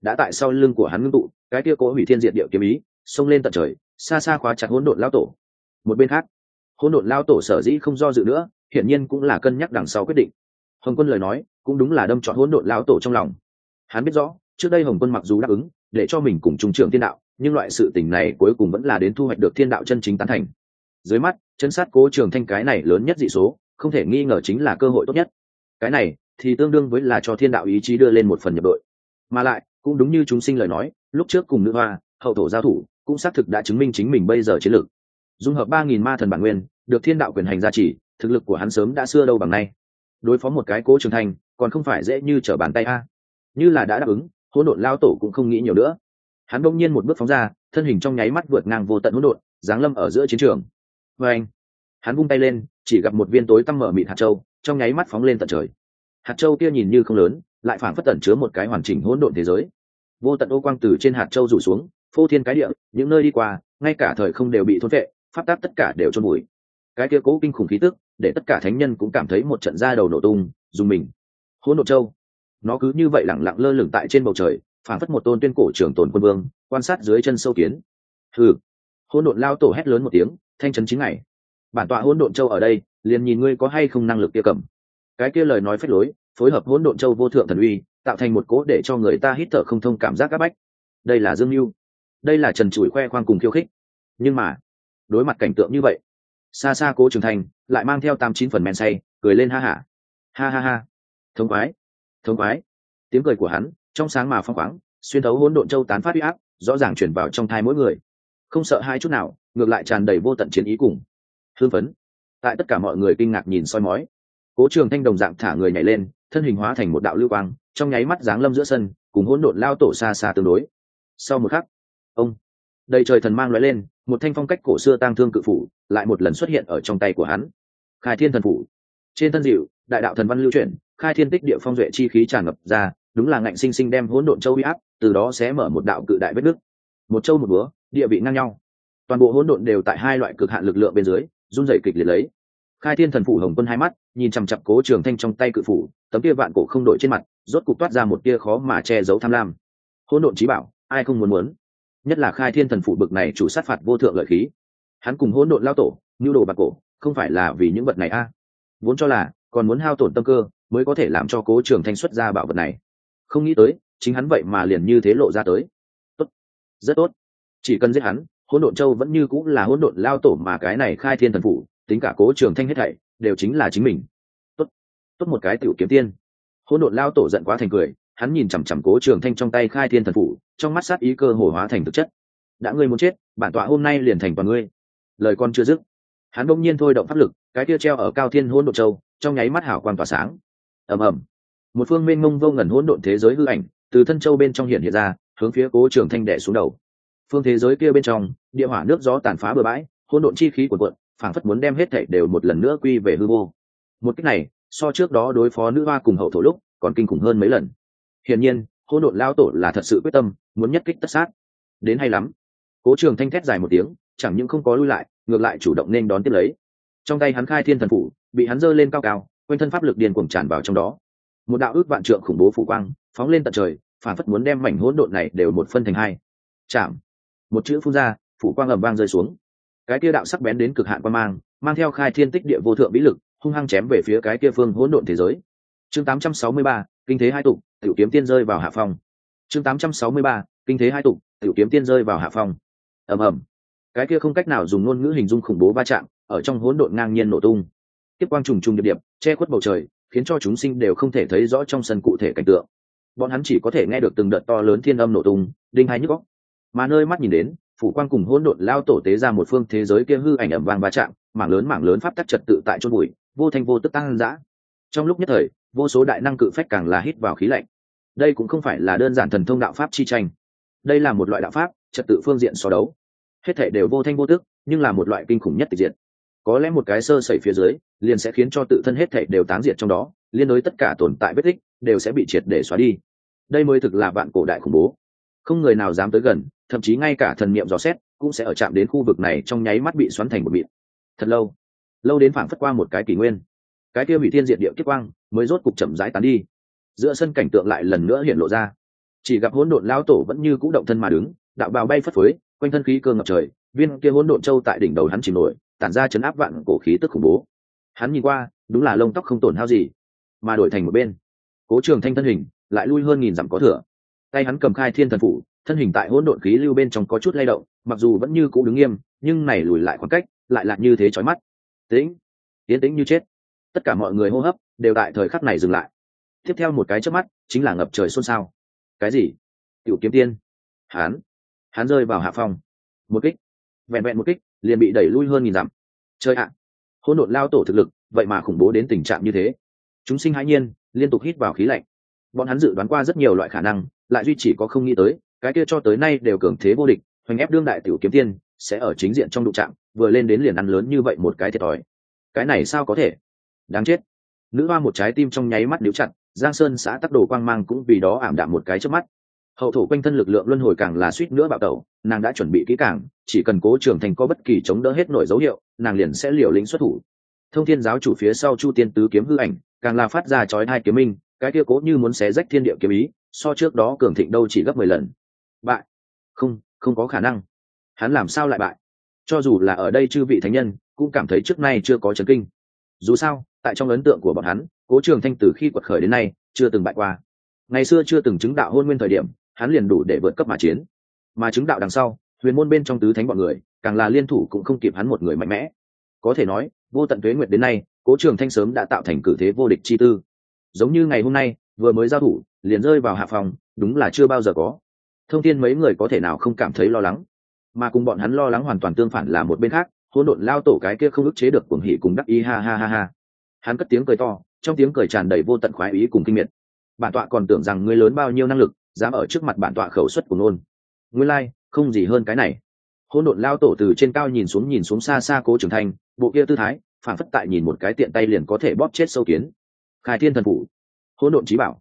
đã tại sau lưng của hắn ngưng tụ cái kia cố hủy thiên diệt địa kiếm ý xông lên tận trời, xa xa khóa chặt hỗn độn lao tổ. Một bên khác, hỗn độn lao tổ sở dĩ không do dự nữa, hiển nhiên cũng là cân nhắc đằng sau quyết định. Hồng Quân lời nói cũng đúng là đâm trọn hỗn độn lao tổ trong lòng. Hắn biết rõ trước đây Hồng Quân mặc dù đáp ứng để cho mình cùng trung trưởng thiên đạo, nhưng loại sự tình này cuối cùng vẫn là đến thu hoạch được thiên đạo chân chính tán thành. Dưới mắt chân sát Cố Trường Thanh cái này lớn nhất dị số, không thể nghi ngờ chính là cơ hội tốt nhất. Cái này thì tương đương với là cho thiên đạo ý chí đưa lên một phần nhập đội, mà lại cũng đúng như chúng sinh lời nói, lúc trước cùng nữ hoa hậu thổ giao thủ cũng xác thực đã chứng minh chính mình bây giờ chiến lược. Dung hợp 3000 ma thần bản nguyên, được thiên đạo quyền hành gia trì, thực lực của hắn sớm đã xưa đâu bằng nay. Đối phó một cái Cố Trường Thanh còn không phải dễ như trở bàn tay a. Như là đã đáp ứng, hỗn độn lao tổ cũng không nghĩ nhiều nữa. Hắn bỗng nhiên một bước phóng ra, thân hình trong nháy mắt vượt ngang vô tận hỗn độn, giáng lâm ở giữa chiến trường. Và anh, hắn vung tay lên, chỉ gặp một viên tối tăm mở mịt hạt châu, trong nháy mắt phóng lên tận trời. Hạt châu kia nhìn như không lớn, lại phảng phất tẩn chứa một cái hoàn chỉnh hỗn độn thế giới. Vô tận ô quang từ trên hạt châu rủ xuống, phô thiên cái địa, những nơi đi qua, ngay cả thời không đều bị thôn phệ, pháp tắc tất cả đều chôn vùi. Cái kia cố kinh khủng khí tức, để tất cả thánh nhân cũng cảm thấy một trận da đầu nổ tung, dùng mình. Hỗn độn châu, nó cứ như vậy lẳng lặng lơ lửng tại trên bầu trời, phảng phất một tôn tuyên cổ trưởng tồn quân vương, quan sát dưới chân sâu kiến. Hừ. Hỗn độn lao tổ hét lớn một tiếng, thanh chấn 9 ngày. Bản tọa hỗn độn châu ở đây, liền nhìn ngươi có hay không năng lực kia cầm. Cái kia lời nói phách lối, phối hợp hỗn độn châu vô thượng thần uy, tạo thành một cỗ để cho người ta hít thở không thông cảm giác áp bách. Đây là Dương Nưu, đây là trần trụi khoe khoang cùng khiêu khích. Nhưng mà đối mặt cảnh tượng như vậy, xa xa Cố Trường Thanh lại mang theo 89 phần men say, cười lên ha hả. Ha ha ha, thống khoái, thống khoái. Tiếng cười của hắn trong sáng mà phong khoáng, xuyên thấu hỗn độn châu tán phát uy áp, rõ ràng truyền vào trong thai mỗi người. Không sợ hai chút nào, ngược lại tràn đầy vô tận chiến ý cùng hưng phấn. Tại tất cả mọi người kinh ngạc nhìn soi mói, Cố Trường Thanh đồng dạng thả người nhảy lên, thân hình hóa thành một đạo lưu quang, trong nháy mắt giáng lâm giữa sân, cùng hỗn độn lao tổ xa xa tương đối. Sau một khắc, ông đầy trời thần mang lóe lên, một thanh phong cách cổ xưa tang thương cự phủ lại một lần xuất hiện ở trong tay của hắn. Khai Thiên thần phủ, trên thân dịu đại đạo thần văn lưu chuyển, khai thiên tích địa phong duệ chi khí tràn ngập ra, đúng là ngạnh sinh sinh đem hỗn độn châu uy áp, từ đó sẽ mở một đạo cự đại vết nứt. Một châu một búa, địa vị ngang nhau. Toàn bộ hỗn độn đều tại hai loại cực hạn lực lượng bên dưới, run rẩy kịch liệt lấy. Khai Thiên thần phủ Hồng Quân hai mắt nhìn chằm chằm Cố Trường Thanh trong tay cự phủ, tấm kia vạn cổ không đổi trên mặt, rốt cục toát ra một tia khó mà che giấu tham lam. Hỗn độn chí bảo, ai không muốn, nhất là Khai Thiên thần phủ bực này chủ sát phạt vô thượng lợi khí. Hắn cùng hỗn độn lao tổ, nhu đồ bạc cổ, không phải là vì những vật này a. Vốn cho là còn muốn hao tổn tâm cơ mới có thể làm cho Cố Trường Thanh xuất ra bảo vật này, không nghĩ tới chính hắn vậy mà liền như thế lộ ra tới. Tốt, rất tốt, chỉ cần giết hắn, hỗn độn châu vẫn như cũng là hỗn độn lao tổ, mà cái này Khai Thiên thần phủ, tính cả Cố Trường Thanh hết thảy đều chính là chính mình. Tốt, tốt một cái tiểu kiếm tiên. Hỗn độn lao tổ giận quá thành cười, hắn nhìn chằm chằm Cố Trường Thanh trong tay Khai Thiên thần phủ, trong mắt sát ý cơ hồ hóa thành thực chất. Đã ngươi muốn chết, bản tọa hôm nay liền thành toàn ngươi. Lời con chưa dứt, hắn bỗng nhiên thôi động pháp lực, cái kia treo ở cao thiên hỗn độn châu trong nháy mắt hào quang tỏa sáng. Ầm ầm, một phương mênh mông vô ngần hỗn độn thế giới hư ảnh từ thân châu bên trong hiện hiện ra, hướng phía Cố Trường Thanh đè xuống đầu. Phương thế giới kia bên trong, địa hỏa nước gió tàn phá bừa bãi, hỗn độn chi khí cuồn cuộn, phảng phất muốn đem hết thảy đều một lần nữa quy về hư vô. Một cách này so trước đó đối phó nữ hoa cùng hậu thổ lúc còn kinh khủng hơn mấy lần. Hiển nhiên hỗn độn lao tổ là thật sự quyết tâm muốn nhất kích tất sát. Đến hay lắm. Cố Trường Thanh thét dài một tiếng, chẳng những không có lui lại, ngược lại chủ động nên đón tiếp lấy. Trong tay hắn Khai Thiên thần phủ bị hắn giơ lên cao cao, quanh thân pháp lực điên cuồng tràn vào trong đó. Một đạo ước vạn trượng khủng bố phủ quang phóng lên tận trời, phảng phất muốn đem mảnh hỗn độn này đều một phân thành hai. Chạm, một chữ phun ra, phủ quang ầm vang rơi xuống. Cái kia đạo sắc bén đến cực hạn quang mang theo khai thiên tích địa vô thượng vĩ lực, hung hăng chém về phía cái kia phương hỗn độn thế giới. Chương 863, kinh thế hai tụ, tiểu kiếm tiên rơi vào hạ phong. Chương 863, kinh thế hai tụ, tiểu kiếm tiên rơi vào hạ phong. Ầm ầm. Cái kia không cách nào dùng ngôn ngữ hình dung khủng bố va chạm, ở trong hỗn độn ngang nhiên nổ tung. Tiếp quang trùng trùng điệp điệp, che khuất bầu trời, khiến cho chúng sinh đều không thể thấy rõ trong sân cụ thể cảnh tượng. Bọn hắn chỉ có thể nghe được từng đợt to lớn thiên âm nổ tung, đinh hai nhức óc. Mà nơi mắt nhìn đến, phủ quang cùng hỗn độn lao tổ tế ra một phương thế giới kia hư ảnh ầm vang va chạm, mảng lớn pháp tắc trật tự tại chôn bụi, vô thanh vô tức tăng dã. Trong lúc nhất thời, vô số đại năng cự phách càng là hít vào khí lạnh. Đây cũng không phải là đơn giản thần thông đạo pháp chi tranh, đây là một loại đạo pháp, trật tự phương diện so đấu. Hết thảy đều vô thanh vô tức, nhưng là một loại kinh khủng nhất tịch diệt. Có lẽ một cái sơ sẩy phía dưới, liền sẽ khiến cho tự thân hết thảy đều tán diệt trong đó, liên đối tất cả tồn tại vết tích đều sẽ bị triệt để xóa đi. Đây mới thực là vạn cổ đại khủng bố. Không người nào dám tới gần, thậm chí ngay cả thần niệm dò xét cũng sẽ ở chạm đến khu vực này trong nháy mắt bị xoắn thành một mịn. Thật lâu, lâu đến phảng phất qua một cái kỷ nguyên, cái kia hủy thiên diệt địa kiếp quang mới rốt cục chậm rãi tán đi. Giữa sân cảnh tượng lại lần nữa hiện lộ ra. chỉ gặp hỗn độn lao tổ vẫn như cũ động thân mà đứng, đạo bào bay phất phới, quanh thân khí cơ ngập trời, viên kia hỗn độn châu tại đỉnh đầu hắn chìm nổi, tản ra chấn áp vạn cổ khí tức khủng bố. Hắn nhìn qua, đúng là lông tóc không tổn hao gì, mà đổi thành một bên, Cố Trường Thanh thân hình lại lui hơn nghìn dặm có thừa, tay hắn cầm khai thiên thần phủ, thân hình tại hỗn độn khí lưu bên trong có chút lay động, mặc dù vẫn như cũ đứng nghiêm, nhưng này lùi lại khoảng cách lại là như thế chói mắt. Tĩnh, tiến tĩnh như chết. Tất cả mọi người hô hấp đều tại thời khắc này dừng lại. Tiếp theo một cái chớp mắt, chính là ngập trời xôn xao. Cái gì? Tiểu Kiếm Tiên? Hắn rơi vào hạ phong. Một kích, vẹn vẹn một kích, liền bị đẩy lui hơn nghìn dặm. Chơi ạ! Hỗn độn lao tổ thực lực, vậy mà khủng bố đến tình trạng như thế. Chúng sinh hãi nhiên, liên tục hít vào khí lạnh. Bọn hắn dự đoán qua rất nhiều loại khả năng, lại duy chỉ có không nghĩ tới, cái kia cho tới nay đều cường thế vô địch, hoành ép đương đại tiểu kiếm tiên, sẽ ở chính diện trong đụng chạm, vừa lên đến liền ăn lớn như vậy một cái thiệt thòi. Cái này sao có thể? Đáng chết! Nữ hoa một trái tim trong nháy mắt níu chặt, Giang Sơn xã tắc đồ quang mang cũng vì đó ảm đạm một cái trước mắt. Hậu thổ quanh thân lực lượng luân hồi càng là suýt nữa bạo tẩu, nàng đã chuẩn bị kỹ càng, chỉ cần Cố Trường Thanh có bất kỳ chống đỡ hết nổi dấu hiệu, nàng liền sẽ liều lĩnh xuất thủ. Thông Thiên giáo chủ phía sau Chu Tiên tứ kiếm hư ảnh, càng là phát ra chói tai kiếm minh, cái kia cố như muốn xé rách thiên địa kiếm ý, so trước đó cường thịnh đâu chỉ gấp 10 lần. Bại? Không có khả năng. Hắn làm sao lại bại? Cho dù là ở đây chư vị thánh nhân, cũng cảm thấy trước nay chưa có chấn kinh. Dù sao, tại trong ấn tượng của bọn hắn, Cố Trường Thanh từ khi quật khởi đến nay, chưa từng bại qua. Ngày xưa chưa từng chứng đạo hôn nguyên thời điểm, hắn liền đủ để vượt cấp mà chiến. Mà chứng đạo đằng sau, huyền môn bên trong tứ thánh bọn người, càng là liên thủ cũng không kịp hắn một người mạnh mẽ. Có thể nói, vô tận tuế nguyệt đến nay, Cố Trường Thanh sớm đã tạo thành cử thế vô địch chi tư. Giống như ngày hôm nay, vừa mới giao thủ, liền rơi vào hạ phòng, đúng là chưa bao giờ có. Thông Thiên mấy người có thể nào không cảm thấy lo lắng, mà cùng bọn hắn lo lắng hoàn toàn tương phản là một bên khác, hỗn độn lao tổ cái kia không ức chế được cuồng hỉ cùng đắc ý ha ha ha ha. Hắn cất tiếng cười to, trong tiếng cười tràn đầy vô tận khoái ý cùng kinh miệt. Bản tọa còn tưởng rằng ngươi lớn bao nhiêu năng lực, dám ở trước mặt bản tọa khẩu xuất của nôn. Nguyên lai, không gì hơn cái này. Hỗn độn lao tổ từ trên cao nhìn xuống xa xa Cố Trường Thanh, bộ kia tư thái, phản phất tại nhìn một cái tiện tay liền có thể bóp chết sâu kiến. Khai thiên thần phủ, hỗn độn chí bảo.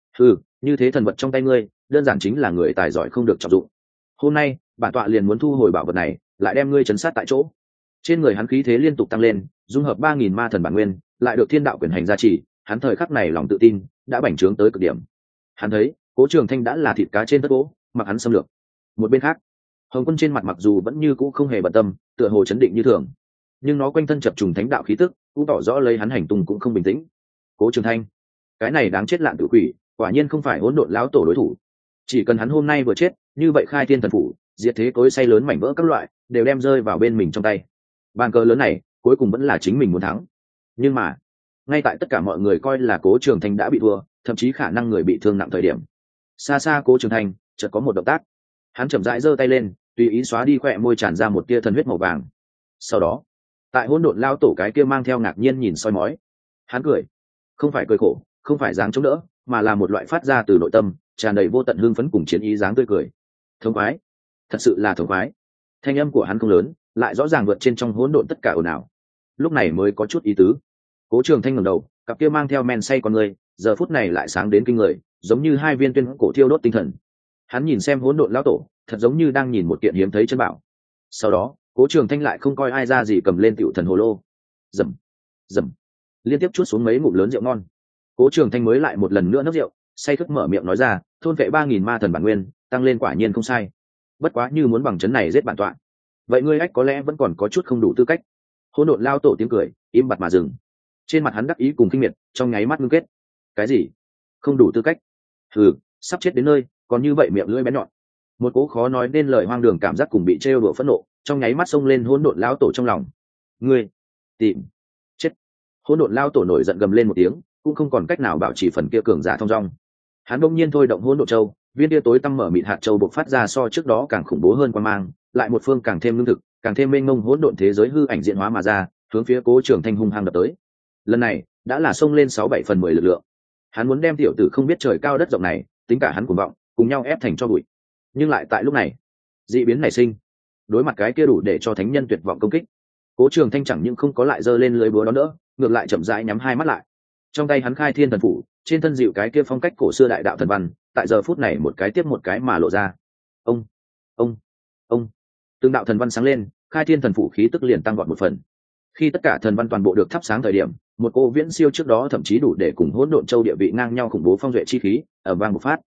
Như thế thần vật trong tay ngươi, đơn giản chính là người tài giỏi không được trọng dụng. Hôm nay, bản tọa liền muốn thu hồi bảo vật này, lại đem ngươi trấn sát tại chỗ. Trên người hắn khí thế liên tục tăng lên, dung hợp 3000 ma thần bản nguyên, lại được thiên đạo quyền hành gia trì, hắn thời khắc này lòng tự tin đã bành trướng tới cực điểm. Hắn thấy, Cố Trường Thanh đã là thịt cá trên tất gỗ, mặc hắn xâm lược. Một bên khác, Hồng Quân trên mặt mặc dù vẫn như cũ không hề bận tâm, tựa hồ chấn định như thường, nhưng nó quanh thân chập trùng thánh đạo khí tức, cũng tỏ rõ lấy hắn hành tung cũng không bình tĩnh. Cố Trường Thanh, cái này đáng chết lạn tử quỷ, quả nhiên không phải hỗn độn lão tổ đối thủ. Chỉ cần hắn hôm nay vừa chết, như vậy khai thiên thần phủ, diệt thế cối say lớn mảnh vỡ các loại, đều đem rơi vào bên mình trong tay. Bàn cờ lớn này, cuối cùng vẫn là chính mình muốn thắng. Nhưng mà, ngay tại tất cả mọi người coi là Cố Trường Thanh đã bị thua, thậm chí khả năng người bị thương nặng thời điểm, xa xa Cố Trường Thanh chợt có một động tác. Hắn chậm rãi giơ tay lên, tùy ý xóa đi khóe môi tràn ra một tia thần huyết màu vàng. Sau đó, tại hỗn độn lao tổ cái kia mang theo ngạc nhiên nhìn soi mói, hắn cười, không phải cười khổ, không phải dáng chống đỡ, mà là một loại phát ra từ nội tâm, tràn đầy vô tận hưng phấn cùng chiến ý dáng tươi cười. Thống khoái, thật sự là thống khoái. Thanh âm của hắn không lớn, lại rõ ràng vượt trên trong hỗn độn tất cả ồn ào. Lúc này mới có chút ý tứ. Cố Trường Thanh ngẩng đầu, cặp kia mang theo men say con người, giờ phút này lại sáng đến kinh người, giống như hai viên tuyên cổ thiêu đốt tinh thần. Hắn nhìn xem hỗn độn lão tổ, thật giống như đang nhìn một kiện hiếm thấy chân bảo. Sau đó, Cố Trường Thanh lại không coi ai ra gì cầm lên tiểu thần hồ lô. Rầm, rầm, liên tiếp chuốt xuống mấy ngụm lớn rượu ngon. Cố Trường Thanh mới lại một lần nữa nấc rượu, say khướt mở miệng nói ra, thôn vệ 3000 ma thần bản nguyên, tăng lên quả nhiên không sai. Bất quá như muốn bằng chấn này giết bản tọa, vậy ngươi ách có lẽ vẫn còn có chút không đủ tư cách. Hỗn độn lao tổ tiếng cười, im bặt mà dừng. Trên mặt hắn đắc ý cùng kinh miệt, trong nháy mắt ngưng kết. Cái gì? Không đủ tư cách? Sắp chết đến nơi, còn như vậy miệng lưỡi bén nhọn. Một cố khó nói nên lời hoang đường cảm giác cùng bị trêu đùa phẫn nộ, trong nháy mắt xông lên hỗn độn lao tổ trong lòng. Ngươi tìm chết! Hỗn độn lao tổ nổi giận gầm lên một tiếng, cũng không còn cách nào bảo trì phần kia cường giả thông dong. Hắn bỗng nhiên thôi động hỗn độn châu, viên kia tối tăm mở mịt hạt châu bộc phát ra so trước đó càng khủng bố hơn quan mang, lại một phương càng thêm lương thực, càng thêm mênh mông hỗn độn thế giới hư ảnh diễn hóa mà ra, hướng phía Cố Trường Thanh hung hăng đập tới. Lần này đã là xông lên 6-7/10 lực lượng. Hắn muốn đem tiểu tử không biết trời cao đất rộng này, tính cả hắn cuồng vọng, cùng nhau ép thành cho bụi. Nhưng lại tại lúc này, dị biến nảy sinh. Đối mặt cái kia đủ để cho thánh nhân tuyệt vọng công kích, Cố Trường Thanh chẳng những không có lại giơ lên lưới búa đó nữa, ngược lại chậm rãi nhắm hai mắt lại. Trong tay hắn khai thiên thần phủ, trên thân dịu cái kia phong cách cổ xưa đại đạo thần văn, tại giờ phút này một cái tiếp một cái mà lộ ra. Ông, từng đạo thần văn sáng lên, khai thiên thần phủ khí tức liền tăng vọt một phần. Khi tất cả thần văn toàn bộ được thắp sáng thời điểm, một cô viễn siêu trước đó thậm chí đủ để cùng hỗn độn châu địa vị ngang nhau khủng bố phong duệ chi khí ở vang một phát.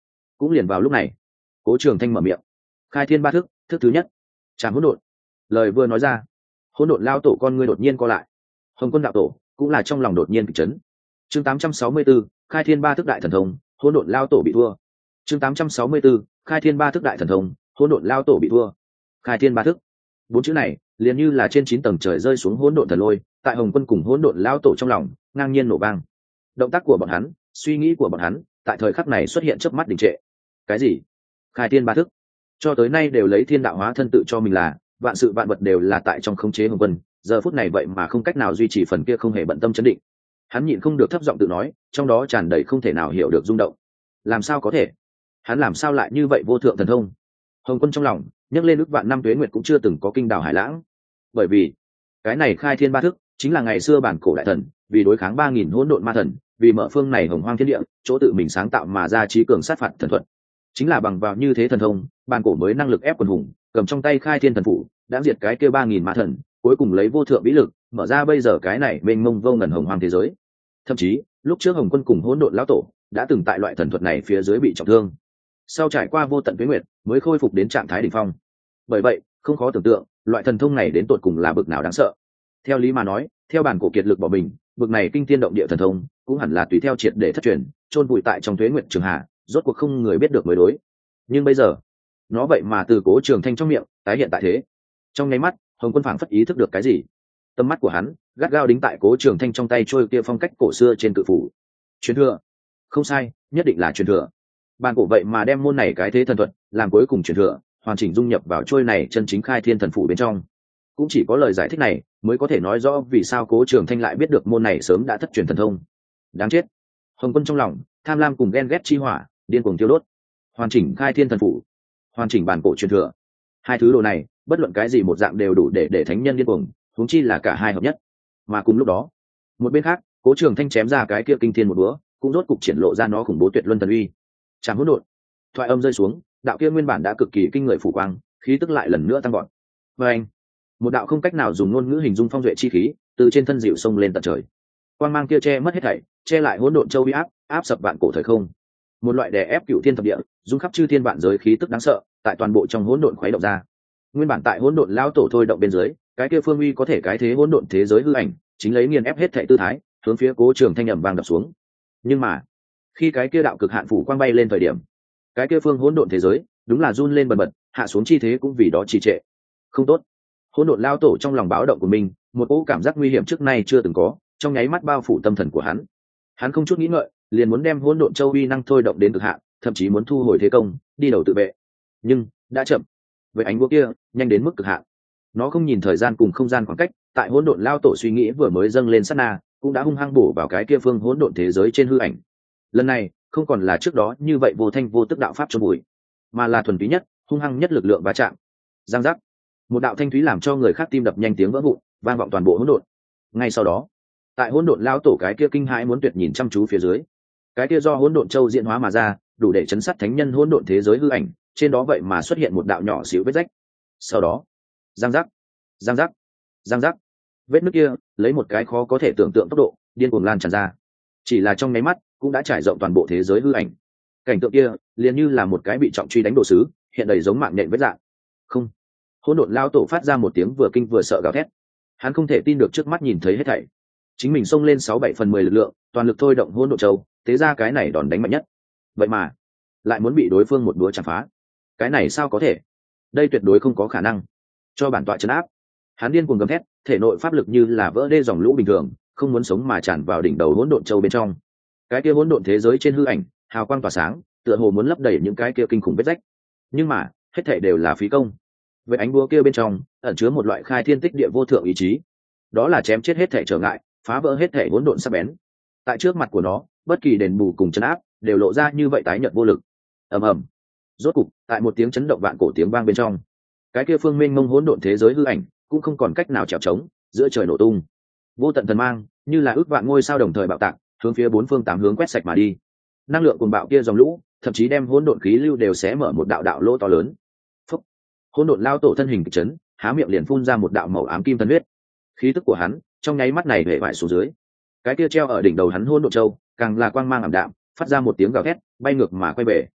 cũng liền vào lúc này Cố Trường Thanh mở miệng: khai thiên ba thức, thức thứ nhất, trảm hỗn độn. Lời vừa nói ra, hỗn độn lao tổ con ngươi đột nhiên co lại. Hồng Quân đạo tổ cũng là trong lòng đột nhiên kịch chấn. Chương 864, khai thiên ba thức đại thần thông, hỗn độn lao tổ bị thua. Chương 864, khai thiên ba thức đại thần thông, hỗn độn lao tổ bị thua. Khai thiên ba thức, bốn chữ này liền như là trên 9 tầng trời rơi xuống hỗn độn thần lôi, tại Hồng Quân cùng hỗn độn lao tổ trong lòng ngang nhiên nổ vang. Động tác của bọn hắn, suy nghĩ của bọn hắn, tại thời khắc này xuất hiện chớp mắt đình trệ. Cái gì? Khai thiên ba thức? Cho tới nay đều lấy thiên đạo hóa thân tự cho mình là vạn sự vạn vật đều là tại trong khống chế Hồng Quân, giờ phút này vậy mà không cách nào duy trì phần kia không hề bận tâm chấn định. Hắn nhịn không được thấp giọng tự nói, trong đó tràn đầy không thể nào hiểu được rung động. Làm sao có thể? Hắn làm sao lại như vậy vô thượng thần thông? Hồng Quân trong lòng nhấc lên ức vạn năm tuế nguyệt cũng chưa từng có kinh đảo hải lãng. Bởi vì cái này khai thiên ba thức chính là ngày xưa bản cổ đại thần vì đối kháng 3000 hỗn độn ma thần, vì mở phương này hồng hoang thiên địa, chỗ tự mình sáng tạo mà ra trí cường sát phạt thần thuật. Chính là bằng vào như thế thần thông, bản cổ mới năng lực ép quần hùng, cầm trong tay khai thiên thần phủ, đã diệt cái kia 3000 ma thần, cuối cùng lấy vô thượng vĩ lực, mở ra bây giờ cái này mênh mông vô ngần hồng hoang thế giới. Thậm chí, lúc trước Hồng Quân cùng hỗn độn lão tổ đã từng tại loại thần thuật này phía dưới bị trọng thương. Sau trải qua vô tận tuế nguyệt, mới khôi phục đến trạng thái đỉnh phong. Bởi vậy, không khó tưởng tượng, loại thần thông này đến tột cùng là bực nào đáng sợ. Theo lý mà nói, theo bản cổ kiệt lực bỏ mình, bực này kinh thiên động địa thần thông, cũng hẳn là tùy theo triệt để thất truyền, chôn vùi tại trong tuế nguyệt trường hạ, rốt cuộc không người biết được mới đối. Nhưng bây giờ, nó vậy mà từ Cố Trường Thanh trong miệng tái hiện tại thế. Trong nháy mắt, Hồng Quân phảng phất ý thức được cái gì. Tầm mắt của hắn gắt gao đính tại Cố Trường Thanh trong tay trôi kia phong cách cổ xưa trên cự phủ. Truyền thừa? Không sai, nhất định là truyền thừa. Bản cổ vậy mà đem môn này cái thế thần thuật làm cuối cùng truyền thừa, hoàn chỉnh dung nhập vào trôi này chân chính khai thiên thần phủ bên trong. Cũng chỉ có lời giải thích này mới có thể nói rõ vì sao Cố Trường Thanh lại biết được môn này sớm đã thất truyền thần thông. Đáng chết. Hồng Quân trong lòng tham lam cùng ghen ghét chi hỏa điên cuồng thiêu đốt. Hoàn chỉnh khai thiên thần phủ, hoàn chỉnh bản cổ truyền thừa, hai thứ đồ này bất luận cái gì một dạng đều đủ để thánh nhân điên cuồng, huống chi là cả hai hợp nhất. Mà cùng lúc đó, một bên khác, Cố Trường Thanh chém ra cái kia kinh thiên một búa, cũng rốt cục triển lộ ra nó khủng bố tuyệt luân thần uy. Trảm hỗn độn, thoại âm rơi xuống, đạo kia nguyên bản đã cực kỳ kinh người phủ quang, khí tức lại lần nữa tăng vọt. Và anh, một đạo không cách nào dùng ngôn ngữ hình dung phong duệ chi khí từ trên thân dịu sông lên tận trời. Quang mang kia che mất hết thảy, che lại hỗn độn châu uy áp, áp sập vạn cổ thời không. Một loại đè ép cửu thiên thập địa, dung khắp chư thiên vạn giới khí tức đáng sợ, tại toàn bộ trong hỗn độn khuấy động ra. Nguyên bản tại hỗn độn lão tổ thôi động bên dưới, cái kia phương uy có thể cái thế hỗn độn thế giới hư ảnh, chính lấy nghiền ép hết thảy tư thái, hướng phía Cố Trường Thanh ầm vang đập xuống. Nhưng mà, khi cái kia đạo cực hạn phủ quang bay lên thời điểm, cái kia phương hỗn độn thế giới đúng là run lên bần bật, hạ xuống chi thế cũng vì đó trì trệ. Không tốt. Hỗn độn lão tổ trong lòng báo động của mình, một cỗ cảm giác nguy hiểm trước nay chưa từng có, trong nháy mắt bao phủ tâm thần của hắn. Hắn không chút nghĩ ngợi, liền muốn đem hỗn độn châu uy năng thôi động đến cực hạn, thậm chí muốn thu hồi thế công, đi đầu tự vệ. Nhưng đã chậm. Với ánh búa kia, nhanh đến mức cực hạn. Nó không nhìn thời gian cùng không gian khoảng cách, tại hỗn độn lao tổ suy nghĩ vừa mới dâng lên sát na, cũng đã hung hăng bổ vào cái kia phương hỗn độn thế giới trên hư ảnh. Lần này, không còn là trước đó như vậy vô thanh vô tức đạo pháp chôn bụi, mà là thuần túy nhất, hung hăng nhất lực lượng va chạm. Giang giác. Một đạo thanh thúy làm cho người khác tim đập nhanh tiếng vỡ vụn, vang vọng toàn bộ hỗn độn. Ngay sau đó, tại hỗn độn lao tổ cái kia kinh hãi muốn tuyệt nhìn chăm chú phía dưới, cái kia do hỗn độn châu diễn hóa mà ra, đủ để chấn sát thánh nhân hỗn độn thế giới hư ảnh, trên đó vậy mà xuất hiện một đạo nhỏ xíu vết rách. Sau đó, giang giác, giang giác, giang giác, vết nứt kia lấy một cái khó có thể tưởng tượng tốc độ điên cuồng lan tràn ra, chỉ là trong nháy mắt cũng đã trải rộng toàn bộ thế giới hư ảnh. Cảnh tượng kia liền như là một cái bị trọng truy đánh đồ sứ, hiện đầy giống mạng nhện vết dạng. Không. Hỗn độn lao tổ phát ra một tiếng vừa kinh vừa sợ gào thét. Hắn không thể tin được trước mắt nhìn thấy hết thảy. Chính mình xông lên 6/7/10 lực lượng, toàn lực thôi động hỗn độn châu, thế ra cái này đòn đánh mạnh nhất. Vậy mà lại muốn bị đối phương một đũa chặt phá. Cái này sao có thể? Đây tuyệt đối không có khả năng. Cho bản tọa trấn áp. Hắn điên cuồng gầm thét, thể nội pháp lực như là vỡ đê dòng lũ bình thường, không muốn sống mà tràn vào đỉnh đầu hỗn độn châu bên trong. Cái kia hỗn độn thế giới trên hư ảnh, hào quang tỏa sáng, tựa hồ muốn lấp đầy những cái kia kinh khủng vết rách. Nhưng mà, hết thảy đều là phí công. Với ánh búa kia bên trong, ẩn chứa một loại khai thiên tích địa vô thượng ý chí. Đó là chém chết hết thảy trở ngại, phá vỡ hết thảy hỗn độn sắc bén. Tại trước mặt của nó, bất kỳ đền bù cùng trấn áp đều lộ ra như vậy tái nhợt vô lực. Ầm ầm. Rốt cục, tại một tiếng chấn động vạn cổ tiếng vang bên trong, cái kia phương mênh mông hỗn độn thế giới hư ảnh cũng không còn cách nào trèo trống, giữa trời nổ tung. Vô tận thần mang, như là ước vạn ngôi sao đồng thời bạo tạc, hướng phía bốn phương tám hướng quét sạch mà đi. Năng lượng cuồng bạo kia dòng lũ, thậm chí đem hỗn độn khí lưu đều xé mở một đạo đạo lỗ to lớn. Phúc. Hỗn độn lao tổ thân hình kịch chấn, há miệng liền phun ra một đạo màu ám kim thần huyết. Khí tức của hắn, trong nháy mắt này hề vải xuống dưới. Cái kia treo ở đỉnh đầu hắn hỗn độn châu, càng là quang mang ảm đạm, phát ra một tiếng gào thét, bay ngược mà quay về.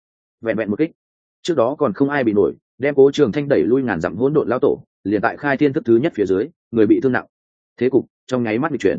vẹn vẹn một kích trước đó còn không ai bị nổi, đem Cố Trường Thanh đẩy lui ngàn dặm hỗn độn lao tổ, liền tại khai thiên thức thứ nhất phía dưới, người bị thương nặng. Thế cục trong nháy mắt bị chuyển.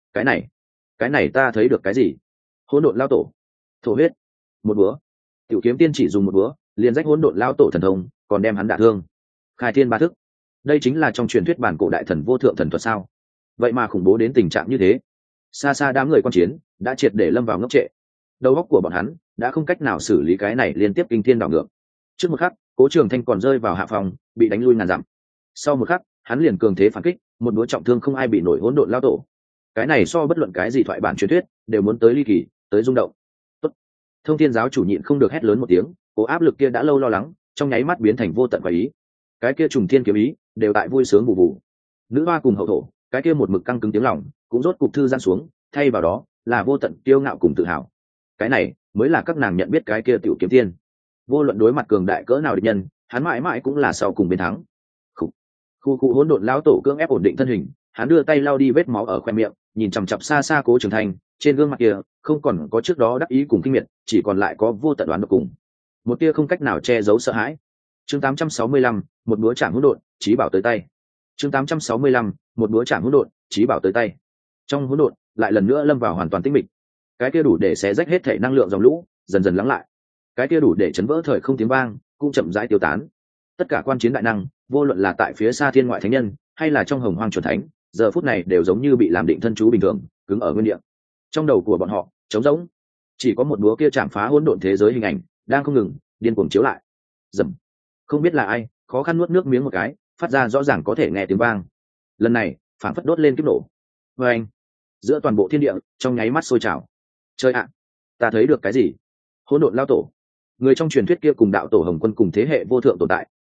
Cái này ta thấy được cái gì? Hỗn độn lao tổ, thổ huyết, một búa. Tiểu Kiếm Tiên chỉ dùng một búa, liền rách hỗn độn lao tổ thần thông, còn đem hắn đả thương. Khai thiên ba thức, đây chính là trong truyền thuyết bản cổ đại thần vô thượng thần thuật sao? Vậy mà khủng bố đến tình trạng như thế. Xa xa đám người quan chiến đã triệt để lâm vào ngốc trệ. Đầu óc của bọn hắn đã không cách nào xử lý cái này liên tiếp kinh thiên đảo ngược. Trước một khắc, Cố Trường Thanh còn rơi vào hạ phòng, bị đánh lui ngàn dặm. Sau một khắc, hắn liền cường thế phản kích, một búa trọng thương không ai bị nổi hỗn độn lao tổ. Cái này so bất luận cái gì thoại bản truyền thuyết đều muốn tới ly kỳ, tới rung động. Tốt. Thông Thiên giáo chủ nhịn không được hét lớn một tiếng, cố áp lực kia đã lâu lo lắng, trong nháy mắt biến thành vô tận và ý. Cái kia trùng thiên kiếm ý đều tại vui sướng vụ vụ. Nữ hoa cùng hậu thổ, cái kia một mực căng cứng tiếng lòng, cũng rốt cục thư giãn xuống, thay vào đó là vô tận kiêu ngạo cùng tự hào. Cái này mới là các nàng nhận biết cái kia tiểu kiếm tiên. Vô luận đối mặt cường đại cỡ nào địch nhân, hắn mãi mãi cũng là sau cùng bên thắng. Khu hỗn độn lão tổ cưỡng ép ổn định thân hình, hắn đưa tay lau đi vết máu ở khoe miệng, nhìn chằm chằm xa xa Cố Trường Thanh, trên gương mặt kia không còn có trước đó đắc ý cùng kinh miệt, chỉ còn lại có vô tận đoán độc cùng một tia không cách nào che giấu sợ hãi. Chương 865, một búa chạm hỗn độn, chí bảo tới tay. Chương 865, một búa chạm hỗn độn, chí bảo tới tay. Trong hỗn độn lại lần nữa lâm vào hoàn toàn tĩnh mịch. Cái kia đủ để xé rách hết thể năng lượng dòng lũ dần dần lắng lại. Cái kia đủ để chấn vỡ thời không tiếng vang cũng chậm rãi tiêu tán. Tất cả quan chiến đại năng, vô luận là tại phía xa thiên ngoại thánh nhân hay là trong hồng hoang chuẩn thánh, giờ phút này đều giống như bị làm định thân chú bình thường, cứng ở nguyên địa. Trong đầu của bọn họ trống rỗng, chỉ có một búa kia chạm phá hỗn độn thế giới hình ảnh đang không ngừng điên cuồng chiếu lại. Dầm. Không biết là ai khó khăn nuốt nước miếng một cái, phát ra rõ ràng có thể nghe tiếng vang. Lần này phảng phất đốt lên kiếp nổ. Và anh, giữa toàn bộ thiên địa trong nháy mắt sôi trào. Chơi ạ, ta thấy được cái gì? Hỗn độn lao tổ, người trong truyền thuyết kia cùng đạo tổ Hồng Quân cùng thế hệ vô thượng tồn tại,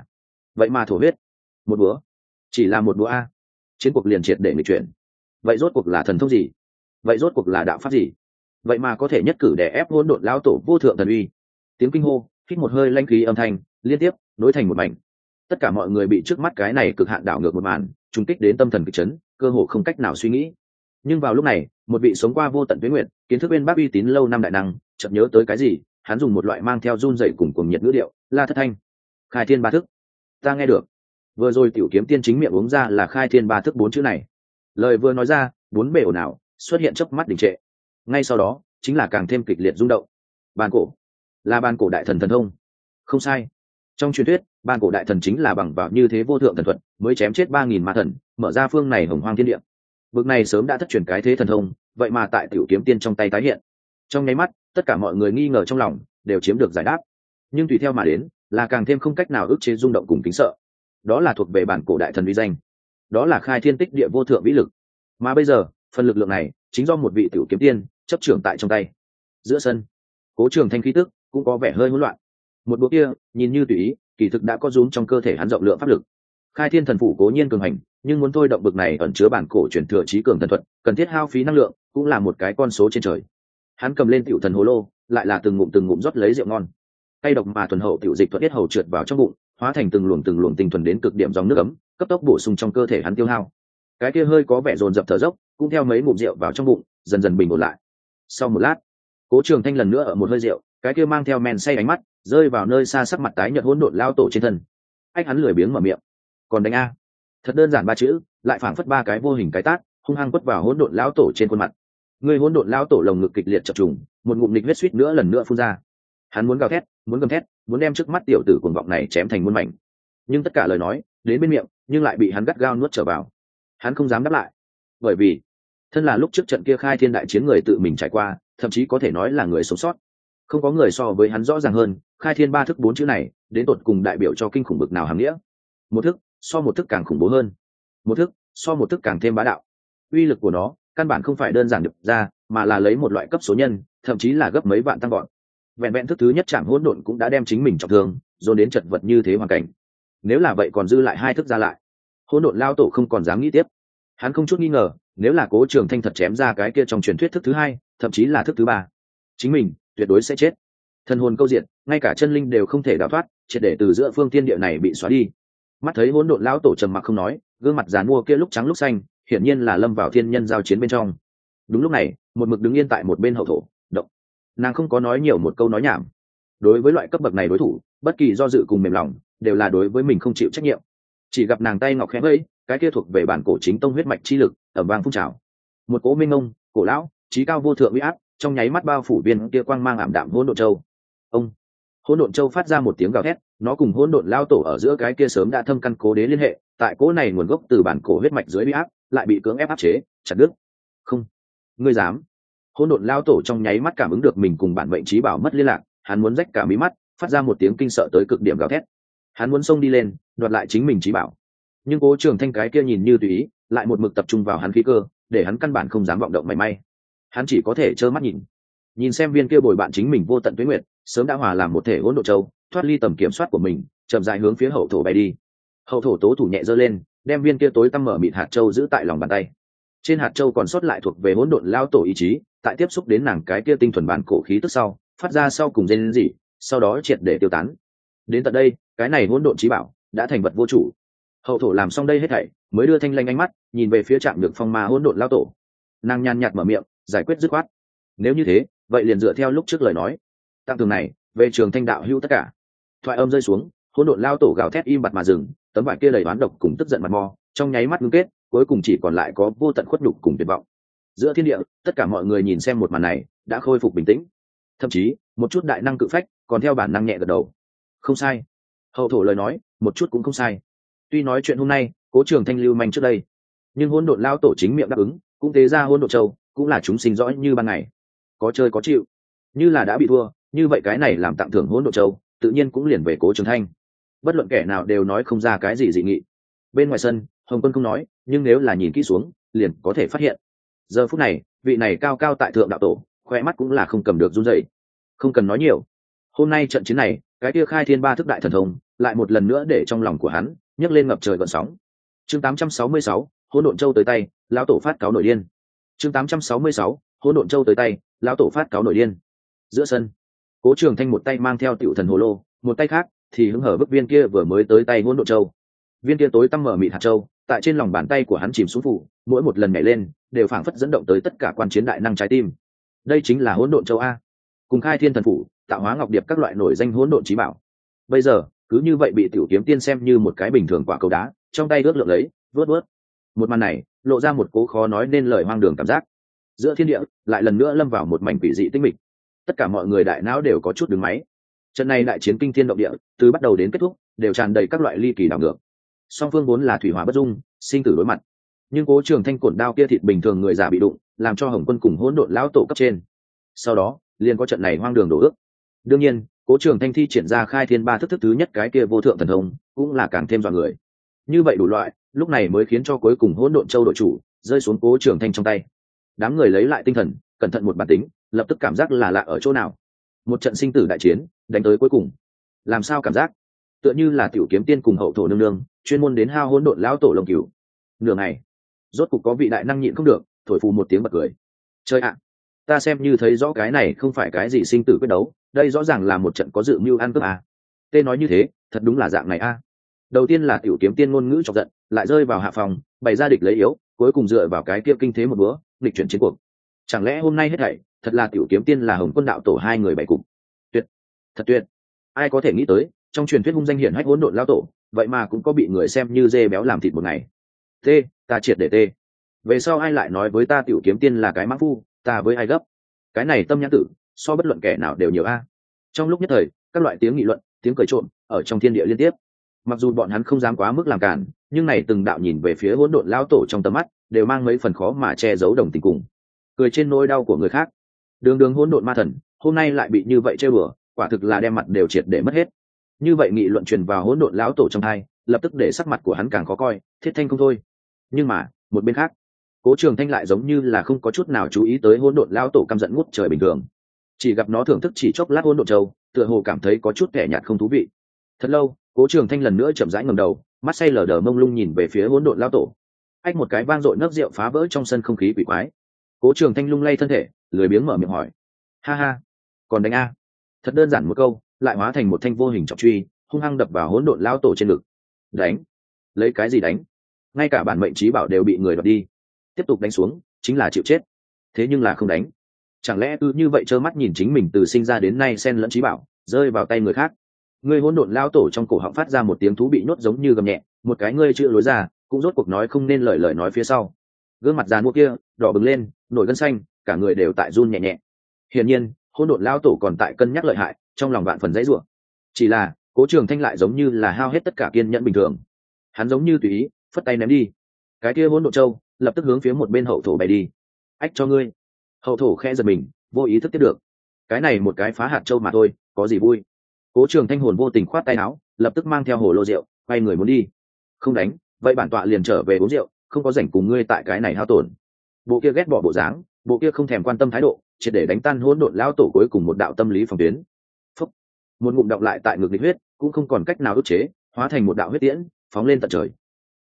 vậy mà thổ huyết. Một búa, chỉ là một búa a, chiến cuộc liền triệt để nghịch chuyển. Vậy rốt cuộc là thần thông gì? Vậy rốt cuộc là đạo pháp gì? Vậy mà có thể nhất cử để ép hỗn độn lao tổ vô thượng thần uy. Tiếng kinh hô, hít một hơi lanh khí âm thanh liên tiếp nối thành một mảnh. Tất cả mọi người bị trước mắt cái này cực hạn đảo ngược một màn trùng kích đến tâm thần kịch chấn, cơ hồ không cách nào suy nghĩ. Nhưng vào lúc này, một vị sống qua vô tận tuế nguyện, kiến thức bên bác uy tín lâu năm đại năng chợt nhớ tới cái gì, hắn dùng một loại mang theo run dậy cùng cuồng nhiệt ngữ điệu la thất thanh: khai thiên ba thức. Ta nghe được. Vừa rồi tiểu kiếm tiên chính miệng uống ra là khai thiên ba thức 4 chữ này. Lời vừa nói ra, bốn bề ồn ào xuất hiện chớp mắt đình trệ. Ngay sau đó chính là càng thêm kịch liệt rung động. Bàn cổ là bàn cổ đại thần thần thông. Không sai. Trong truyền thuyết, bàn cổ đại thần chính là bằng vào như thế vô thượng thần thuật mới chém chết 3000 ma thần, mở ra phương này hồng hoang thiên địa. Bực này sớm đã thất truyền cái thế thần thông, vậy mà tại tiểu kiếm tiên trong tay tái hiện. Trong nháy mắt, tất cả mọi người nghi ngờ trong lòng đều chiếm được giải đáp. Nhưng tùy theo mà đến là càng thêm không cách nào ức chế rung động cùng kính sợ. Đó là thuộc về bản cổ đại thần uy danh, đó là khai thiên tích địa vô thượng vĩ lực. Mà bây giờ, phần lực lượng này chính do một vị tiểu kiếm tiên chấp trưởng tại trong tay. Giữa sân, Cố Trường Thanh khí tức cũng có vẻ hơi hỗn loạn. Một bộ kia nhìn như tùy ý, kỳ thực đã có rúm trong cơ thể hắn rộng lượng pháp lực. Khai thiên thần phủ cố nhiên cường hành, nhưng muốn thôi động bực này ẩn chứa bản cổ truyền thừa trí cường thần thuật, cần thiết hao phí năng lượng, cũng là một cái con số trên trời. Hắn cầm lên tiểu thần hồ lô, lại là từng ngụm rót lấy rượu ngon. Tay độc mà thuần hậu tiểu dịch thuận tiết hầu trượt vào trong bụng, hóa thành từng luồng tinh thuần đến cực điểm dòng nước ấm, cấp tốc bổ sung trong cơ thể hắn tiêu hao. Cái kia hơi có vẻ dồn dập thở dốc, cũng theo mấy ngụm rượu vào trong bụng, dần dần bình ổn lại. Sau một lát, Cố Trường Thanh lần nữa ở một hơi rượu, cái kia mang theo men say ánh mắt, rơi vào nơi xa sắc mặt tái nhợt hỗn độn lao tổ trên thân. Anh hắn lười biếng mở miệng: "Còn đánh a?" Thật đơn giản ba chữ, lại phảng phất ba cái vô hình cái tát, hung hăng quất vào hỗn độn lão tổ trên khuôn mặt. Người hỗn độn lão tổ lồng ngực kịch liệt chập trùng, một ngụm nghịch huyết suýt nữa lần nữa phun ra. Hắn muốn gào thét, muốn gầm thét, muốn đem trước mắt tiểu tử cuồng vọng này chém thành muôn mảnh. Nhưng tất cả lời nói đến bên miệng, nhưng lại bị hắn gắt gao nuốt trở vào. Hắn không dám đáp lại, bởi vì thân là lúc trước trận kia khai thiên đại chiến người tự mình trải qua, thậm chí có thể nói là người sống sót. Không có người so với hắn rõ ràng hơn, khai thiên ba thức 4 chữ này, đến tột cùng đại biểu cho kinh khủng bực nào hàm nghĩa. Một thức so một thức càng khủng bố hơn, một thức so một thức càng thêm bá đạo. Uy lực của nó căn bản không phải đơn giản được ra, mà là lấy một loại cấp số nhân, thậm chí là gấp mấy vạn tăng gọn. Vẹn vẹn thức thứ nhất chạm hỗn độn cũng đã đem chính mình trọng thương, dồn đến chật vật như thế hoàn cảnh. Nếu là vậy còn dư lại 2 thức ra lại, hỗn độn lao tổ không còn dám nghĩ tiếp. Hắn không chút nghi ngờ, nếu là Cố Trường Thanh thật chém ra cái kia trong truyền thuyết thức thứ 2, thậm chí là thức thứ 3, chính mình tuyệt đối sẽ chết. Thần hồn câu diện, ngay cả chân linh đều không thể đào thoát, triệt để từ giữa phương thiên địa này bị xóa đi. Mắt thấy hỗn độn lão tổ trầm mặc không nói, gương mặt giàn mua kia lúc trắng lúc xanh, hiển nhiên là lâm vào thiên nhân giao chiến bên trong. Đúng lúc này, một mực đứng yên tại một bên hậu thổ động, nàng không có nói nhiều một câu nói nhảm, đối với loại cấp bậc này đối thủ, bất kỳ do dự cùng mềm lòng đều là đối với mình không chịu trách nhiệm. Chỉ gặp nàng tay ngọc khẽ vẫy, cái kia thuộc về bản cổ chính tông huyết mạch chi lực ầm vang phun trào, một cỗ minh ngông cổ lão trí cao vô thượng uy áp trong nháy mắt bao phủ viên kia quang mang ảm đạm hỗn độn châu. Ông hỗn độn châu phát ra một tiếng gào thét, nó cùng hỗn độn lao tổ ở giữa cái kia sớm đã thâm căn cố đế liên hệ, tại cỗ này nguồn gốc từ bản cổ huyết mạch dưới uy áp lại bị cưỡng ép áp chế chặt đứt. Không, ngươi dám! Hỗn độn lao tổ trong nháy mắt cảm ứng được mình cùng bản mệnh trí bảo mất liên lạc, hắn muốn rách cả mí mắt, phát ra một tiếng kinh sợ tới cực điểm gào thét. Hắn muốn xông đi lên đoạt lại chính mình trí bảo, nhưng Cố Trường Thanh cái kia nhìn như tùy ý, lại một mực tập trung vào hắn khí cơ, để hắn căn bản không dám vọng động mảy may. Hắn chỉ có thể trơ mắt nhìn xem viên kia bồi bạn chính mình vô tận tuế nguyệt, sớm đã hòa làm một thể hỗn độn châu, thoát ly tầm kiểm soát của mình, chậm rãi hướng phía hậu thổ bay đi. Hậu thổ tố thủ nhẹ giơ lên, đem viên kia tối tăm mở mịt hạt châu giữ tại lòng bàn tay. Trên hạt châu còn sót lại thuộc về hỗn độn lao tổ ý chí, tại tiếp xúc đến nàng cái kia tinh thuần bản cổ khí tức sau, phát ra sau cùng rên rỉ, sau đó triệt để tiêu tán. Đến tận đây, cái này hỗn độn chí bảo đã thành vật vô chủ. Hậu thổ làm xong đây hết thảy, mới đưa thanh lanh ánh mắt nhìn về phía Trạm Nhược Phong ma hỗn độn lao tổ. Nàng nhàn nhạt mở miệng, giải quyết dứt khoát. Nếu như thế, vậy liền dựa theo lúc trước lời nói, tặng tường này về Trường Thanh đạo hữu tất cả. Thoại âm rơi xuống, hỗn độn lao tổ gào thét im bặt mà dừng, tấm vải kia đầy oán độc cùng tức giận mặt mò, trong nháy mắt ngưng kết, cuối cùng chỉ còn lại có vô tận khuất nhục cùng tuyệt vọng. Giữa thiên địa, tất cả mọi người nhìn xem một màn này, đã khôi phục bình tĩnh. Thậm chí, một chút đại năng cự phách, còn theo bản năng nhẹ gật đầu. Không sai. Hậu thổ lời nói, một chút cũng không sai. Tuy nói chuyện hôm nay, Cố Trường Thanh lưu manh trước đây, nhưng hỗn độn lao tổ chính miệng đáp ứng, cũng tế ra hỗn độn châu, cũng là chúng sinh rõ như ban ngày. Có chơi có chịu. Như là đã bị thua, như vậy cái này làm tặng thưởng hỗn độn châu, tự nhiên cũng liền về Cố Trường Thanh. Bất luận kẻ nào đều nói không ra cái gì dị nghị. Bên ngoài sân, Hồng Quân không nói, nhưng nếu là nhìn kỹ xuống, liền có thể phát hiện. Giờ phút này, vị này cao cao tại thượng đạo tổ, khoe mắt cũng là không cầm được run rẩy. Không cần nói nhiều. Hôm nay trận chiến này, cái kia khai thiên ba thức đại thần thông, lại một lần nữa để trong lòng của hắn nhấc lên ngập trời gợn sóng. Chương 866, hỗn độn châu tới tay, lão tổ phát cáo nổi điên. Chương 866, hỗn độn châu tới tay, lão tổ phát cáo nổi điên. Giữa sân, Cố Trường Thanh một tay mang theo tiểu thần hồ lô, một tay khác thì hứng hở bức viên kia vừa mới tới tay hỗn độn châu. Viên kia tối tăm mở mịt hạt châu, tại trên lòng bàn tay của hắn chìm xuống phủ, mỗi một lần nhảy lên, đều phảng phất dẫn động tới tất cả quan chiến đại năng trái tim. Đây chính là hỗn độn châu a. Cùng khai thiên thần phủ, tạo hóa ngọc điệp các loại nổi danh hỗn độn chí bảo. Bây giờ, cứ như vậy bị tiểu kiếm tiên xem như một cái bình thường quả cầu đá, trong tay ước lượng lấy, vớt vớt. Một màn này, lộ ra một cố khó nói nên lời hoang đường cảm giác. Giữa thiên địa, lại lần nữa lâm vào một mảnh quỷ dị tinh mịch. Tất cả mọi người đại não đều có chút đứng máy. Trận này đại chiến kinh thiên động địa, từ bắt đầu đến kết thúc, đều tràn đầy các loại ly kỳ đảo ngược. Song phương vốn là thủy hỏa bất dung, sinh tử đối mặt. Nhưng Cố Trường Thanh cổn đao kia thịt bình thường người già bị đụng, làm cho Hồng Quân cùng hỗn độn lão tổ cấp trên. Sau đó, liền có trận này hoang đường đổ ước. Đương nhiên, Cố Trường Thanh thi triển ra khai thiên ba thức thứ nhất cái kia vô thượng thần thông, cũng là càng thêm dọa người. Như vậy đủ loại, lúc này mới khiến cho cuối cùng hỗn độn châu đội chủ rơi xuống Cố Trường Thanh trong tay. Đám người lấy lại tinh thần, cẩn thận một bản tính, lập tức cảm giác là lạ ở chỗ nào. Một trận sinh tử đại chiến, đánh tới cuối cùng, làm sao cảm giác tựa như là tiểu kiếm tiên cùng hậu thổ nương nương chuyên môn đến hao hỗn độn lão tổ lồng cửu. Nửa ngày, rốt cục có vị đại năng nhịn không được, thổi phù một tiếng bật cười. Chơi ạ, ta xem như thấy rõ cái này không phải cái gì sinh tử quyết đấu, đây rõ ràng là một trận có dự mưu ăn cướp à. Tê nói như thế, thật đúng là dạng này a. Đầu tiên là tiểu kiếm tiên ngôn ngữ chọc giận, lại rơi vào hạ phòng, bày ra địch lấy yếu, cuối cùng dựa vào cái kia kinh thế một búa, nghịch chuyển chiến cuộc. Chẳng lẽ hôm nay hết thảy thật là tiểu kiếm tiên là Hồng Quân đạo tổ hai người bày cục? Tuyệt, thật tuyệt. Ai có thể nghĩ tới, trong truyền thuyết hung danh hiển hách hỗn độn lão tổ, vậy mà cũng có bị người xem như dê béo làm thịt một ngày. Tê, ta triệt để tê. Về sau ai lại nói với ta tiểu kiếm tiên là cái mã phu, ta với ai gấp? Cái này tâm nhãn tử, so bất luận kẻ nào đều nhiều a. Trong lúc nhất thời, các loại tiếng nghị luận, tiếng cười trộm ở trong thiên địa liên tiếp. Mặc dù bọn hắn không dám quá mức làm cản, nhưng này từng đạo nhìn về phía hỗn độn lão tổ trong tầm mắt, đều mang mấy phần khó mà che giấu đồng tình cùng cười trên nỗi đau của người khác. Đường đường hỗn độn ma thần, hôm nay lại bị như vậy chơi bừa, quả thực là đem mặt đều triệt để mất hết. Như vậy nghị luận truyền vào hỗn độn lão tổ trong tai, lập tức để sắc mặt của hắn càng khó coi, thiết thanh không thôi. Nhưng mà, một bên khác, Cố Trường Thanh lại giống như là không có chút nào chú ý tới hỗn độn lão tổ căm giận ngút trời bình thường. Chỉ gặp nó thưởng thức chỉ chốc lát hỗn độn châu, tựa hồ cảm thấy có chút kẻ nhạt không thú vị. Thật lâu, Cố Trường Thanh lần nữa chậm rãi ngẩng đầu, mắt say lờ đờ mông lung nhìn về phía hỗn độn lão tổ. Ách một cái vang dội nấc rượu phá vỡ trong sân không khí quỷ quái. Cố Trường Thanh lung lay thân thể, lười biếng mở miệng hỏi: "Ha ha, còn đánh a?" Thật đơn giản một câu, lại hóa thành một thanh vô hình trọng truy, hung hăng đập vào hỗn độn lão tổ trên ngực. "Đánh? Lấy cái gì đánh? Ngay cả bản mệnh trí bảo đều bị người đoạt đi, tiếp tục đánh xuống chính là chịu chết. Thế nhưng là không đánh, chẳng lẽ cứ như vậy trơ mắt nhìn chính mình từ sinh ra đến nay xen lẫn trí bảo, rơi vào tay người khác. Ngươi hỗn độn lao tổ trong cổ họng phát ra một tiếng thú bị nhốt giống như gầm nhẹ, một cái ngươi chữ lối ra cũng rốt cuộc nói không nên lời nói phía sau. Gương mặt giàn mua kia đỏ bừng lên, nổi gân xanh, cả người đều tại run nhẹ nhẹ. Hiển nhiên hỗn độn lao tổ còn tại cân nhắc lợi hại, trong lòng vạn phần dãy rủa. Chỉ là Cố Trường Thanh lại giống như là hao hết tất cả kiên nhẫn bình thường, hắn giống như tùy ý phất tay ném đi cái kia hỗn độn châu, lập tức hướng phía một bên hậu thổ bay đi. Ách cho ngươi. Hậu thổ khẽ giật mình, vô ý thức tiếp được. Cái này một cái phá hạt châu mà thôi, có gì vui. Cố Trường Thanh hồn vô tình khoát tay áo, lập tức mang theo hồ lô rượu quay người muốn đi. Không đánh, vậy bản tọa liền trở về uống rượu, không có rảnh cùng ngươi tại cái này hao tổn. Bộ kia ghét bỏ bộ dáng, bộ kia không thèm quan tâm thái độ, triệt để đánh tan hỗn độn lão tổ cuối cùng một đạo tâm lý phòng tuyến. Phúc. Một ngụm đọng lại tại ngực nghịch huyết, cũng không còn cách nào ức chế, hóa thành một đạo huyết tiễn phóng lên tận trời.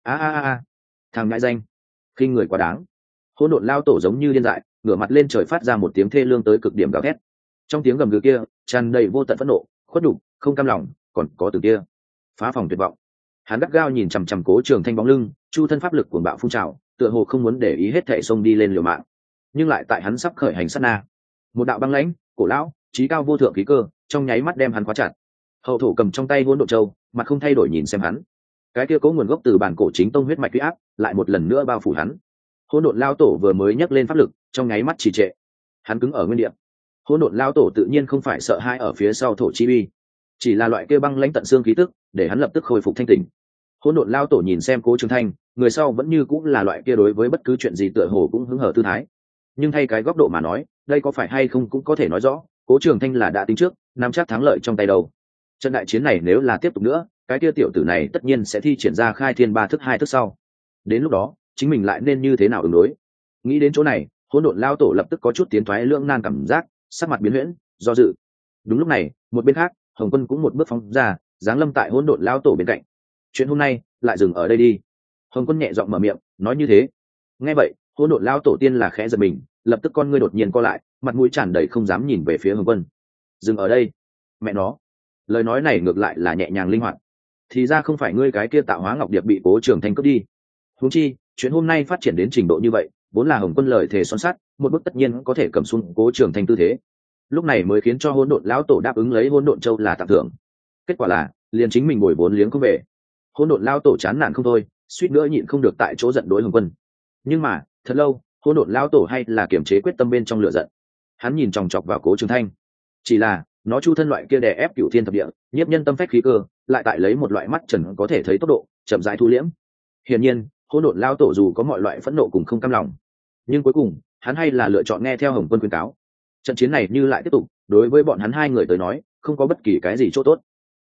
A, thằng ngại danh, khinh người quá đáng. Hỗn độn lao tổ giống như điên dại, ngửa mặt lên trời phát ra một tiếng thê lương tới cực điểm gào thét. Trong tiếng gầm gừ kia tràn đầy vô tận phẫn nộ, khuất nhục, không cam lòng, còn có từ kia phá phòng tuyệt vọng. Hắn gắt gao nhìn chằm chằm Cố Trường Thanh bóng lưng, chu thân pháp lực cuồng bạo phun trào, tựa hồ không muốn để ý hết thảy xông đi lên liều mạng. Nhưng lại tại hắn sắp khởi hành sát na, một đạo băng lãnh, cổ lão, trí cao vô thượng khí cơ trong nháy mắt đem hắn khóa chặt. Hậu thổ cầm trong tay hỗn độn châu, mặt không thay đổi nhìn xem hắn. Cái kia có nguồn gốc từ bản cổ chính tông huyết mạch uy áp lại một lần nữa bao phủ hắn. Hỗn độn lao tổ vừa mới nhấc lên pháp lực, trong nháy mắt trì trệ, hắn cứng ở nguyên địa. Hỗn độn lao tổ tự nhiên không phải sợ hãi ở phía sau thổ chi uy, chỉ là loại kia băng lãnh tận xương khí tức để hắn lập tức khôi phục thanh tỉnh. Hỗn độn lao tổ nhìn xem Cố Trường Thanh, người sau vẫn như cũng là loại kia đối với bất cứ chuyện gì tựa hồ cũng hứng hở tư thái. Nhưng thay cái góc độ mà nói, đây có phải hay không cũng có thể nói rõ, Cố Trường Thanh là đã tính trước, nắm chắc thắng lợi trong tay đầu. Trận đại chiến này nếu là tiếp tục nữa, cái kia tiểu tử này tất nhiên sẽ thi triển ra khai thiên ba thức hai thức sau. Đến lúc đó chính mình lại nên như thế nào ứng đối. Nghĩ đến chỗ này, hỗn độn lao tổ lập tức có chút tiến thoái lưỡng nan cảm giác, sắc mặt biến huyễn, do dự. Đúng lúc này một bên khác, Hồng Quân cũng một bước phóng ra, giáng lâm tại hỗn độn lao tổ bên cạnh. Chuyện hôm nay lại dừng ở đây đi. Hồng Quân nhẹ giọng mở miệng nói như thế. Nghe vậy hỗn độn lao tổ tiên là khẽ giật mình, lập tức con ngươi đột nhiên co lại, mặt mũi tràn đầy không dám nhìn về phía Hồng Quân. Dừng ở đây? Mẹ nó, lời nói này ngược lại là nhẹ nhàng linh hoạt. Thì ra không phải ngươi cái kia tạo hóa ngọc điệp bị Cố Trường Thanh cướp đi. Huống chi chuyện hôm nay phát triển đến trình độ như vậy, vốn là Hồng Quân lời thề son sắt, một bước tất nhiên có thể cầm xuống Cố Trường Thanh tư thế. Lúc này mới khiến cho hỗn độn lão tổ đáp ứng lấy hỗn độn châu là tặng thưởng. Kết quả là liền chính mình bồi vốn liếng không về. Hỗn độn lão tổ chán nản không thôi, suýt nữa nhịn không được tại chỗ giận đối Hồng Quân. Nhưng mà thật lâu hỗn độn lão tổ hay là kiềm chế quyết tâm bên trong lửa giận. Hắn nhìn chòng chọc vào Cố Trường Thanh, chỉ là nó chu thân loại kia đè ép cửu thiên thập địa, nhiếp nhân tâm phách khí cơ, lại tại lấy một loại mắt trần có thể thấy tốc độ chậm rãi thu liễm. Hiển nhiên hỗn độn lão tổ dù có mọi loại phẫn nộ cùng không cam lòng, nhưng cuối cùng hắn hay là lựa chọn nghe theo Hồng Quân khuyên cáo. Trận chiến này như lại tiếp tục, đối với bọn hắn hai người tới nói không có bất kỳ cái gì chỗ tốt.